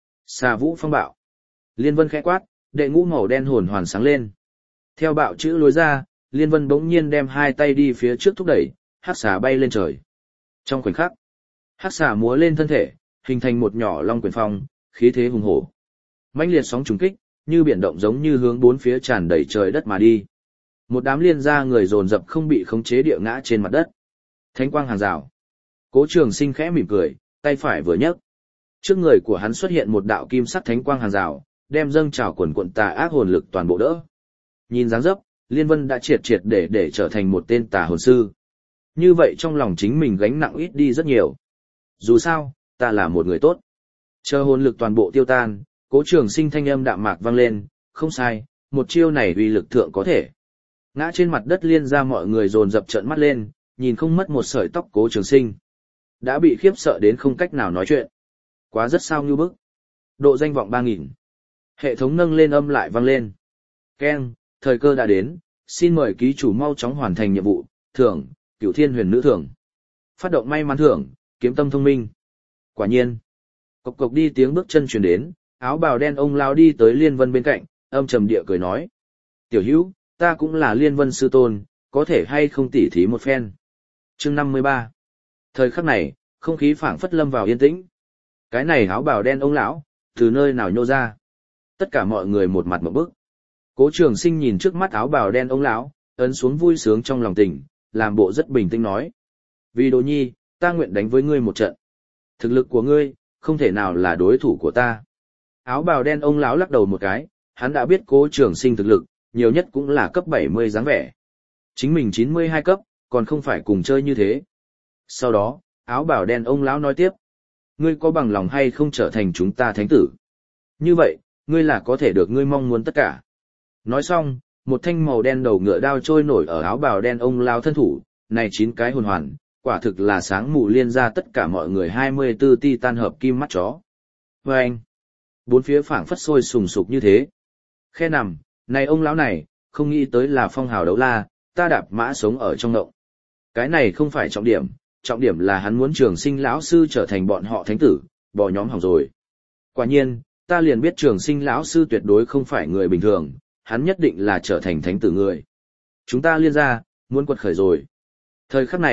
Xà vũ phong bạo. Liên Vân khẽ quát, đệ ngũ màu đen hồn hoàn sáng lên. Theo bạo chữ lối ra, Liên Vân bỗng nhiên đem hai tay đi phía trước thúc đẩy, hắc xà bay lên trời. Trong khoảnh khắc, hắc xà múa lên thân thể, hình thành một nhỏ long quyền phong, khí thế hùng hổ. Mãnh liệt sóng trùng kích, như biển động giống như hướng bốn phía tràn đầy trời đất mà đi. Một đám Liên gia người dồn dập không bị khống chế địa ngã trên mặt đất. Thánh quang hàng rào. Cố Trường Sinh khẽ mỉm cười, tay phải vừa nhấc. Trước người của hắn xuất hiện một đạo kim sắc thánh quang hàng rào, đem dâng trào quần quận tà ác hồn lực toàn bộ đỡ. Nhìn dáng dấp, Liên Vân đã triệt để trở thành một tên tà hồn sư. Như vậy trong lòng chính mình gánh nặng ít đi rất nhiều. Dù sao, ta là một người tốt. Chờ hồn lực toàn bộ tiêu tan, Cố Trường Sinh thanh âm đạm mạc vang lên, không sai, một chiêu này uy lực thượng có thể. Ngã trên mặt đất Liên gia mọi người dồn dập trợn mắt lên, nhìn không mất một sợi tóc Cố Trường Sinh. Đã bị khiếp sợ đến không cách nào nói chuyện. Quá rất sao như bức. Độ danh vọng 3000. Hệ thống nâng lên âm lại vang lên. Keng, thời cơ đã đến, xin mời ký chủ mau chóng hoàn thành nhiệm vụ, thưởng, Cửu Thiên Huyền Nữ thưởng. Phát động may mắn thưởng, kiếm tâm thông minh. Quả nhiên. Cộc cộc đi tiếng bước chân truyền đến, áo bào đen ông lao đi tới Liên Vân bên cạnh, âm trầm địa cười nói. Tiểu hữu, ta cũng là Liên Vân sư tôn, có thể hay không tỉ thí một phen. Chương 53. Thời khắc này, không khí phảng phất lâm vào yên tĩnh. Cái này áo bào đen ông lão, từ nơi nào nhô ra? Tất cả mọi người một mặt một bức. Cố Trường Sinh nhìn trước mắt áo bào đen ông lão, ấn xuống vui sướng trong lòng tình, làm bộ rất bình tĩnh nói: "Vì Đồ Nhi, ta nguyện đánh với ngươi một trận. Thực lực của ngươi, không thể nào là đối thủ của ta." Áo bào đen ông lão lắc đầu một cái, hắn đã biết Cố Trường Sinh thực lực, nhiều nhất cũng là cấp 70 dáng vẻ. Chính mình 92 cấp, còn không phải cùng chơi như thế. Sau đó, áo bào đen ông lão nói tiếp: "Ngươi có bằng lòng hay không trở thành chúng ta thánh tử? Như vậy, ngươi là có thể được ngươi mong muốn tất cả." Nói xong, một thanh màu đen đầu ngựa đao trôi nổi ở áo bào đen ông lão thân thủ, này 9 cái hồn hoàn, quả thực là sáng mù Liên ra tất cả mọi người 24 ti tan hợp kim mắt chó. Vâng! Bốn phía phảng phất sôi sùng sục như thế. Khe nằm, này ông lão này, không nghĩ tới là phong hào đấu la, ta đạp mã sống ở trong động. Cái này không phải trọng điểm là hắn muốn Trường Sinh lão sư trở thành bọn họ thánh tử, bỏ nhóm hỏng rồi. Quả nhiên, ta liền biết Trường Sinh lão sư tuyệt đối không phải người bình thường, hắn nhất định là trở thành thánh tử người. Chúng ta Liên gia, muốn quật khởi rồi. Thời khắc này,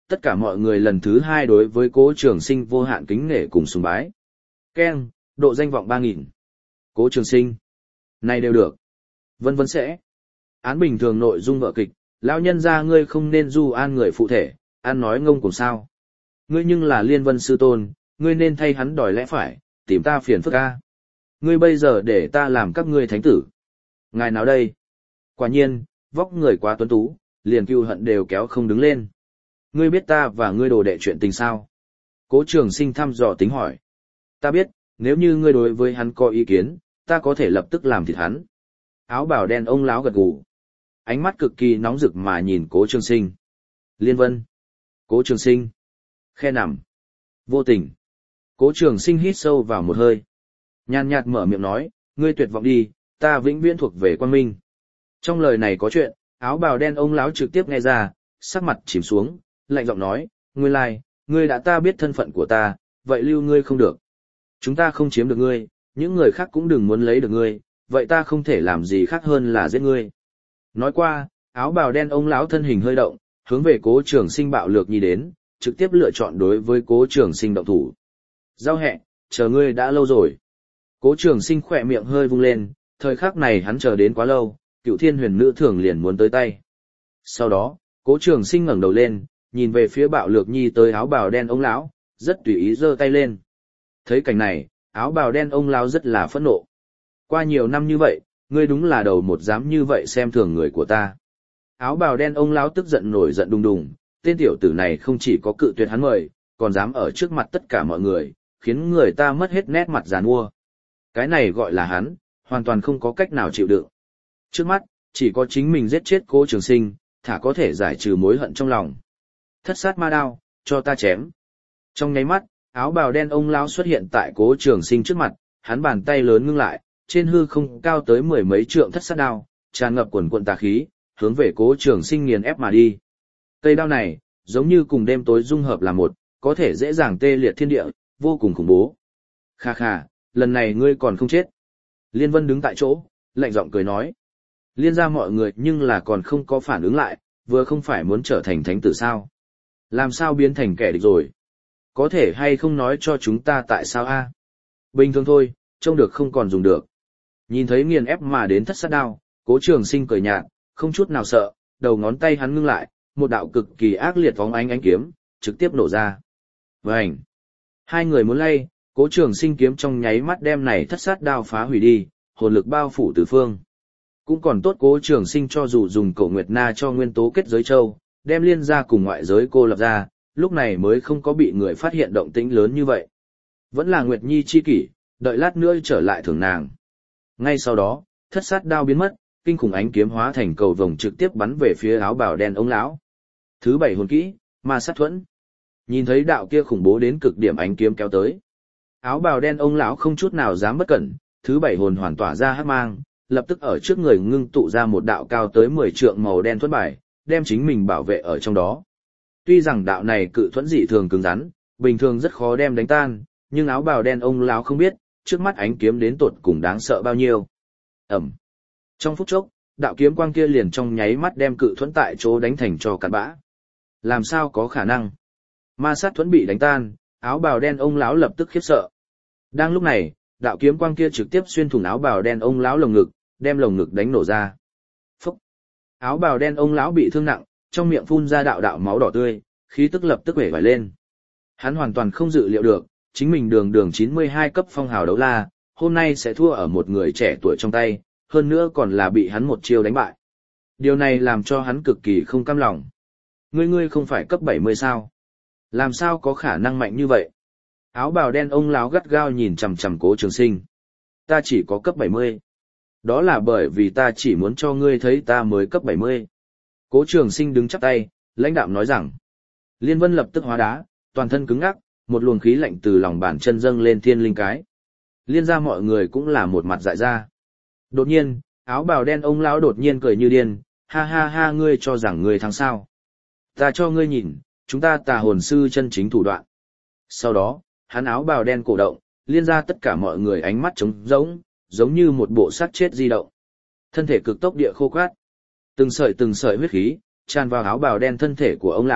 tất cả mọi người lần thứ 2 đối với Cố Trường Sinh vô hạn kính nể cùng sùng bái. Keng, độ danh vọng 3.000. Cố Trường Sinh. Này đều được. Vân vân sẽ. Án bình thường nội dung vở kịch, lão nhân gia ngươi không nên du an người phụ thể, an nói ngông cuồng sao. Ngươi nhưng là Liên Vân sư tôn, ngươi nên thay hắn đòi lẽ phải, tìm ta phiền phức a. Ngươi bây giờ để ta làm các ngươi thánh tử. Ngài nào đây? Quả nhiên, vóc người quá tuấn tú, liền cừu hận đều kéo không đứng lên. Ngươi biết ta và ngươi đồ đệ chuyện tình sao? Cố Trường Sinh thăm dò tính hỏi. Ta biết, nếu như ngươi đối với hắn có ý kiến, ta có thể lập tức làm thịt hắn. Áo bào đen ông lão gật gù. Ánh mắt cực kỳ nóng rực mà nhìn Cố Trường Sinh. Liên Vân. Cố Trường Sinh. Khe nằm. Vô tình. Cố Trường Sinh hít sâu vào một hơi. Nhàn nhạt mở miệng nói, ngươi tuyệt vọng đi, ta vĩnh viễn thuộc về Quang Minh. Trong lời này có chuyện, áo bào đen ông lão trực tiếp nghe ra, sắc mặt chìm xuống, lạnh giọng nói, nguyên lai, ngươi đã ta biết thân phận của ta, vậy lưu ngươi không được. Chúng ta không chiếm được ngươi, những người khác cũng đừng muốn lấy được ngươi, vậy ta không thể làm gì khác hơn là giết ngươi. Nói qua, áo bào đen ông lão thân hình hơi động, hướng về Cố Trường Sinh bạo lược nhi đến, trực tiếp lựa chọn đối với Cố Trường Sinh động thủ. Giao hẹ, chờ ngươi đã lâu rồi. Cố Trường Sinh khỏe miệng hơi vung lên, thời khắc này hắn chờ đến quá lâu, Cựu Thiên Huyền Nữ Thường liền muốn tới tay. Sau đó, Cố Trường Sinh ngẩng đầu lên, nhìn về phía bạo lược nhi tới áo bào đen ông lão, rất tùy ý giơ tay lên. Thấy cảnh này, áo bào đen ông lão rất là phẫn nộ. Qua nhiều năm như vậy, ngươi đúng là đầu một dám như vậy xem thường người của ta. Áo bào đen ông lão tức giận nổi giận đùng đùng, tên tiểu tử này không chỉ có cự tuyệt hắn mời, còn dám ở trước mặt tất cả mọi người, khiến người ta mất hết nét mặt giàn mua. Cái này gọi là hắn, hoàn toàn không có cách nào chịu đựng. Trước mắt, chỉ có chính mình giết chết Cố Trường Sinh, thả có thể giải trừ mối hận trong lòng. Thất sát ma đao, cho ta chém. Trong nháy mắt, áo bào đen ông lão xuất hiện tại Cố Trường Sinh trước mặt, hắn bàn tay lớn ngưng lại, trên hư không cao tới mười mấy trượng thất sát đao, tràn ngập quần quần tà khí, hướng về Cố Trường Sinh nghiền ép mà đi. Cây đao này, giống như cùng đêm tối dung hợp là một, có thể dễ dàng tê liệt thiên địa, vô cùng khủng bố. Kha kha, lần này ngươi còn không chết. Liên Vân đứng tại chỗ, lạnh giọng cười nói. Liên ra mọi người nhưng là còn không có phản ứng lại, vừa không phải muốn trở thành thánh tử sao. Làm sao biến thành kẻ địch rồi? Có thể hay không nói cho chúng ta tại sao a? Bình thường thôi, trông được không còn dùng được. Nhìn thấy nghiền ép mà đến thất sát đao, Cố Trường Sinh cười nhạt, không chút nào sợ, đầu ngón tay hắn ngưng lại, một đạo cực kỳ ác liệt phóng ánh kiếm, trực tiếp nổ ra. Vành! Hai người muốn lay, Cố Trường Sinh kiếm trong nháy mắt đem này thất sát đao phá hủy đi, hồn lực bao phủ tứ phương. Cũng còn tốt Cố Trường Sinh cho dù dùng Cổ Nguyệt Na cho nguyên tố kết giới châu, đem liên ra cùng ngoại giới cô lập ra, lúc này mới không có bị người phát hiện động tĩnh lớn như vậy. Vẫn là Nguyệt Nhi chi kỷ, đợi lát nữa trở lại thưởng nàng. Ngay sau đó, thất sát đao biến mất, kinh khủng ánh kiếm hóa thành cầu vồng trực tiếp bắn về phía áo bào đen ông lão. Thứ 7 hồn kỹ, ma sát thuẫn. Nhìn thấy đạo kia khủng bố đến cực điểm ánh kiếm kéo tới, áo bào đen ông lão không chút nào dám bất cẩn, thứ 7 hồn hoàn tỏa ra hắc mang, lập tức ở trước người ngưng tụ ra một đạo cao tới 10 trượng màu đen thuẫn bài, đem chính mình bảo vệ ở trong đó. Tuy rằng đạo này cự thuẫn dị thường cứng rắn, bình thường rất khó đem đánh tan, nhưng áo bào đen ông lão không biết, trước mắt ánh kiếm đến tột cùng đáng sợ bao nhiêu. Ầm. Trong phút chốc, đạo kiếm quang kia liền trong nháy mắt đem cự thuẫn tại chỗ đánh thành cho cặn bã. Làm sao có khả năng? Ma sát thuẫn bị đánh tan, áo bào đen ông lão lập tức khiếp sợ. Đang lúc này, đạo kiếm quang kia trực tiếp xuyên thủng áo bào đen ông lão lồng ngực, đem lồng ngực đánh nổ ra. Phốc. Áo bào đen ông lão bị thương nặng, trong miệng phun ra đạo đạo máu đỏ tươi, khí tức lập tức bể vải lên. Hắn hoàn toàn không dự liệu được, chính mình đường 92 cấp phong hào đấu la, hôm nay sẽ thua ở một người trẻ tuổi trong tay, hơn nữa còn là bị hắn một chiêu đánh bại. Điều này làm cho hắn cực kỳ không cam lòng. Ngươi không phải cấp 70 sao? Làm sao có khả năng mạnh như vậy? Áo bào đen ông lão gắt gao nhìn chằm chằm Cố Trường Sinh. Ta chỉ có cấp 70. Đó là bởi vì ta chỉ muốn cho ngươi thấy ta mới cấp 70. Cố Trường Sinh đứng chắp tay, lãnh đạm nói rằng. Liên Vân lập tức hóa đá, toàn thân cứng ngắc, một luồng khí lạnh từ lòng bàn chân dâng lên thiên linh cái. Liên ra mọi người cũng là một mặt dại ra. Đột nhiên, áo bào đen ông lão đột nhiên cười như điên, ha ha ha, ngươi cho rằng ngươi thắng sao? Ta cho ngươi nhìn, chúng ta tà hồn sư chân chính thủ đoạn. Sau đó, hắn áo bào đen cổ động, liên ra tất cả mọi người ánh mắt trống rỗng, giống như một bộ xác chết di động. Thân thể cực tốc địa khô quát. Từng sợi huyết khí tràn vào áo bào đen thân thể của ông lão,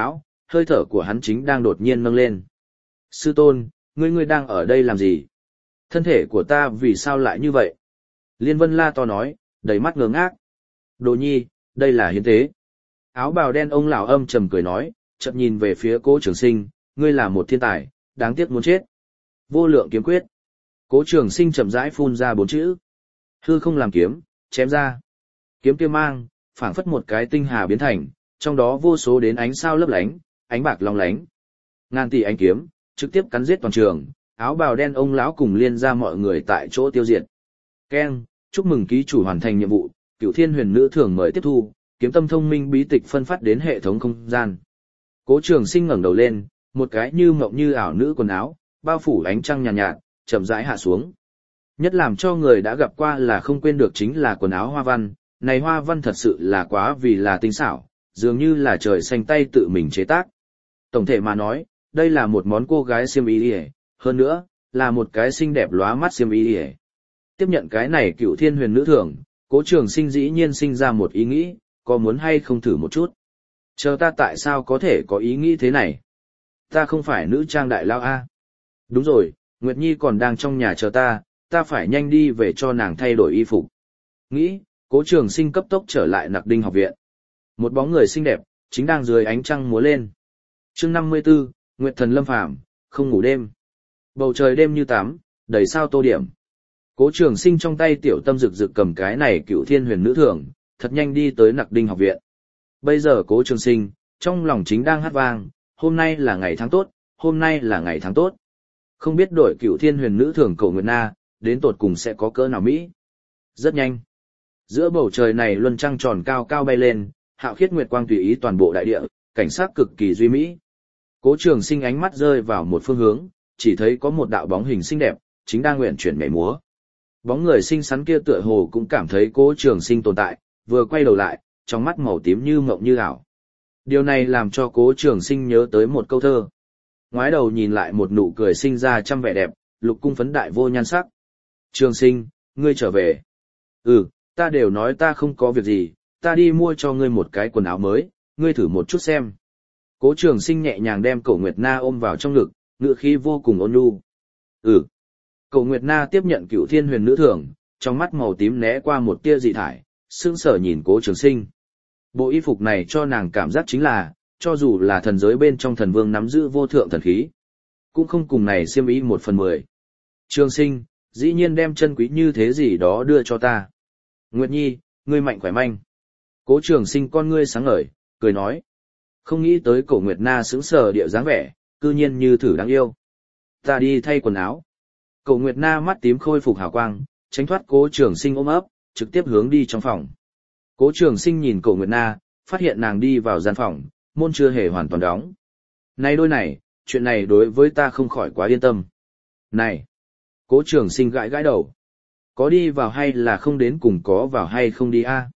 hơi thở của hắn chính đang đột nhiên nâng lên. Sư tôn, ngươi đang ở đây làm gì? Thân thể của ta vì sao lại như vậy? Liên Vân la to nói, đầy mắt ngơ ngác. Đồ nhi, đây là hiến tế. Áo bào đen ông lão âm trầm cười nói, chợt nhìn về phía Cố Trường Sinh, ngươi là một thiên tài, đáng tiếc muốn chết. Vô lượng kiếm quyết. Cố Trường Sinh chậm rãi phun ra 4 chữ. Hư không làm kiếm, chém ra. Kiếm kia mang, phảng phất một cái tinh hà biến thành, trong đó vô số đến ánh sao lấp lánh, ánh bạc long lánh. Ngàn tỷ ánh kiếm, trực tiếp cắn giết toàn trường, áo bào đen ông lão cùng liên ra mọi người tại chỗ tiêu diệt. Keng, chúc mừng ký chủ hoàn thành nhiệm vụ, Cửu Thiên Huyền Nữ thưởng mời tiếp thu, kiếm tâm thông minh bí tịch phân phát đến hệ thống không gian. Cố Trường Sinh ngẩng đầu lên, một cái như mộng như ảo nữ quần áo, bao phủ ánh trăng nhàn nhạt, chậm rãi hạ xuống. Nhất làm cho người đã gặp qua là không quên được chính là quần áo hoa văn, này hoa văn thật sự là quá vì là tinh xảo, dường như là trời xanh tay tự mình chế tác. Tổng thể mà nói, đây là một món cô gái xiêm y, hơn nữa, là một cái xinh đẹp lóa mắt xiêm y. Tiếp nhận cái này Cửu Thiên Huyền Nữ thưởng, Cố Trường Sinh dĩ nhiên sinh ra một ý nghĩ, có muốn hay không thử một chút. Chờ ta tại sao có thể có ý nghĩ thế này? Ta không phải nữ trang đại lao a. Đúng rồi, Nguyệt Nhi còn đang trong nhà chờ ta phải nhanh đi về cho nàng thay đổi y phục. Nghĩ, Cố Trường Sinh cấp tốc trở lại Nặc Đinh học viện. Một bóng người xinh đẹp, chính đang dưới ánh trăng múa lên. Chương 54, Nguyệt Thần Lâm Phàm, không ngủ đêm. Bầu trời đêm như tắm, đầy sao tô điểm. Cố Trường Sinh trong tay tiểu tâm rực rực cầm cái này Cửu Thiên Huyền Nữ thưởng, thật nhanh đi tới Nặc Đinh học viện. Bây giờ Cố Trường Sinh, trong lòng chính đang hát vang, hôm nay là ngày tháng tốt, hôm nay là ngày tháng tốt. Không biết đội Cửu Thiên Huyền Nữ thưởng Cổ Nguyệt Na, đến tột cùng sẽ có cỡ nào mỹ. Rất nhanh. Giữa bầu trời này luân trăng tròn cao cao bay lên, hạo khiết nguyệt quang tùy ý toàn bộ đại địa, cảnh sắc cực kỳ duy mỹ. Cố Trường Sinh ánh mắt rơi vào một phương hướng, chỉ thấy có một đạo bóng hình xinh đẹp, chính đang nguyện chuyển nhảy múa. Bóng người xinh xắn kia tựa hồ cũng cảm thấy Cố Trường Sinh tồn tại, vừa quay đầu lại, trong mắt màu tím như mộng như ảo. Điều này làm cho Cố Trường Sinh nhớ tới một câu thơ. Ngoái đầu nhìn lại một nụ cười sinh ra trăm vẻ đẹp, lục cung phấn đại vô nhan sắc. Trường Sinh, ngươi trở về. Ừ, ta đều nói ta không có việc gì, ta đi mua cho ngươi một cái quần áo mới, ngươi thử một chút xem. Cố Trường Sinh nhẹ nhàng đem Cổ Nguyệt Na ôm vào trong ngực, ngữ khí vô cùng ôn nhu. Ừ. Cổ Nguyệt Na tiếp nhận Cửu Thiên Huyền Nữ thưởng, trong mắt màu tím né qua một tia dị thải, sững sờ nhìn Cố Trường Sinh. Bộ y phục này cho nàng cảm giác chính là, cho dù là thần giới bên trong thần vương nắm giữ vô thượng thần khí, cũng không cùng này xiêm y 1/10. Trường Sinh, dĩ nhiên đem chân quý như thế gì đó đưa cho ta. Nguyệt Nhi, ngươi mạnh khỏe manh. Cố Trường Sinh con ngươi sáng ngời, cười nói. Không nghĩ tới Cổ Nguyệt Na sững sờ địa dáng vẻ, cư nhiên như thử đáng yêu. Ta đi thay quần áo. Cổ Nguyệt Na mắt tím khôi phục hào quang, tránh thoát Cố Trường Sinh ôm ấp, trực tiếp hướng đi trong phòng. Cố Trường Sinh nhìn Cổ Nguyệt Na, phát hiện nàng đi vào gian phòng, môn chưa hề hoàn toàn đóng. Này đôi này, chuyện này đối với ta không khỏi quá yên tâm. Này! Cố Trường Sinh gãi gãi đầu. Có đi vào hay là không đến cùng có vào hay không đi a?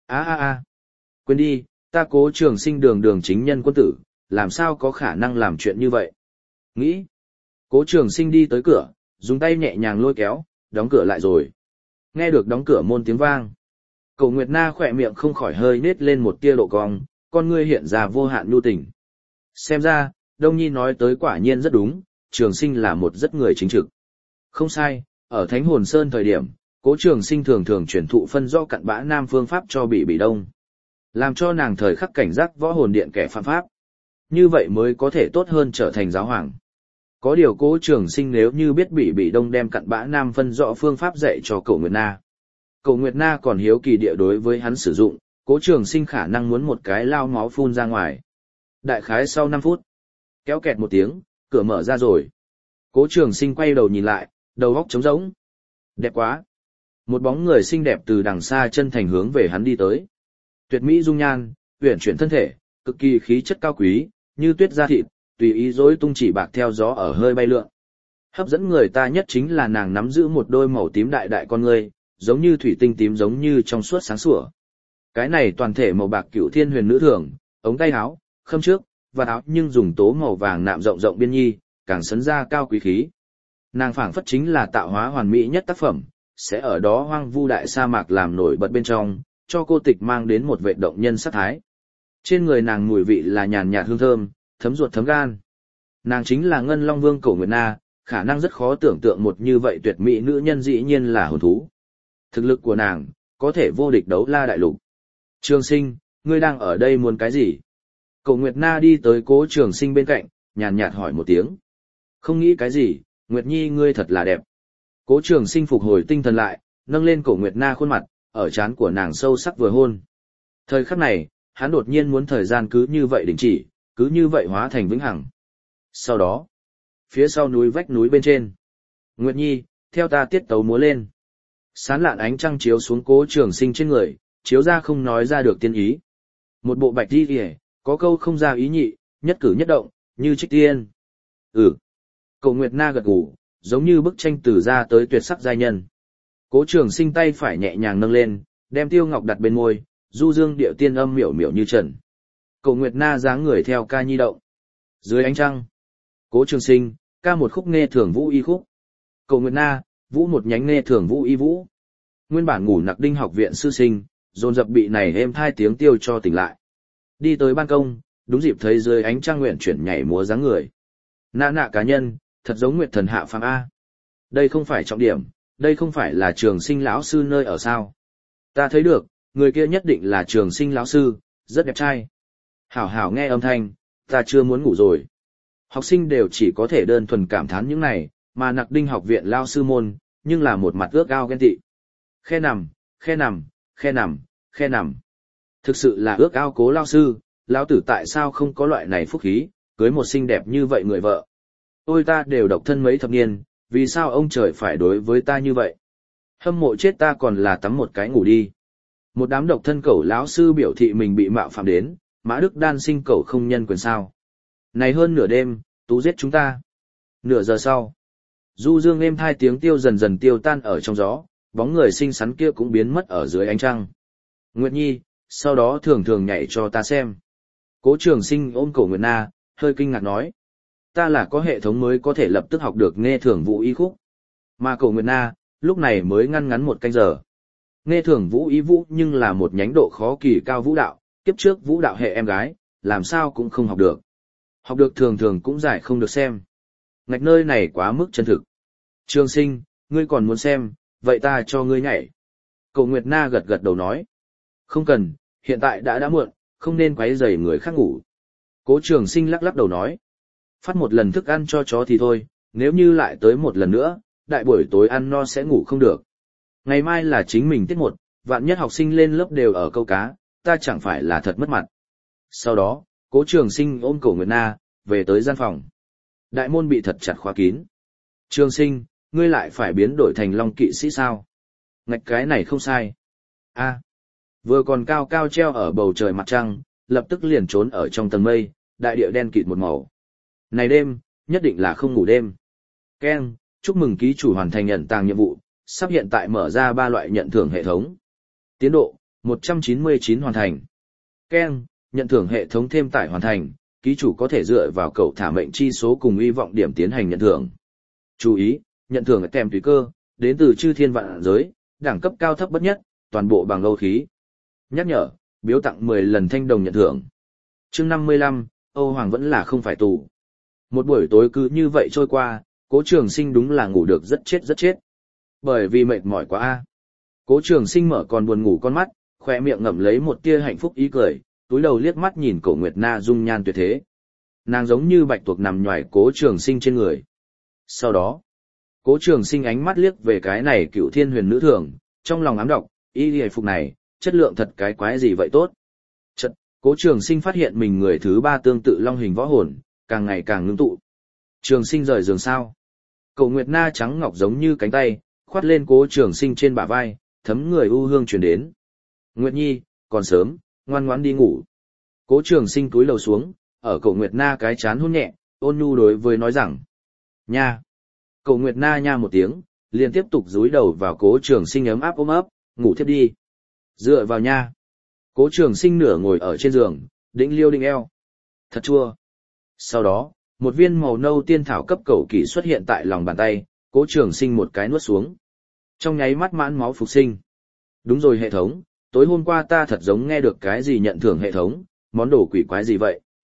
Quên đi, ta Cố Trường Sinh đường đường chính nhân quân tử, làm sao có khả năng làm chuyện như vậy? Nghĩ. Cố Trường Sinh đi tới cửa, dùng tay nhẹ nhàng lôi kéo, đóng cửa lại rồi. Nghe được đóng cửa môn tiếng vang. Cổ Nguyệt Na khỏe miệng không khỏi hơi nết lên một tia độ cong, con ngươi hiện ra vô hạn nhu tình. Xem ra, Đông Nhi nói tới quả nhiên rất đúng, Trường Sinh là một rất người chính trực. Không sai, ở Thánh Hồn Sơn thời điểm, Cố Trường Sinh thường thường truyền thụ phân rõ cặn bã nam phương pháp cho Bỉ Đông, làm cho nàng thời khắc cảnh giác võ hồn điện kẻ phạm pháp. Như vậy mới có thể tốt hơn trở thành giáo hoàng. Có điều Cố Trường Sinh nếu như biết Bỉ Đông đem cặn bã nam phân rõ phương pháp dạy cho Cổ Nguyệt Na. Cổ Nguyệt Na còn hiếu kỳ địa đối với hắn sử dụng, Cố Trường Sinh khả năng muốn một cái lao máu phun ra ngoài. Đại khái sau 5 phút, kéo kẹt một tiếng, cửa mở ra rồi. Cố Trường Sinh quay đầu nhìn lại, đầu óc trống rỗng. Đẹp quá. Một bóng người xinh đẹp từ đằng xa chân thành hướng về hắn đi tới. Tuyệt mỹ dung nhan, uyển chuyển thân thể, cực kỳ khí chất cao quý, như tuyết da thịt, tùy ý rối tung chỉ bạc theo gió ở hơi bay lượn. Hấp dẫn người ta nhất chính là nàng nắm giữ một đôi màu tím đại đại con ngươi, giống như thủy tinh tím giống như trong suốt sáng sủa. Cái này toàn thể màu bạc Cửu Thiên Huyền Nữ thưởng, ống tay áo, khâm trước, và áo nhưng dùng tố màu vàng nạm rộng rộng biên nhi, càng sấn ra cao quý khí. Nàng phảng phất chính là tạo hóa hoàn mỹ nhất tác phẩm, sẽ ở đó hoang vu đại sa mạc làm nổi bật bên trong, cho cô tịch mang đến một vệ động nhân sát thái. Trên người nàng mùi vị là nhàn nhạt hương thơm, thấm ruột thấm gan. Nàng chính là Ngân Long Vương Cổ Nguyệt Na, khả năng rất khó tưởng tượng một như vậy tuyệt mỹ nữ nhân dĩ nhiên là hồn thú. Thực lực của nàng, có thể vô địch đấu la đại lục. Trường Sinh, ngươi đang ở đây muốn cái gì? Cổ Nguyệt Na đi tới Cố Trường Sinh bên cạnh, nhàn nhạt hỏi một tiếng. Không nghĩ cái gì, Nguyệt Nhi ngươi thật là đẹp. Cố Trường Sinh phục hồi tinh thần lại, nâng lên Cổ Nguyệt Na khuôn mặt, ở trán của nàng sâu sắc vừa hôn. Thời khắc này, hắn đột nhiên muốn thời gian cứ như vậy đình chỉ, cứ như vậy hóa thành vĩnh hằng. Sau đó, phía sau núi vách núi bên trên, Nguyệt Nhi, theo ta tiết tấu múa lên. Sán lạn ánh trăng chiếu xuống Cố Trường Sinh trên người, chiếu ra không nói ra được tiên ý. Một bộ bạch đi kìa, có câu không ra ý nhị, nhất cử nhất động, như trích tiên. Cổ Nguyệt Na gật gù, giống như bức tranh từ ra tới tuyệt sắc giai nhân. Cố Trường Sinh tay phải nhẹ nhàng nâng lên, đem Tiêu Ngọc đặt bên môi, du dương điệu tiên âm miểu miểu như trần. Cổ Nguyệt Na dáng người theo ca nhi động. Dưới ánh trăng, Cố Trường Sinh ca một khúc nghe thường vũ y khúc. Cổ Nguyệt Na vũ một nhánh nghe thường vũ y vũ. Nguyên bản ngủ Nặc Đinh học viện sư sinh, dồn dập bị này êm hai tiếng tiêu cho tỉnh lại. Đi tới ban công, đúng dịp thấy dưới ánh trăng nguyện chuyển nhảy múa dáng người. Nạ nạ cá nhân, thật giống Nguyệt thần hạ phàm a. Đây không phải trọng điểm, đây không phải là Trường Sinh lão sư nơi ở sao? Ta thấy được, người kia nhất định là Trường Sinh lão sư, rất đẹp trai. Hảo hảo nghe âm thanh, ta chưa muốn ngủ rồi. Học sinh đều chỉ có thể đơn thuần cảm thán những này, mà Nặc Đinh học viện lao sư môn, nhưng là một mặt ước ao ghen tị. Khe nằm, khe nằm, khe nằm, khe nằm. Thực sự là ước ao Cố lao sư, lão tử tại sao không có loại này phúc khí, cưới một xinh đẹp như vậy người vợ. Ôi ta đều độc thân mấy thập niên, vì sao ông trời phải đối với ta như vậy? Hâm mộ chết ta còn là tắm một cái ngủ đi. Một đám độc thân cẩu lão sư biểu thị mình bị mạo phạm đến, Mã Đức Đan sinh cẩu không nhân quyền sao. Này hơn nửa đêm, Tú giết chúng ta. Nửa giờ sau, du dương êm hai tiếng tiêu dần dần tiêu tan ở trong gió, bóng người xinh xắn kia cũng biến mất ở dưới ánh trăng. Nguyệt Nhi, sau đó thường thường nhảy cho ta xem. Cố Trường Sinh ôm Cổ Nguyệt Na, hơi kinh ngạc nói. Ta là có hệ thống mới có thể lập tức học được nghe thường vũ y khúc. Mà Cổ Nguyệt Na, lúc này mới ngăn ngắn một canh giờ. Nghe thường vũ y vũ nhưng là một nhánh độ khó kỳ cao vũ đạo, kiếp trước vũ đạo hệ em gái, làm sao cũng không học được. Học được thường thường cũng giải không được xem. Ngạch nơi này quá mức chân thực. Trường Sinh, ngươi còn muốn xem, vậy ta cho ngươi nhảy. Cổ Nguyệt Na gật gật đầu nói. Không cần, hiện tại đã muộn, không nên quấy rầy người khác ngủ. Cố Trường Sinh lắc lắc đầu nói. Phát một lần thức ăn cho chó thì thôi, nếu như lại tới một lần nữa, đại buổi tối ăn no sẽ ngủ không được. Ngày mai là chính mình tiết một, vạn nhất học sinh lên lớp đều ở câu cá, ta chẳng phải là thật mất mặt. Sau đó, Cố Trường Sinh ôm Cổ Nguyệt Na, về tới gian phòng. Đại môn bị thật chặt khóa kín. Trường Sinh, ngươi lại phải biến đổi thành Long kỵ sĩ sao? Ngạch cái này không sai. Vừa còn cao cao treo ở bầu trời mặt trăng, lập tức liền trốn ở trong tầng mây, đại địa đen kịt một màu. Này đêm, nhất định là không ngủ đêm. Keng, chúc mừng ký chủ hoàn thành nhận tàng nhiệm vụ, sắp hiện tại mở ra 3 loại nhận thưởng hệ thống. Tiến độ, 199 hoàn thành. Keng, nhận thưởng hệ thống thêm tải hoàn thành, ký chủ có thể dựa vào cậu thả mệnh chi số cùng hy vọng điểm tiến hành nhận thưởng. Chú ý, nhận thưởng kèm tùy cơ, đến từ chư thiên vạn giới, đẳng cấp cao thấp bất nhất, toàn bộ bằng âu khí. Nhắc nhở, biếu tặng 10 lần thanh đồng nhận thưởng. Chương 55, Âu Hoàng vẫn là không phải tù. Một buổi tối cứ như vậy trôi qua, Cố Trường Sinh đúng là ngủ được rất chết. Bởi vì mệt mỏi quá a. Cố Trường Sinh mở còn buồn ngủ con mắt, khóe miệng ngậm lấy một tia hạnh phúc ý cười, túi đầu liếc mắt nhìn Cổ Nguyệt Na dung nhan tuyệt thế. Nàng giống như bạch tuộc nằm nhoài Cố Trường Sinh trên người. Sau đó, Cố Trường Sinh ánh mắt liếc về cái này Cựu Thiên Huyền nữ thường, trong lòng ám độc, y hề phục này, chất lượng thật cái quái gì vậy tốt. Chợt, Cố Trường Sinh phát hiện mình người thứ 3 tương tự long hình võ hồn, càng ngày càng ngưng tụ. Trường Sinh rời giường sao? Cổ Nguyệt Na trắng ngọc giống như cánh tay, khoát lên Cố Trường Sinh trên bả vai, thấm người u hương truyền đến. Nguyệt Nhi, còn sớm, ngoan ngoãn đi ngủ. Cố Trường Sinh cúi đầu xuống, ở Cổ Nguyệt Na cái chán hôn nhẹ, ôn nhu đối với nói rằng. Nha. Cổ Nguyệt Na nha một tiếng, liền tiếp tục dúi đầu vào Cố Trường Sinh ấm áp ôm ấp, ngủ thiếp đi. Dựa vào nha. Cố Trường Sinh nửa ngồi ở trên giường, đĩnh liêu đĩnh eo. Thật chua. Sau đó, một viên màu nâu tiên thảo cấp cẩu kỷ xuất hiện tại lòng bàn tay, Cố Trường Sinh một cái nuốt xuống. Trong nháy mắt mãn máu phục sinh. Đúng rồi hệ thống, tối hôm qua ta thật giống nghe được cái gì nhận thưởng hệ thống, món đồ quỷ quái gì vậy?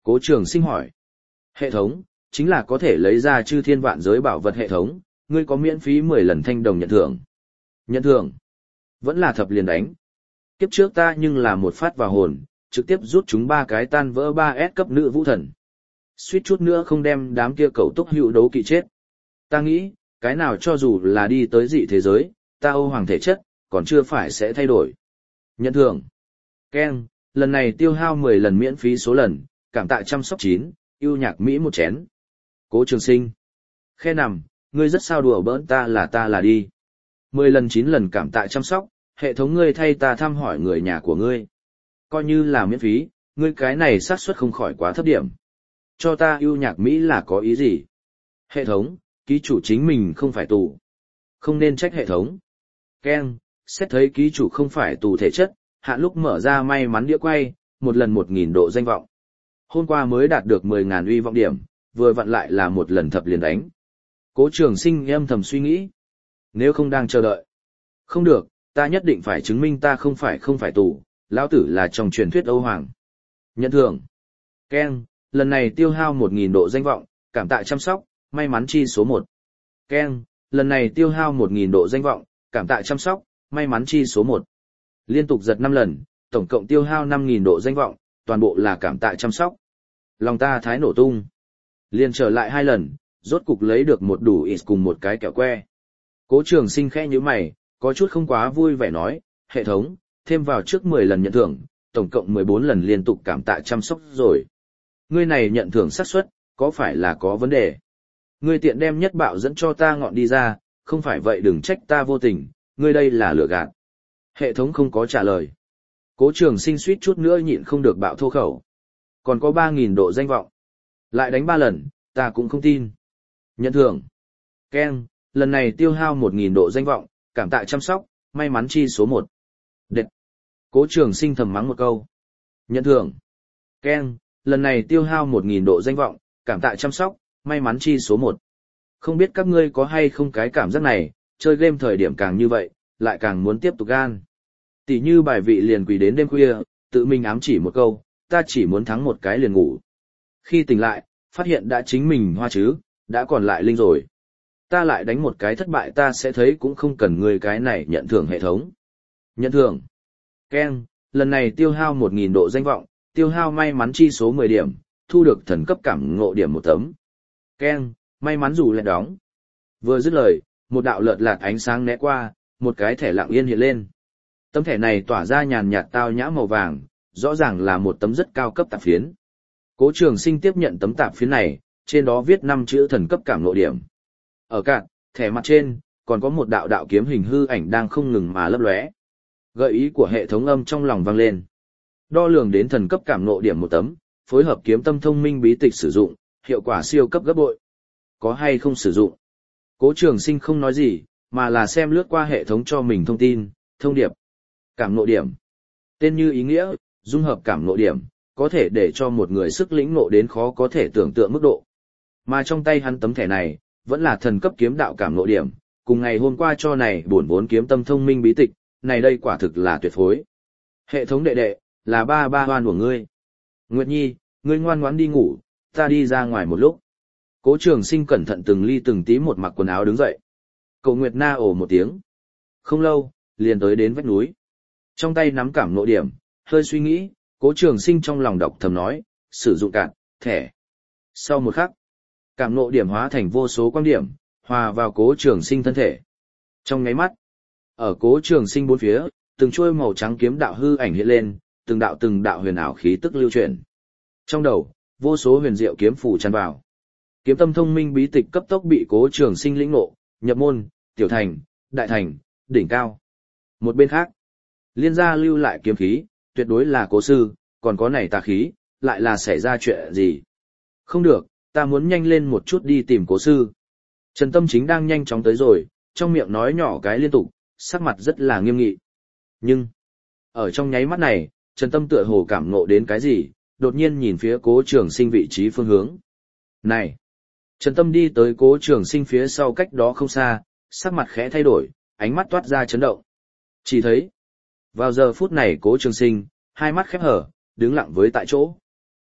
Cố Trường Sinh hỏi. Hệ thống, chính là có thể lấy ra chư thiên vạn giới bảo vật hệ thống, ngươi có miễn phí 10 lần thanh đồng nhận thưởng. Nhận thưởng? Vẫn là thập liền đánh. Kiếp trước ta nhưng là một phát vào hồn, trực tiếp rút chúng 3 cái tan vỡ 3S cấp nữ vũ thần. Suýt chút nữa không đem đám kia cẩu túc hữu đấu kỵ chết. Ta nghĩ, cái nào cho dù là đi tới dị thế giới, ta Âu Hoàng thể chất, còn chưa phải sẽ thay đổi. Nhận thưởng. Ken, lần này tiêu hao 10 lần miễn phí số lần, cảm tạ chăm sóc 9, yêu nhạc Mỹ một chén. Cố Trường Sinh. Khe nằm, ngươi rất sao đùa bỡn ta là đi. 10 lần 9 lần cảm tạ chăm sóc, hệ thống ngươi thay ta thăm hỏi người nhà của ngươi. Coi như là miễn phí, ngươi cái này xác suất không khỏi quá thấp điểm. Cho ta yêu nhạc Mỹ là có ý gì? Hệ thống, ký chủ chính mình không phải tù. Không nên trách hệ thống. Ken, xét thấy ký chủ không phải tù thể chất, hạn lúc mở ra may mắn đĩa quay, một lần 1000 độ danh vọng. Hôm qua mới đạt được 10.000 uy vọng điểm, vừa vặn lại là một lần thập liền đánh. Cố Trường Sinh âm thầm suy nghĩ. Nếu không đang chờ đợi. Không được, ta nhất định phải chứng minh ta không phải tù, lão tử là trong truyền thuyết Âu Hoàng. Nhận thưởng. Ken, lần này tiêu hao 1000 độ danh vọng, cảm tạ chăm sóc, may mắn chi số 1. Ken, lần này tiêu hao 1000 độ danh vọng, cảm tạ chăm sóc, may mắn chi số 1. Liên tục giật 5 lần, tổng cộng tiêu hao 5000 độ danh vọng, toàn bộ là cảm tạ chăm sóc. Lòng ta thái nổ tung. Liên trở lại 2 lần, rốt cục lấy được một đủ ít cùng một cái kẹo que. Cố Trường Sinh khẽ nhíu mày, có chút không quá vui vẻ nói, hệ thống, thêm vào trước 10 lần nhận thưởng, tổng cộng 14 lần liên tục cảm tạ chăm sóc rồi. Ngươi này nhận thưởng xác suất, có phải là có vấn đề? Ngươi tiện đem nhất bạo dẫn cho ta ngọn đi ra, không phải vậy đừng trách ta vô tình, ngươi đây là lừa gạt. Hệ thống không có trả lời. Cố Trường Sinh suýt chút nữa nhịn không được bạo thô khẩu. Còn có 3000 độ danh vọng. Lại đánh 3 lần, ta cũng không tin. Nhận thưởng. Ken, lần này tiêu hao 1000 độ danh vọng, cảm tạ chăm sóc, may mắn chi số 1. Đệt. Cố Trường Sinh thầm mắng một câu. Nhận thưởng. Ken, lần này tiêu hao 1000 độ danh vọng, cảm tạ chăm sóc, may mắn chi số 1. Không biết các ngươi có hay không cái cảm giác này, chơi game thời điểm càng như vậy, lại càng muốn tiếp tục gan. Tỷ như bài vị liền quỳ đến đêm khuya, tự mình ám chỉ một câu, ta chỉ muốn thắng một cái liền ngủ. Khi tỉnh lại, phát hiện đã chính mình hoa chứ, đã còn lại linh rồi. Ta lại đánh một cái thất bại ta sẽ thấy cũng không cần người cái này nhận thưởng hệ thống. Nhận thưởng. Ken, lần này tiêu hao 1000 độ danh vọng, tiêu hao may mắn chi số 10 điểm, thu được thần cấp cảm ngộ điểm 1 tấm. Ken, may mắn dù lại đóng. Vừa dứt lời, một đạo lợt lạt ánh sáng né qua, một cái thẻ lặng yên hiện lên. Tấm thẻ này tỏa ra nhàn nhạt tao nhã màu vàng, rõ ràng là một tấm rất cao cấp tạp phiến. Cố Trường Sinh tiếp nhận tấm tạp phiến này, trên đó viết 5 chữ thần cấp cảm ngộ điểm. Ở cạn, thẻ mặt trên, còn có một đạo đạo kiếm hình hư ảnh đang không ngừng mà lấp lóe. Gợi ý của hệ thống âm trong lòng vang lên. Đo lường đến thần cấp cảm ngộ điểm 1 tấm, phối hợp kiếm tâm thông minh bí tịch sử dụng, hiệu quả siêu cấp gấp bội. Có hay không sử dụng? Cố Trường Sinh không nói gì, mà là xem lướt qua hệ thống cho mình thông tin, thông điệp. Cảm ngộ điểm. Tên như ý nghĩa, dung hợp cảm ngộ điểm, có thể để cho một người sức lĩnh ngộ đến khó có thể tưởng tượng mức độ. Mà trong tay hắn tấm thẻ này, vẫn là thần cấp kiếm đạo cảm ngộ điểm, cùng ngày hôm qua cho này bổn vốn kiếm tâm thông minh bí tịch, này đây quả thực là tuyệt phối. Hệ thống đệ đệ, là ba hoan của ngươi. Nguyệt Nhi, ngươi ngoan ngoãn đi ngủ, ta đi ra ngoài một lúc. Cố Trường Sinh cẩn thận từng ly từng tí một mặc quần áo đứng dậy. Cậu Nguyệt Na ồ một tiếng. Không lâu, liền tới đến vách núi. Trong tay nắm cảm ngộ điểm, hơi suy nghĩ, Cố Trường Sinh trong lòng đọc thầm nói, sử dụng cạn, thẻ. Sau một khắc, cảm ngộ điểm hóa thành vô số quang điểm, hòa vào Cố Trường Sinh thân thể. Trong nháy mắt, ở Cố Trường Sinh bốn phía, từng chuôi màu trắng kiếm đạo hư ảnh hiện lên, từng đạo huyền ảo khí tức lưu chuyển. Trong đầu, vô số huyền diệu kiếm phủ tràn vào. Kiếm tâm thông minh bí tịch cấp tốc bị Cố Trường Sinh lĩnh ngộ, nhập môn, tiểu thành, đại thành, đỉnh cao. Một bên khác, liên gia lưu lại kiếm khí, tuyệt đối là Cố sư, còn có này tà khí, lại là xảy ra chuyện gì? Không được, ta muốn nhanh lên một chút đi tìm Cố sư. Trần Tâm Chính đang nhanh chóng tới rồi, trong miệng nói nhỏ cái liên tục, sắc mặt rất là nghiêm nghị. Nhưng, ở trong nháy mắt này, Trần Tâm tựa hồ cảm ngộ đến cái gì, đột nhiên nhìn phía Cố Trường Sinh vị trí phương hướng. Này! Trần Tâm đi tới Cố Trường Sinh phía sau cách đó không xa, sắc mặt khẽ thay đổi, ánh mắt toát ra chấn động. Chỉ thấy, vào giờ phút này Cố Trường Sinh, hai mắt khép hở, đứng lặng với tại chỗ.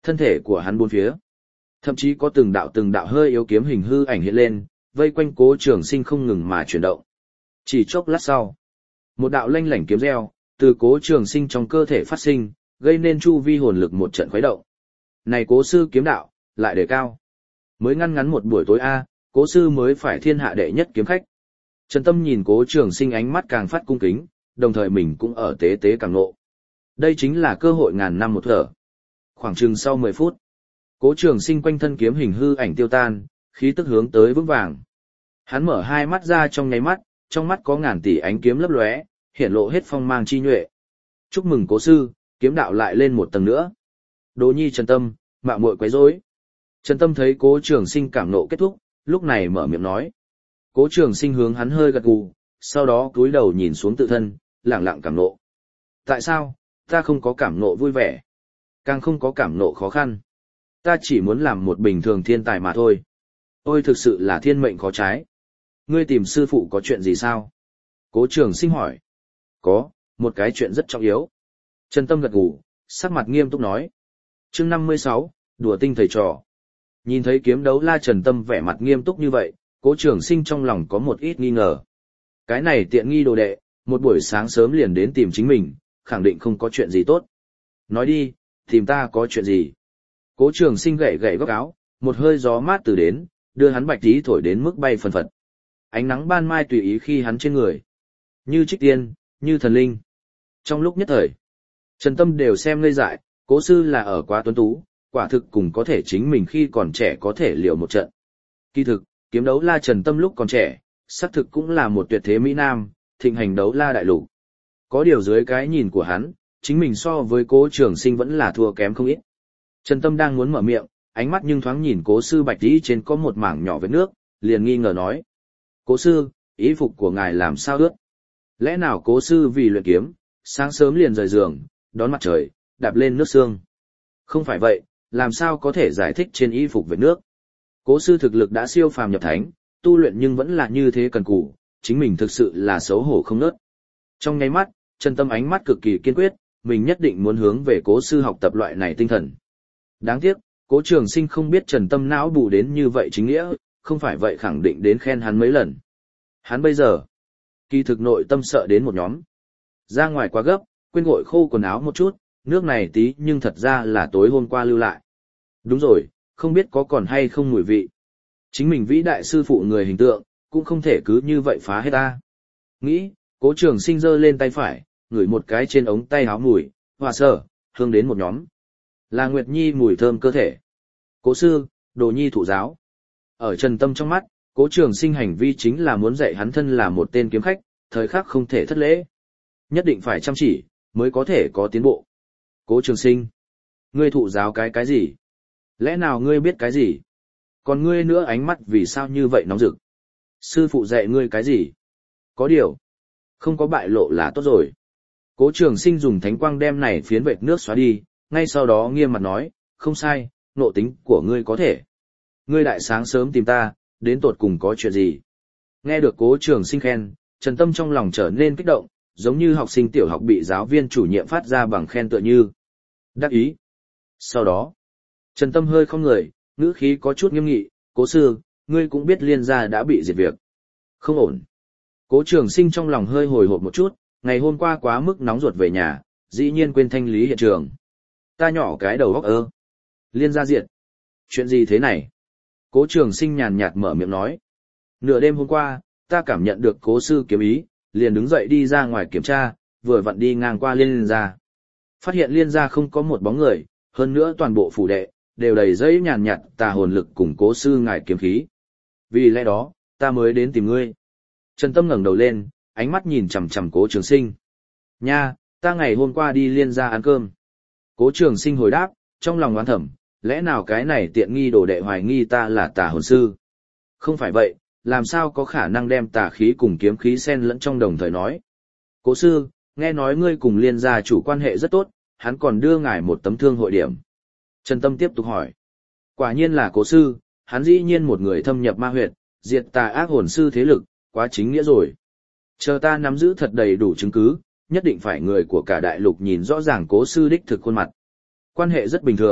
thân thể của hắn bốn phía. Thậm chí có từng đạo hơi yếu kiếm hình hư ảnh hiện lên, vây quanh Cố Trường Sinh không ngừng mà chuyển động. Chỉ chốc lát sau, một đạo lanh lảnh kiếm reo từ Cố Trường Sinh trong cơ thể phát sinh, gây nên chu vi hồn lực một trận khuấy động. Này Cố sư kiếm đạo, lại đề cao. Mới ngăn ngắn một buổi tối Cố sư mới phải thiên hạ đệ nhất kiếm khách. Trần Tâm nhìn Cố Trường Sinh ánh mắt càng phát cung kính, đồng thời mình cũng ở tế tế càng ngộ. Đây chính là cơ hội ngàn năm một thở. Khoảng chừng sau 10 phút, Cố Trường Sinh quanh thân kiếm hình hư ảnh tiêu tan, khí tức hướng tới vững vàng. Hắn mở hai mắt ra trong nháy mắt, trong mắt có ngàn tỷ ánh kiếm lấp lóe, hiển lộ hết phong mang chi nhuệ. Chúc mừng Cố sư, kiếm đạo lại lên một tầng nữa. Đỗ Nhi Trần Tâm, mạo muội quấy rối. Trần Tâm thấy Cố Trường Sinh cảm nộ kết thúc, lúc này mở miệng nói. Cố Trường Sinh hướng hắn hơi gật gù, sau đó cúi đầu nhìn xuống tự thân, lặng lặng cảm nộ. Tại sao, ta không có cảm nộ vui vẻ, càng không có cảm nộ khó khăn. Ta chỉ muốn làm một bình thường thiên tài mà thôi. Ôi thực sự là thiên mệnh khó trái. Ngươi tìm sư phụ có chuyện gì sao? Cố Trường Sinh hỏi. Có, một cái chuyện rất trọng yếu. Trần Tâm gật gù, sắc mặt nghiêm túc nói. Chương 56, đùa tinh thầy trò. Nhìn thấy kiếm đấu la Trần Tâm vẻ mặt nghiêm túc như vậy, Cố Trường Sinh trong lòng có một ít nghi ngờ. Cái này tiện nghi đồ đệ, một buổi sáng sớm liền đến tìm chính mình, khẳng định không có chuyện gì tốt. Nói đi, tìm ta có chuyện gì? Cố Trường Sinh gậy gậy góc áo, một hơi gió mát từ đến, đưa hắn bạch tí thổi đến mức bay phần phật. Ánh nắng ban mai tùy ý khi hắn trên người. Như trích tiên, như thần linh. Trong lúc nhất thời, Trần Tâm đều xem ngây dại, Cố sư là ở quá tuấn tú, quả thực cùng có thể chính mình khi còn trẻ có thể liều một trận. Kỳ thực, kiếm đấu la Trần Tâm lúc còn trẻ, xác thực cũng là một tuyệt thế mỹ nam, thịnh hành đấu la đại lục. Có điều dưới cái nhìn của hắn, chính mình so với Cố Trường Sinh vẫn là thua kém không ít. Trần Tâm đang muốn mở miệng, ánh mắt nhưng thoáng nhìn Cố sư bạch tí trên có một mảng nhỏ vết nước, liền nghi ngờ nói. Cố sư, y phục của ngài làm sao ướt? Lẽ nào Cố sư vì luyện kiếm, sáng sớm liền rời giường, đón mặt trời, đạp lên nước sương? Không phải vậy, làm sao có thể giải thích trên y phục vết nước? Cố sư thực lực đã siêu phàm nhập thánh, tu luyện nhưng vẫn là như thế cần cù, chính mình thực sự là xấu hổ không nớt. Trong nháy mắt, Trần Tâm ánh mắt cực kỳ kiên quyết, mình nhất định muốn hướng về Cố sư học tập loại này tinh thần. Đáng tiếc, Cố Trường Sinh không biết Trần Tâm não bù đến như vậy chính nghĩa, không phải vậy khẳng định đến khen hắn mấy lần. Hắn bây giờ, kỳ thực nội tâm sợ đến một nhóm. Ra ngoài quá gấp, quên gội khô quần áo một chút, nước này tí nhưng thật ra là tối hôm qua lưu lại. Đúng rồi, không biết có còn hay không mùi vị. Chính mình vĩ đại sư phụ người hình tượng, cũng không thể cứ như vậy phá hết ta. Nghĩ, Cố Trường Sinh giơ lên tay phải, ngửi một cái trên ống tay áo mùi, hòa sở, hương đến một nhóm. Là Nguyệt Nhi mùi thơm cơ thể. Cố sư, đồ nhi thụ giáo. Ở Trần Tâm trong mắt, Cố Trường Sinh hành vi chính là muốn dạy hắn thân là một tên kiếm khách, thời khắc không thể thất lễ. Nhất định phải chăm chỉ, mới có thể có tiến bộ. Cố Trường Sinh, ngươi thụ giáo cái gì? Lẽ nào ngươi biết cái gì? Còn ngươi nữa ánh mắt vì sao như vậy nóng rực? Sư phụ dạy ngươi cái gì? Có điều, không có bại lộ là tốt rồi. Cố Trường Sinh dùng thánh quang đem này phiến vệt nước xóa đi, ngay sau đó nghiêm mặt nói, không sai, nộ tính của ngươi có thể. Ngươi đại sáng sớm tìm ta, đến tột cùng có chuyện gì? Nghe được Cố Trường Sinh khen, Trần Tâm trong lòng trở nên kích động, giống như học sinh tiểu học bị giáo viên chủ nhiệm phát ra bằng khen tựa như. Đắc ý. Sau đó, Trần Tâm hơi không người, ngữ khí có chút nghiêm nghị, Cố sư, ngươi cũng biết Liên gia đã bị diệt việc. Không ổn. Cố Trường Sinh trong lòng hơi hồi hộp một chút, ngày hôm qua quá mức nóng ruột về nhà, dĩ nhiên quên thanh lý hiện trường. Ta nhỏ cái đầu óc ơ. Liên gia diệt. Chuyện gì thế này? Cố Trường Sinh nhàn nhạt mở miệng nói. Nửa đêm hôm qua, ta cảm nhận được Cố sư kiếm ý, liền đứng dậy đi ra ngoài kiểm tra, vừa vặn đi ngang qua Liên gia. Phát hiện Liên gia không có một bóng người, hơn nữa toàn bộ phủ đệ đều đầy dây nhàn nhạt tà hồn lực cùng Cố sư ngài kiếm khí. Vì lẽ đó, ta mới đến tìm ngươi. Trần Tâm ngẩng đầu lên, ánh mắt nhìn chằm chằm Cố Trường Sinh. Nha, ta ngày hôm qua đi Liên gia ăn cơm. Cố Trường Sinh hồi đáp, trong lòng oán thầm, lẽ nào cái này tiện nghi đồ đệ hoài nghi ta là tà hồn sư? Không phải vậy, làm sao có khả năng đem tà khí cùng kiếm khí xen lẫn trong đồng thời nói? Cố sư, nghe nói ngươi cùng Liên gia chủ quan hệ rất tốt, hắn còn đưa ngài một tấm thương hội điểm. Trần Tâm tiếp tục hỏi. Quả nhiên là Cố sư, hắn dĩ nhiên một người thâm nhập ma huyệt, diệt tà ác hồn sư thế lực, quá chính nghĩa rồi. Chờ ta nắm giữ thật đầy đủ chứng cứ, nhất định phải người của cả đại lục nhìn rõ ràng Cố sư đích thực khuôn mặt. Quan hệ rất bình thường,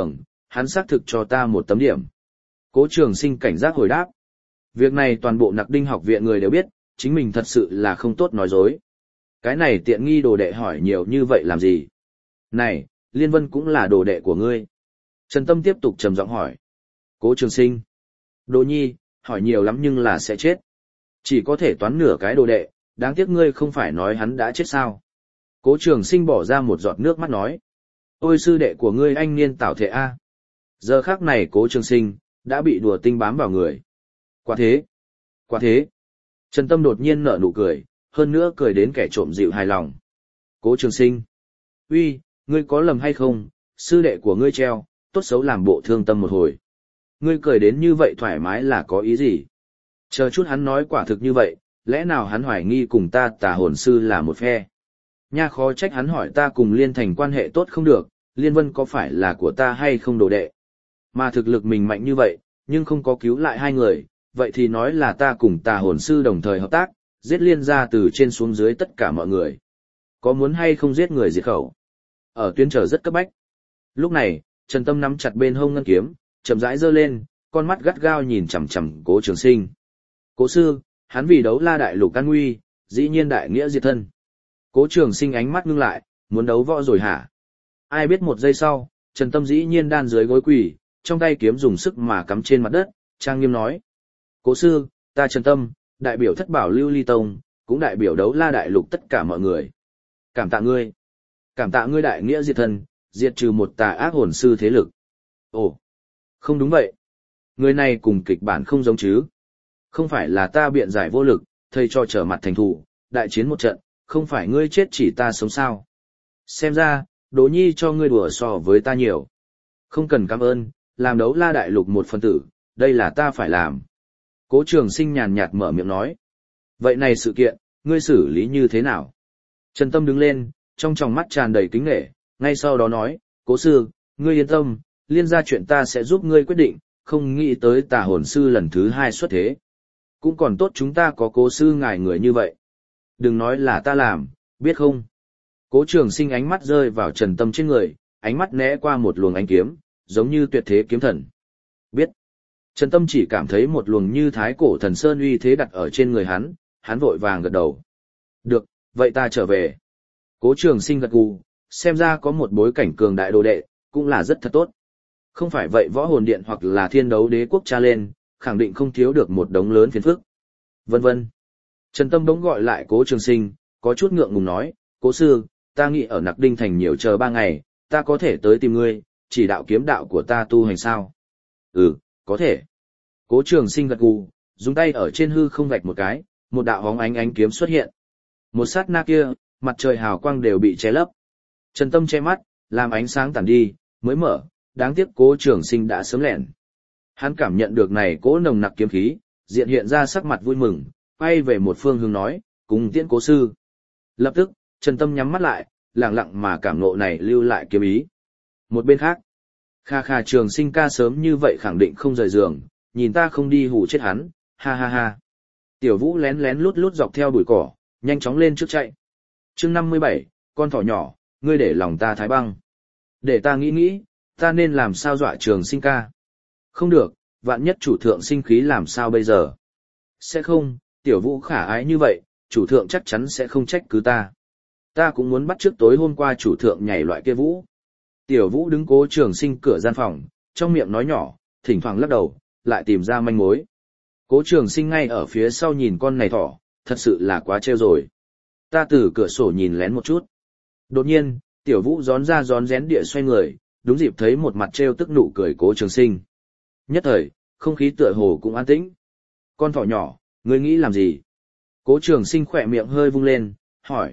hắn xác thực cho ta một tấm điểm. Cố Trường Sinh cảnh giác hồi đáp. Việc này toàn bộ Nặc Đinh học viện người đều biết, chính mình thật sự là không tốt nói dối. Cái này tiện nghi đồ đệ hỏi nhiều như vậy làm gì? Này, Liên Vân cũng là đồ đệ của ngươi. Trần Tâm tiếp tục trầm giọng hỏi. Cố Trường Sinh. Đồ nhi, hỏi nhiều lắm nhưng là sẽ chết. Chỉ có thể toán nửa cái đồ đệ, đáng tiếc ngươi không phải nói hắn đã chết sao. Cố Trường Sinh bỏ ra một giọt nước mắt nói. Ôi sư đệ của ngươi anh niên tảo thể A. Giờ khắc này Cố Trường Sinh, đã bị đùa tinh bám vào người. Quả thế. Quả thế. Trần Tâm đột nhiên nở nụ cười, hơn nữa cười đến kẻ trộm dịu hài lòng. Cố Trường Sinh. Uy, ngươi có lầm hay không, sư đệ của ngươi treo, tốt xấu làm bộ thương tâm một hồi. Ngươi cười đến như vậy thoải mái là có ý gì? Chờ chút hắn nói quả thực như vậy, lẽ nào hắn hoài nghi cùng ta Tà hồn sư là một phe? Nha, khó trách hắn hỏi ta cùng Liên Thành quan hệ tốt không được, Liên Vân có phải là của ta hay không đồ đệ? Mà thực lực mình mạnh như vậy, nhưng không có cứu lại hai người, vậy thì nói là ta cùng Tà hồn sư đồng thời hợp tác, giết Liên ra từ trên xuống dưới tất cả mọi người. Có muốn hay không giết người diệt khẩu? Ở tuyến trở rất cấp bách. Lúc này, Trần Tâm nắm chặt bên hông ngân kiếm, chậm rãi giơ lên, con mắt gắt gao nhìn chằm chằm Cố Trường Sinh. Cố sư, hắn vì đấu la đại lục an nguy, dĩ nhiên đại nghĩa diệt thân. Cố Trường Sinh ánh mắt ngưng lại, muốn đấu võ rồi hả? Ai biết một giây sau, Trần Tâm dĩ nhiên đan dưới gối quỳ, trong tay kiếm dùng sức mà cắm trên mặt đất, trang nghiêm nói. Cố sư, ta Trần Tâm, đại biểu Thất Bảo Lưu Ly Tông, cũng đại biểu đấu la đại lục tất cả mọi người. Cảm tạ ngươi. Cảm tạ ngươi đại nghĩa diệt thân, diệt trừ một tà ác hồn sư thế lực. Ồ, không đúng vậy. Người này cùng kịch bản không giống chứ. Không phải là ta biện giải vô lực, thầy cho trở mặt thành thủ, đại chiến một trận, không phải ngươi chết chỉ ta sống sao. Xem ra, Đỗ Nhi cho ngươi đùa so với ta nhiều. Không cần cảm ơn, làm đấu la đại lục một phần tử, đây là ta phải làm. Cố Trường Sinh nhàn nhạt mở miệng nói. Vậy này sự kiện, ngươi xử lý như thế nào? Trần Tâm đứng lên, trong tròng mắt tràn đầy kính nể, ngay sau đó nói, Cố sư, ngươi yên tâm, Liên ra chuyện ta sẽ giúp ngươi quyết định, không nghĩ tới Tà hồn sư lần thứ 2 xuất thế. Cũng còn tốt chúng ta có Cố sư ngài người như vậy. Đừng nói là ta làm, biết không? Cố Trường Sinh ánh mắt rơi vào Trần Tâm trên người, ánh mắt né qua một luồng ánh kiếm, giống như tuyệt thế kiếm thần. Biết. Trần Tâm chỉ cảm thấy một luồng như thái cổ thần sơn uy thế đặt ở trên người hắn vội vàng gật đầu. Được, vậy ta trở về. Cố Trường Sinh gật gù, xem ra có một bối cảnh cường đại đồ đệ, cũng là rất thật tốt. Không phải vậy võ hồn điện hoặc là thiên đấu đế quốc tra lên, khẳng định không thiếu được một đống lớn phiền phức. Vân vân. Trần Tâm bỗng gọi lại Cố Trường Sinh, có chút ngượng ngùng nói, Cố sư, ta nghĩ ở Nặc Đinh thành nhiều chờ 3 ngày, ta có thể tới tìm ngươi, chỉ đạo kiếm đạo của ta tu hành sao? Ừ, có thể. Cố Trường Sinh gật gù, dùng tay ở trên hư không vạch một cái, một đạo hóng ánh kiếm xuất hiện. Một sát na kia, mặt trời hào quang đều bị che lấp. Trần Tâm che mắt, làm ánh sáng tản đi, mới mở, đáng tiếc Cố Trường Sinh đã sớm lẻn. Hắn cảm nhận được này cỗ nồng nặc kiếm khí, diện hiện ra sắc mặt vui mừng, quay về một phương hướng nói, cùng tiễn Cố sư. Lập tức, Trần Tâm nhắm mắt lại, lặng lặng mà cảm ngộ này lưu lại kiếm ý. Một bên khác, Kha Trường Sinh ca sớm như vậy khẳng định không rời giường, nhìn ta không đi hù chết hắn, ha ha ha. Tiểu Vũ lén lén lút lút dọc theo bụi cỏ, nhanh chóng lên trước chạy. Chương 57, con thỏ nhỏ, ngươi để lòng ta thái băng. Để ta nghĩ, ta nên làm sao dọa Trường Sinh ca. Không được, vạn nhất chủ thượng sinh khí làm sao bây giờ. Sẽ không, Tiểu Vũ khả ái như vậy, chủ thượng chắc chắn sẽ không trách cứ ta. Ta cũng muốn bắt trước tối hôm qua chủ thượng nhảy loại kia vũ. Tiểu Vũ đứng Cố Trường Sinh cửa gian phòng, trong miệng nói nhỏ, thỉnh thoảng lắc đầu, lại tìm ra manh mối. Cố Trường Sinh ngay ở phía sau nhìn con này thỏ, thật sự là quá trêu rồi. Ta từ cửa sổ nhìn lén một chút. Đột nhiên, Tiểu Vũ rón ra rón rén địa xoay người, đúng dịp thấy một mặt trêu tức nụ cười Cố Trường Sinh. Nhất thời, không khí tựa hồ cũng an tĩnh. Con thỏ nhỏ, ngươi nghĩ làm gì? Cố Trường Sinh khỏe miệng hơi vung lên, hỏi.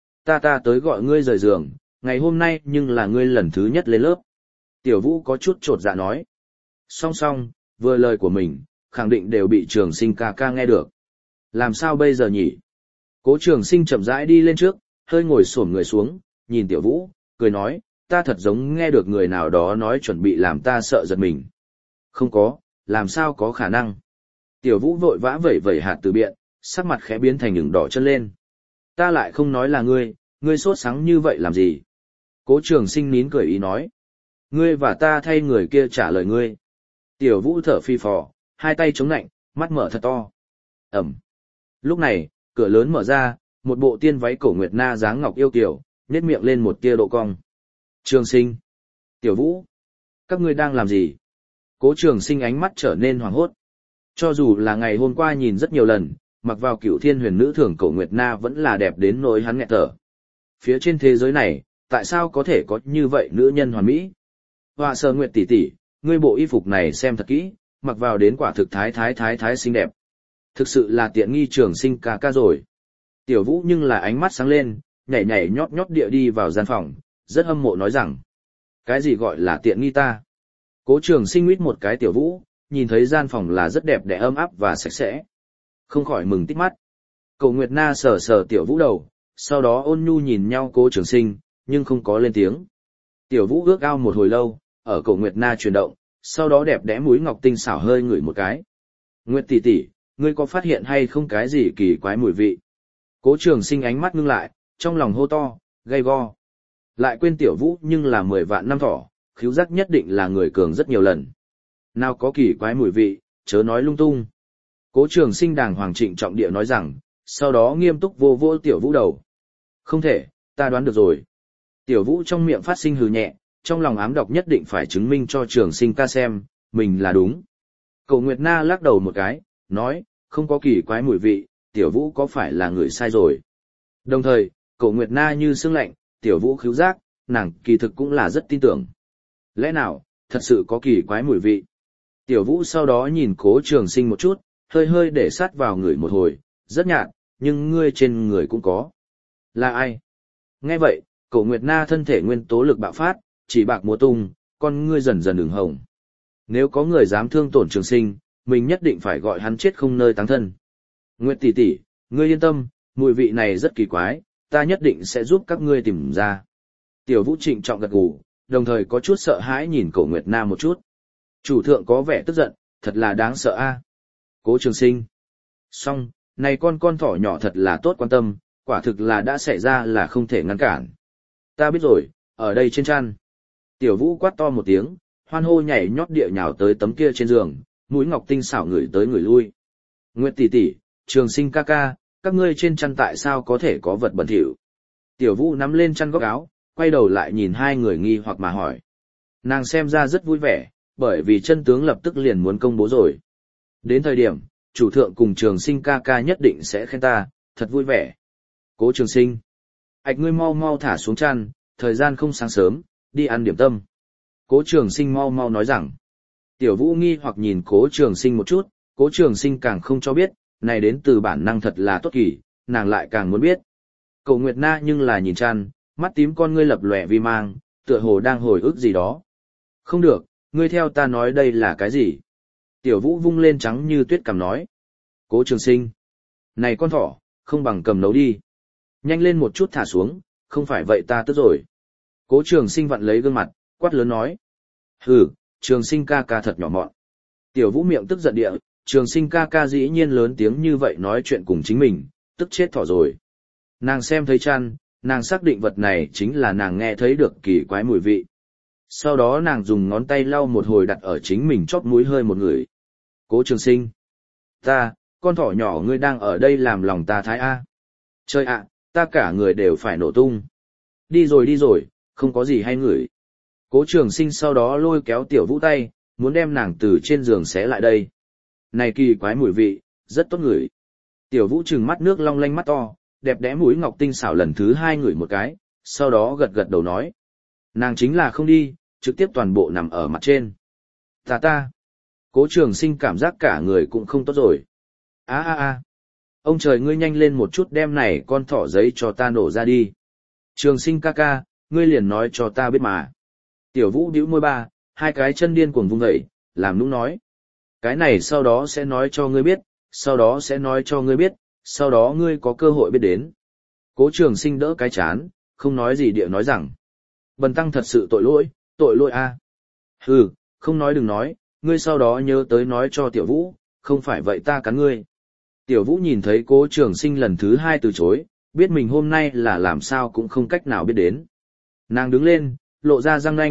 Ta tới gọi ngươi rời giường, ngày hôm nay nhưng là ngươi lần thứ nhất lên lớp. Tiểu Vũ có chút chột dạ nói. Song, vừa lời của mình, khẳng định đều bị Trường Sinh ca nghe được. Làm sao bây giờ nhỉ? Cố Trường Sinh chậm rãi đi lên trước, hơi ngồi xổm người xuống, nhìn Tiểu Vũ, cười nói, ta thật giống nghe được người nào đó nói chuẩn bị làm ta sợ giật mình. Không có, làm sao có khả năng? Tiểu Vũ vội vã vẩy vẩy hạt từ biện, sắc mặt khẽ biến thành ửng đỏ chân lên. Ta lại không nói là ngươi sốt sắng như vậy làm gì? Cố Trường Sinh nín cười ý nói. Ngươi và ta thay người kia trả lời ngươi. Tiểu Vũ thở phì phò, hai tay chống nạnh, mắt mở thật to. Ẩm. Lúc này, cửa lớn mở ra, một bộ tiên váy cổ nguyệt na dáng ngọc yêu kiều, nhếch miệng lên một tia độ cong. Trường Sinh. Tiểu Vũ. Các ngươi đang làm gì? Cố Trường Sinh ánh mắt trở nên hoảng hốt. Cho dù là ngày hôm qua nhìn rất nhiều lần, mặc vào Cửu Thiên Huyền Nữ thường cổ nguyệt na vẫn là đẹp đến nỗi hắn nghẹt thở. Phía trên thế giới này, tại sao có thể có như vậy nữ nhân hoàn mỹ? Họa Sơ Nguyệt tỷ tỷ, ngươi bộ y phục này xem thật kỹ, mặc vào đến quả thực thái xinh đẹp. Thực sự là tiện nghi Trường Sinh ca ca rồi. Tiểu Vũ nhưng là ánh mắt sáng lên, nhảy nhót địa đi vào gian phòng, rất hâm mộ nói rằng. Cái gì gọi là tiện nghi ta? Cố Trường Sinh nguyết một cái Tiểu Vũ, nhìn thấy gian phòng là rất đẹp đẽ ấm áp và sạch sẽ. Không khỏi mừng tít mắt. Cổ Nguyệt Na sờ sờ Tiểu Vũ đầu, sau đó ôn nhu nhìn nhau Cố Trường Sinh, nhưng không có lên tiếng. Tiểu Vũ ước ao một hồi lâu, ở Cổ Nguyệt Na chuyển động, sau đó đẹp đẽ mũi ngọc tinh xảo hơi ngửi một cái. Nguyệt tỷ tỷ, ngươi có phát hiện hay không cái gì kỳ quái mùi vị? Cố Trường Sinh ánh mắt ngưng lại, trong lòng hô to, gay go. Lại quên Tiểu Vũ nhưng là 10 vạn năm thỏ, khứu giác nhất định là người cường rất nhiều lần. Nào có kỳ quái mùi vị, chớ nói lung tung. Cố Trường Sinh đàng hoàng trịnh trọng địa nói rằng, sau đó nghiêm túc vô vô Tiểu Vũ đầu. Không thể, ta đoán được rồi. Tiểu Vũ trong miệng phát sinh hừ nhẹ, trong lòng ám độc nhất định phải chứng minh cho Trường Sinh ca xem, mình là đúng. Cổ Nguyệt Na lắc đầu một cái, nói, không có kỳ quái mùi vị, Tiểu Vũ có phải là người sai rồi. Đồng thời, Cổ Nguyệt Na như sương lạnh, Tiểu Vũ khứu giác, nàng kỳ thực cũng là rất tin tưởng. Lẽ nào, thật sự có kỳ quái mùi vị. Tiểu Vũ sau đó nhìn Cố Trường Sinh một chút, hơi để sát vào người một hồi, rất nhạt, nhưng ngươi trên người cũng có. Là ai? Nghe vậy, Cổ Nguyệt Na thân thể nguyên tố lực bạo phát, chỉ bạc múa tung, con ngươi dần ửng hồng. Nếu có người dám thương tổn Trường Sinh, mình nhất định phải gọi hắn chết không nơi táng thân. Nguyệt tỷ tỷ, ngươi yên tâm, mùi vị này rất kỳ quái, ta nhất định sẽ giúp các ngươi tìm ra. Tiểu Vũ trịnh trọng gật gù, đồng thời có chút sợ hãi nhìn Cổ Nguyệt Na một chút. Chủ thượng có vẻ tức giận, thật là đáng sợ a. Cố Trường Sinh. Song, này con thỏ nhỏ thật là tốt quan tâm, quả thực là đã xảy ra là không thể ngăn cản. Ta biết rồi, ở đây trên chăn. Tiểu Vũ quát to một tiếng, hoan hô nhảy nhót địa nhào tới tấm kia trên giường, mũi ngọc tinh xảo người tới người lui. Nguyệt tỷ tỷ, Trường Sinh ca ca, các ngươi trên chăn tại sao có thể có vật bẩn thỉu? Tiểu Vũ nắm lên chăn góc áo, quay đầu lại nhìn hai người nghi hoặc mà hỏi. Nàng xem ra rất vui vẻ, bởi vì chân tướng lập tức liền muốn công bố rồi. Đến thời điểm, chủ thượng cùng Trường Sinh ca ca nhất định sẽ khen ta, thật vui vẻ. Cố Trường Sinh. Ảch ngươi mau thả xuống chăn, thời gian không sáng sớm, đi ăn điểm tâm. Cố Trường Sinh mau nói rằng. Tiểu Vũ nghi hoặc nhìn Cố Trường Sinh một chút, Cố Trường Sinh càng không cho biết, này đến từ bản năng thật là tốt kỳ, nàng lại càng muốn biết. Cổ Nguyệt Na nhưng là nhìn chăn, mắt tím con ngươi lập lòe vi mang, tựa hồ đang hồi ức gì đó. Không được, ngươi theo ta nói đây là cái gì? Tiểu Vũ vung lên trắng như tuyết cằm nói. Cố Trường Sinh. Này con thỏ, không bằng cầm nấu đi. Nhanh lên một chút thả xuống, không phải vậy ta tức rồi. Cố Trường Sinh vặn lấy gương mặt, quát lớn nói. Hừ, Trường Sinh ca ca thật nhỏ mọn. Tiểu Vũ miệng tức giận địa, Trường Sinh ca ca dĩ nhiên lớn tiếng như vậy nói chuyện cùng chính mình, tức chết thỏ rồi. Nàng xem thấy chăn, nàng xác định vật này chính là nàng nghe thấy được kỳ quái mùi vị. Sau đó nàng dùng ngón tay lau một hồi đặt ở chính mình chóp mũi hơi một người. Cố Trường Sinh. Con thỏ nhỏ ngươi đang ở đây làm lòng ta thái a. Trời ạ, ta cả người đều phải nổ tung. Đi rồi, không có gì hay ngửi. Cố Trường Sinh sau đó lôi kéo Tiểu Vũ tay, muốn đem nàng từ trên giường xé lại đây. Này kỳ quái mùi vị, rất tốt ngửi. Tiểu Vũ trừng mắt nước long lanh mắt to, đẹp đẽ mũi ngọc tinh xảo lần thứ 2 ngửi một cái, sau đó gật đầu nói. Nàng chính là không đi, trực tiếp toàn bộ nằm ở mặt trên. Ta. Cố Trường Sinh cảm giác cả người cũng không tốt rồi. A. Ông trời ngươi nhanh lên một chút đem này con thỏ giấy cho ta nổ ra đi. Trường Sinh ca ca, ngươi liền nói cho ta biết mà. Tiểu Vũ bĩu môi ba, hai cái chân điên cuồng vung dậy, làm nũng nói. Cái này sau đó sẽ nói cho ngươi biết, sau đó sẽ nói cho ngươi biết, sau đó ngươi có cơ hội biết đến. Cố Trường Sinh đỡ cái chán, không nói gì địa nói rằng. Bần tăng thật sự tội lỗi a. Hừ, không nói đừng nói, ngươi sau đó nhớ tới nói cho Tiểu Vũ, không phải vậy ta cắn ngươi. Tiểu Vũ nhìn thấy Cố Trường Sinh lần thứ 2 từ chối, biết mình hôm nay là làm sao cũng không cách nào biết đến. Nàng đứng lên, lộ ra răng nanh,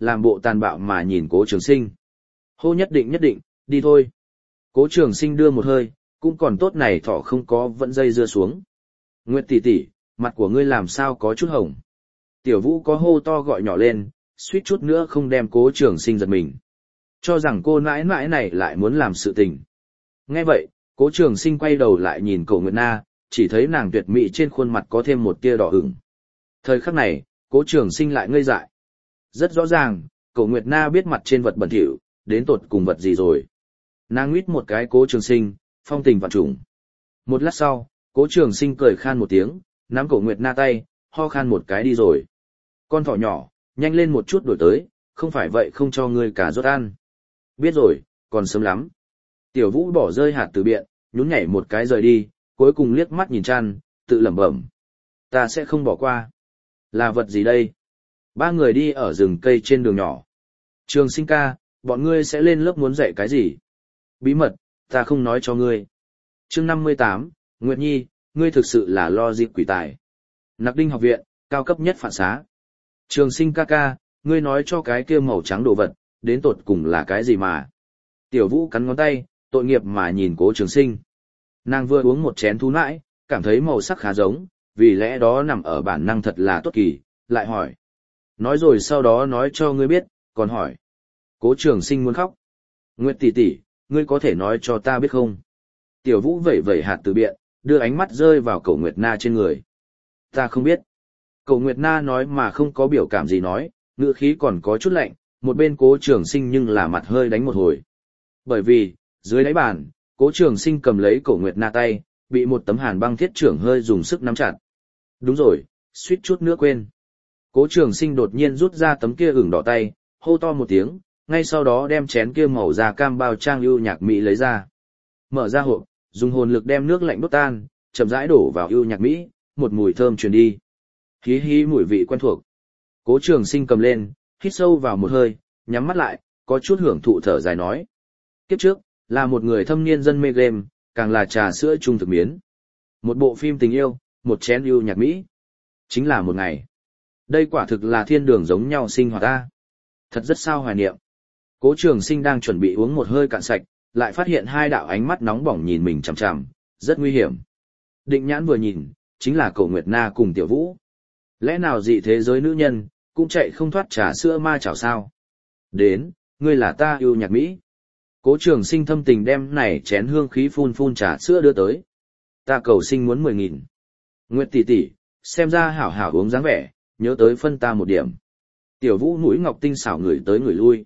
làm bộ tàn bạo mà nhìn Cố Trường Sinh. Hô nhất định, đi thôi. Cố Trường Sinh đưa một hơi, cũng còn tốt này thỏ không có vẫn dây dưa xuống. Nguyệt tỷ tỷ, mặt của ngươi làm sao có chút hồng. Tiểu Vũ có hô to gọi nhỏ lên, suýt chút nữa không đem Cố Trường Sinh giật mình. Cho rằng cô nãi nãi này lại muốn làm sự tình. Nghe vậy, Cố Trường Sinh quay đầu lại nhìn Cổ Nguyệt Na, chỉ thấy nàng tuyệt mỹ trên khuôn mặt có thêm một tia đỏ ửng. Thời khắc này, Cố Trường Sinh lại ngây dại. Rất rõ ràng, Cổ Nguyệt Na biết mặt trên vật bẩn thỉu, đến tột cùng vật gì rồi. Nàng nguyết một cái Cố Trường Sinh, phong tình vạn trùng. Một lát sau, Cố Trường Sinh cười khan một tiếng, nắm Cổ Nguyệt Na tay, ho khan một cái đi rồi. Con thỏ nhỏ, nhanh lên một chút đổi tới, không phải vậy không cho ngươi cả rốt ăn. Biết rồi, còn sớm lắm. Tiểu Vũ bỏ rơi hạt từ biện, nhún nhảy một cái rời đi, cuối cùng liếc mắt nhìn Trăn, tự lẩm bẩm. Ta sẽ không bỏ qua. Là vật gì đây? Ba người đi ở rừng cây trên đường nhỏ. Trường Sinh ca, bọn ngươi sẽ lên lớp muốn dạy cái gì? Bí mật, ta không nói cho ngươi. Chương 58, Nguyệt Nhi, ngươi thực sự là lo dịp quỷ tài. Nặc Đinh học viện, cao cấp nhất phản xá. Trường Sinh ca ca, ngươi nói cho cái kia màu trắng đồ vật, đến tột cùng là cái gì mà? Tiểu Vũ cắn ngón tay, tội nghiệp mà nhìn Cố Trường Sinh. Nàng vừa uống một chén thú nãi, cảm thấy màu sắc khá giống, vì lẽ đó nằm ở bản năng thật là tốt kỳ, lại hỏi. Nói rồi sau đó nói cho ngươi biết, còn hỏi. Cố Trường Sinh muốn khóc. Nguyệt tỷ tỷ, ngươi có thể nói cho ta biết không? Tiểu Vũ vẩy vẩy hạt từ biện, đưa ánh mắt rơi vào Cổ Nguyệt Na trên người. Ta không biết. Cổ Nguyệt Na nói mà không có biểu cảm gì nói, ngữ khí còn có chút lạnh, một bên Cố Trường Sinh nhưng là mặt hơi đánh một hồi. Bởi vì, dưới đáy bàn, Cố Trường Sinh cầm lấy Cổ Nguyệt Na tay, bị một tấm hàn băng thiết trưởng hơi dùng sức nắm chặt. Đúng rồi, suýt chút nữa quên. Cố Trường Sinh đột nhiên rút ra tấm kia ửng đỏ tay, hô to một tiếng, ngay sau đó đem chén kia màu da cam bao trang ưu nhạc mỹ lấy ra. Mở ra hộp, dùng hồn lực đem nước lạnh đốt tan, chậm rãi đổ vào ưu nhạc mỹ, một mùi thơm truyền đi. Hí hí mùi vị quen thuộc. Cố Trường Sinh cầm lên, hít sâu vào một hơi, nhắm mắt lại, có chút hưởng thụ thở dài nói. Kiếp trước, là một người thâm niên dân mê game, càng là trà sữa trung thực miến. Một bộ phim tình yêu, một chén ưu nhạc mỹ. Chính là một ngày. Đây quả thực là thiên đường giống nhau sinh hoạt ta. Thật rất sao hoài niệm. Cố Trường Sinh đang chuẩn bị uống một hơi cạn sạch, lại phát hiện hai đạo ánh mắt nóng bỏng nhìn mình chằm chằm, rất nguy hiểm. Định nhãn vừa nhìn, chính là Cổ Nguyệt Na cùng Tiểu Vũ. Lẽ nào dị thế giới nữ nhân, cũng chạy không thoát trà sữa ma chảo sao? Đến, ngươi là ta yêu nhạc Mỹ. Cố Trường Sinh thâm tình đem này chén hương khí phun phun trà sữa đưa tới. Ta cầu sinh muốn 10.000. Nguyệt tỷ tỷ, xem ra hảo hảo uống dáng vẻ, nhớ tới phân ta một điểm. Tiểu Vũ mũi ngọc tinh xảo người tới người lui.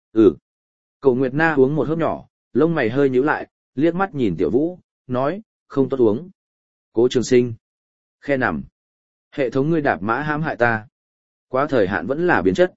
Cổ Nguyệt Na uống một hớp nhỏ, lông mày hơi nhíu lại, liếc mắt nhìn Tiểu Vũ, nói, không tốt uống. Cố Trường Sinh. Khe nằm. Hệ thống ngươi đạp mã hãm hại ta. Quá thời hạn vẫn là biến chất.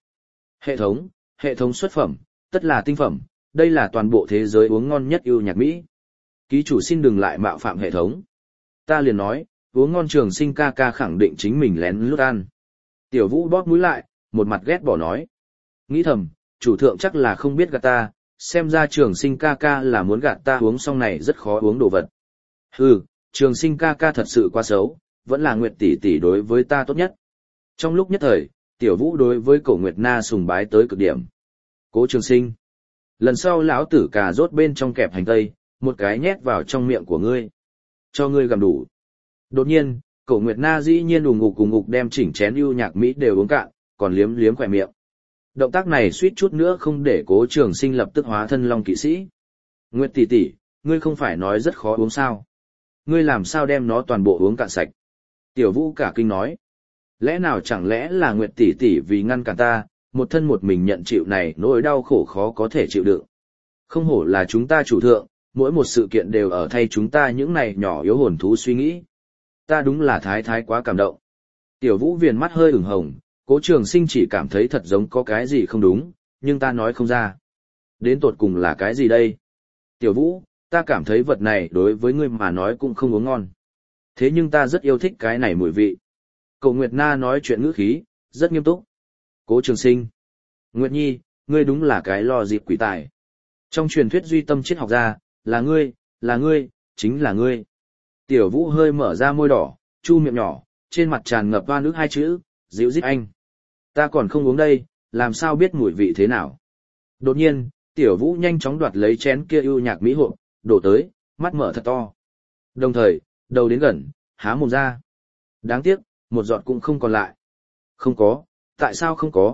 Hệ thống xuất phẩm, tất là tinh phẩm, đây là toàn bộ thế giới uống ngon nhất ưu nhạc Mỹ. Ký chủ xin đừng lại mạo phạm hệ thống. Ta liền nói, uống ngon Trường Sinh ca ca khẳng định chính mình lén lút ăn. Tiểu Vũ bóp mũi lại, một mặt ghét bỏ nói. Nghĩ thầm, chủ thượng chắc là không biết gạt ta, xem ra Trường Sinh ca ca là muốn gạt ta uống xong này rất khó uống đồ vật. Trường Sinh ca ca thật sự quá xấu, vẫn là Nguyệt tỷ tỷ đối với ta tốt nhất. Trong lúc nhất thời, Tiểu Vũ đối với Cổ Nguyệt Na sùng bái tới cực điểm. Cố Trường Sinh. Lần sau lão tử cà rốt bên trong kẹp hành tây, một cái nhét vào trong miệng của ngươi. Cho ngươi gặm đủ. Đột nhiên, Cổ Nguyệt Na dĩ nhiên ù ngục đem chỉnh chén ưu nhạc Mỹ đều uống cạn, còn liếm liếm khỏe miệng. Động tác này suýt chút nữa không để Cố Trường Sinh lập tức hóa thân long kỵ sĩ. Nguyệt tỷ tỷ, ngươi không phải nói rất khó uống sao? Ngươi làm sao đem nó toàn bộ uống cạn sạch? Tiểu Vũ cả kinh nói. Lẽ nào chẳng lẽ là Nguyệt tỷ tỷ vì ngăn cản ta, một thân một mình nhận chịu này nỗi đau khổ khó có thể chịu đựng. Không hổ là chúng ta chủ thượng, mỗi một sự kiện đều ở thay chúng ta những này nhỏ yếu hồn thú suy nghĩ. Ta đúng là thái quá cảm động. Tiểu Vũ viền mắt hơi ửng hồng, Cố Trường Sinh chỉ cảm thấy thật giống có cái gì không đúng, nhưng ta nói không ra. Đến tột cùng là cái gì đây? Tiểu Vũ, ta cảm thấy vật này đối với ngươi mà nói cũng không uống ngon. Thế nhưng ta rất yêu thích cái này mùi vị. Cổ Nguyệt Na nói chuyện ngữ khí, rất nghiêm túc. Cố Trường Sinh. Nguyệt Nhi, ngươi đúng là cái lo dịp quỷ tài. Trong truyền thuyết duy tâm triết học gia, là ngươi, chính là ngươi. Tiểu Vũ hơi mở ra môi đỏ, chu miệng nhỏ, trên mặt tràn ngập oan ức hai chữ, dịu dít anh. Ta còn không uống đây, làm sao biết mùi vị thế nào. Đột nhiên, Tiểu Vũ nhanh chóng đoạt lấy chén kia ưu nhạc mỹ hộp, đổ tới, mắt mở thật to. Đồng thời, đầu đến gần, há mồm ra. Đáng tiếc, một giọt cũng không còn lại. Không có, tại sao không có,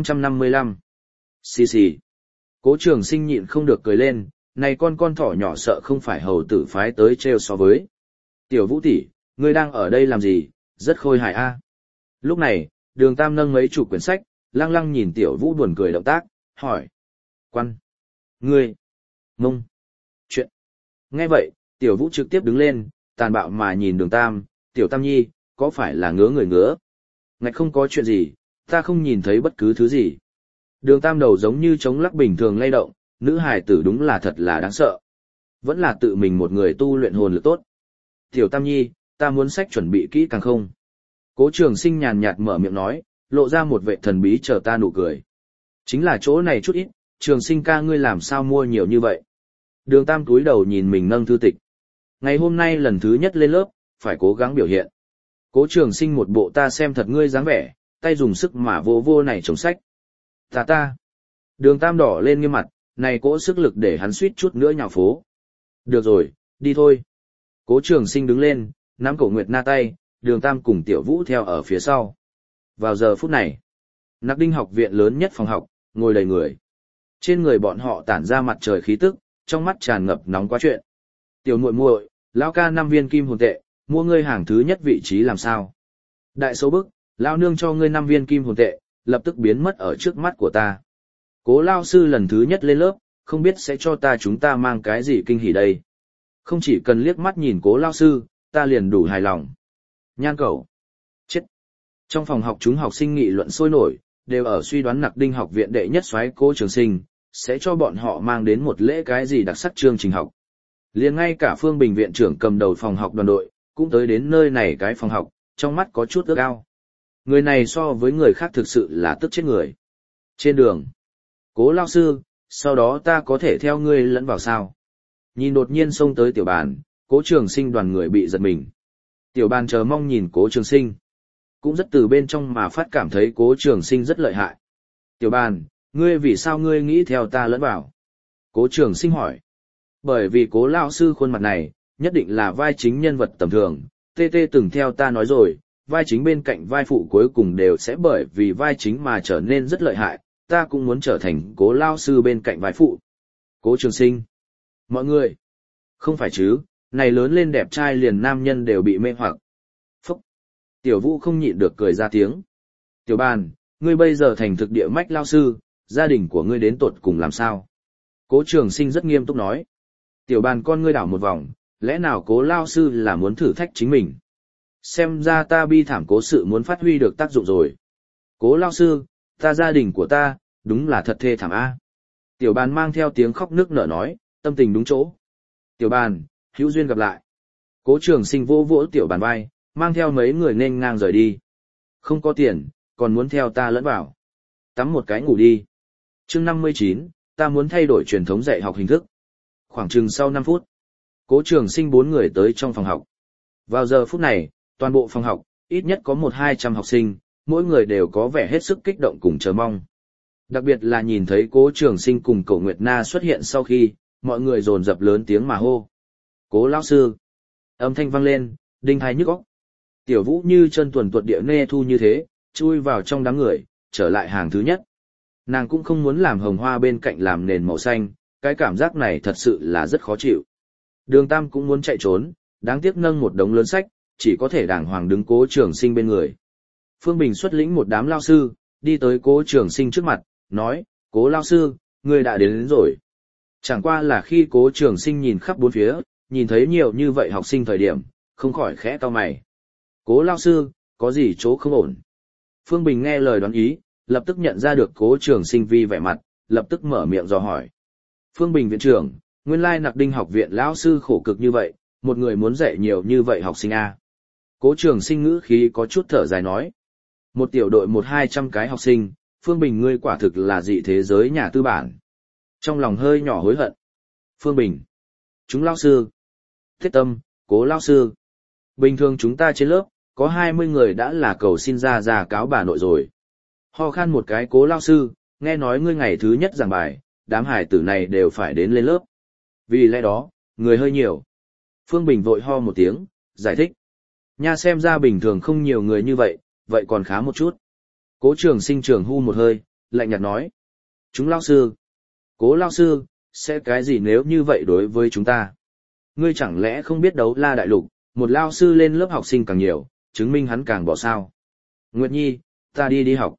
555. Xì xì. Cố Trường Sinh nhịn không được cười lên, này con thỏ nhỏ sợ không phải hầu tử phái tới trêu so với. Tiểu Vũ tỷ, ngươi đang ở đây làm gì, rất khôi hài a. Lúc này, Đường Tam nâng mấy chục quyển sách, lăng lăng nhìn Tiểu Vũ buồn cười động tác, hỏi. Quan. Ngươi. Mông. Chuyện. Nghe vậy, Tiểu Vũ trực tiếp đứng lên, tàn bạo mà nhìn Đường Tam, Tiểu Tam Nhi, có phải là ngứa người ngứa? Ngạch không có chuyện gì, ta không nhìn thấy bất cứ thứ gì. Đường Tam đầu giống như trống lắc bình thường lay động, nữ hài tử đúng là thật là đáng sợ. Vẫn là tự mình một người tu luyện hồn lực tốt. Tiểu Tam Nhi, ta muốn sách chuẩn bị kỹ càng không? Cố Trường Sinh nhàn nhạt mở miệng nói, lộ ra một vẻ thần bí chờ ta nụ cười. Chính là chỗ này chút ít, Trường Sinh ca ngươi làm sao mua nhiều như vậy? Đường Tam cúi đầu nhìn mình nâng thư tịch. Ngày hôm nay lần thứ nhất lên lớp, phải cố gắng biểu hiện. Cố Trường Sinh một bộ ta xem thật ngươi dáng vẻ, tay dùng sức mà vô vô này chống sách. Ta. Đường Tam đỏ lên nghiêm mặt, này cỗ sức lực để hắn suýt chút nữa nhào phố. Được rồi, đi thôi. Cố Trường Sinh đứng lên, nắm cổ Nguyệt Na tay, Đường Tam cùng Tiểu Vũ theo ở phía sau. Vào giờ phút này, Nặc Đinh học viện lớn nhất phòng học, ngồi đầy người. Trên người bọn họ tản ra mặt trời khí tức, trong mắt tràn ngập nóng quá chuyện. Tiểu muội muội, lão ca 5 viên kim hồn tệ, mua ngươi hàng thứ nhất vị trí làm sao? Đại số bức, lão nương cho ngươi 5 viên kim hồn tệ, lập tức biến mất ở trước mắt của ta. Cố lao sư lần thứ nhất lên lớp, không biết sẽ cho chúng ta mang cái gì kinh hỉ đây. Không chỉ cần liếc mắt nhìn cố lao sư, ta liền đủ hài lòng. Nhan cẩu. Chết. Trong phòng học chúng học sinh nghị luận sôi nổi, đều ở suy đoán Nặc Đinh học viện đệ nhất soái Cố Trường Sinh, sẽ cho bọn họ mang đến một lễ cái gì đặc sắc chương trình học. Liền ngay cả Phương Bình viện trưởng cầm đầu phòng học đoàn đội, cũng tới đến nơi này cái phòng học, trong mắt có chút ước ao. Người này so với người khác thực sự là tức chết người. Trên đường, Cố lao sư, sau đó ta có thể theo ngươi lẫn vào sao? Nhìn đột nhiên xông tới Tiểu Bàn, Cố Trường Sinh đoàn người bị giật mình. Tiểu Bàn chờ mong nhìn Cố Trường Sinh. Cũng rất từ bên trong mà phát cảm thấy Cố Trường Sinh rất lợi hại. Tiểu Bàn, ngươi vì sao ngươi nghĩ theo ta lẫn vào? Cố Trường Sinh hỏi. Bởi vì Cố lao sư khuôn mặt này, nhất định là vai chính nhân vật tầm thường. TT từng theo ta nói rồi, vai chính bên cạnh vai phụ cuối cùng đều sẽ bởi vì vai chính mà trở nên rất lợi hại. Ta cũng muốn trở thành Cố lao sư bên cạnh vai phụ. Cố Trường Sinh. Mọi người. Không phải chứ, này lớn lên đẹp trai liền nam nhân đều bị mê hoặc. Phúc. Tiểu Vũ không nhịn được cười ra tiếng. Tiểu Bàn, ngươi bây giờ thành thực địa mách lao sư, gia đình của ngươi đến tột cùng làm sao? Cố Trường Sinh rất nghiêm túc nói. Tiểu Bàn con ngươi đảo một vòng, lẽ nào Cố lao sư là muốn thử thách chính mình? Xem ra ta bi thảm cố sự muốn phát huy được tác dụng rồi. Cố lao sư, ta gia đình của ta, đúng là thật thê thảm a. Tiểu Bàn mang theo tiếng khóc nức nở nói, tâm tình đúng chỗ. Tiểu Bàn, hữu duyên gặp lại. Cố Trường Sinh vỗ vỗ Tiểu Bàn vai, mang theo mấy người nên ngang rời đi. Không có tiền, còn muốn theo ta lẫn vào. Tắm một cái ngủ đi. Chương 59, ta muốn thay đổi truyền thống dạy học hình thức. Khoảng chừng sau 5 phút, Cố Trường Sinh 4 người tới trong phòng học. Vào giờ phút này, toàn bộ phòng học, ít nhất có 100-200 học sinh, mỗi người đều có vẻ hết sức kích động cùng chờ mong. Đặc biệt là nhìn thấy Cố Trường Sinh cùng Cổ Nguyệt Na xuất hiện sau khi, mọi người dồn dập lớn tiếng mà hô. Cố lão sư. Âm thanh vang lên, đinh tai nhức óc. Tiểu Vũ như chân tuần tuột địa nê thu như thế, chui vào trong đám người, trở lại hàng thứ nhất. Nàng cũng không muốn làm hồng hoa bên cạnh làm nền màu xanh, cái cảm giác này thật sự là rất khó chịu. Đường Tam cũng muốn chạy trốn, đáng tiếc nâng một đống lớn sách, chỉ có thể đàng hoàng đứng Cố Trường Sinh bên người. Phương Bình xuất lĩnh một đám lao sư, đi tới Cố Trường Sinh trước mặt, nói, Cố lao sư, ngươi đã đến rồi. Chẳng qua là khi Cố Trường Sinh nhìn khắp bốn phía, nhìn thấy nhiều như vậy học sinh thời điểm, không khỏi khẽ cau mày. Cố lao sư, có gì chỗ không ổn? Phương Bình nghe lời đoán ý, lập tức nhận ra được Cố Trường Sinh vi vẻ mặt, lập tức mở miệng dò hỏi. Phương Bình viện trưởng, nguyên lai Nặc Đinh học viện lão sư khổ cực như vậy, một người muốn dạy nhiều như vậy học sinh a. Cố Trường Sinh ngữ khí có chút thở dài nói. Một tiểu đội 100-200 cái học sinh, Phương Bình ngươi quả thực là dị thế giới nhà tư bản. Trong lòng hơi nhỏ hối hận. Phương Bình. Chúng lao sư. Thiết Tâm, Cố lao sư. Bình thường chúng ta trên lớp, có 20 người đã là cầu xin ra cáo bà nội rồi. Ho khan một cái Cố lao sư, nghe nói ngươi ngày thứ nhất giảng bài, đám hải tử này đều phải đến lên lớp. Vì lẽ đó, người hơi nhiều. Phương Bình vội ho một tiếng, giải thích. Nha xem ra bình thường không nhiều người như vậy, vậy còn khá một chút. Cố Trường Sinh trường hu một hơi, lạnh nhạt nói. Chúng lao sư. Cố lao sư, sẽ cái gì nếu như vậy đối với chúng ta? Ngươi chẳng lẽ không biết Đấu La Đại Lục, một lao sư lên lớp học sinh càng nhiều, chứng minh hắn càng bỏ sao? Nguyệt Nhi, ta đi học.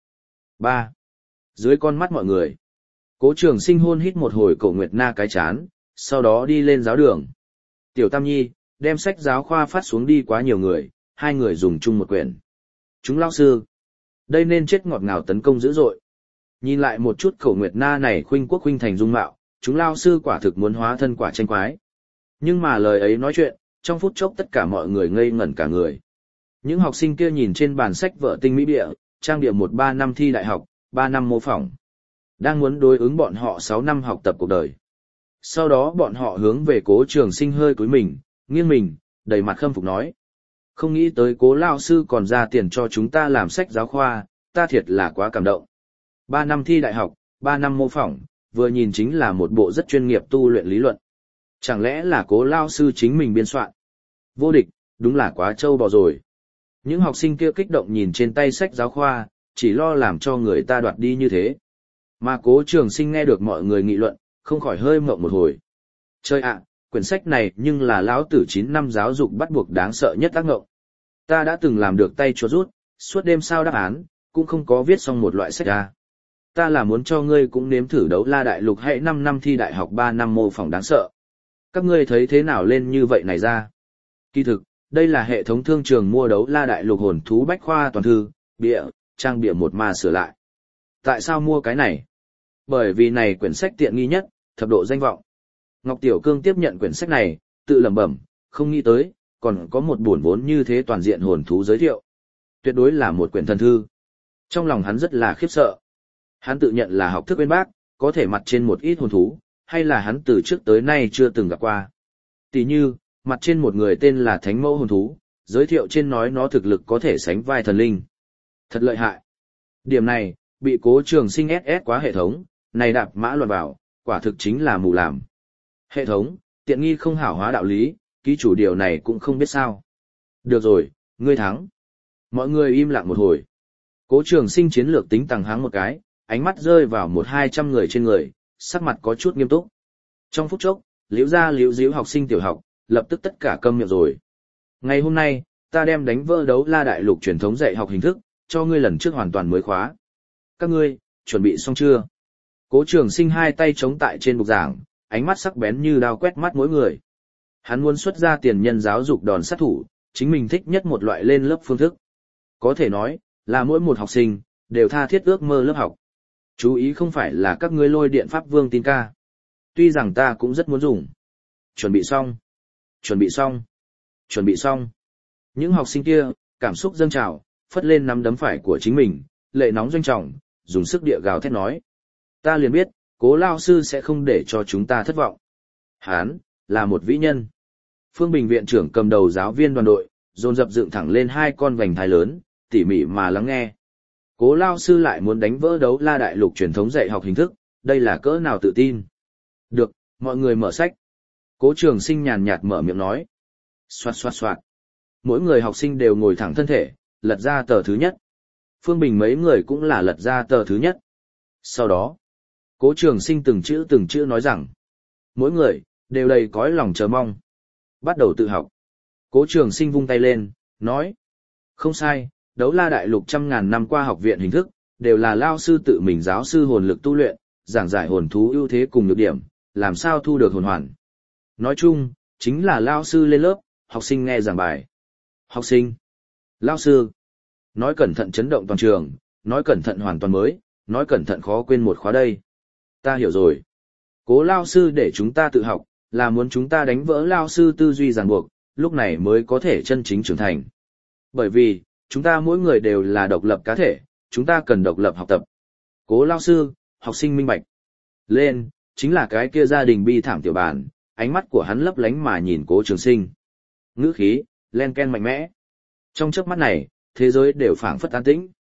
3. Dưới con mắt mọi người. Cố Trường Sinh hôn hít một hồi Cổ Nguyệt Na cái chán, sau đó đi lên giáo đường. Tiểu Tam Nhi, đem sách giáo khoa phát xuống đi quá nhiều người, hai người dùng chung một quyển. Chúng lao sư. Đây nên chết ngọt ngào tấn công dữ dội. Nhìn lại một chút Cổ Nguyệt Na này khuynh quốc khuynh thành dung mạo, chúng lao sư quả thực muốn hóa thân quả tranh quái. Nhưng mà lời ấy nói chuyện, trong phút chốc tất cả mọi người ngây ngẩn cả người. Những học sinh kia nhìn trên bàn sách vở tinh mỹ bịa, trang địa 1-3 năm thi đại học, 3 năm mô phỏng. Đang muốn đối ứng bọn họ 6 năm học tập cuộc đời. Sau đó bọn họ hướng về Cố Trường Sinh hơi cúi mình, nghiêng mình, đầy mặt khâm phục nói. Không nghĩ tới Cố lao sư còn ra tiền cho chúng ta làm sách giáo khoa, ta thiệt là quá cảm động. 3 năm thi đại học, 3 năm mô phỏng, vừa nhìn chính là một bộ rất chuyên nghiệp tu luyện lý luận. Chẳng lẽ là Cố lao sư chính mình biên soạn? Vô địch, đúng là quá trâu bò rồi. Những học sinh kia kích động nhìn trên tay sách giáo khoa, chỉ lo làm cho người ta đoạt đi như thế. Mà Cố Trường Sinh nghe được mọi người nghị luận, không khỏi hơi mộng một hồi. Chơi ạ, quyển sách này nhưng là lão tử 9 năm giáo dục bắt buộc đáng sợ nhất tác ngộng. Ta đã từng làm được tay chuột rút, suốt đêm sao đáp án, cũng không có viết xong một loại sách ra. Ta là muốn cho ngươi cũng nếm thử Đấu La Đại Lục hay 5 năm thi đại học 3 năm mô phỏng đáng sợ. Các ngươi thấy thế nào lên như vậy này ra? Kỳ thực, đây là hệ thống thương trường mua Đấu La Đại Lục hồn thú bách khoa toàn thư, bìa, trang bìa một mà sửa lại. Tại sao mua cái này? Bởi vì này quyển sách tiện nghi nhất, thập độ danh vọng. Ngọc Tiểu Cương tiếp nhận quyển sách này, tự lẩm bẩm, không nghĩ tới, còn có một buồn vốn như thế toàn diện hồn thú giới thiệu. Tuyệt đối là một quyển thần thư. Trong lòng hắn rất là khiếp sợ. Hắn tự nhận là học thức bên bác, có thể mặt trên một ít hồn thú, hay là hắn từ trước tới nay chưa từng gặp qua. Tỷ như, mặt trên một người tên là Thánh Mẫu hồn thú, giới thiệu trên nói nó thực lực có thể sánh vai thần linh. Thật lợi hại. Điểm này, bị Cố Trường Sinh SS quá hệ thống, này đạp mã luận vào, quả thực chính là mù làm. Hệ thống, tiện nghi không hảo hóa đạo lý, ký chủ điều này cũng không biết sao. Được rồi, ngươi thắng. Mọi người im lặng một hồi. Cố Trường Sinh chiến lược tính tăng háng một cái, ánh mắt rơi vào 100-200 người trên người, sắc mặt có chút nghiêm túc. Trong phút chốc, liễu ra liễu díu học sinh tiểu học, lập tức tất cả câm miệng rồi. Ngày hôm nay, ta đem đánh vỡ Đấu La Đại Lục truyền thống dạy học hình thức, cho ngươi lần trước hoàn toàn mới khóa. Các ngươi, chuẩn bị xong chưa? Cố Trường Sinh hai tay chống tại trên bục giảng, ánh mắt sắc bén như đao quét mắt mỗi người. Hắn muốn xuất ra tiền nhân giáo dục đòn sát thủ, chính mình thích nhất một loại lên lớp phương thức. Có thể nói, là mỗi một học sinh, đều tha thiết ước mơ lớp học. Chú ý không phải là các ngươi lôi điện pháp vương tin ca. Tuy rằng ta cũng rất muốn dùng. Chuẩn bị xong. Chuẩn bị xong. Chuẩn bị xong. Những học sinh kia, cảm xúc dâng trào, phất lên nắm đấm phải của chính mình, lệ nóng doanh trọng, dùng sức địa gào thét nói. Ta liền biết, Cố lao sư sẽ không để cho chúng ta thất vọng. Hán, là một vĩ nhân. Phương Bình viện trưởng cầm đầu giáo viên đoàn đội, dồn dập dựng thẳng lên hai con vành thai lớn, tỉ mỉ mà lắng nghe. Cố lao sư lại muốn đánh vỡ Đấu La Đại Lục truyền thống dạy học hình thức, đây là cỡ nào tự tin. Được, mọi người mở sách. Cố Trường Sinh nhàn nhạt mở miệng nói. Xoạt xoạt xoạt. Mỗi người học sinh đều ngồi thẳng thân thể, lật ra tờ thứ nhất. Phương Bình mấy người cũng là lật ra tờ thứ nhất. Sau đó, Cố Trường Sinh từng chữ nói rằng, mỗi người, đều đầy cõi lòng chờ mong. Bắt đầu tự học. Cố Trường Sinh vung tay lên, nói. Không sai, Đấu La Đại Lục 100.000 năm qua học viện hình thức, đều là lao sư tự mình giáo sư hồn lực tu luyện, giảng giải hồn thú ưu thế cùng nhược điểm, làm sao thu được hồn hoàn. Nói chung, chính là lao sư lên lớp, học sinh nghe giảng bài. Học sinh, lao sư, nói cẩn thận chấn động toàn trường, nói cẩn thận hoàn toàn mới, nói cẩn thận khó quên một khóa đây. Ta hiểu rồi. Cố lao sư để chúng ta tự học, là muốn chúng ta đánh vỡ lao sư tư duy ràng buộc, lúc này mới có thể chân chính trưởng thành. Bởi vì, chúng ta mỗi người đều là độc lập cá thể, chúng ta cần độc lập học tập. Cố lao sư, học sinh minh bạch. Lên, chính là cái kia gia đình bi thảm tiểu bản, ánh mắt của hắn lấp lánh mà nhìn Cố Trường Sinh. Ngữ khí, len ken mạnh mẽ. Trong chớp mắt này, thế giới đều phảng phất an tĩnh.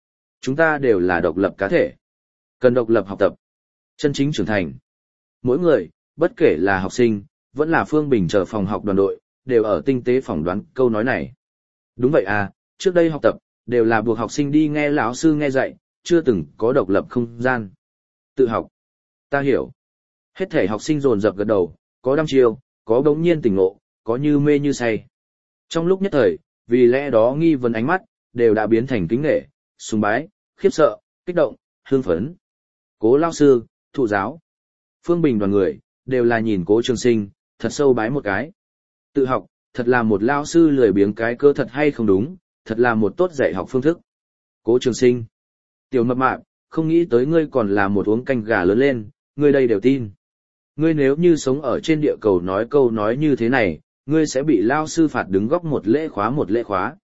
Chúng ta đều là độc lập cá thể. Cần độc lập học tập. Chân chính trưởng thành. Mỗi người, bất kể là học sinh, vẫn là Phương Bình chờ phòng học đoàn đội, đều ở tinh tế phỏng đoán câu nói này. Đúng vậy à, trước đây học tập, đều là buộc học sinh đi nghe lão sư nghe dạy, chưa từng có độc lập không gian. Tự học. Ta hiểu. Hết thể học sinh dồn dập gật đầu, có đăm chiêu, có bỗng nhiên tỉnh ngộ, có như mê như say. Trong lúc nhất thời, vì lẽ đó nghi vấn ánh mắt, đều đã biến thành kính nể, sùng bái, khiếp sợ, kích động, hương phấn. Cố lao sư, thụ giáo. Phương Bình đoàn người, đều là nhìn Cố Trường Sinh, thật sâu bái một cái. Tự học, thật là một lao sư lười biếng cái cơ thật hay không đúng, thật là một tốt dạy học phương thức. Cố Trường Sinh. Tiểu mập mạp, không nghĩ tới ngươi còn là một uống canh gà lớn lên, ngươi đây đều tin. Ngươi nếu như sống ở trên địa cầu nói câu nói như thế này, ngươi sẽ bị lao sư phạt đứng góc một lễ khóa.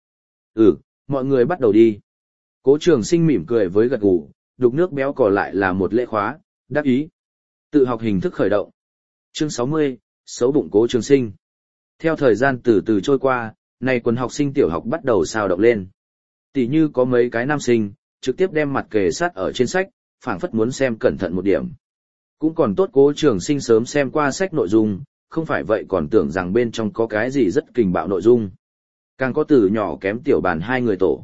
Mọi người bắt đầu đi. Cố Trường Sinh mỉm cười với gật gù, đục nước béo cò lại là một lễ khóa, đắc ý. Tự học hình thức khởi động. Chương 60, xấu bụng Cố Trường Sinh. Theo thời gian từ từ trôi qua, này quần học sinh tiểu học bắt đầu sao động lên. Tỷ như có mấy cái nam sinh, trực tiếp đem mặt kề sát ở trên sách, phảng phất muốn xem cẩn thận một điểm. Cũng còn tốt Cố Trường Sinh sớm xem qua sách nội dung, không phải vậy còn tưởng rằng bên trong có cái gì rất kình bạo nội dung. Càng có từ nhỏ kém tiểu bàn hai người tổ.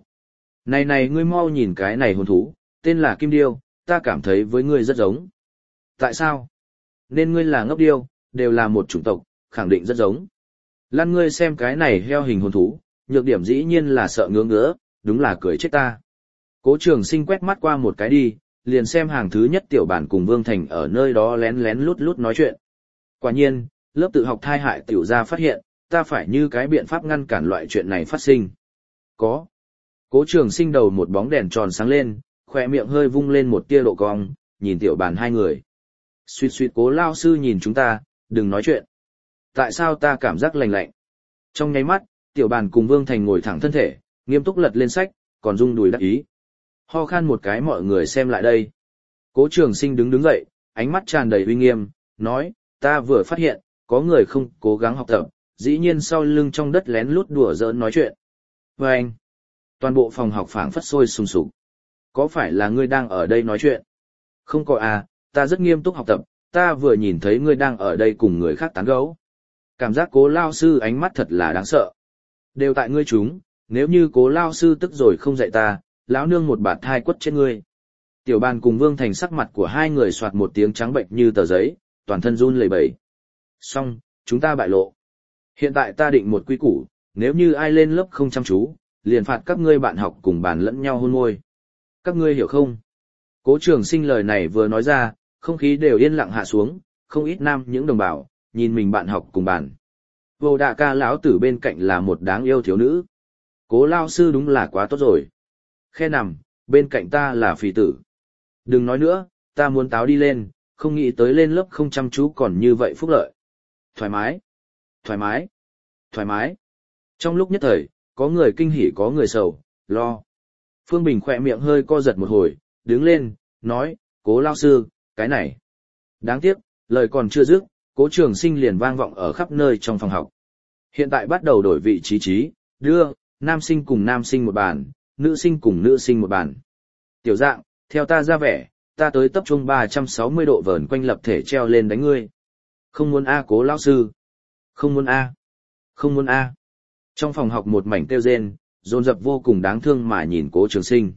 Này ngươi mau nhìn cái này hồn thú, tên là Kim Điêu, ta cảm thấy với ngươi rất giống. Tại sao? Nên ngươi là ngốc điêu, đều là một chủng tộc, khẳng định rất giống. Lan ngươi xem cái này heo hình hồn thú, nhược điểm dĩ nhiên là sợ ngứa, đúng là cười chết ta. Cố Trường Sinh quét mắt qua một cái đi, liền xem hàng thứ nhất tiểu bản cùng Vương Thành ở nơi đó lén lén lút lút nói chuyện. Quả nhiên, lớp tự học thai hại tiểu gia phát hiện, ta phải như cái biện pháp ngăn cản loại chuyện này phát sinh. Có. Cố Trường Sinh đầu một bóng đèn tròn sáng lên, khỏe miệng hơi vung lên một tia độ cong, nhìn tiểu bàn hai người. Suýt Cố lao sư nhìn chúng ta, đừng nói chuyện. Tại sao ta cảm giác lạnh lạnh? Trong nháy mắt, tiểu bàn cùng Vương Thành ngồi thẳng thân thể, nghiêm túc lật lên sách, còn rung đùi đắc ý. Ho khan một cái mọi người xem lại đây. Cố Trường Sinh đứng dậy, ánh mắt tràn đầy uy nghiêm, nói, ta vừa phát hiện, có người không cố gắng học tập, dĩ nhiên sau lưng trong đất lén lút đùa giỡn nói chuyện. Và anh, toàn bộ phòng học phảng phất sôi sùng sục. Có phải là ngươi đang ở đây nói chuyện? Không có à, ta rất nghiêm túc học tập, ta vừa nhìn thấy ngươi đang ở đây cùng người khác tán gẫu. Cảm giác Cố lao sư ánh mắt thật là đáng sợ. Đều tại ngươi chúng, nếu như Cố lao sư tức rồi không dạy ta, lão nương một bạt thai quất chết ngươi. Tiểu bàn cùng Vương Thành sắc mặt của hai người soạt một tiếng trắng bệnh như tờ giấy, toàn thân run lẩy bẩy. Xong, chúng ta bại lộ. Hiện tại ta định một quy củ, nếu như ai lên lớp không chăm chú, liền phạt các ngươi bạn học cùng bàn lẫn nhau hôn môi. Các ngươi hiểu không? Cố Trường Sinh lời này vừa nói ra, không khí đều yên lặng hạ xuống, không ít nam những đồng bào, nhìn mình bạn học cùng bàn. Vô Đạ Ca lão tử bên cạnh là một đáng yêu thiếu nữ. Cố lao sư đúng là quá tốt rồi. Khe nằm, bên cạnh ta là phì tử. Đừng nói nữa, ta muốn táo đi lên, không nghĩ tới lên lớp không chăm chú còn như vậy phúc lợi. Thoải mái, thoải mái, thoải mái. Trong lúc nhất thời, có người kinh hỉ có người sầu, lo. Phương Bình khỏe miệng hơi co giật một hồi, đứng lên, nói, Cố lao sư, cái này. Đáng tiếc, lời còn chưa dứt, Cố Trường Sinh liền vang vọng ở khắp nơi trong phòng học. Hiện tại bắt đầu đổi vị trí, đưa, nam sinh cùng nam sinh một bàn, nữ sinh cùng nữ sinh một bàn. Tiểu dạng, theo ta ra vẻ, ta tới tập trung 360 độ vờn quanh lập thể treo lên đánh ngươi. Không muốn a Cố lão sư. Không muốn a. Không muốn a. Trong phòng học một mảnh kêu rên, dồn dập vô cùng đáng thương mà nhìn Cố Trường Sinh.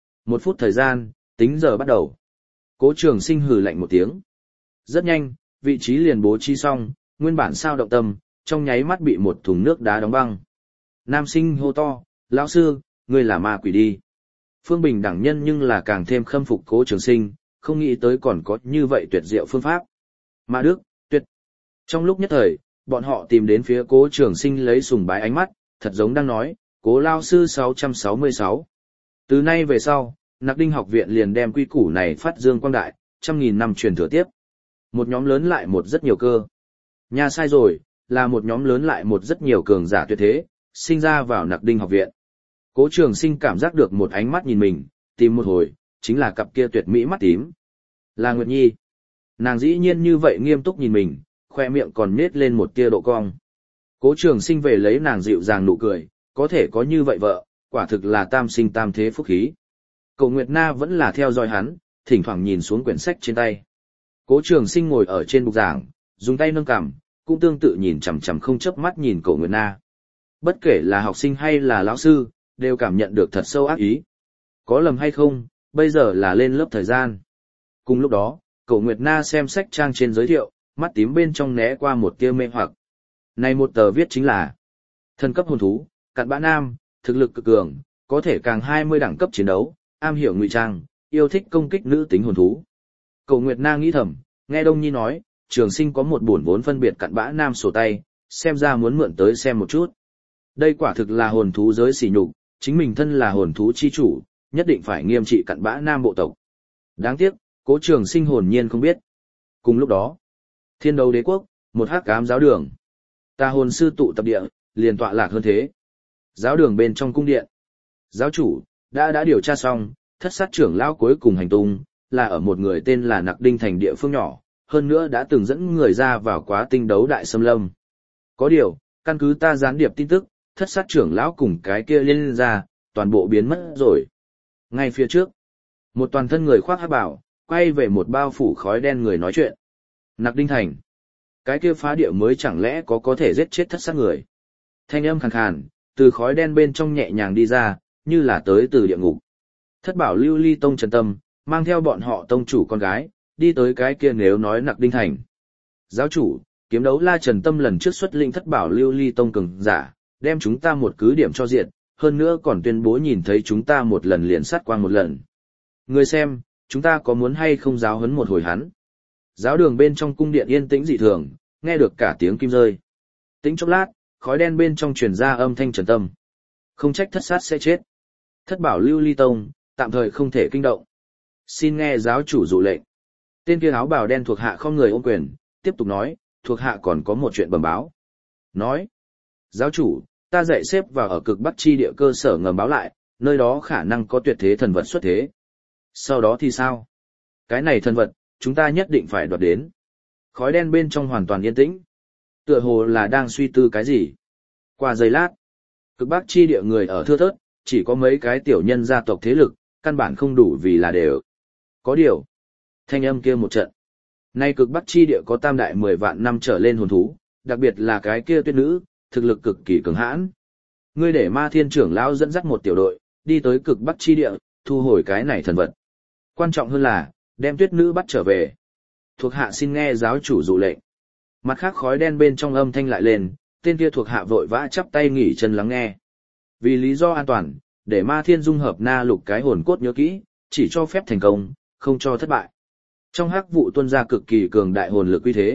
1 phút thời gian, tính giờ bắt đầu. Cố Trường Sinh hừ lạnh một tiếng. Rất nhanh, vị trí liền bố trí xong, nguyên bản sao động tâm, trong nháy mắt bị một thùng nước đá đóng băng. Nam sinh hô to, lão sư, ngươi là ma quỷ đi. Phương Bình đẳng nhân nhưng là càng thêm khâm phục Cố Trường Sinh, không nghĩ tới còn có như vậy tuyệt diệu phương pháp. Ma Đức, tuyệt. Trong lúc nhất thời, bọn họ tìm đến phía Cố Trường Sinh lấy sùng bái ánh mắt, thật giống đang nói, Cố lao sư 666. Từ nay về sau, Nặc Đinh học viện liền đem quy củ này phát dương quang đại, 100.000 năm truyền thừa tiếp. Một nhóm lớn lại một rất nhiều cơ. Nha sai rồi, là một nhóm lớn lại một rất nhiều cường giả tuyệt thế, sinh ra vào Nặc Đinh học viện. Cố Trường Sinh cảm giác được một ánh mắt nhìn mình, tìm một hồi, chính là cặp kia tuyệt mỹ mắt tím. Là Nguyệt Nhi. Nàng dĩ nhiên như vậy nghiêm túc nhìn mình, khoe miệng còn nết lên một tia độ cong. Cố Trường Sinh về lấy nàng dịu dàng nụ cười, có thể có như vậy vợ, quả thực là tam sinh tam thế phúc khí. Cổ Nguyệt Na vẫn là theo dõi hắn, thỉnh thoảng nhìn xuống quyển sách trên tay. Cố Trường Sinh ngồi ở trên bục giảng, dùng tay nâng cằm, cũng tương tự nhìn chằm chằm không chớp mắt nhìn Cổ Nguyệt Na. Bất kể là học sinh hay là lão sư, đều cảm nhận được thật sâu ác ý. Có lầm hay không, bây giờ là lên lớp thời gian. Cùng lúc đó, Cổ Nguyệt Na xem sách trang trên giới thiệu, mắt tím bên trong né qua một tia mê hoặc. Này một tờ viết chính là thần cấp hồn thú, cặn bã nam, thực lực cực cường, có thể càng 20 đẳng cấp chiến đấu, am hiểu ngụy trang, yêu thích công kích nữ tính hồn thú. Cổ Nguyệt Na nghĩ thầm, nghe Đông Nhi nói, Trường Sinh có một bổn vốn phân biệt cặn bã nam sổ tay, xem ra muốn mượn tới xem một chút. Đây quả thực là hồn thú giới sỉ nhục, chính mình thân là hồn thú chi chủ, nhất định phải nghiêm trị cặn bã nam bộ tộc. Đáng tiếc, Cố Trường Sinh hồn nhiên không biết. Cùng lúc đó, Thiên Đấu Đế quốc, một hắc ám giáo đường. Tà hồn sư tụ tập địa, liền tọa lạc hơn thế. Giáo đường bên trong cung điện. Giáo chủ, đã điều tra xong, thất sát trưởng lão cuối cùng hành tung, là ở một người tên là Nặc Đinh thành địa phương nhỏ, hơn nữa đã từng dẫn người ra vào quá tinh đấu đại xâm lâm. Có điều, căn cứ ta gián điệp tin tức, thất sát trưởng lão cùng cái kia liên ra, toàn bộ biến mất rồi. Ngay phía trước, một toàn thân người khoác hắc bào, quay về một bao phủ khói đen người nói chuyện. Nặc Đinh thành. Cái kia phá địa mới chẳng lẽ có thể giết chết thất sát người. Thanh âm khàn khàn, từ khói đen bên trong nhẹ nhàng đi ra, như là tới từ địa ngục. Thất bảo lưu ly tông Trần Tâm, mang theo bọn họ tông chủ con gái, đi tới cái kia nếu nói Nặc Đinh thành. Giáo chủ, kiếm đấu la Trần Tâm lần trước xuất linh thất bảo lưu ly tông cường giả, đem chúng ta một cứ điểm cho diện, hơn nữa còn tuyên bố nhìn thấy chúng ta một lần liền sát quang một lần. Người xem, chúng ta có muốn hay không giáo huấn một hồi hắn. Giáo đường bên trong cung điện yên tĩnh dị thường, nghe được cả tiếng kim rơi. Tĩnh chốc lát, khói đen bên trong truyền ra âm thanh Trần Tâm. Không trách thất sát sẽ chết. Thất bảo lưu ly tông, tạm thời không thể kinh động. Xin nghe giáo chủ dụ lệnh. Tên kia áo bào đen thuộc hạ không người ôm quyền, tiếp tục nói, thuộc hạ còn có một chuyện bẩm báo. Nói, giáo chủ, ta dạy xếp vào ở cực bắc chi địa cơ sở ngầm báo lại, nơi đó khả năng có tuyệt thế thần vật xuất thế. Sau đó thì sao? Cái này thần vật, chúng ta nhất định phải đoạt đến. Khói đen bên trong hoàn toàn yên tĩnh. Tựa hồ là đang suy tư cái gì. Qua giây lát, cực bắc chi địa người ở thưa thớt, chỉ có mấy cái tiểu nhân gia tộc thế lực, căn bản không đủ vì là đều. Có điều, thanh âm kia một trận. Nay cực bắc chi địa có tam đại 10 vạn năm trở lên hồn thú, đặc biệt là cái kia tuyết nữ, thực lực cực kỳ cường hãn. Ngươi để Ma Thiên trưởng lão dẫn dắt một tiểu đội, đi tới cực bắc chi địa, thu hồi cái này thần vật. Quan trọng hơn là, đem tuyết nữ bắt trở về. Thuộc hạ xin nghe giáo chủ dụ lệnh. Mặt khác khói đen bên trong âm thanh lại lên, tên kia thuộc hạ vội vã chắp tay nghỉ chân lắng nghe. Vì lý do an toàn, để Ma Thiên dung hợp na lục cái hồn cốt nhớ kỹ, chỉ cho phép thành công, không cho thất bại. Trong hắc vụ tuôn ra cực kỳ cường đại hồn lực uy thế.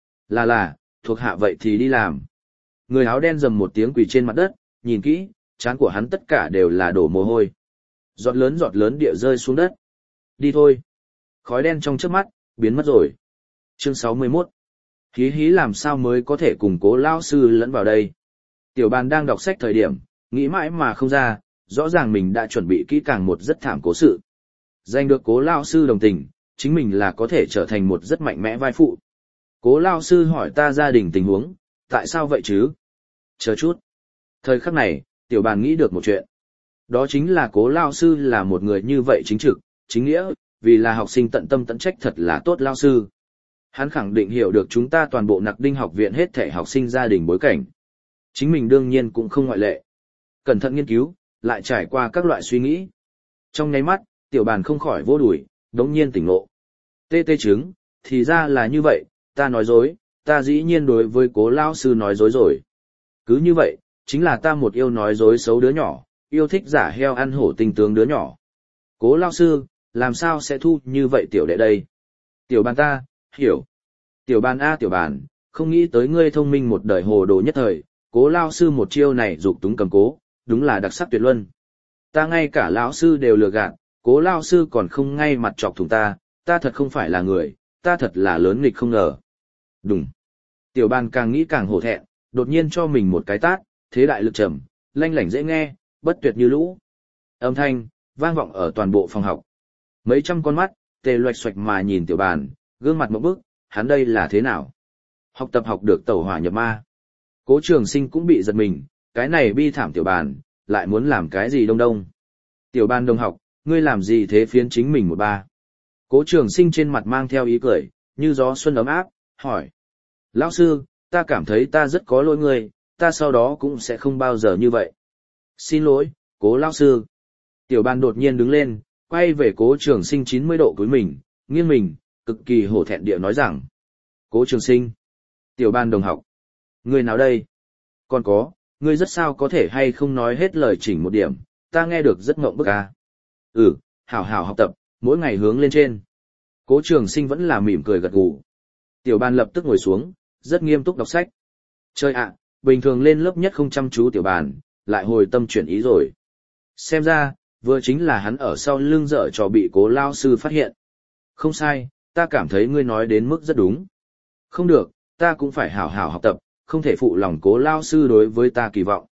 Là, thuộc hạ vậy thì đi làm. Người áo đen rầm một tiếng quỳ trên mặt đất, nhìn kỹ, trán của hắn tất cả đều là đổ mồ hôi. Giọt lớn địa rơi xuống đất. Đi thôi. Khói đen trong trước mắt, biến mất rồi. Chương 61. Hí hí làm sao mới có thể cùng Cố lão sư lẫn vào đây. Tiểu Bàn đang đọc sách thời điểm, nghĩ mãi mà không ra, rõ ràng mình đã chuẩn bị kỹ càng một rất thảm cố sự. Giành được Cố lão sư đồng tình, chính mình là có thể trở thành một rất mạnh mẽ vai phụ. Cố lão sư hỏi ta gia đình tình huống, tại sao vậy chứ? Chờ chút. Thời khắc này, Tiểu Bàn nghĩ được một chuyện. Đó chính là Cố lão sư là một người như vậy chính trực, chính nghĩa, vì là học sinh tận tâm tận trách thật là tốt lão sư. Hắn khẳng định hiểu được chúng ta toàn bộ Nặc Đinh học viện hết thể học sinh gia đình bối cảnh. Chính mình đương nhiên cũng không ngoại lệ. Cẩn thận nghiên cứu, lại trải qua các loại suy nghĩ. Trong nháy mắt, Tiểu Bàn không khỏi vô đuổi, đống nhiên tỉnh ngộ. Tê chứng, thì ra là như vậy, ta nói dối, ta dĩ nhiên đối với Cố lão sư nói dối rồi. Cứ như vậy, chính là ta một yêu nói dối xấu đứa nhỏ, yêu thích giả heo ăn hổ tinh tướng đứa nhỏ. Cố lão sư, làm sao sẽ thu như vậy tiểu đệ đây? Tiểu Bàn ta, hiểu. Tiểu Bàn a Tiểu Bàn, không nghĩ tới ngươi thông minh một đời hồ đồ nhất thời, Cố lão sư một chiêu này dục túng cầm cố, đúng là đặc sắc tuyệt luân. Ta ngay cả lão sư đều lừa gạt, Cố lão sư còn không ngay mặt chọc thủng ta thật không phải là người, ta thật là lớn nghịch không ngờ. Đúng. Tiểu Bàn càng nghĩ càng hổ thẹn, đột nhiên cho mình một cái tát, thế đại lực trầm, lanh lảnh dễ nghe, bất tuyệt như lũ. Âm thanh vang vọng ở toàn bộ phòng học. Mấy trăm con mắt tê loạch xoạch mà nhìn Tiểu Bàn, gương mặt ngộp bức, hắn đây là thế nào? Học tập học được tẩu hỏa nhập ma. Cố Trường Sinh cũng bị giật mình, cái này bi thảm Tiểu Bàn, lại muốn làm cái gì đông đông. Tiểu Bàn đồng học, Ngươi làm gì thế phiến chính mình một ba? Cố Trường Sinh trên mặt mang theo ý cười, như gió xuân ấm áp, hỏi. Lão sư, ta cảm thấy ta rất có lỗi ngươi, ta sau đó cũng sẽ không bao giờ như vậy. Xin lỗi, Cố lão sư. Tiểu Bàn đột nhiên đứng lên, quay về Cố Trường Sinh 90 độ cúi mình, nghiêng mình, cực kỳ hổ thẹn địa nói rằng. Cố Trường Sinh. Tiểu Bàn đồng học. Ngươi nào đây? Còn có, ngươi rất sao có thể hay không nói hết lời chỉnh một điểm, ta nghe được rất ngộng bức à. Hảo hảo học tập, mỗi ngày hướng lên trên. Cố Trường Sinh vẫn là mỉm cười gật gù. Tiểu Bàn lập tức ngồi xuống, rất nghiêm túc đọc sách. Chơi ạ, bình thường lên lớp nhất không chăm chú Tiểu Bàn, lại hồi tâm chuyển ý rồi. Xem ra, vừa chính là hắn ở sau lưng dở trò bị Cố lao sư phát hiện. Không sai, ta cảm thấy ngươi nói đến mức rất đúng. Không được, ta cũng phải hảo hảo học tập, không thể phụ lòng Cố lao sư đối với ta kỳ vọng.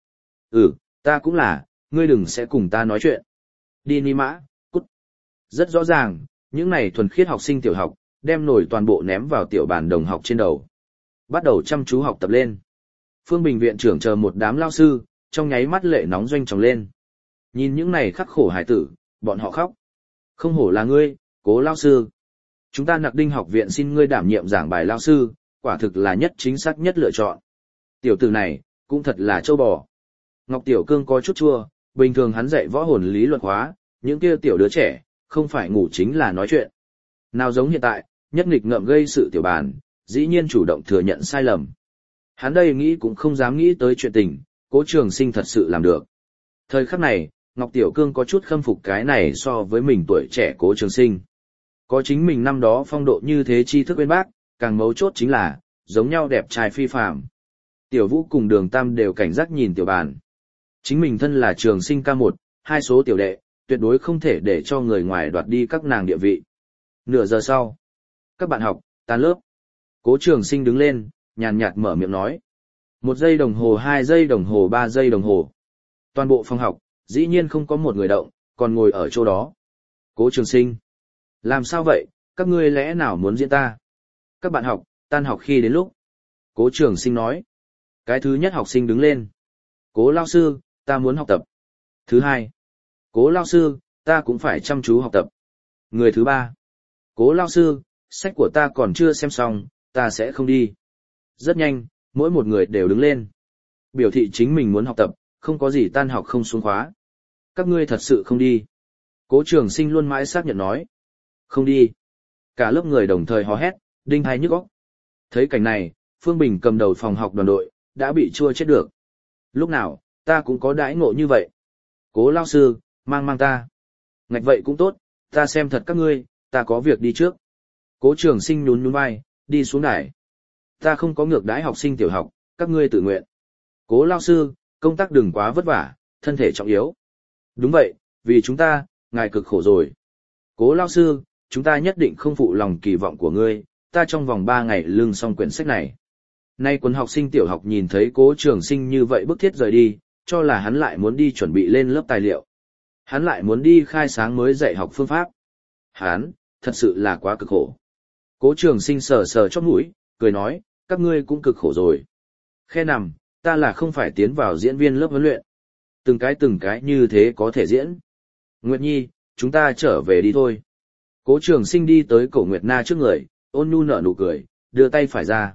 Ta cũng là, ngươi đừng sẽ cùng ta nói chuyện. Đi ni mã, cút. Rất rõ ràng, những này thuần khiết học sinh tiểu học, đem nổi toàn bộ ném vào Tiểu Bàn đồng học trên đầu. Bắt đầu chăm chú học tập lên. Phương Bình viện trưởng chờ một đám lao sư, trong nháy mắt lệ nóng doanh tròng lên. Nhìn những này khắc khổ hải tử, bọn họ khóc. Không hổ là ngươi, Cố lao sư. Chúng ta Nặc Đinh học viện xin ngươi đảm nhiệm giảng bài lao sư, quả thực là nhất chính xác nhất lựa chọn. Tiểu tử này, cũng thật là châu bò. Ngọc Tiểu Cương có chút chua, bình thường hắn dạy võ hồn lý luận hóa, những kia tiểu đứa trẻ, không phải ngủ chính là nói chuyện. Nào giống hiện tại, nhất nghịch ngợm gây sự Tiểu Bàn, dĩ nhiên chủ động thừa nhận sai lầm. Hắn đây nghĩ cũng không dám nghĩ tới chuyện tình, Cố Trường Sinh thật sự làm được. Thời khắc này, Ngọc Tiểu Cương có chút khâm phục cái này so với mình tuổi trẻ Cố Trường Sinh. Có chính mình năm đó phong độ như thế tri thức bên bác, càng mấu chốt chính là, giống nhau đẹp trai phi phàm. Tiểu Vũ cùng Đường Tam đều cảnh giác nhìn Tiểu Bàn. Chính mình thân là Trường Sinh K1, hai số tiểu đệ, tuyệt đối không thể để cho người ngoài đoạt đi các nàng địa vị. Nửa giờ sau, các bạn học, tan lớp. Cố Trường Sinh đứng lên, nhàn nhạt mở miệng nói. 1 giây đồng hồ, 2 giây đồng hồ, 3 giây đồng hồ. Toàn bộ phòng học, dĩ nhiên không có một người động, còn ngồi ở chỗ đó. Cố Trường Sinh. Làm sao vậy, các ngươi lẽ nào muốn diễn ta? Các bạn học, tan học khi đến lúc. Cố Trường Sinh nói. Cái thứ nhất học sinh đứng lên. Cố lao sư, ta muốn học tập. Thứ hai. Cố lao sư, ta cũng phải chăm chú học tập. Người thứ ba. Cố lao sư, sách của ta còn chưa xem xong, ta sẽ không đi. Rất nhanh, mỗi một người đều đứng lên. Biểu thị chính mình muốn học tập, không có gì tan học không xuống khóa. Các ngươi thật sự không đi. Cố Trường Sinh luôn mãi xác nhận nói. Không đi. Cả lớp người đồng thời hò hét, đinh tai nhức óc. Thấy cảnh này, Phương Bình cầm đầu phòng học đoàn đội, đã bị chua chết được. Lúc nào, ta cũng có đãi ngộ như vậy. Cố lao sư, mang ta. Ngạch vậy cũng tốt, ta xem thật các ngươi, ta có việc đi trước. Cố Trường Sinh nhún nhún vai, đi xuống đài. Ta không có ngược đãi học sinh tiểu học, các ngươi tự nguyện. Cố lao sư, công tác đừng quá vất vả, thân thể trọng yếu. Đúng vậy, vì chúng ta, ngài cực khổ rồi. Cố lao sư, chúng ta nhất định không phụ lòng kỳ vọng của ngươi, ta trong vòng 3 ngày lưng xong quyển sách này. Nay quần học sinh tiểu học nhìn thấy Cố Trường Sinh như vậy bức thiết rời đi, cho là hắn lại muốn đi chuẩn bị lên lớp tài liệu. Hắn lại muốn đi khai sáng mới dạy học phương pháp. Hắn, thật sự là quá cực khổ. Cố Trường Sinh sờ sờ chóp mũi, cười nói, các ngươi cũng cực khổ rồi. Khe nằm, ta là không phải tiến vào diễn viên lớp huấn luyện. Từng cái như thế có thể diễn. Nguyệt Nhi, chúng ta trở về đi thôi. Cố Trường Sinh đi tới Cổ Nguyệt Na trước người, ôn nhu nở nụ cười, đưa tay phải ra.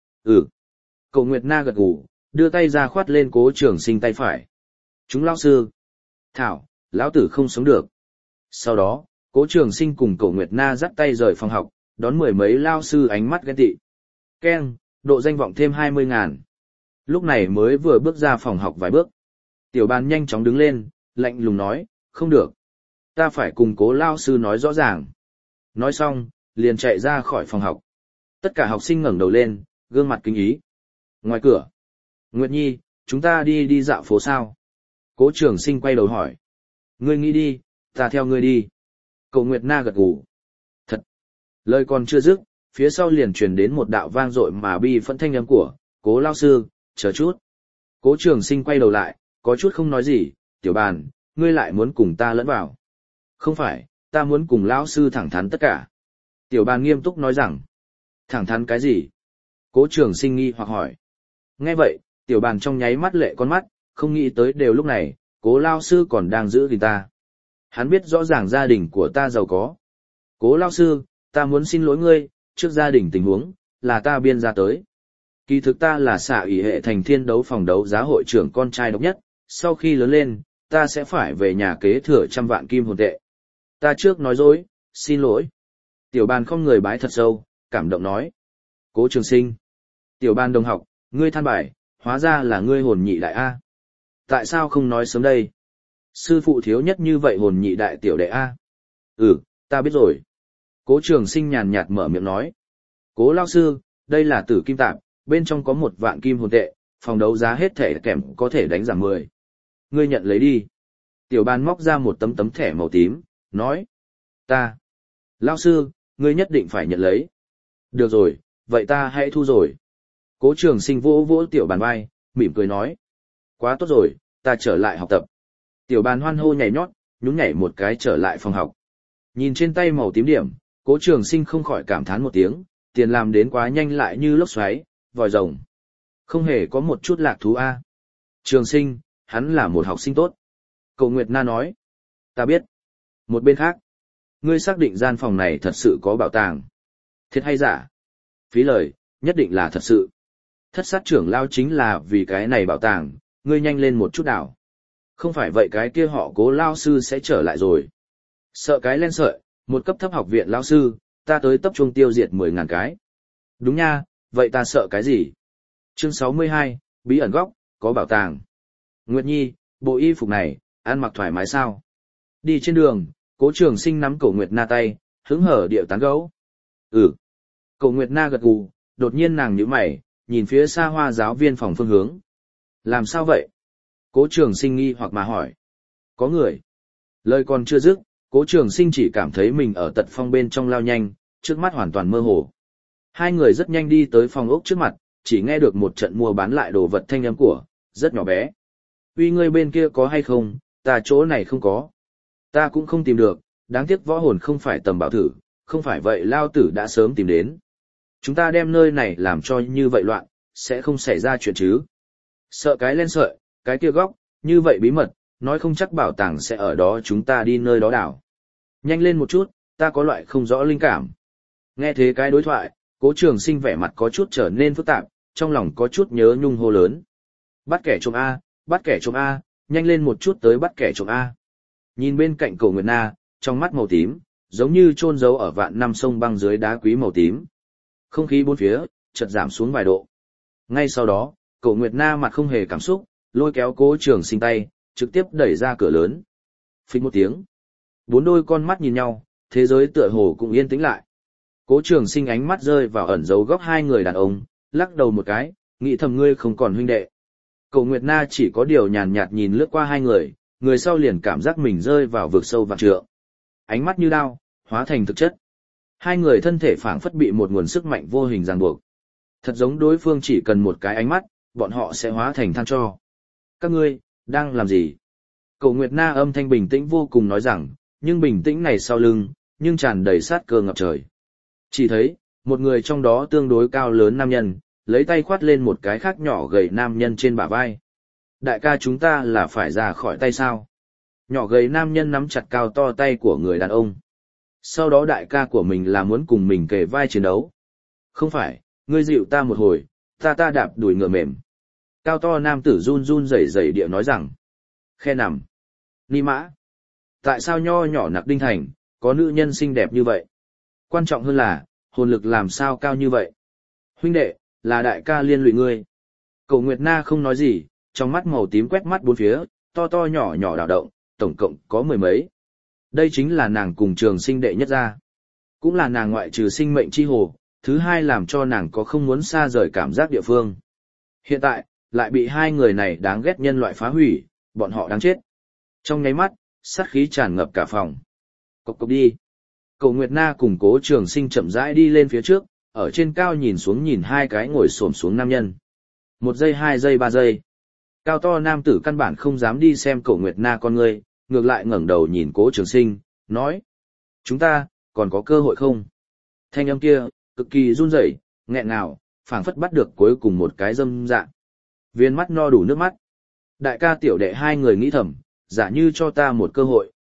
Cổ Nguyệt Na gật gù, đưa tay ra khoát lên Cố Trường Sinh tay phải. Chúng lão sư. Thảo, lão tử không sống được. Sau đó, Cố Trường Sinh cùng Cổ Nguyệt Na dắt tay rời phòng học, đón mười mấy lao sư ánh mắt ghen tị. Keng, độ danh vọng thêm 20.000. Lúc này mới vừa bước ra phòng học vài bước. Tiểu Bàn nhanh chóng đứng lên, lạnh lùng nói, không được. Ta phải cùng Cố lao sư nói rõ ràng. Nói xong, liền chạy ra khỏi phòng học. Tất cả học sinh ngẩng đầu lên, gương mặt kinh ý. Ngoài cửa. Nguyệt Nhi, chúng ta đi dạo phố sao? Cố Trường Sinh quay đầu hỏi. Ngươi nghĩ đi, ta theo ngươi đi. Cổ Nguyệt Na gật gù. Thật. Lời còn chưa dứt, phía sau liền truyền đến một đạo vang dội mà bi phẫn thanh âm của, Cố lao sư, chờ chút. Cố Trường Sinh quay đầu lại, có chút không nói gì, Tiểu Bàn, ngươi lại muốn cùng ta lẫn vào. Không phải, ta muốn cùng lão sư thẳng thắn tất cả. Tiểu Bàn nghiêm túc nói rằng, thẳng thắn cái gì? Cố Trường Sinh nghi hoặc hỏi. Nghe vậy, Tiểu Bàn trong nháy mắt lệ con mắt, không nghĩ tới đều lúc này, Cố lao sư còn đang giữ gìn ta. Hắn biết rõ ràng gia đình của ta giàu có. Cố lao sư, ta muốn xin lỗi ngươi, trước gia đình tình huống, là ta biên ra tới. Kỳ thực ta là xạ ủy hệ thành thiên đấu phòng đấu giá hội trưởng con trai độc nhất, sau khi lớn lên, ta sẽ phải về nhà kế thừa 100 vạn kim hồn tệ. Ta trước nói dối, xin lỗi. Tiểu bàn không người bái thật sâu, cảm động nói. Cố Trường Sinh. Tiểu bàn đồng học, ngươi than bài, hóa ra là ngươi hồn nhị đại A. Tại sao không nói sớm đây? Sư phụ thiếu nhất như vậy hồn nhị đại tiểu đệ A. Ừ, ta biết rồi. Cố Trường Sinh nhàn nhạt mở miệng nói. Cố lao sư, đây là tử kim tạp, bên trong có 1 vạn kim hồn tệ, phòng đấu giá hết thẻ kèm có thể đánh giảm 10. Ngươi nhận lấy đi. Tiểu bàn móc ra một tấm thẻ màu tím, nói. Ta. Lao sư, ngươi nhất định phải nhận lấy. Được rồi, vậy ta hãy thu rồi. Cố Trường Sinh vỗ vỗ tiểu bàn vai, mỉm cười nói. Quá tốt rồi, ta trở lại học tập. Tiểu bàn hoan hô nhảy nhót, nhún nhảy một cái trở lại phòng học. Nhìn trên tay màu tím điểm, Cố Trường Sinh không khỏi cảm thán một tiếng, tiền làm đến quá nhanh lại như lốc xoáy, vòi rồng. Không hề có một chút lạc thú a. Trường Sinh, hắn là một học sinh tốt. Cậu Nguyệt Na nói. Ta biết. Một bên khác, ngươi xác định gian phòng này thật sự có bảo tàng. Thiệt hay giả? Phí lời, nhất định là thật sự. Thất sát trưởng lao chính là vì cái này bảo tàng, ngươi nhanh lên một chút đảo. Không phải vậy cái kia họ Cố lao sư sẽ trở lại rồi. Sợ cái len sợi, một cấp thấp học viện lao sư, ta tới tập trung tiêu diệt 10.000 cái. Đúng nha, vậy ta sợ cái gì? Chương 62, bí ẩn góc, có bảo tàng. Nguyệt Nhi, bộ y phục này, ăn mặc thoải mái sao? Đi trên đường, Cố Trường Sinh nắm Cổ Nguyệt Na tay, hứng hở điệu tán gẫu. Ừ. Cổ Nguyệt Na gật gù, đột nhiên nàng nhíu mày, nhìn phía xa hoa giáo viên phòng phương hướng. Làm sao vậy? Cố Trường Sinh nghi hoặc mà hỏi. Có người. Lời còn chưa dứt, Cố Trường Sinh chỉ cảm thấy mình ở tật phong bên trong lao nhanh, trước mắt hoàn toàn mơ hồ. Hai người rất nhanh đi tới phòng ốc trước mặt, chỉ nghe được một trận mua bán lại đồ vật thanh âm của, rất nhỏ bé. Uy ngươi bên kia có hay không, ta chỗ này không có. Ta cũng không tìm được, đáng tiếc võ hồn không phải tầm bảo thử, không phải vậy lao tử đã sớm tìm đến. Chúng ta đem nơi này làm cho như vậy loạn, sẽ không xảy ra chuyện chứ. Sợ cái len sợi, cái kia góc, như vậy bí mật, nói không chắc bảo tàng sẽ ở đó chúng ta đi nơi đó đảo. Nhanh lên một chút, ta có loại không rõ linh cảm. Nghe thế cái đối thoại, Cố Trường Sinh vẻ mặt có chút trở nên phức tạp, trong lòng có chút nhớ nhung hô lớn. Bắt kẻ trộm A, bắt kẻ trộm A, nhanh lên một chút tới bắt kẻ trộm A. Nhìn bên cạnh Cổ Nguyệt Na, trong mắt màu tím, giống như chôn giấu ở vạn năm sông băng dưới đá quý màu tím. Không khí bốn phía, chợt giảm xuống vài độ. Ngay sau đó, Cổ Nguyệt Na mặt không hề cảm xúc, lôi kéo Cố Trường Sinh tay, trực tiếp đẩy ra cửa lớn. Phích một tiếng. Bốn đôi con mắt nhìn nhau, thế giới tựa hồ cũng yên tĩnh lại. Cố Trường Sinh ánh mắt rơi vào ẩn dấu góc hai người đàn ông, lắc đầu một cái, nghĩ thầm ngươi không còn huynh đệ. Cổ Nguyệt Na chỉ có điều nhàn nhạt nhìn lướt qua hai người, người sau liền cảm giác mình rơi vào vực sâu vạn trượng. Ánh mắt như đao, hóa thành thực chất. Hai người thân thể phảng phất bị một nguồn sức mạnh vô hình ràng buộc. Thật giống đối phương chỉ cần một cái ánh mắt, bọn họ sẽ hóa thành than tro. Các ngươi, đang làm gì? Cổ Nguyệt Na âm thanh bình tĩnh vô cùng nói rằng, nhưng bình tĩnh này sau lưng, nhưng tràn đầy sát cơ ngập trời. Chỉ thấy, một người trong đó tương đối cao lớn nam nhân, lấy tay khoát lên một cái khác nhỏ gầy nam nhân trên bả vai. Đại ca chúng ta là phải ra khỏi tay sao? Nhỏ gầy nam nhân nắm chặt cao to tay của người đàn ông. Sau đó đại ca của mình là muốn cùng mình kề vai chiến đấu. Không phải, ngươi dịu ta một hồi, ta đạp đùi ngựa mềm. Cao to nam tử run run rẩy rẩy địa nói rằng. Khe nằm. Ni mã. Tại sao nho nhỏ Nặc Đinh Thành, có nữ nhân xinh đẹp như vậy? Quan trọng hơn là, hồn lực làm sao cao như vậy? Huynh đệ, là đại ca liên lụy ngươi. Cổ Nguyệt Na không nói gì, trong mắt màu tím quét mắt bốn phía, to to nhỏ nhỏ đảo động, tổng cộng có 10 mấy. Đây chính là nàng cùng Trường Sinh đệ nhất gia. Cũng là nàng ngoại trừ sinh mệnh chi hồ, thứ hai làm cho nàng có không muốn xa rời cảm giác địa phương. Hiện tại, lại bị hai người này đáng ghét nhân loại phá hủy, bọn họ đáng chết. Trong nháy mắt, sát khí tràn ngập cả phòng. Cộc cộc đi. Cổ Nguyệt Na cùng Cố Trường Sinh chậm rãi đi lên phía trước, ở trên cao nhìn xuống nhìn hai cái ngồi xổm xuống nam nhân. 1 giây 2 giây 3 giây. Cao to nam tử căn bản không dám đi xem Cổ Nguyệt Na con ngươi, ngược lại ngẩng đầu nhìn Cố Trường Sinh, nói. Chúng ta, còn có cơ hội không? Thanh âm kia, cực kỳ run rẩy, nghẹn ngào, phảng phất bắt được cuối cùng một cái dâm dạng. Viên mắt no đủ nước mắt. Đại ca tiểu đệ hai người nghĩ thầm, giả như cho ta một cơ hội,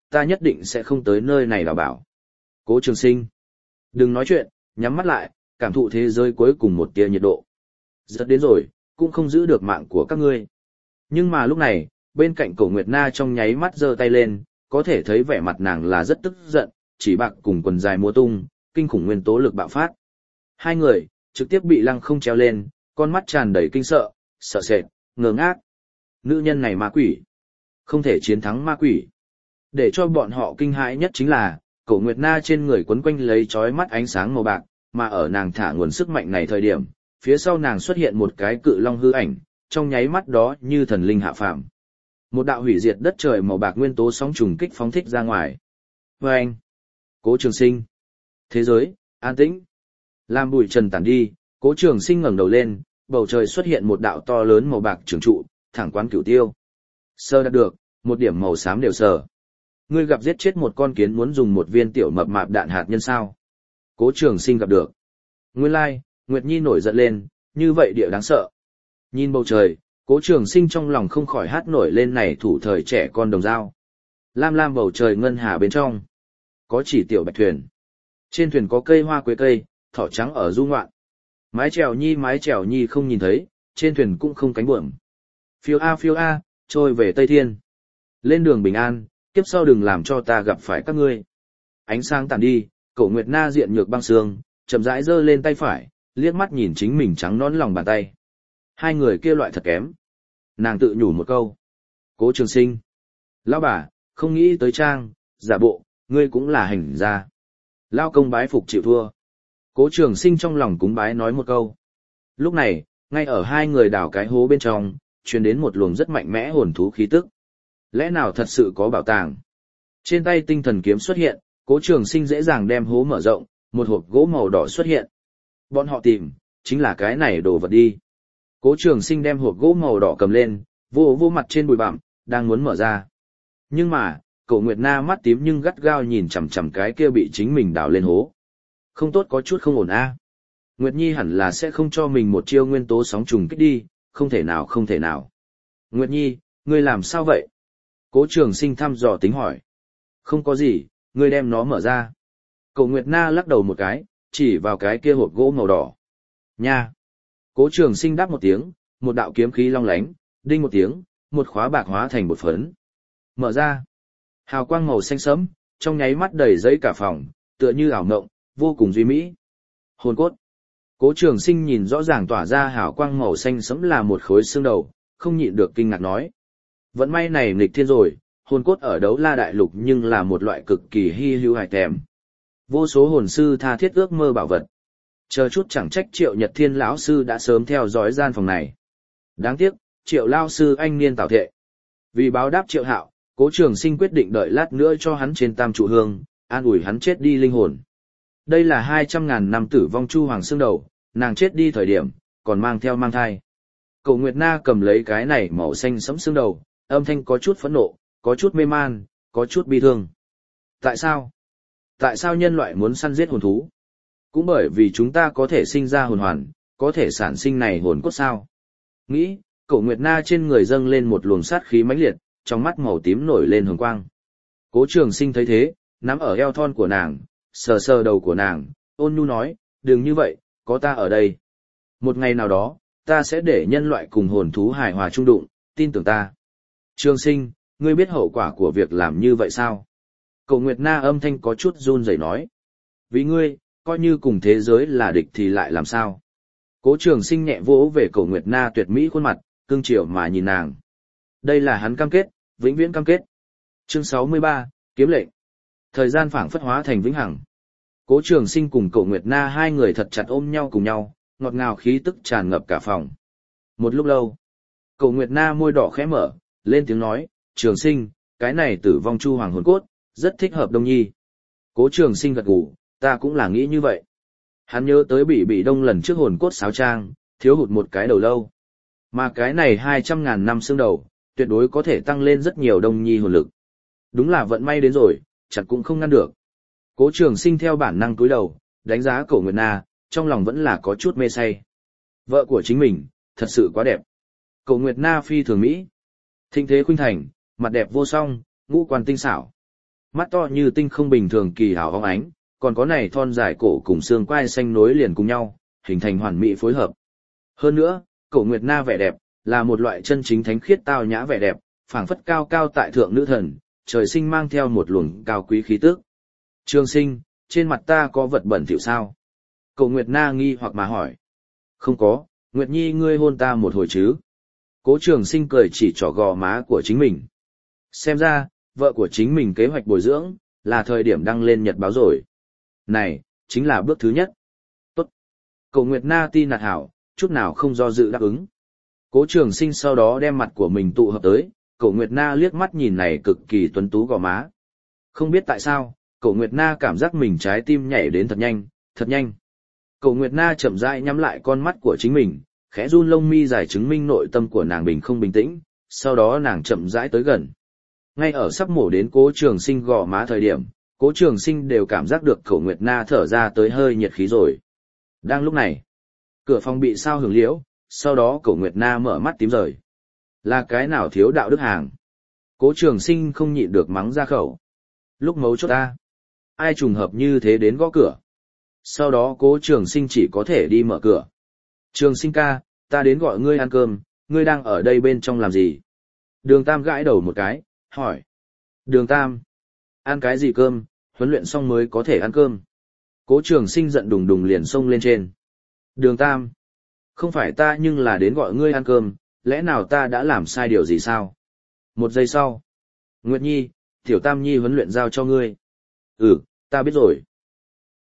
ta nhất định sẽ không tới nơi này đào bảo. Cố Trường Sinh. Đừng nói chuyện, nhắm mắt lại, cảm thụ thế giới cuối cùng một tia nhiệt độ. Rất đến rồi, cũng không giữ được mạng của các ngươi. Nhưng mà lúc này, bên cạnh Cổ Nguyệt Na trong nháy mắt giơ tay lên, có thể thấy vẻ mặt nàng là rất tức giận, chỉ bạc cùng quần dài múa tung, kinh khủng nguyên tố lực bạo phát. Hai người, trực tiếp bị lăng không treo lên, con mắt tràn đầy kinh sợ, sợ sệt, ngơ ngác. Nữ nhân này ma quỷ. Không thể chiến thắng ma quỷ. Để cho bọn họ kinh hãi nhất chính là, Cổ Nguyệt Na trên người quấn quanh lấy chói mắt ánh sáng màu bạc, mà ở nàng thả nguồn sức mạnh này thời điểm, phía sau nàng xuất hiện một cái cự long hư ảnh, trong nháy mắt đó như thần linh hạ phàm. Một đạo hủy diệt đất trời màu bạc nguyên tố sóng trùng kích phóng thích ra ngoài. Vâng! Cố Trường Sinh! Thế giới, an tĩnh! Làm bụi trần tản đi, Cố Trường Sinh ngẩng đầu lên, bầu trời xuất hiện một đạo to lớn màu bạc trường trụ, thẳng quán cửu tiêu. Sơ đạt được, một điểm màu xám đều sờ. Ngươi gặp giết chết một con kiến muốn dùng một viên tiểu mập mạp đạn hạt nhân sao? Cố Trường Sinh gặp được. Nguyên lai, Nguyệt Nhi nổi giận lên, như vậy địa đáng sợ. Nhìn bầu trời, Cố Trường Sinh trong lòng không khỏi hát nổi lên này thủ thời trẻ con đồng dao. Lam lam bầu trời ngân hà bên trong. Có chỉ tiểu bạch thuyền. Trên thuyền có cây hoa quế cây, thỏ trắng ở du ngoạn. Mái chèo nhi không nhìn thấy, trên thuyền cũng không cánh buồm. Phiêu a, trôi về Tây Thiên. Lên đường bình an, kiếp sau đừng làm cho ta gặp phải các ngươi. Ánh sáng tàn đi, Cổ Nguyệt Na diện nhược băng sương, chậm rãi giơ lên tay phải, liếc mắt nhìn chính mình trắng nõn lòng bàn tay. Hai người kia loại thật kém. Nàng tự nhủ một câu. Cố Trường Sinh. Lão bà, không nghĩ tới trang, giả bộ, ngươi cũng là hành gia. Lao công bái phục chịu thua. Cố Trường Sinh trong lòng cúng bái nói một câu. Lúc này, ngay ở hai người đào cái hố bên trong, truyền đến một luồng rất mạnh mẽ hồn thú khí tức. Lẽ nào thật sự có bảo tàng? Trên tay tinh thần kiếm xuất hiện, Cố Trường Sinh dễ dàng đem hố mở rộng, một hộp gỗ màu đỏ xuất hiện. Bọn họ tìm, chính là cái này đồ vật đi. Cố Trường Sinh đem hộp gỗ màu đỏ cầm lên, vô mặt trên bụi bặm, đang muốn mở ra. Nhưng mà, Cổ Nguyệt Na mắt tím nhưng gắt gao nhìn chằm chằm cái kia bị chính mình đào lên hố. Không tốt, có chút không ổn a. Nguyệt Nhi hẳn là sẽ không cho mình một chiêu nguyên tố sóng trùng kích đi, không thể nào. Nguyệt Nhi, ngươi làm sao vậy? Cố Trường Sinh thăm dò tính hỏi. Không có gì, ngươi đem nó mở ra. Cổ Nguyệt Na lắc đầu một cái, chỉ vào cái kia hộp gỗ màu đỏ. Nha! Cố Trường Sinh đáp một tiếng, một đạo kiếm khí long lánh, đinh một tiếng, một khóa bạc hóa thành bột phấn. Mở ra. Hào quang màu xanh sẫm, trong nháy mắt đầy giấy cả phòng, tựa như ảo mộng, vô cùng duy mỹ. Hồn cốt. Cố Trường Sinh nhìn rõ ràng tỏa ra hào quang màu xanh sẫm là một khối xương đầu, không nhịn được kinh ngạc nói. Vận may này nghịch thiên rồi, hồn cốt ở Đấu La Đại Lục nhưng là một loại cực kỳ hi hữu hài tèm. Vô số hồn sư tha thiết ước mơ bảo vật. Chờ chút chẳng trách Triệu Nhật Thiên lão sư đã sớm theo dõi gian phòng này. Đáng tiếc, Triệu lão sư anh niên tảo thệ. Vì báo đáp Triệu Hạo, Cố Trường Sinh quyết định đợi lát nữa cho hắn trên tam trụ hương, an ủi hắn chết đi linh hồn. Đây là 200.000 năm tử vong Chu Hoàng xương đầu, nàng chết đi thời điểm, còn mang theo mang thai. Cổ Nguyệt Na cầm lấy cái này màu xanh sẫm xương đầu, âm thanh có chút phẫn nộ, có chút mê man, có chút bi thương. Tại sao? Tại sao nhân loại muốn săn giết hồn thú? Cũng bởi vì chúng ta có thể sinh ra hồn hoàn, có thể sản sinh này hồn cốt sao? Nghĩ, Cổ Nguyệt Na trên người dâng lên một luồng sát khí mãnh liệt, trong mắt màu tím nổi lên hồng quang. Cố Trường Sinh thấy thế, nắm ở eo thon của nàng, sờ sờ đầu của nàng, ôn nhu nói, đừng như vậy, có ta ở đây. Một ngày nào đó, ta sẽ để nhân loại cùng hồn thú hài hòa chung đụng, tin tưởng ta. Trường Sinh, ngươi biết hậu quả của việc làm như vậy sao? Cổ Nguyệt Na âm thanh có chút run rẩy nói. Vì ngươi, coi như cùng thế giới là địch thì lại làm sao? Cố Trường Sinh nhẹ vỗ về Cổ Nguyệt Na tuyệt mỹ khuôn mặt, cưng chiều mà nhìn nàng. Đây là hắn cam kết, vĩnh viễn cam kết. Chương 63, kiếm lệnh. Thời gian phảng phất hóa thành vĩnh hằng. Cố Trường Sinh cùng Cổ Nguyệt Na hai người thật chặt ôm nhau cùng nhau, ngọt ngào khí tức tràn ngập cả phòng. Một lúc lâu, Cổ Nguyệt Na môi đỏ khẽ mở, lên tiếng nói, Trường Sinh, cái này tử vong Chu Hoàng hồn cốt, rất thích hợp Đông Nhi. Cố Trường Sinh gật gù, ta cũng là nghĩ như vậy. Hắn nhớ tới bị đông lần trước hồn cốt sáo trang, thiếu hụt một cái đầu lâu. Mà cái này 200.000 năm xương đầu, tuyệt đối có thể tăng lên rất nhiều Đông Nhi hồn lực. Đúng là vận may đến rồi, chặt cũng không ngăn được. Cố Trường Sinh theo bản năng cúi đầu, đánh giá Cổ Nguyệt Na, trong lòng vẫn là có chút mê say. Vợ của chính mình, thật sự quá đẹp. Cổ Nguyệt Na phi thường mỹ. Thịnh thế khuynh thành, mặt đẹp vô song, ngũ quan tinh xảo. Mắt to như tinh không bình thường kỳ hào óng ánh, còn có này thon dài cổ cùng xương quai xanh nối liền cùng nhau, hình thành hoàn mỹ phối hợp. Hơn nữa, Cổ Nguyệt Na vẻ đẹp, là một loại chân chính thánh khiết tao nhã vẻ đẹp, phảng phất cao cao tại thượng nữ thần, trời sinh mang theo một luồng cao quý khí tức. Trường Sinh, trên mặt ta có vật bẩn thỉu sao? Cổ Nguyệt Na nghi hoặc mà hỏi. Không có, Nguyệt Nhi ngươi hôn ta một hồi chứ? Cố Trường Sinh cười chỉ trỏ gò má của chính mình. Xem ra, vợ của chính mình kế hoạch bồi dưỡng, là thời điểm đăng lên nhật báo rồi. Này, chính là bước thứ nhất. Tốt. Cổ Nguyệt Na tin nạt hảo, chút nào không do dự đáp ứng. Cố Trường Sinh sau đó đem mặt của mình tụ hợp tới, Cổ Nguyệt Na liếc mắt nhìn này cực kỳ tuấn tú gò má. Không biết tại sao, Cổ Nguyệt Na cảm giác mình trái tim nhảy đến thật nhanh, thật nhanh. Cổ Nguyệt Na chậm rãi nhắm lại con mắt của chính mình, khẽ run lông mi dài chứng minh nội tâm của nàng bình không bình tĩnh, sau đó nàng chậm rãi tới gần. Ngay ở sắp mổ đến Cố Trường Sinh gò má thời điểm, Cố Trường Sinh đều cảm giác được Cổ Nguyệt Na thở ra tới hơi nhiệt khí rồi. Đang lúc này, cửa phòng bị sao hưởng liễu, sau đó Cổ Nguyệt Na mở mắt tím rời. Là cái nào thiếu đạo đức hàng? Cố Trường Sinh không nhịn được mắng ra khẩu. Lúc mấu chốt ta, ai trùng hợp như thế đến gõ cửa? Sau đó Cố Trường Sinh chỉ có thể đi mở cửa. Trường Sinh ca, ta đến gọi ngươi ăn cơm, ngươi đang ở đây bên trong làm gì? Đường Tam gãi đầu một cái, hỏi. Đường Tam, ăn cái gì cơm, huấn luyện xong mới có thể ăn cơm. Cố Trường Sinh giận đùng đùng liền xông lên trên. Đường Tam, không phải ta nhưng là đến gọi ngươi ăn cơm, lẽ nào ta đã làm sai điều gì sao? Một giây sau. Nguyệt Nhi, Tiểu Tam Nhi huấn luyện giao cho ngươi. Ừ, ta biết rồi.